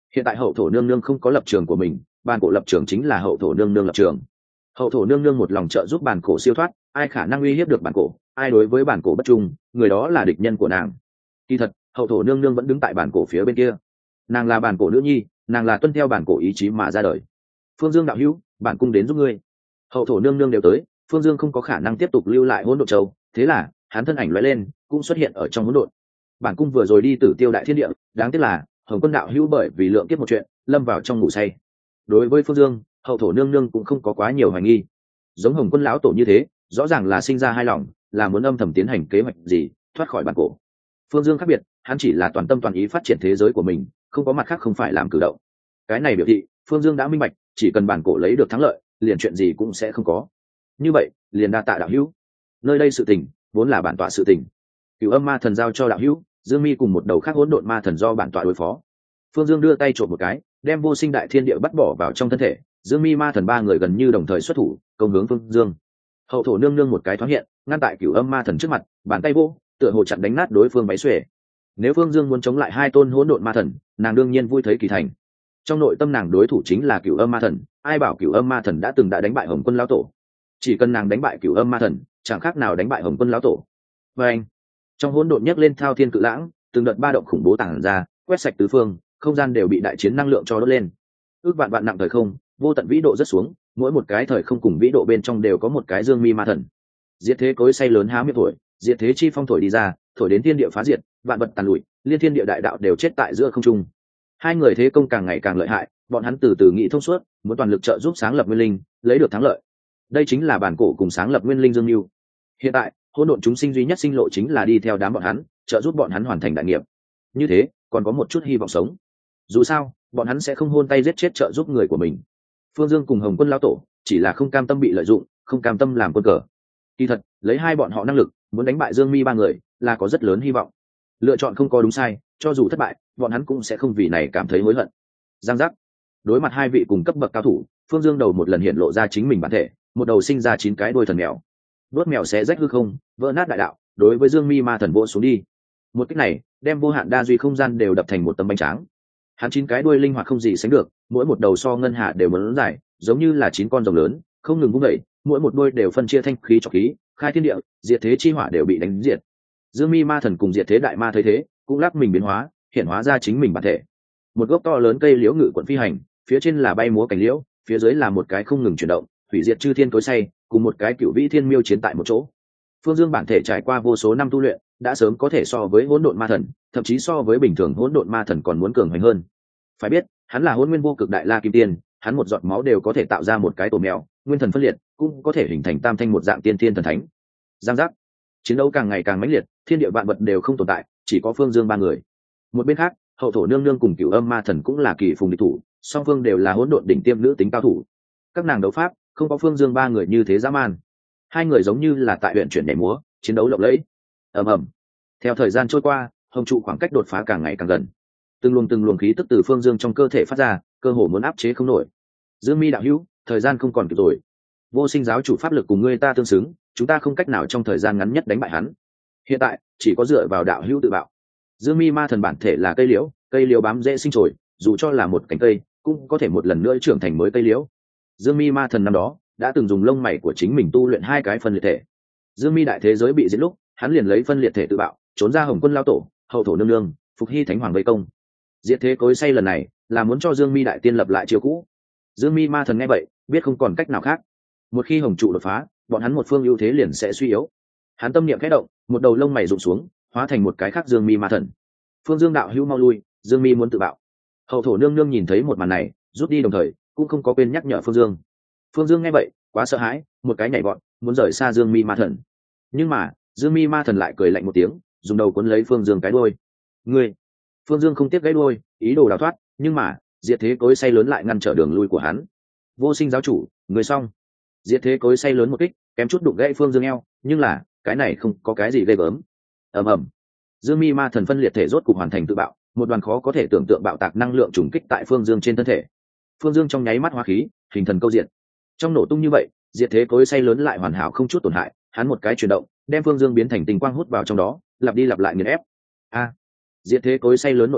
Hiện tại hậu thổ nương nương không có lập trường của mình, bàn cổ lập trường chính là hậu thổ nương nương lập trường. Hậu thổ nương nương một lòng trợ giúp bàn cổ siêu thoát, ai khả năng uy hiếp được bàn cổ, ai đối với bàn cổ bất trung, người đó là địch nhân của nàng. Kỳ thật hậu thổ nương nương vẫn đứng tại bàn cổ phía bên kia, nàng là bàn cổ nữ nhi, nàng là tuân theo bàn cổ ý chí mà ra đời. Phương Dương đạo hữu, bản cung đến giúp ngươi. Hậu thổ nương nương đều tới, Phương Dương không có khả năng tiếp tục lưu lại hỗn độn châu, thế là hắn thân ảnh lóe lên cũng xuất hiện ở trong hỗn độn. Bản cung vừa rồi đi Tử Tiêu đại thiên địa, đáng tiếc là Hồng Quân đạo hữu bởi vì lượng kiếp một chuyện lâm vào trong ngủ say. Đối với Phương Dương, hậu thổ nương nương cũng không có quá nhiều hoài nghi. Giống Hồng Quân lão tổ như thế, rõ ràng là sinh ra hai lòng, là muốn âm thầm tiến hành kế hoạch gì thoát khỏi bản cổ. Phương Dương khác biệt, hắn chỉ là toàn tâm toàn ý phát triển thế giới của mình, không có mặt khác không phải làm cử động. Cái này biểu thị Phương Dương đã minh bạch, chỉ cần bản cổ lấy được thắng lợi, liền chuyện gì cũng sẽ không có. Như vậy liền đa tạ đạo hữu. Nơi đây sự tình vốn là bản tọa sự tình, Cửu Âm Ma Thần giao cho đạo hữu, Dương Mi cùng một đầu khác hỗn độn ma thần do bản tọa đối phó. Phương Dương đưa tay trộm một cái, đem vô sinh đại thiên địa bắt bỏ vào trong thân thể. Dương Mi ma thần ba người gần như đồng thời xuất thủ, công hướng Phương Dương. Hậu thổ nương nương một cái thoáng hiện, ngăn tại Cửu Âm ma thần trước mặt, bàn tay vô, tựa hồ chặn đánh nát đối phương váy xuể. Nếu Phương Dương muốn chống lại hai tôn hỗn độn ma thần, nàng đương nhiên vui thấy kỳ thành. Trong nội tâm nàng đối thủ chính là Cửu Âm ma thần, ai bảo Cửu Âm ma thần đã từng đã đánh bại Hồng Quân lão tổ. Chỉ cần nàng đánh bại Cửu Âm ma thần, chẳng khác nào đánh bại Hồng Quân lão tổ. Và anh, trong hỗn độn nhấc lên thao thiên cự lãng, từng đợt ba động khủng bố tàng ra, quét sạch tứ phương, không gian đều bị đại chiến năng lượng cho đốt lên. Ước vạn vạn nặng thời không, vô tận vĩ độ rất xuống, mỗi một cái thời không cùng vĩ độ bên trong đều có một cái Dương Mi ma thần. Diệt thế cối say lớn há miệng thổi, diệt thế chi phong thổi đi ra, thổi đến thiên địa phá diệt, vạn vật tàn lụi, liên thiên địa đại đạo đều chết tại giữa không trung. Hai người thế công càng ngày càng lợi hại, bọn hắn từ từ nghĩ thông suốt, muốn toàn lực trợ giúp sáng lập nguyên linh, lấy được thắng lợi. Đây chính là bản cổ cùng sáng lập nguyên linh Dương Nưu. Hiện tại, hỗn độn chúng sinh duy nhất sinh lộ chính là đi theo đám bọn hắn, trợ giúp bọn hắn hoàn thành đại nghiệp. Như thế, còn có một chút hy vọng sống. Dù sao, bọn hắn sẽ không hôn tay giết chết trợ giúp người của mình. Phương Dương cùng Hồng Quân lão tổ chỉ là không cam tâm bị lợi dụng, không cam tâm làm quân cờ. Kỳ thật, lấy hai bọn họ năng lực, muốn đánh bại Dương Mi ba người là có rất lớn hy vọng. Lựa chọn không có đúng sai, cho dù thất bại, bọn hắn cũng sẽ không vì này cảm thấy hối hận. Giang giác. Đối mặt hai vị cùng cấp bậc cao thủ, Phương Dương đầu một lần hiện lộ ra chính mình bản thể, một đầu sinh ra chín cái đuôi thần mèo. Đuốt mèo xé rách hư không, vỡ nát đại đạo, đối với Dương Mi ma thần vỗ xuống đi. Một cách này, đem vô hạn đa duy không gian đều đập thành một tấm bánh tráng. Hắn chín cái đuôi linh hoạt không gì sánh được, mỗi một đầu so ngân hà đều lớn dài, giống như là chín con rồng lớn, không ngừng vung dậy, mỗi một đuôi đều phân chia thanh khí cho khí, khai thiên địa, diệt thế chi hỏa đều bị đánh diệt. Dương Mi ma thần cùng diệt thế đại ma thấy thế, cũng lắc mình biến hóa, hiện hóa ra chính mình bản thể. Một gốc to lớn cây liễu ngự quận phi hành, phía trên là bay múa cành liễu, phía dưới là một cái không ngừng chuyển động, hủy diệt chư thiên tối say, cùng một cái cựu vĩ thiên miêu chiến tại một chỗ. Phương Dương bản thể trải qua vô số năm tu luyện, đã sớm có thể so với hỗn độn ma thần, thậm chí so với bình thường hỗn độn ma thần còn muốn cường hành hơn. Phải biết, hắn là hỗn nguyên vô cực đại la kim tiên, hắn một giọt máu đều có thể tạo ra một cái tổ mèo, nguyên thần phân liệt, cũng có thể hình thành tam thanh một dạng tiên thiên thần thánh. Giang giác. Chiến đấu càng ngày càng mãnh liệt, thiên địa vạn vật đều không tồn tại, chỉ có Phương Dương ba người. Một bên khác, hậu thổ nương nương cùng Cửu Âm ma thần cũng là kỳ phùng địch thủ, song phương đều là hỗn độn đỉnh tiêm nữ tính cao thủ. Các nàng đấu pháp, không có Phương Dương ba người như thế dã man. Hai người giống như là tại huyện chuyển nhảy múa, chiến đấu lộng lẫy. Ầm ầm. Theo thời gian trôi qua, hồng trụ khoảng cách đột phá càng ngày càng gần. Từng luồng từng luồng khí tức từ Phương Dương trong cơ thể phát ra, cơ hồ muốn áp chế không nổi. Dương Mi đạo hữu, thời gian không còn kịp rồi. Vô Sinh giáo chủ pháp lực cùng ngươi ta tương xứng, chúng ta không cách nào trong thời gian ngắn nhất đánh bại hắn. Hiện tại, chỉ có dựa vào đạo hữu tự bạo. Dương Mi ma thần bản thể là cây liễu, cây liễu bám dễ sinh trồi, dù cho là một cánh cây, cũng có thể một lần nữa trưởng thành mới cây liễu. Dương Mi ma thần năm đó đã từng dùng lông mày của chính mình tu luyện hai cái phân liệt thể. Dương Mi đại thế giới bị giết lúc, hắn liền lấy phân liệt thể tự bạo, trốn ra Hồng Quân lao tổ, hậu thổ nương nương, phục hy thánh hoàng vây công. Diệt thế cối say lần này là muốn cho Dương Mi đại tiên lập lại chiêu cũ. Dương Mi ma thần nghe vậy, biết không còn cách nào khác. Một khi hồng trụ đột phá, bọn hắn một phương ưu thế liền sẽ suy yếu. Hắn tâm niệm khẽ động, một đầu lông mày rụng xuống, hóa thành một cái khác Dương Mi ma thần. Phương Dương đạo hữu mau lui, Dương Mi muốn tự bạo. Hậu thổ nương nương nhìn thấy một màn này, rút đi đồng thời cũng không có quên nhắc nhở Phương Dương. Phương Dương nghe vậy, quá sợ hãi, một cái nhảy vọt, muốn rời xa Dương Mi ma thần. Nhưng mà, Dương Mi ma thần lại cười lạnh một tiếng, dùng đầu cuốn lấy Phương Dương cái đuôi. Ngươi! Phương Dương không tiếc gãy đuôi, ý đồ đào thoát, nhưng mà, diệt thế cối say lớn lại ngăn trở đường lui của hắn. Vô Sinh giáo chủ, người xong. Diệt thế cối say lớn một kích, kém chút đụng gãy Phương Dương eo, nhưng là, cái này không có cái gì ghê gớm. Ầm ầm. Dương Mi ma thần phân liệt thể rốt cục hoàn thành tự bạo, một đoàn khó có thể tưởng tượng bạo tạc năng lượng trùng kích tại Phương Dương trên thân thể. Phương Dương trong nháy mắt hóa khí, hình thần câu diện. Trong nổ tung như vậy, diệt thế cối say lớn lại hoàn hảo không chút tổn hại, hắn một cái chuyển động, đem Phương Dương biến thành tình quang hút vào trong đó, lặp đi lặp lại nghiền ép. A! Diệt thế cối say lớn nội bộ,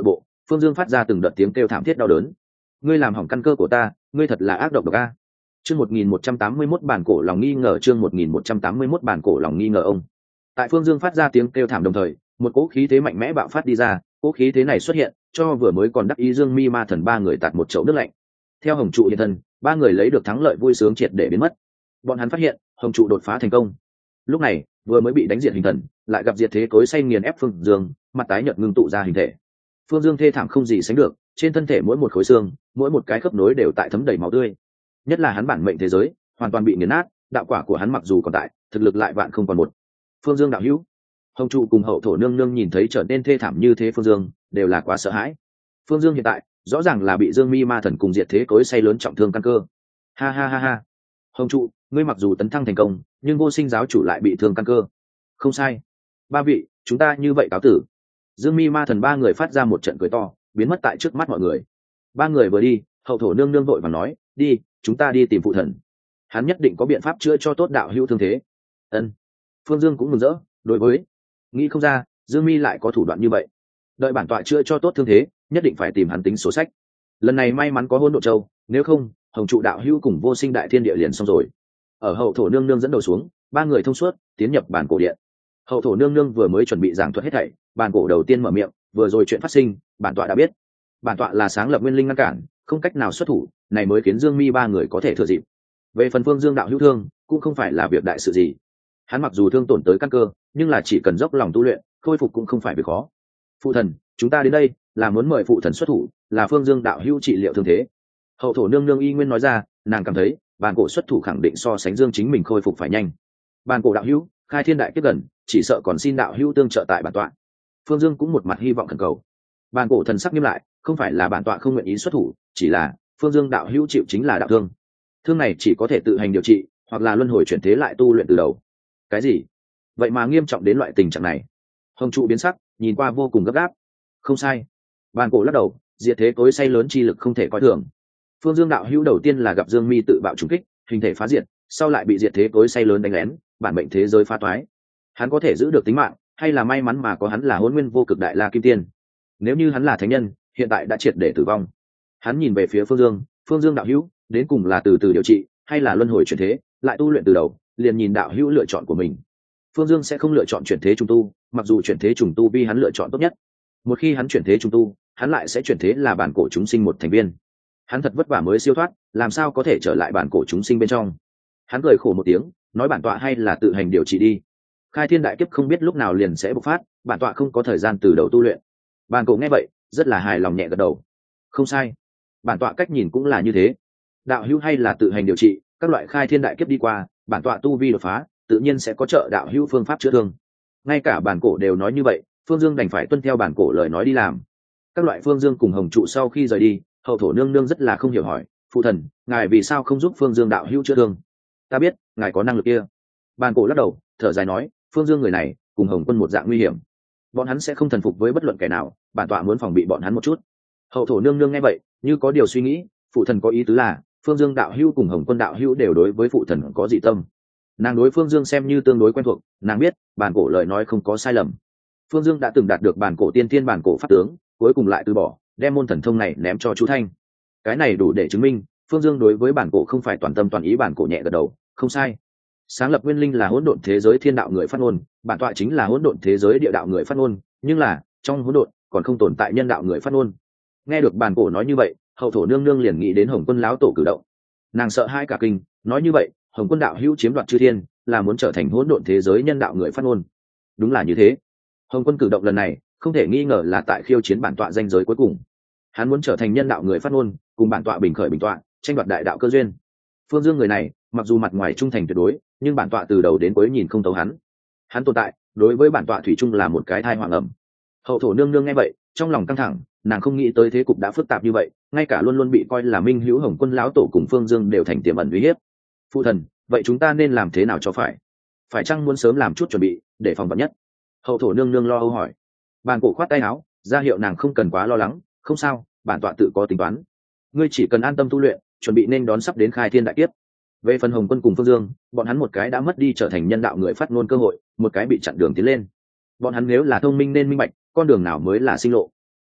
Phương Dương phát ra từng đợt tiếng kêu thảm thiết đau đớn. Ngươi làm hỏng căn cơ của ta, ngươi thật là ác độc độc a. Chương một nghìn một trăm tám mươi mốt bản cổ lòng nghi ngờ, chương một nghìn một trăm tám mươi mốt bản cổ lòng nghi ngờ ông. Tại Phương Dương phát ra tiếng kêu thảm đồng thời, một cỗ khí thế mạnh mẽ bạo phát đi ra, cỗ khí thế này xuất hiện, cho vừa mới còn đắc ý Dương Mi Ma Thần ba người tạt một chậu nước lạnh. Theo Hồng trụ hiện thân, ba người lấy được thắng lợi vui sướng triệt để biến mất. Bọn hắn phát hiện, Hồng trụ đột phá thành công. Lúc này, vừa mới bị đánh diệt hình thần, lại gặp diệt thế cối xay nghiền ép Phương Dương, mặt tái nhợt ngưng tụ ra hình thể. Phương Dương thê thảm không gì sánh được, trên thân thể mỗi một khối xương, mỗi một cái khớp nối đều tại thấm đầy máu tươi. Nhất là hắn bản mệnh thế giới, hoàn toàn bị nghiền nát, đạo quả của hắn mặc dù còn tại, thực lực lại vạn không còn một. Phương Dương đạo hữu, Hồng trụ cùng hậu thổ nương nương nhìn thấy trở nên thê thảm như thế Phương Dương, đều là quá sợ hãi. Phương Dương hiện tại, rõ ràng là bị Dương Mi Ma Thần cùng diệt thế cối xay lớn trọng thương căn cơ. Ha ha ha ha. Hồng trụ, ngươi mặc dù tấn thăng thành công, nhưng Vô Sinh giáo chủ lại bị thương căn cơ. Không sai. Ba vị, chúng ta như vậy cáo tử. Dương Mi Ma Thần ba người phát ra một trận cười to, biến mất tại trước mắt mọi người. Ba người vừa đi, hậu thổ nương nương vội vàng nói, đi, chúng ta đi tìm phụ thần. Hắn nhất định có biện pháp chữa cho tốt đạo hữu thương thế. Ân. Phương Dương cũng mừng rỡ, đối với nghĩ không ra, Dương Mi lại có thủ đoạn như vậy. Đợi bản tọa chữa cho tốt thương thế, nhất định phải tìm hắn tính số sách. Lần này may mắn có Hỗn Độn Châu, nếu không, Hồng trụ đạo hữu cùng Vô Sinh đại thiên địa liền xong rồi. Ở hậu thổ nương nương dẫn đầu xuống, ba người thông suốt tiến nhập bản cổ điện. Hậu thổ nương nương vừa mới chuẩn bị giảng thuật hết thảy, bản cổ đầu tiên mở miệng, vừa rồi chuyện phát sinh, bản tọa đã biết. Bản tọa là sáng lập nguyên linh ngăn cản, không cách nào xuất thủ, này mới khiến Dương Mi ba người có thể thừa dịp. Về phần Phương Dương đạo hữu thương, cũng không phải là việc đại sự gì. Hắn mặc dù thương tổn tới căn cơ, nhưng là chỉ cần dốc lòng tu luyện, khôi phục cũng không phải việc khó. Phụ thần, chúng ta đến đây là muốn mời phụ thần xuất thủ, là Phương Dương đạo hữu trị liệu thương thế. Hậu thổ nương nương y nguyên nói ra, nàng cảm thấy bản cổ xuất thủ khẳng định so sánh Dương chính mình khôi phục phải nhanh. Bản cổ đạo hữu, khai thiên đại kiếp gần, chỉ sợ còn xin đạo hữu tương trợ tại bản tọa. Phương Dương cũng một mặt hy vọng khẩn cầu. Bản cổ thần sắc nghiêm lại, không phải là bản tọa không nguyện ý xuất thủ, chỉ là Phương Dương đạo hữu chịu chính là đạo thương. Thương này chỉ có thể tự hành điều trị, hoặc là luân hồi chuyển thế lại tu luyện từ đầu. Cái gì? Vậy mà nghiêm trọng đến loại tình trạng này? Hồng trụ biến sắc, nhìn qua vô cùng gấp gáp. Không sai. Bản cổ lắc đầu, diệt thế cối xay lớn chi lực không thể coi thường. Phương Dương đạo hữu đầu tiên là gặp Dương Mi tự bạo trùng kích, hình thể phá diệt, sau lại bị diệt thế cối xay lớn đánh lén, bản mệnh thế giới phá toái. Hắn có thể giữ được tính mạng, hay là may mắn mà có hắn là Hỗn Nguyên vô cực đại la kim tiên. Nếu như hắn là thánh nhân, hiện tại đã triệt để tử vong. Hắn nhìn về phía Phương Dương, Phương Dương đạo hữu, đến cùng là từ từ điều trị, hay là luân hồi chuyển thế, lại tu luyện từ đầu, liền nhìn đạo hữu lựa chọn của mình. Phương Dương sẽ không lựa chọn chuyển thế trùng tu, mặc dù chuyển thế trùng tu vi hắn lựa chọn tốt nhất. Một khi hắn chuyển thế trùng tu, hắn lại sẽ chuyển thế là bản cổ chúng sinh một thành viên. Hắn thật vất vả mới siêu thoát, làm sao có thể trở lại bản cổ chúng sinh bên trong. Hắn cười khổ một tiếng, nói bản tọa hay là tự hành điều trị đi. Khai thiên đại kiếp không biết lúc nào liền sẽ bộc phát, bản tọa không có thời gian từ đầu tu luyện. Bản cổ nghe vậy, rất là hài lòng nhẹ gật đầu. Không sai, bản tọa cách nhìn cũng là như thế. Đạo hữu hay là tự hành điều trị, các loại khai thiên đại kiếp đi qua, bản tọa tu vi đột phá, tự nhiên sẽ có trợ đạo hữu phương pháp chữa thương. Ngay cả bản cổ đều nói như vậy, Phương Dương đành phải tuân theo bản cổ lời nói đi làm. Các loại Phương Dương cùng Hồng trụ sau khi rời đi, hậu thổ nương nương rất là không hiểu hỏi, phụ thần, ngài vì sao không giúp Phương Dương đạo hữu chữa thương? Ta biết ngài có năng lực kia. Bản cổ lắc đầu, thở dài nói, Phương Dương người này cùng Hồng Quân một dạng nguy hiểm, bọn hắn sẽ không thần phục với bất luận kẻ nào, bản tọa muốn phòng bị bọn hắn một chút. Hậu thổ nương nương nghe vậy, như có điều suy nghĩ, phụ thần có ý tứ là Phương Dương đạo hữu cùng Hồng Quân đạo hữu đều đối với phụ thần có dị tâm. Nàng đối Phương Dương xem như tương đối quen thuộc, nàng biết bản cổ lời nói không có sai lầm. Phương Dương đã từng đạt được bản cổ tiên thiên bản cổ pháp tướng, cuối cùng lại từ bỏ, đem môn thần thông này ném cho chú Thanh. Cái này đủ để chứng minh Phương Dương đối với bản cổ không phải toàn tâm toàn ý. Bản cổ nhẹ gật đầu, không sai. Sáng lập nguyên linh là hỗn độn thế giới thiên đạo người phát ngôn, bản tọa chính là hỗn độn thế giới địa đạo người phát ngôn, nhưng là trong hỗn độn còn không tồn tại nhân đạo người phát ngôn. Nghe được bản cổ nói như vậy, hậu thổ nương nương liền nghĩ đến Hồng Quân lão tổ cử động. Nàng sợ hai cả kinh, nói như vậy Hồng Quân đạo hữu chiếm đoạt chư thiên, là muốn trở thành hỗn độn thế giới nhân đạo người phát ngôn. Đúng là như thế. Hồng Quân cử động lần này không thể nghi ngờ là tại khiêu chiến bản tọa danh giới cuối cùng. Hắn muốn trở thành nhân đạo người phát ngôn, cùng bản tọa bình khởi bình tọa, tranh đoạt đại đạo cơ duyên. Phương Dương người này mặc dù mặt ngoài trung thành tuyệt đối, nhưng bản tọa từ đầu đến cuối nhìn không thấu hắn. Hắn tồn tại đối với bản tọa thủy chung là một cái thai hoàng ẩm. Hậu thổ nương nương nghe vậy, trong lòng căng thẳng, nàng không nghĩ tới thế cục đã phức tạp như vậy, ngay cả luôn luôn bị coi là minh hữu Hồng Quân lão tổ cùng Phương Dương đều thành tiềm ẩn uy hiếp. Phụ thần, vậy chúng ta nên làm thế nào cho phải? Phải chăng muốn sớm làm chút chuẩn bị để phòng vạn nhất? Hậu thổ nương nương lo âu hỏi. Bản cổ khoát tay áo, ra hiệu nàng không cần quá lo lắng, không sao, bản tọa tự có tính toán. Ngươi chỉ cần an tâm tu luyện, chuẩn bị nên đón sắp đến khai thiên đại kiếp. Về phần Hồng Quân cùng Phương Dương, bọn hắn một cái đã mất đi trở thành nhân đạo người phát ngôn cơ hội, một cái bị chặn đường tiến lên. Bọn hắn nếu là thông minh nên minh bạch, con đường nào mới là sinh lộ.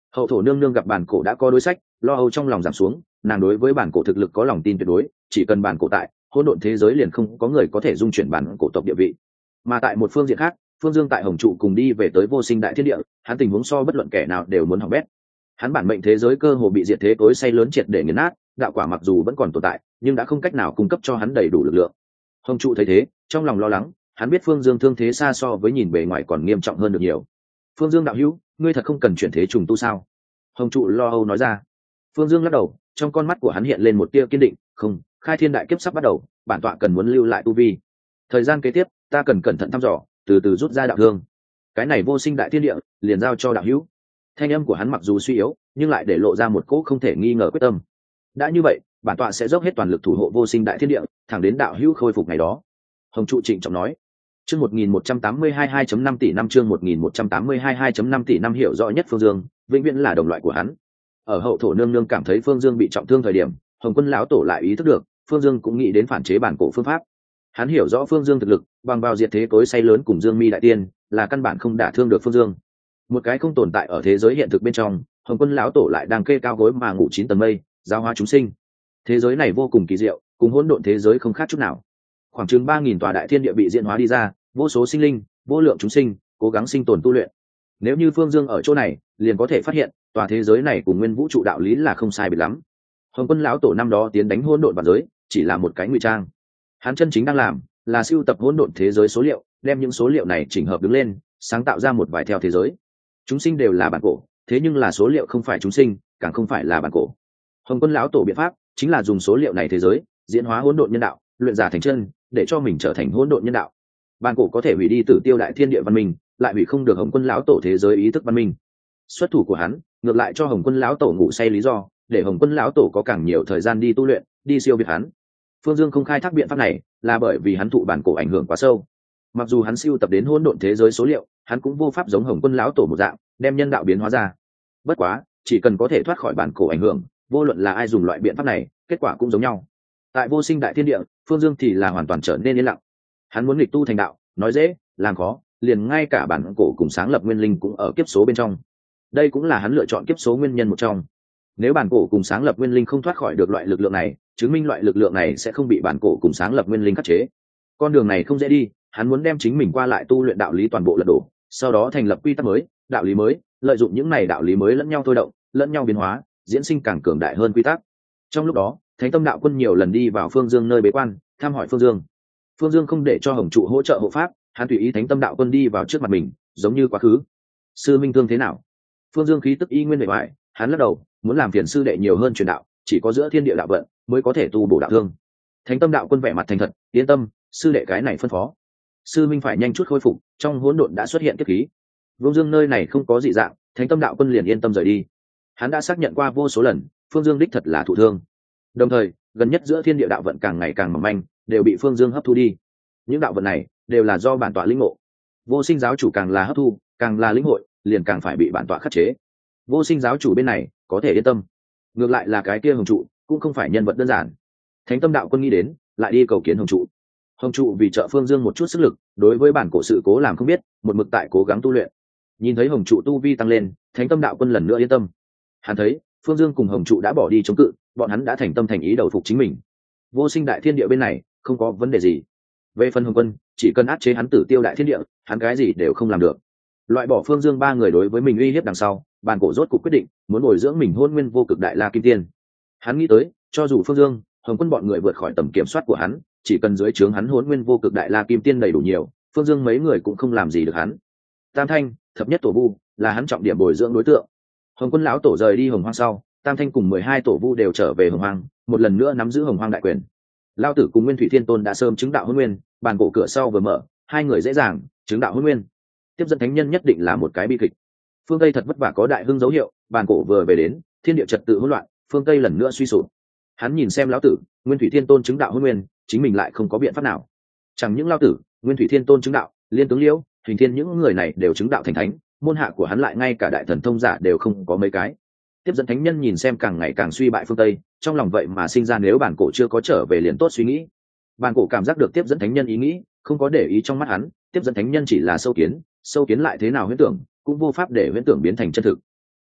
Hậu thổ nương nương gặp bản cổ đã có đối sách, lo âu trong lòng giảm xuống, nàng đối với bản cổ thực lực có lòng tin tuyệt đối, chỉ cần bản cổ tại, hỗn độn thế giới liền không có người có thể dung chuyển bản cổ tộc địa vị. Mà tại một phương diện khác, Phương Dương tại Hồng trụ cùng đi về tới vô sinh đại thiên địa, hắn tình huống so bất luận kẻ nào đều muốn hỏng bét. Hắn bản mệnh thế giới cơ hồ bị diệt thế tối say lớn triệt để nghiền nát, đạo quả mặc dù vẫn còn tồn tại, nhưng đã không cách nào cung cấp cho hắn đầy đủ lực lượng. Hồng trụ thấy thế, trong lòng lo lắng, hắn biết Phương Dương thương thế xa so với nhìn bề ngoài còn nghiêm trọng hơn được nhiều. Phương Dương đạo hữu, ngươi thật không cần chuyển thế trùng tu sao? Hồng trụ lo âu nói ra. Phương Dương lắc đầu, trong con mắt của hắn hiện lên một tia kiên định, không, khai thiên đại kiếp sắp bắt đầu, bản tọa cần muốn lưu lại tu vi. Thời gian kế tiếp, ta cần cẩn thận thăm dò, từ từ rút ra đạo thương. Cái này vô sinh đại thiên địa, liền giao cho đạo hữu. Thanh âm của hắn mặc dù suy yếu, nhưng lại để lộ ra một cỗ không thể nghi ngờ quyết tâm. Đã như vậy, bản tọa sẽ dốc hết toàn lực thủ hộ vô sinh đại thiên địa, thẳng đến đạo hữu khôi phục ngày đó. Hồng trụ trịnh trọng nói. Chương một nghìn một trăm tám mươi hai hai phẩy năm tỷ năm chương một nghìn một trăm tám mươi hai hai phẩy năm tỷ năm hiểu rõ nhất Phương Dương, vĩnh viễn là đồng loại của hắn. Ở hậu thổ nương nương cảm thấy Phương Dương bị trọng thương thời điểm, Hồng Quân lão tổ lại ý thức được, Phương Dương cũng nghĩ đến phản chế bản cổ phương pháp. Hắn hiểu rõ Phương Dương thực lực, bằng vào diệt thế tối say lớn cùng Dương Mi đại tiên, là căn bản không đả thương được Phương Dương. Một cái không tồn tại ở thế giới hiện thực bên trong, Hồng Quân lão tổ lại đang kê cao gối mà ngủ chín tầng mây, giáo hóa chúng sinh. Thế giới này vô cùng kỳ diệu, cùng hỗn độn thế giới không khác chút nào. Khoảng chừng ba nghìn tòa đại thiên địa bị diễn hóa đi ra, vô số sinh linh, vô lượng chúng sinh, cố gắng sinh tồn tu luyện. Nếu như Phương Dương ở chỗ này, liền có thể phát hiện, tòa thế giới này cùng nguyên vũ trụ đạo lý là không sai biệt lắm. Hồng Quân lão tổ năm đó tiến đánh hỗn độn vạn giới, chỉ là một cái ngụy trang. Hắn chân chính đang làm, là sưu tập hỗn độn thế giới số liệu, đem những số liệu này chỉnh hợp đứng lên, sáng tạo ra một vài theo thế giới. Chúng sinh đều là bản cổ, thế nhưng là số liệu không phải chúng sinh, càng không phải là bản cổ. Hồng Quân lão tổ biện pháp chính là dùng số liệu này thế giới, diễn hóa hỗn độn nhân đạo, luyện giả thành chân, để cho mình trở thành hỗn độn nhân đạo. Bản cổ có thể hủy đi tử tiêu đại thiên địa văn minh, lại hủy không được Hồng Quân lão tổ thế giới ý thức văn minh. Xuất thủ của hắn, ngược lại cho Hồng Quân lão tổ ngủ say lý do, để Hồng Quân lão tổ có càng nhiều thời gian đi tu luyện, đi siêu việt hắn. Phương Dương không khai thác biện pháp này, là bởi vì hắn thụ bản cổ ảnh hưởng quá sâu. Mặc dù hắn siêu tập đến hỗn độn thế giới số liệu, hắn cũng vô pháp giống Hồng Quân lão tổ một dạng, đem nhân đạo biến hóa ra. Bất quá, chỉ cần có thể thoát khỏi bản cổ ảnh hưởng, vô luận là ai dùng loại biện pháp này, kết quả cũng giống nhau. Tại vô sinh đại thiên địa, Phương Dương thì là hoàn toàn trở nên yên lặng. Hắn muốn nghịch tu thành đạo, nói dễ, làm khó, liền ngay cả bản cổ cùng sáng lập nguyên linh cũng ở kiếp số bên trong. Đây cũng là hắn lựa chọn kiếp số nguyên nhân một trong. Nếu bản cổ cùng sáng lập nguyên linh không thoát khỏi được loại lực lượng này, chứng minh loại lực lượng này sẽ không bị bản cổ cùng sáng lập nguyên linh khắc chế. Con đường này không dễ đi, hắn muốn đem chính mình qua lại tu luyện đạo lý toàn bộ lật đổ, sau đó thành lập quy tắc mới, đạo lý mới, lợi dụng những này đạo lý mới lẫn nhau thôi động, lẫn nhau biến hóa, diễn sinh càng cường đại hơn quy tắc. Trong lúc đó, Thánh Tâm Đạo Quân nhiều lần đi vào Phương Dương nơi bế quan, thăm hỏi Phương Dương. Phương Dương không để cho Hồng trụ hỗ trợ hộ pháp, hắn tùy ý Thánh Tâm Đạo Quân đi vào trước mặt mình, giống như quá khứ. Sư minh thương thế nào? Phương Dương khí tức y nguyên bề ngoài, hắn lắc đầu, muốn làm phiền sư đệ nhiều hơn truyền đạo, chỉ có giữa thiên địa đạo vận mới có thể tu bổ đạo thương. Thánh Tâm Đạo Quân vẻ mặt thành thật, yên tâm, sư đệ cái này phân phó. Sư minh phải nhanh chút khôi phục, trong hỗn độn đã xuất hiện kiếp khí. Vương Dương nơi này không có dị dạng, Thánh Tâm Đạo Quân liền yên tâm rời đi. Hắn đã xác nhận qua vô số lần, Phương Dương đích thật là thụ thương. Đồng thời, gần nhất giữa thiên địa đạo vận càng ngày càng mỏng manh, đều bị Phương Dương hấp thu đi. Những đạo vận này đều là do bản tọa lĩnh ngộ. Vô Sinh giáo chủ càng là hấp thu, càng là lĩnh hội, liền càng phải bị bản tọa khắc chế. Vô Sinh giáo chủ bên này có thể yên tâm. Ngược lại là cái kia Hồng trụ, cũng không phải nhân vật đơn giản. Thánh Tâm Đạo Quân nghĩ đến, lại đi cầu kiến Hồng trụ. Hồng trụ vì trợ Phương Dương một chút sức lực, đối với bản cổ sự cố làm không biết, một mực tại cố gắng tu luyện. Nhìn thấy Hồng trụ tu vi tăng lên, Thánh Tâm Đạo Quân lần nữa yên tâm. Hắn thấy Phương Dương cùng Hồng trụ đã bỏ đi chống cự, bọn hắn đã thành tâm thành ý đầu phục chính mình. Vô Sinh đại thiên địa bên này không có vấn đề gì. Về phần Hồng Quân, chỉ cần áp chế hắn tử tiêu đại thiên địa, hắn cái gì đều không làm được. Loại bỏ Phương Dương ba người đối với mình uy hiếp đằng sau, bản cổ rốt cuộc quyết định muốn bồi dưỡng mình hôn nguyên vô cực đại la kim tiên. Hắn nghĩ tới, cho dù Phương Dương, Hồng Quân bọn người vượt khỏi tầm kiểm soát của hắn, chỉ cần dưới trướng hắn hôn nguyên vô cực đại la kim tiên đầy đủ nhiều, Phương Dương mấy người cũng không làm gì được hắn. Tam Thanh, thập nhất tổ vu là hắn trọng điểm bồi dưỡng đối tượng. Hồng Quân lão tổ rời đi Hồng Hoang sau, Tam Thanh cùng mười hai tổ vu đều trở về Hồng Hoang, một lần nữa nắm giữ Hồng Hoang đại quyền. Lão tử cùng Nguyên Thủy Thiên Tôn đã sớm chứng đạo hôn nguyên, bàn cổ cửa sau vừa mở, hai người dễ dàng chứng đạo hôn nguyên. Tiếp dẫn thánh nhân nhất định là một cái bi kịch. Phương Tây thật vất vả có đại hưng dấu hiệu, bàn cổ vừa về đến, thiên địa trật tự hỗn loạn, phương Tây lần nữa suy sụp. Hắn nhìn xem lão tử, Nguyên Thủy Thiên Tôn chứng đạo hôn nguyên, chính mình lại không có biện pháp nào. Chẳng những lão tử, Nguyên Thủy Thiên Tôn chứng đạo, Liên Tướng Liễu, Hình Thiên những người này đều chứng đạo thành thánh, môn hạ của hắn lại ngay cả đại thần thông giả đều không có mấy cái. Tiếp dẫn thánh nhân nhìn xem càng ngày càng suy bại phương Tây, trong lòng vậy mà sinh ra nếu bản cổ chưa có trở về liền tốt suy nghĩ. Bản cổ cảm giác được tiếp dẫn thánh nhân ý nghĩ, không có để ý trong mắt hắn, tiếp dẫn thánh nhân chỉ là sâu kiến, sâu kiến lại thế nào huyễn tưởng, cũng vô pháp để huyễn tưởng biến thành chân thực.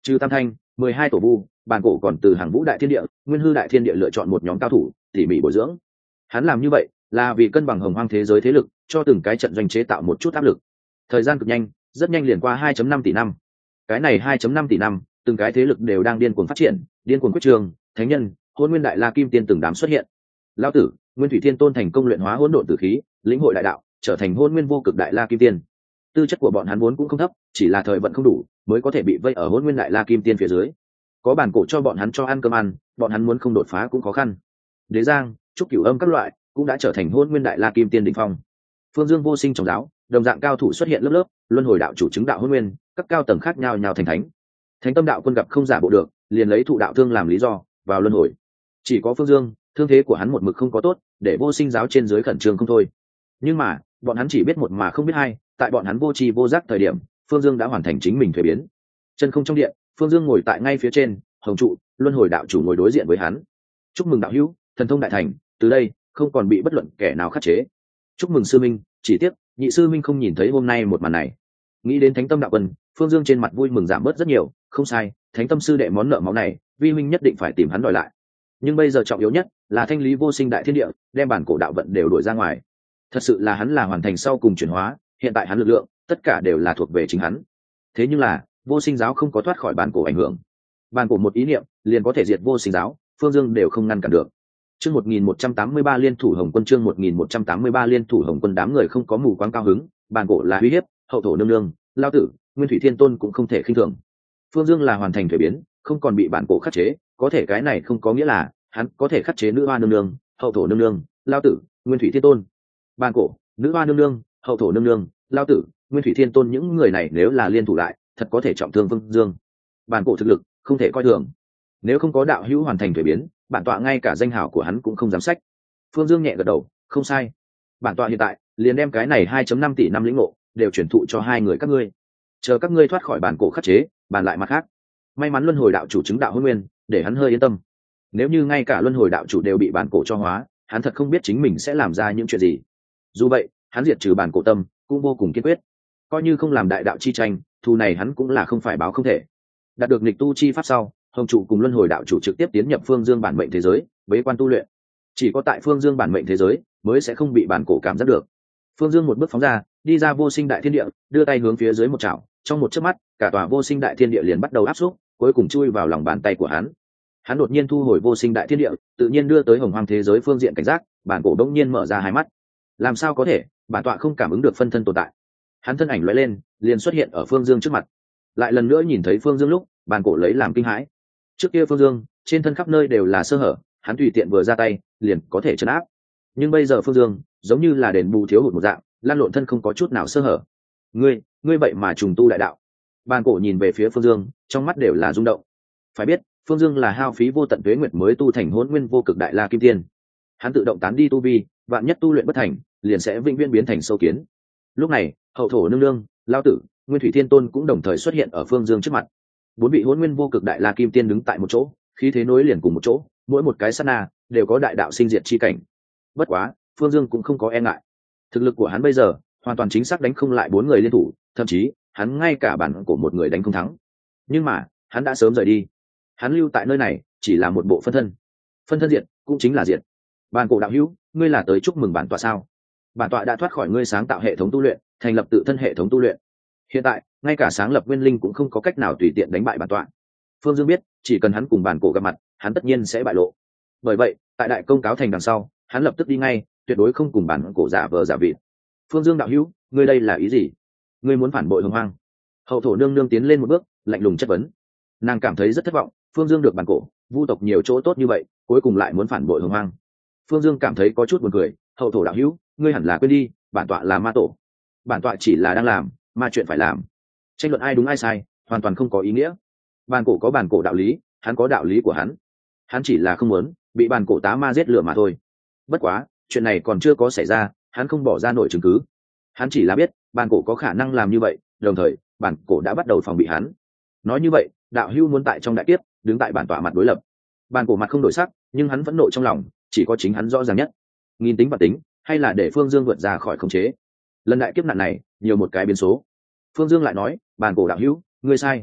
Trừ tam thanh, mười hai tổ vu, bản cổ còn từ hàng vũ đại thiên địa, nguyên hư đại thiên địa lựa chọn một nhóm cao thủ tỉ mỉ bồi dưỡng. Hắn làm như vậy là vì cân bằng hồng hoang thế giới thế lực, cho từng cái trận doanh chế tạo một chút áp lực. Thời gian cực nhanh, rất nhanh liền qua hai phẩy năm tỷ năm. Cái này hai phẩy năm tỷ năm, từng cái thế lực đều đang điên cuồng phát triển, điên cuồng quyết trường, thánh nhân, hôn nguyên đại la kim tiên từng đám xuất hiện. Lão tử, nguyên thủy thiên tôn thành công luyện hóa hỗn độn tử khí, lĩnh hội đại đạo, trở thành hôn nguyên vô cực đại la kim tiên. Tư chất của bọn hắn vốn cũng không thấp, chỉ là thời vận không đủ, mới có thể bị vây ở hôn nguyên đại la kim tiên phía dưới. Có bản cổ cho bọn hắn cho ăn cơm ăn, bọn hắn muốn không đột phá cũng khó khăn. Đế giang, trúc cửu âm các loại cũng đã trở thành hôn nguyên đại la kim tiên đỉnh phong. Phương Dương vô sinh trong giáo, đồng dạng cao thủ xuất hiện lớp lớp, luân hồi đạo chủ chứng đạo hôn nguyên, các cao tầng khác nhau nhau thành thánh. Thánh tâm đạo quân gặp không giả bộ được, liền lấy thụ đạo thương làm lý do vào luân hồi. Chỉ có Phương Dương, thương thế của hắn một mực không có tốt, để vô sinh giáo trên dưới khẩn trương không thôi. Nhưng mà bọn hắn chỉ biết một mà không biết hai, tại bọn hắn vô tri vô giác thời điểm, Phương Dương đã hoàn thành chính mình thuế biến. Chân không trong điện, Phương Dương ngồi tại ngay phía trên, hồng trụ, luân hồi đạo chủ ngồi đối diện với hắn. Chúc mừng đạo hữu, thần thông đại thành, từ đây không còn bị bất luận kẻ nào khắc chế. Chúc mừng sư minh, chỉ tiếc nhị sư minh không nhìn thấy hôm nay một màn này. Nghĩ đến thánh tâm đạo quân, Phương Dương trên mặt vui mừng giảm bớt rất nhiều. Không sai, thánh tâm sư đệ món nợ máu này, vi minh nhất định phải tìm hắn đòi lại. Nhưng bây giờ trọng yếu nhất là thanh lý vô sinh đại thiên địa, đem bản cổ đạo vận đều đuổi ra ngoài. Thật sự là hắn là hoàn thành sau cùng chuyển hóa, hiện tại hắn lực lượng tất cả đều là thuộc về chính hắn. Thế nhưng là vô sinh giáo không có thoát khỏi bản cổ ảnh hưởng. Bản cổ một ý niệm liền có thể diệt vô sinh giáo, Phương Dương đều không ngăn cản được. Chương một nghìn một trăm tám mươi ba liên thủ Hồng Quân, chương một nghìn một trăm tám mươi ba liên thủ Hồng Quân. Đám người không có mù quáng cao hứng, bản cổ là uy hiếp, hậu thổ nương nương, lao tử, nguyên thủy thiên tôn cũng không thể khinh thường. Phương Dương là hoàn thành thuế biến, không còn bị bản cổ khắc chế, có thể cái này không có nghĩa là hắn có thể khắc chế nữ hoa nương nương, hậu thổ nương nương, lao tử, nguyên thủy thiên tôn. Bản cổ, nữ hoa nương nương, hậu thổ nương nương, lao tử, nguyên thủy thiên tôn, những người này nếu là liên thủ lại, thật có thể trọng thương Phương Dương. Bản cổ thực lực không thể coi thường, nếu không có đạo hữu hoàn thành thuế biến, bản tọa ngay cả danh hào của hắn cũng không dám sách. Phương Dương nhẹ gật đầu, không sai, bản tọa hiện tại liền đem cái này hai phẩy năm tỷ năm lĩnh ngộ đều chuyển thụ cho hai người các ngươi, chờ các ngươi thoát khỏi bản cổ khắc chế, bàn lại mặt khác. May mắn luân hồi đạo chủ chứng đạo hôn nguyên, để hắn hơi yên tâm. Nếu như ngay cả luân hồi đạo chủ đều bị bản cổ cho hóa, hắn thật không biết chính mình sẽ làm ra những chuyện gì. Dù vậy, hắn diệt trừ bản cổ tâm cũng vô cùng kiên quyết, coi như không làm đại đạo chi tranh, thù này hắn cũng là không phải báo không thể. Đạt được nghịch tu chi pháp sau, hồng trụ cùng luân hồi đạo chủ trực tiếp tiến nhập Phương Dương bản mệnh thế giới, bế quan tu luyện. Chỉ có tại Phương Dương bản mệnh thế giới mới sẽ không bị bản cổ cảm giác được. Phương Dương một bước phóng ra, đi ra vô sinh đại thiên địa, đưa tay hướng phía dưới một chảo, trong một chớp mắt, cả tòa vô sinh đại thiên địa liền bắt đầu áp xúc, cuối cùng chui vào lòng bàn tay của hắn. Hắn đột nhiên thu hồi vô sinh đại thiên địa, tự nhiên đưa tới hồng hoang thế giới phương diện cảnh giác, bản cổ đống nhiên mở ra hai mắt. Làm sao có thể, bản tọa không cảm ứng được phân thân tồn tại. Hắn thân ảnh lóe lên, liền xuất hiện ở Phương Dương trước mặt. Lại lần nữa nhìn thấy Phương Dương lúc, bản cổ lấy làm kinh hãi. Trước kia Phương Dương trên thân khắp nơi đều là sơ hở, hắn tùy tiện vừa ra tay liền có thể trấn áp. Nhưng bây giờ Phương Dương giống như là đền bù thiếu hụt một dạng, lan lộn thân không có chút nào sơ hở. Ngươi, ngươi vậy mà trùng tu đại đạo. Bản cổ nhìn về phía Phương Dương, trong mắt đều là rung động. Phải biết, Phương Dương là hao phí vô tận tuế nguyệt mới tu thành hỗn nguyên vô cực đại la kim tiên. Hắn tự động tán đi tu vi, vạn nhất tu luyện bất thành, liền sẽ vĩnh viễn biến thành sâu kiến. Lúc này, hậu thổ nương nương, lao tử, nguyên thủy thiên tôn cũng đồng thời xuất hiện ở Phương Dương trước mặt. Bốn vị hỗn nguyên vô cực đại la kim tiên đứng tại một chỗ, khí thế nối liền cùng một chỗ, mỗi một cái sát na đều có đại đạo sinh diệt chi cảnh. Bất quá, Phương Dương cũng không có e ngại. Thực lực của hắn bây giờ hoàn toàn chính xác đánh không lại bốn người liên thủ, thậm chí hắn ngay cả bản của một người đánh không thắng. Nhưng mà hắn đã sớm rời đi, hắn lưu tại nơi này chỉ là một bộ phân thân. Phân thân diệt cũng chính là diệt. Bản cổ đạo hữu, ngươi là tới chúc mừng bản tọa sao? Bản tọa đã thoát khỏi ngươi sáng tạo hệ thống tu luyện, thành lập tự thân hệ thống tu luyện. Hiện tại ngay cả sáng lập nguyên linh cũng không có cách nào tùy tiện đánh bại bản tọa. Phương Dương biết, chỉ cần hắn cùng bản cổ gặp mặt, hắn tất nhiên sẽ bại lộ. Bởi vậy, tại đại công cáo thành đằng sau, hắn lập tức đi ngay, tuyệt đối không cùng bản cổ giả vờ giả vịt. Phương Dương đạo hữu, ngươi đây là ý gì? Ngươi muốn phản bội hồng hoang? Hậu thổ nương nương tiến lên một bước, lạnh lùng chất vấn. Nàng cảm thấy rất thất vọng, Phương Dương được bản cổ vu tộc nhiều chỗ tốt như vậy, cuối cùng lại muốn phản bội hồng hoang. Phương Dương cảm thấy có chút buồn cười. Hậu thổ đạo hữu, ngươi hẳn là quên đi, bản tọa là ma tổ. Bản tọa chỉ là đang làm ma chuyện phải làm, tranh luận ai đúng ai sai hoàn toàn không có ý nghĩa. Bản cổ có bản cổ đạo lý, hắn có đạo lý của hắn, hắn chỉ là không muốn bị bản cổ tá ma giết lửa mà thôi. Bất quá chuyện này còn chưa có xảy ra, hắn không bỏ ra nổi chứng cứ. Hắn chỉ là biết bản cổ có khả năng làm như vậy, đồng thời bản cổ đã bắt đầu phòng bị hắn. Nói như vậy, đạo hưu muốn tại trong đại kiếp đứng tại bản tọa mặt đối lập. Bản cổ mặt không đổi sắc, nhưng hắn vẫn nộ trong lòng, chỉ có chính hắn rõ ràng nhất. Nghìn tính và tính, hay là để Phương Dương vượt ra khỏi khống chế. Lần đại kiếp nạn này nhiều một cái biến số. Phương Dương lại nói, bản cổ đạo hữu, ngươi sai.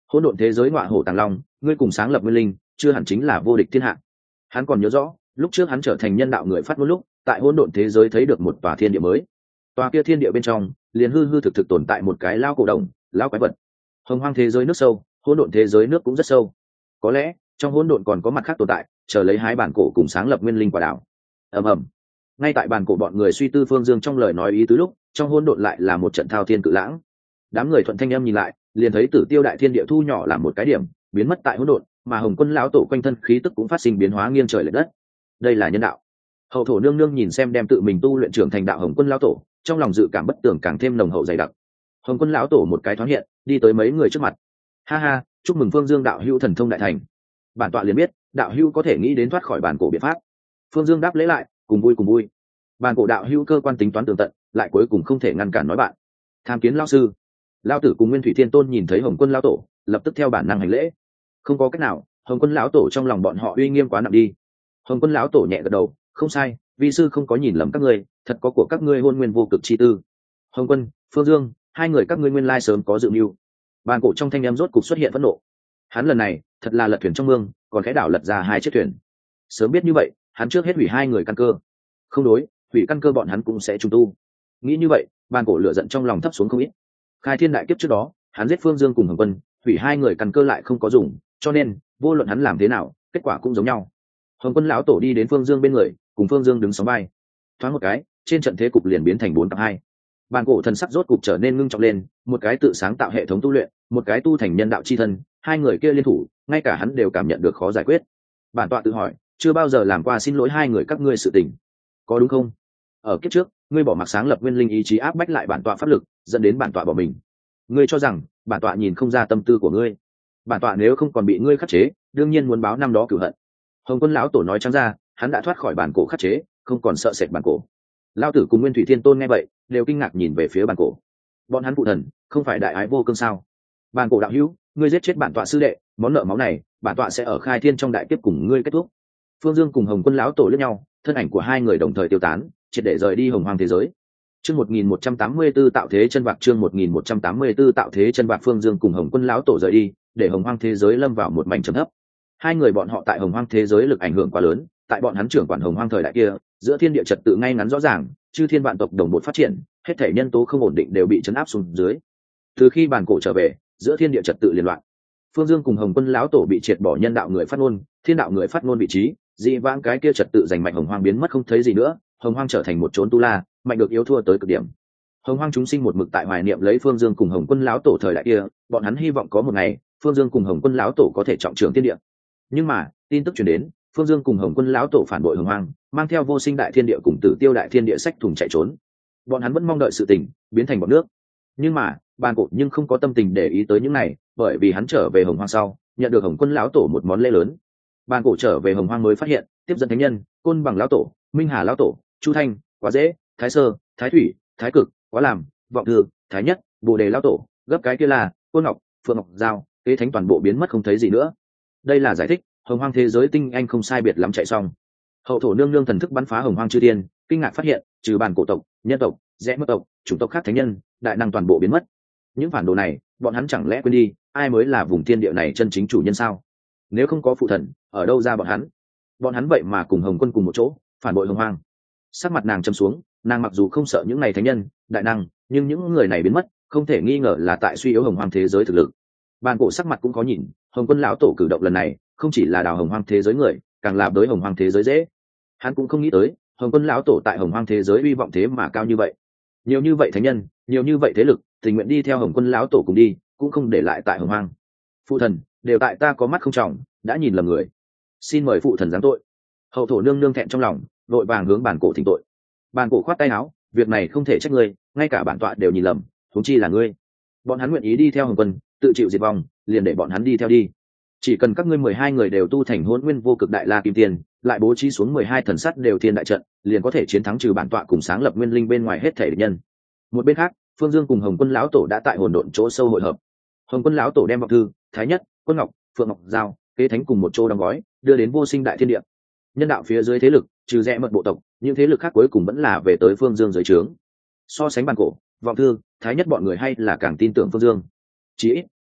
Hỗn độn thế giới ngọa hổ tàng long, ngươi cùng sáng lập nguyên linh chưa hẳn chính là vô địch thiên hạ. Hắn còn nhớ rõ lúc trước hắn trở thành nhân đạo người phát ngôn lúc tại hỗn độn thế giới thấy được một tòa thiên địa mới. Tòa kia thiên địa bên trong liền hư hư thực thực tồn tại một cái lao cổ đồng, lao quái vật. Hồng hoang thế giới nước sâu, hỗn độn thế giới nước cũng rất sâu. Có lẽ trong hỗn độn còn có mặt khác tồn tại, chờ lấy hái bản cổ cùng sáng lập nguyên linh quả đảo. Ầm ầm. Ngay tại bản cổ bọn người suy tư Phương Dương trong lời nói ý tứ lúc, trong hỗn độn lại là một trận thao thiên cự lãng. Đám người thuận thanh âm nhìn lại, liền thấy Tử Tiêu đại thiên địa thu nhỏ làm một cái điểm, biến mất tại hỗn độn, mà Hồng Quân lão tổ quanh thân khí tức cũng phát sinh biến hóa nghiêng trời lệch đất. Đây là nhân đạo. Hậu thổ nương nương nhìn xem đem tự mình tu luyện trưởng thành đạo Hồng Quân lão tổ, trong lòng dự cảm bất tường càng thêm nồng hậu dày đặc. Hồng Quân lão tổ một cái thoáng hiện, đi tới mấy người trước mặt. Ha ha, chúc mừng Phương Dương đạo hữu thần thông đại thành. Bản tọa liền biết, đạo hữu có thể nghĩ đến thoát khỏi bản cổ biện pháp. Phương Dương đáp lễ lại, cùng vui cùng vui. Bản cổ đạo hữu cơ quan tính toán tường tận, lại cuối cùng không thể ngăn cản nói bạn. Tham kiến lão sư. Lão tử cùng Nguyên Thủy Thiên Tôn nhìn thấy Hồng Quân lão tổ, lập tức theo bản năng hành lễ. Không có cách nào, Hồng Quân lão tổ trong lòng bọn họ uy nghiêm quá nặng đi. Hồng Quân lão tổ nhẹ gật đầu, không sai, vi sư không có nhìn lầm các ngươi, thật có của các ngươi hôn nguyên vô cực chi tư. Hồng Quân, Phương Dương, hai người các ngươi nguyên lai sớm có dự mưu. Bàn cổ trong thanh em rốt cục xuất hiện phẫn nộ. Hắn lần này thật là lật thuyền trong mương, còn khẽ đảo lật ra hai chiếc thuyền. Sớm biết như vậy, hắn trước hết hủy hai người căn cơ. Không đối, hủy căn cơ bọn hắn cũng sẽ trùng tu. Nghĩ như vậy, bàn cổ lửa giận trong lòng thấp xuống không ít. Khai thiên đại kiếp trước đó, hắn giết Phương Dương cùng Hồng Quân, hủy hai người căn cơ lại không có dùng, cho nên vô luận hắn làm thế nào, kết quả cũng giống nhau. Hồng Quân lão tổ đi đến Phương Dương bên người, cùng Phương Dương đứng sóng vai. Thoáng một cái, trên trận thế cục liền biến thành bốn cặp hai. Bàn cổ thần sắc rốt cục trở nên ngưng trọng lên, một cái tự sáng tạo hệ thống tu luyện, một cái tu thành nhân đạo chi thân, hai người kia liên thủ, ngay cả hắn đều cảm nhận được khó giải quyết. Bản tọa tự hỏi, chưa bao giờ làm qua xin lỗi hai người các ngươi sự tình, có đúng không? Ở kiếp trước, ngươi bỏ mặc sáng lập nguyên linh ý chí áp bách lại bản tọa pháp lực, dẫn đến bản tọa bỏ mình. Ngươi cho rằng bản tọa nhìn không ra tâm tư của ngươi? Bản tọa nếu không còn bị ngươi khắc chế, đương nhiên muốn báo năm đó cửu hận. Hồng Quân lão tổ nói trắng ra, hắn đã thoát khỏi bản cổ khắc chế, không còn sợ sệt bản cổ. Lão tử cùng Nguyên Thủy Thiên Tôn nghe vậy, đều kinh ngạc nhìn về phía bản cổ. Bọn hắn phụ thần, không phải đại ái vô cương sao? Bản cổ đạo hữu, ngươi giết chết bản tọa sư đệ, món nợ máu này, bản tọa sẽ ở khai thiên trong đại kiếp cùng ngươi kết thúc. Phương Dương cùng Hồng Quân lão tổ liếc nhau, thân ảnh của hai người đồng thời tiêu tán, triệt để rời đi hồng hoang thế giới. Chương một nghìn một trăm tám mươi tư tạo thế chân vạc, chương một nghìn một trăm tám mươi tư tạo thế chân vạc. Phương Dương cùng Hồng Quân lão tổ rời đi, để hồng hoang thế giới lâm vào một mảnh trầm thấp. Hai người bọn họ tại hồng hoang thế giới lực ảnh hưởng quá lớn, tại bọn hắn trưởng quản hồng hoang thời đại kia, giữa thiên địa trật tự ngay ngắn rõ ràng, chư thiên vạn tộc đồng bộ phát triển, hết thảy nhân tố không ổn định đều bị chấn áp xuống dưới. Từ khi bản cổ trở về, giữa thiên địa trật tự liên loạn. Phương Dương cùng Hồng Quân lão tổ bị triệt bỏ nhân đạo người phát ngôn, thiên đạo người phát ngôn vị trí, dị vãng cái kia trật tự giành mạnh hồng hoang biến mất không thấy gì nữa, hồng hoang trở thành một chốn tu la, mạnh được yếu thua tới cực điểm. Hồng hoang chúng sinh một mực tại hoài niệm lấy Phương Dương cùng Hồng Quân lão tổ thời đại kia, bọn hắn hy vọng có một ngày, Phương Dương cùng Hồng Quân lão tổ có thể trọng trưởng thiên địa. Nhưng mà, tin tức truyền đến, Phương Dương cùng Hồng Quân lão tổ phản bội hồng hoang, mang theo vô sinh đại thiên địa cùng Tử Tiêu đại thiên địa sách thùng chạy trốn. Bọn hắn vẫn mong đợi sự tình biến thành bọt nước. Nhưng mà, bàn cổ nhưng không có tâm tình để ý tới những này, bởi vì hắn trở về hồng hoang sau, nhận được Hồng Quân lão tổ một món lễ lớn. Bàn cổ trở về hồng hoang mới phát hiện, tiếp dẫn thánh nhân, Côn Bằng lão tổ, Minh Hà lão tổ, Chu Thanh, Quá Dễ, Thái Sơ, Thái Thủy, Thái Cực, Quá Làm, Vọng Thư, Thái Nhất, Bồ Đề lão tổ, gấp cái kia là Côn Ngọc, Phượng Ngọc Giao, kế thánh toàn bộ biến mất không thấy gì nữa. Đây là giải thích, hồng hoang thế giới tinh anh không sai biệt lắm chạy xong. Hậu thổ nương nương thần thức bắn phá hồng hoang chư thiên, kinh ngạc phát hiện, trừ bàn cổ tộc, nhân tộc, rẽ mất tộc, chủng tộc khác thánh nhân, đại năng toàn bộ biến mất. Những phản đồ này, bọn hắn chẳng lẽ quên đi, ai mới là vùng thiên địa này chân chính chủ nhân sao? Nếu không có phụ thần, ở đâu ra bọn hắn? Bọn hắn vậy mà cùng Hồng Quân cùng một chỗ, phản bội hồng hoang. Sắc mặt nàng trầm xuống, nàng mặc dù không sợ những này thánh nhân, đại năng, nhưng những người này biến mất, không thể nghi ngờ là tại suy yếu hồng hoang thế giới thực lực. Bàn cổ sắc mặt cũng có nhìn, Hồng Quân lão tổ cử động lần này, không chỉ là đào hồng hoang thế giới người, càng là đối hồng hoang thế giới dễ. Hắn cũng không nghĩ tới, Hồng Quân lão tổ tại hồng hoang thế giới uy vọng thế mà cao như vậy. Nhiều như vậy thánh nhân, nhiều như vậy thế lực, tình nguyện đi theo Hồng Quân lão tổ cùng đi, cũng không để lại tại hồng hoang. Phụ thần, đều tại ta có mắt không trọng, đã nhìn lầm người. Xin mời phụ thần giáng tội. Hậu thổ nương nương thẹn trong lòng, vội vàng hướng bàn cổ thỉnh tội. Bàn cổ khoát tay áo, việc này không thể trách ngươi, ngay cả bản tọa đều nhìn lầm, huống chi là ngươi. Bọn hắn nguyện ý đi theo Hồng Quân, tự chịu diệt vong, liền để bọn hắn đi theo đi. Chỉ cần các ngươi mười hai người đều tu thành hỗn nguyên vô cực đại la kim tiên, lại bố trí xuống mười hai thần sắt đều thiên đại trận, liền có thể chiến thắng trừ bản tọa cùng sáng lập nguyên linh bên ngoài hết thể địch nhân. Một bên khác, Phương Dương cùng Hồng Quân lão tổ đã tại hồn độn chỗ sâu hội hợp. Hồng Quân lão tổ đem Vọng Thư, Thái Nhất, Quân Ngọc, Phượng Ngọc Giao, kế thánh cùng một chỗ đóng gói, đưa đến vô sinh đại thiên địa. Nhân đạo phía dưới thế lực, trừ rẽ mật bộ tộc, những thế lực khác cuối cùng vẫn là về tới Phương Dương dưới trướng. So sánh bàn cổ, Vọng Thư, Thái Nhất bọn người hay là càng tin tưởng Phương Dương. Chỉ ít,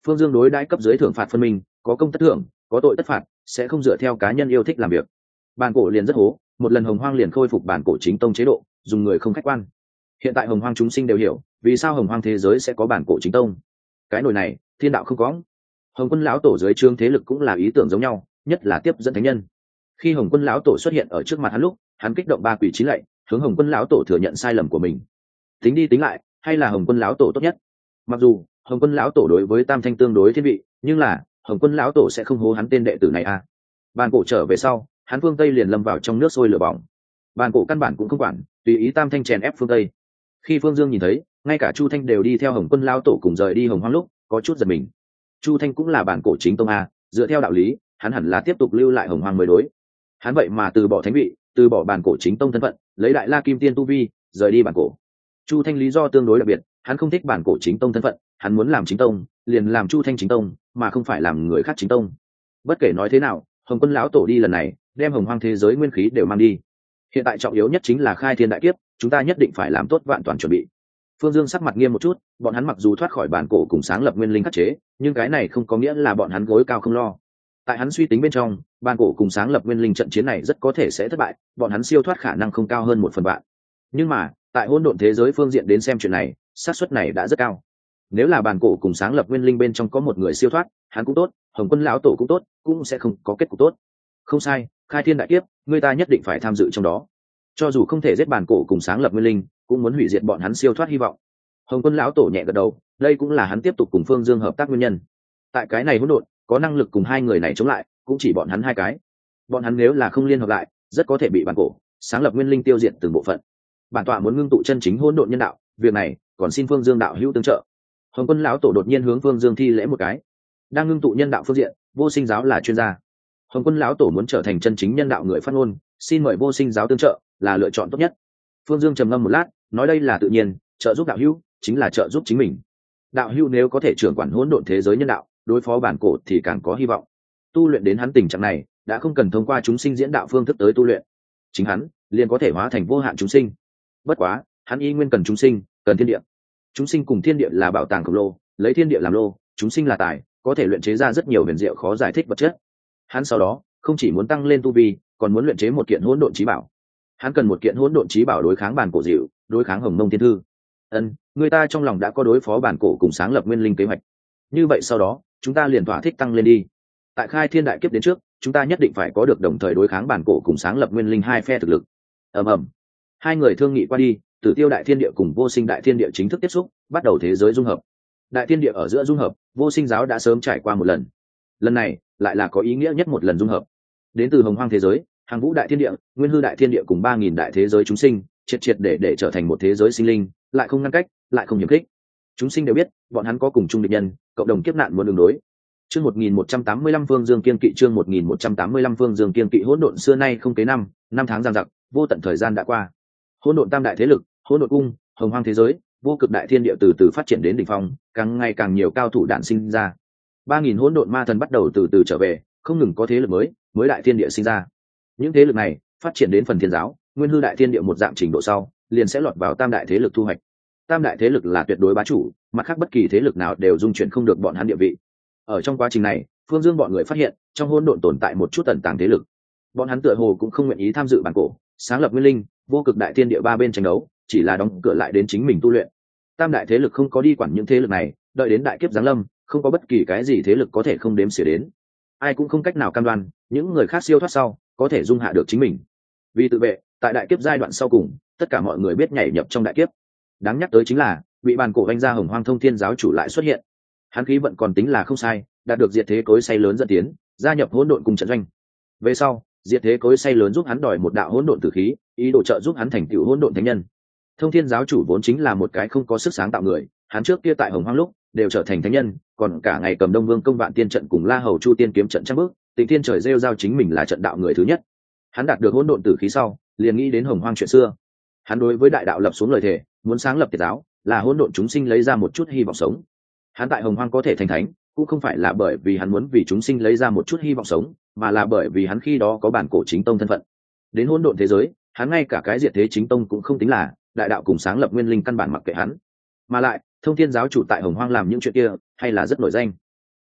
Phương Dương đối đãi cấp dưới thưởng phạt phân minh, có công tất thưởng, có tội tất phạt, sẽ không dựa theo cá nhân yêu thích làm việc. Bản cổ liền rất hố, một lần Hồng Hoang liền khôi phục bản cổ chính tông chế độ, dùng người không khách quan. Hiện tại Hồng Hoang chúng sinh đều hiểu, vì sao Hồng Hoang thế giới sẽ có bản cổ chính tông. Cái nồi này, thiên đạo không có. Hồng Quân lão tổ dưới trương thế lực cũng là ý tưởng giống nhau, nhất là tiếp dẫn thánh nhân. Khi Hồng Quân lão tổ xuất hiện ở trước mặt hắn lúc, hắn kích động ba quỷ chín lạy, hướng Hồng Quân lão tổ thừa nhận sai lầm của mình. Tính đi tính lại, hay là Hồng Quân lão tổ tốt nhất. Mặc dù Hồng Quân lão tổ đối với Tam Thanh tương đối thiên vị, nhưng là Hồng Quân lão tổ sẽ không hố hắn tên đệ tử này à. Bàn cổ trở về sau, hắn phương Tây liền lâm vào trong nước sôi lửa bỏng. Bàn cổ căn bản cũng không quản, tùy ý Tam Thanh chèn ép phương Tây. Khi Phương Dương nhìn thấy, ngay cả Chu Thanh đều đi theo Hồng Quân lão tổ cùng rời đi Hồng Hoang lúc, có chút giật mình. Chu Thanh cũng là bản cổ chính tông a, dựa theo đạo lý, hắn hẳn là tiếp tục lưu lại Hồng Hoang mới đối. Hắn vậy mà từ bỏ thánh vị, từ bỏ bản cổ chính tông thân phận, lấy đại la kim tiên tu vi, rời đi bản cổ. Chu Thanh lý do tương đối đặc biệt, hắn không thích bản cổ chính tông thân phận, hắn muốn làm chính tông, liền làm Chu Thanh chính tông, mà không phải làm người khác chính tông. Bất kể nói thế nào, Hồng Quân lão tổ đi lần này, đem Hồng Hoang thế giới nguyên khí đều mang đi. Hiện tại trọng yếu nhất chính là khai thiên đại kiếp, chúng ta nhất định phải làm tốt vạn toàn chuẩn bị. Phương Dương sắc mặt nghiêm một chút, bọn hắn mặc dù thoát khỏi bản cổ cùng sáng lập nguyên linh khắc chế, nhưng cái này không có nghĩa là bọn hắn gối cao không lo. Tại hắn suy tính bên trong, bản cổ cùng sáng lập nguyên linh trận chiến này rất có thể sẽ thất bại, bọn hắn siêu thoát khả năng không cao hơn một phần vạn. Nhưng mà, tại hỗn độn thế giới phương diện đến xem chuyện này, xác suất này đã rất cao. Nếu là bản cổ cùng sáng lập nguyên linh bên trong có một người siêu thoát, hắn cũng tốt, Hồng Quân lão tổ cũng tốt, cũng sẽ không có kết cục tốt. Không sai, khai thiên đại kiếp, người ta nhất định phải tham dự trong đó. Cho dù không thể giết bản cổ cùng sáng lập nguyên linh, cũng muốn hủy diệt bọn hắn siêu thoát hy vọng. Hồng Quân lão tổ nhẹ gật đầu, đây cũng là hắn tiếp tục cùng Phương Dương hợp tác nguyên nhân. Tại cái này hỗn độn, có năng lực cùng hai người này chống lại, cũng chỉ bọn hắn hai cái. Bọn hắn nếu là không liên hợp lại, rất có thể bị bản cổ, sáng lập nguyên linh tiêu diệt từng bộ phận. Bản tọa muốn ngưng tụ chân chính hỗn độn nhân đạo, việc này còn xin Phương Dương đạo hữu tương trợ. Hồng Quân lão tổ đột nhiên hướng Phương Dương thi lễ một cái. Đang ngưng tụ nhân đạo phương diện, Vô Sinh giáo là chuyên gia. Hồng Quân lão tổ muốn trở thành chân chính nhân đạo người phát ngôn, xin mời Vô Sinh giáo tương trợ, là lựa chọn tốt nhất. Phương Dương trầm ngâm một lát, nói đây là tự nhiên, trợ giúp đạo hữu chính là trợ giúp chính mình. Đạo hữu nếu có thể trưởng quản hỗn độn thế giới nhân đạo, đối phó bản cổ thì càng có hy vọng. Tu luyện đến hắn tình trạng này, đã không cần thông qua chúng sinh diễn đạo phương thức tới tu luyện, chính hắn liền có thể hóa thành vô hạn chúng sinh. Bất quá, hắn y nguyên cần chúng sinh, cần thiên địa. Chúng sinh cùng thiên địa là bảo tàng khổng lồ, lấy thiên địa làm lô, chúng sinh là tài, có thể luyện chế ra rất nhiều huyền diệu khó giải thích vật chất. Hắn sau đó không chỉ muốn tăng lên tu vi, còn muốn luyện chế một kiện hỗn độn chí bảo. Hắn cần một kiện hỗn độn chí bảo đối kháng bản cổ dịu, đối kháng Hồng Mông Thiên Thư. Ân, người ta trong lòng đã có đối phó bản cổ cùng sáng lập nguyên linh kế hoạch. Như vậy sau đó, chúng ta liền thỏa thích tăng lên đi. Tại khai thiên đại kiếp đến trước, chúng ta nhất định phải có được đồng thời đối kháng bản cổ cùng sáng lập nguyên linh hai phe thực lực. Ầm ầm. Hai người thương nghị qua đi, Tử Tiêu Đại Thiên Địa cùng Vô Sinh Đại Thiên Địa chính thức tiếp xúc, bắt đầu thế giới dung hợp. Đại Thiên Địa ở giữa dung hợp, Vô Sinh giáo đã sớm trải qua một lần. Lần này, lại là có ý nghĩa nhất một lần dung hợp. Đến từ Hồng Hoang thế giới, Hàng Vũ Đại Thiên Địa, Nguyên Hư Đại Thiên Địa cùng ba nghìn đại thế giới chúng sinh, triệt triệt để để trở thành một thế giới sinh linh, lại không ngăn cách, lại không hiểm khích. Chúng sinh đều biết, bọn hắn có cùng chung địch nhân, cộng đồng kiếp nạn muốn đường đối. Chương một nghìn một trăm tám mươi lăm Phương Dương kiên kỵ chương một nghìn một trăm tám mươi lăm Phương Dương kiên kỵ hỗn độn xưa nay không kế năm, năm tháng giằng giặc, vô tận thời gian đã qua. Hỗn độn tam đại thế lực, hỗn độn cung, Hồng Hoang thế giới, vô cực đại thiên địa từ từ phát triển đến đỉnh phong, càng ngày càng nhiều cao thủ đản sinh ra. ba nghìn hỗn độn ma thần bắt đầu từ từ trở về, không ngừng có thế lực mới, mới đại thiên địa sinh ra. Những thế lực này phát triển đến phần thiên giáo, Nguyên Hư Đại Thiên Địa một dạng trình độ sau, liền sẽ lọt vào tam đại thế lực thu hoạch. Tam đại thế lực là tuyệt đối bá chủ, mặt khác bất kỳ thế lực nào đều dung chuyển không được bọn hắn địa vị. Ở trong quá trình này, Phương Dương bọn người phát hiện, trong hỗn độn tồn tại một chút tẩn tàng thế lực. Bọn hắn tựa hồ cũng không nguyện ý tham dự bản cổ, sáng lập nguyên linh, vô cực đại thiên địa ba bên tranh đấu, chỉ là đóng cửa lại đến chính mình tu luyện. Tam đại thế lực không có đi quản những thế lực này, đợi đến đại kiếp giáng lâm, không có bất kỳ cái gì thế lực có thể không đếm xỉa đến. Ai cũng không cách nào cam đoan, những người khác siêu thoát sau, có thể dung hạ được chính mình. Vì tự vệ, tại đại kiếp giai đoạn sau cùng, tất cả mọi người biết nhảy nhập trong đại kiếp. Đáng nhắc tới chính là, bị bàn cổ vanh ra Hồng Hoang Thông Thiên giáo chủ lại xuất hiện. Hắn khí vận còn tính là không sai, đạt được diệt thế cối say lớn dẫn tiến, gia nhập hỗn độn cùng trận doanh. Về sau, diệt thế cối say lớn giúp hắn đòi một đạo hỗn độn tử khí, ý đồ trợ giúp hắn thành tựu hỗn độn thánh nhân. Thông Thiên giáo chủ vốn chính là một cái không có sức sáng tạo người, hắn trước kia tại Hồng Hoang lúc đều trở thành thánh nhân, còn cả ngày cầm Đông Vương công vạn tiên trận cùng La Hầu Chu tiên kiếm trận trăm bước, Tịnh Thiên trời rêu giao chính mình là trận đạo người thứ nhất. Hắn đạt được hỗn độn tử khí sau, liền nghĩ đến Hồng Hoang chuyện xưa. Hắn đối với đại đạo lập xuống lời thề, muốn sáng lập tiệt giáo, là hỗn độn chúng sinh lấy ra một chút hy vọng sống. Hắn tại Hồng Hoang có thể thành thánh, cũng không phải là bởi vì hắn muốn vì chúng sinh lấy ra một chút hy vọng sống, mà là bởi vì hắn khi đó có bản cổ chính tông thân phận. Đến hỗn độn thế giới, hắn ngay cả cái diệt thế chính tông cũng không tính là, đại đạo cùng sáng lập nguyên linh căn bản mặc kệ hắn. Mà lại, Thông Thiên giáo chủ tại Hồng Hoang làm những chuyện kia, hay là rất nổi danh.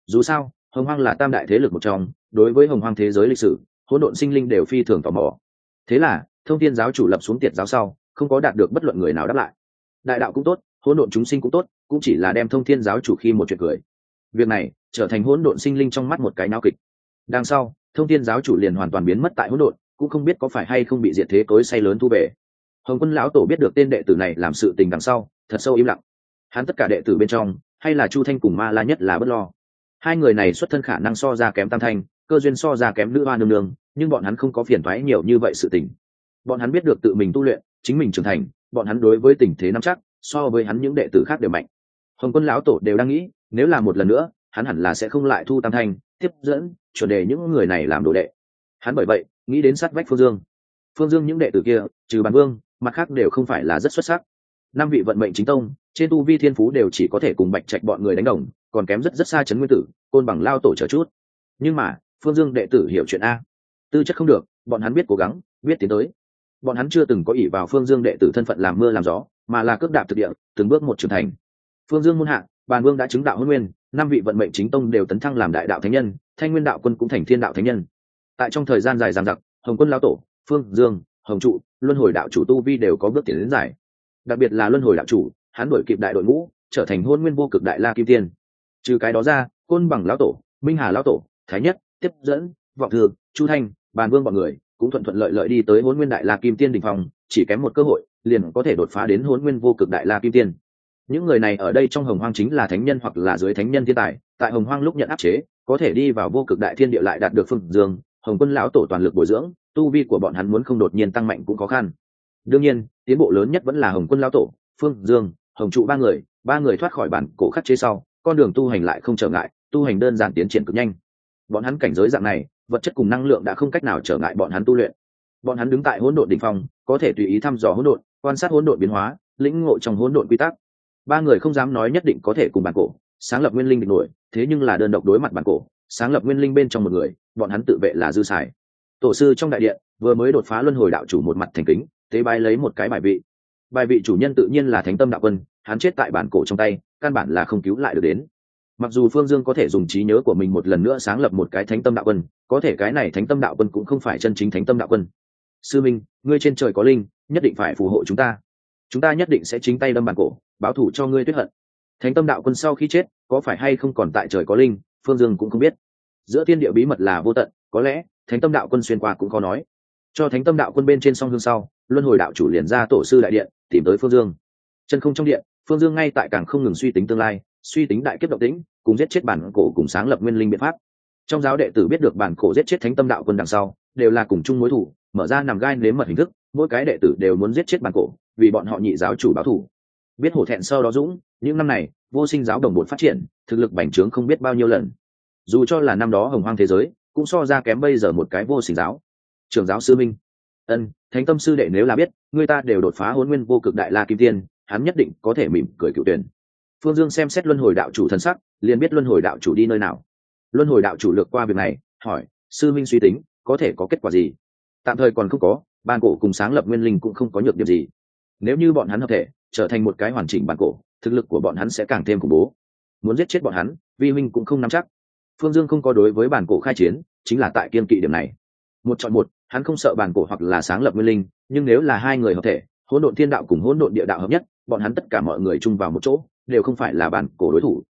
Dù sao hồng hoang là tam đại thế lực một trong, đối với hồng hoang thế giới lịch sử hỗn độn sinh linh đều phi thường tò mò. Thế là thông thiên giáo chủ lập xuống tiệt giáo sau không có đạt được bất luận người nào đáp lại. Đại đạo cũng tốt, hỗn độn chúng sinh cũng tốt, cũng chỉ là đem thông thiên giáo chủ khi một chuyện cười. Việc này trở thành hỗn độn sinh linh trong mắt một cái náo kịch. Đằng sau thông thiên giáo chủ liền hoàn toàn biến mất tại hỗn độn, cũng không biết có phải hay không bị diệt thế cối say lớn thu về. Hồng Quân lão tổ biết được tên đệ tử này làm sự tình đằng sau thật sâu im lặng. Hắn tất cả đệ tử bên trong hay là Chu Thanh cùng Ma La nhất là bất lo. Hai người này xuất thân khả năng so ra kém Tam Thanh, cơ duyên so ra kém Nữ Hoa nương nương, nhưng bọn hắn không có phiền toái nhiều như vậy sự tình. Bọn hắn biết được tự mình tu luyện, chính mình trưởng thành, bọn hắn đối với tình thế nắm chắc so với hắn những đệ tử khác đều mạnh. Hồng Quân lão tổ đều đang nghĩ, nếu là một lần nữa hắn hẳn là sẽ không lại thu Tam Thanh tiếp dẫn chuẩn đề những người này làm đồ đệ. Hắn bởi vậy nghĩ đến sát vách Phương Dương. Phương Dương những đệ tử kia trừ Bàn Vương, mặt khác đều không phải là rất xuất sắc. Năm vị vận mệnh chính tông trên tu vi thiên phú đều chỉ có thể cùng Bạch Trạch bọn người đánh đồng, còn kém rất rất xa Trấn Nguyên Tử, Côn Bằng lao tổ chờ chút. Nhưng mà Phương Dương đệ tử hiểu chuyện a, tư chất không được, bọn hắn biết cố gắng, biết tiến tới. Bọn hắn chưa từng có ỷ vào Phương Dương đệ tử thân phận làm mưa làm gió, mà là cước đạp thực địa, từng bước một trưởng thành. Phương Dương muôn hạ, Bàn Vương đã chứng đạo Hôn Nguyên, năm vị vận mệnh chính tông đều tấn thăng làm đại đạo thánh nhân, Thanh Nguyên đạo quân cũng thành thiên đạo thánh nhân. Tại trong thời gian dài dằng dặc, Hồng Quân lão tổ, Phương Dương, Hồng Trụ, Luân Hồi đạo chủ tu vi đều có bước tiến đến giải. Đặc biệt là Luân Hồi đạo chủ, hắn đuổi kịp đại đội ngũ, trở thành Hôn Nguyên vô cực đại la kim tiên. Trừ cái đó ra, Côn Bằng lão tổ, Minh Hà lão tổ, Thái Nhất, Tiếp dẫn, Vọng Thường, Chu Thanh, Bàn Vương bọn người cũng thuận thuận lợi lợi đi tới Hôn Nguyên đại la kim tiên đỉnh phong, chỉ kém một cơ hội liền có thể đột phá đến Hôn Nguyên vô cực đại la kim tiên. Những người này ở đây trong hồng hoang chính là thánh nhân hoặc là dưới thánh nhân thiên tài, tại hồng hoang lúc nhận áp chế có thể đi vào vô cực đại thiên địa lại đạt được Phương Dương, Hồng Quân lão tổ toàn lực bồi dưỡng, tu vi của bọn hắn muốn không đột nhiên tăng mạnh cũng khó khăn. Đương nhiên tiến bộ lớn nhất vẫn là Hồng Quân lão tổ, Phương Dương, Hồng Trụ ba người ba người thoát khỏi bản cổ khắc chế sau, con đường tu hành lại không trở ngại, tu hành đơn giản tiến triển cực nhanh. Bọn hắn cảnh giới dạng này, vật chất cùng năng lượng đã không cách nào trở ngại bọn hắn tu luyện. Bọn hắn đứng tại hỗn độn đỉnh phong, có thể tùy ý thăm dò hỗn độn, quan sát hỗn độn biến hóa, lĩnh ngộ trong hỗn độn quy tắc. Ba người không dám nói nhất định có thể cùng bản cổ sáng lập nguyên linh địch nổi, thế nhưng là đơn độc đối mặt bản cổ sáng lập nguyên linh bên trong một người, bọn hắn tự vệ là dư xài. Tổ sư trong đại điện vừa mới đột phá Luân Hồi đạo chủ một mặt thành kính tế bái lấy một cái bài vị. Bài vị chủ nhân tự nhiên là Thánh Tâm đạo quân, hắn chết tại bản cổ trong tay, căn bản là không cứu lại được đến. Mặc dù Phương Dương có thể dùng trí nhớ của mình một lần nữa sáng lập một cái Thánh Tâm đạo quân, có thể cái này Thánh Tâm đạo quân cũng không phải chân chính Thánh Tâm đạo quân. Sư minh, ngươi trên trời có linh, nhất định phải phù hộ chúng ta, chúng ta nhất định sẽ chính tay đâm bản cổ, báo thù cho ngươi tuyết hận. Thánh Tâm đạo quân sau khi chết có phải hay không còn tại trời có linh, Phương Dương cũng không biết. Giữa thiên địa bí mật là vô tận, có lẽ Thánh Tâm đạo quân xuyên qua cũng khó nói. Cho Thánh Tâm đạo quân bên trên song hương sau, Luân Hồi đạo chủ liền ra tổ sư đại điện tìm tới Phương Dương. Chân không trong điện, Phương Dương ngay tại càng không ngừng suy tính tương lai, suy tính đại kiếp động tĩnh, cùng giết chết bản cổ cùng sáng lập nguyên linh biện pháp. Trong giáo đệ tử biết được bản cổ giết chết Thánh Tâm đạo quân đằng sau, đều là cùng chung mối thù, mở ra nằm gai nếm mật hình thức, mỗi cái đệ tử đều muốn giết chết bản cổ, vì bọn họ nhị giáo chủ báo thù. Biết hổ thẹn sau đó dũng, những năm này vô sinh giáo đồng bột phát triển, thực lực bành trướng không biết bao nhiêu lần. Dù cho là năm đó hồng hoang thế giới cũng so ra kém bây giờ một cái vô sinh giáo. Trưởng giáo sư minh, ân Thánh Tâm sư đệ nếu là biết người ta đều đột phá Hôn Nguyên vô cực đại la kim tiên, hắn nhất định có thể mỉm cười cựu tuyển. Phương Dương xem xét Luân Hồi đạo chủ thân sắc, liền biết Luân Hồi đạo chủ đi nơi nào. Luân Hồi đạo chủ lược qua việc này, hỏi: sư minh suy tính có thể có kết quả gì? Tạm thời còn không có, bản cổ cùng sáng lập nguyên linh cũng không có nhược điểm gì. Nếu như bọn hắn hợp thể trở thành một cái hoàn chỉnh bản cổ, thực lực của bọn hắn sẽ càng thêm khủng bố. Muốn giết chết bọn hắn, vi huynh cũng không nắm chắc. Phương Dương không có đối với bản cổ khai chiến, chính là tại kiên kỵ điểm này. Một chọn một, hắn không sợ bản cổ hoặc là sáng lập nguyên linh, nhưng nếu là hai người hợp thể, hỗn độn thiên đạo cùng hỗn độn địa đạo hợp nhất, bọn hắn tất cả mọi người chung vào một chỗ, đều không phải là bản cổ đối thủ.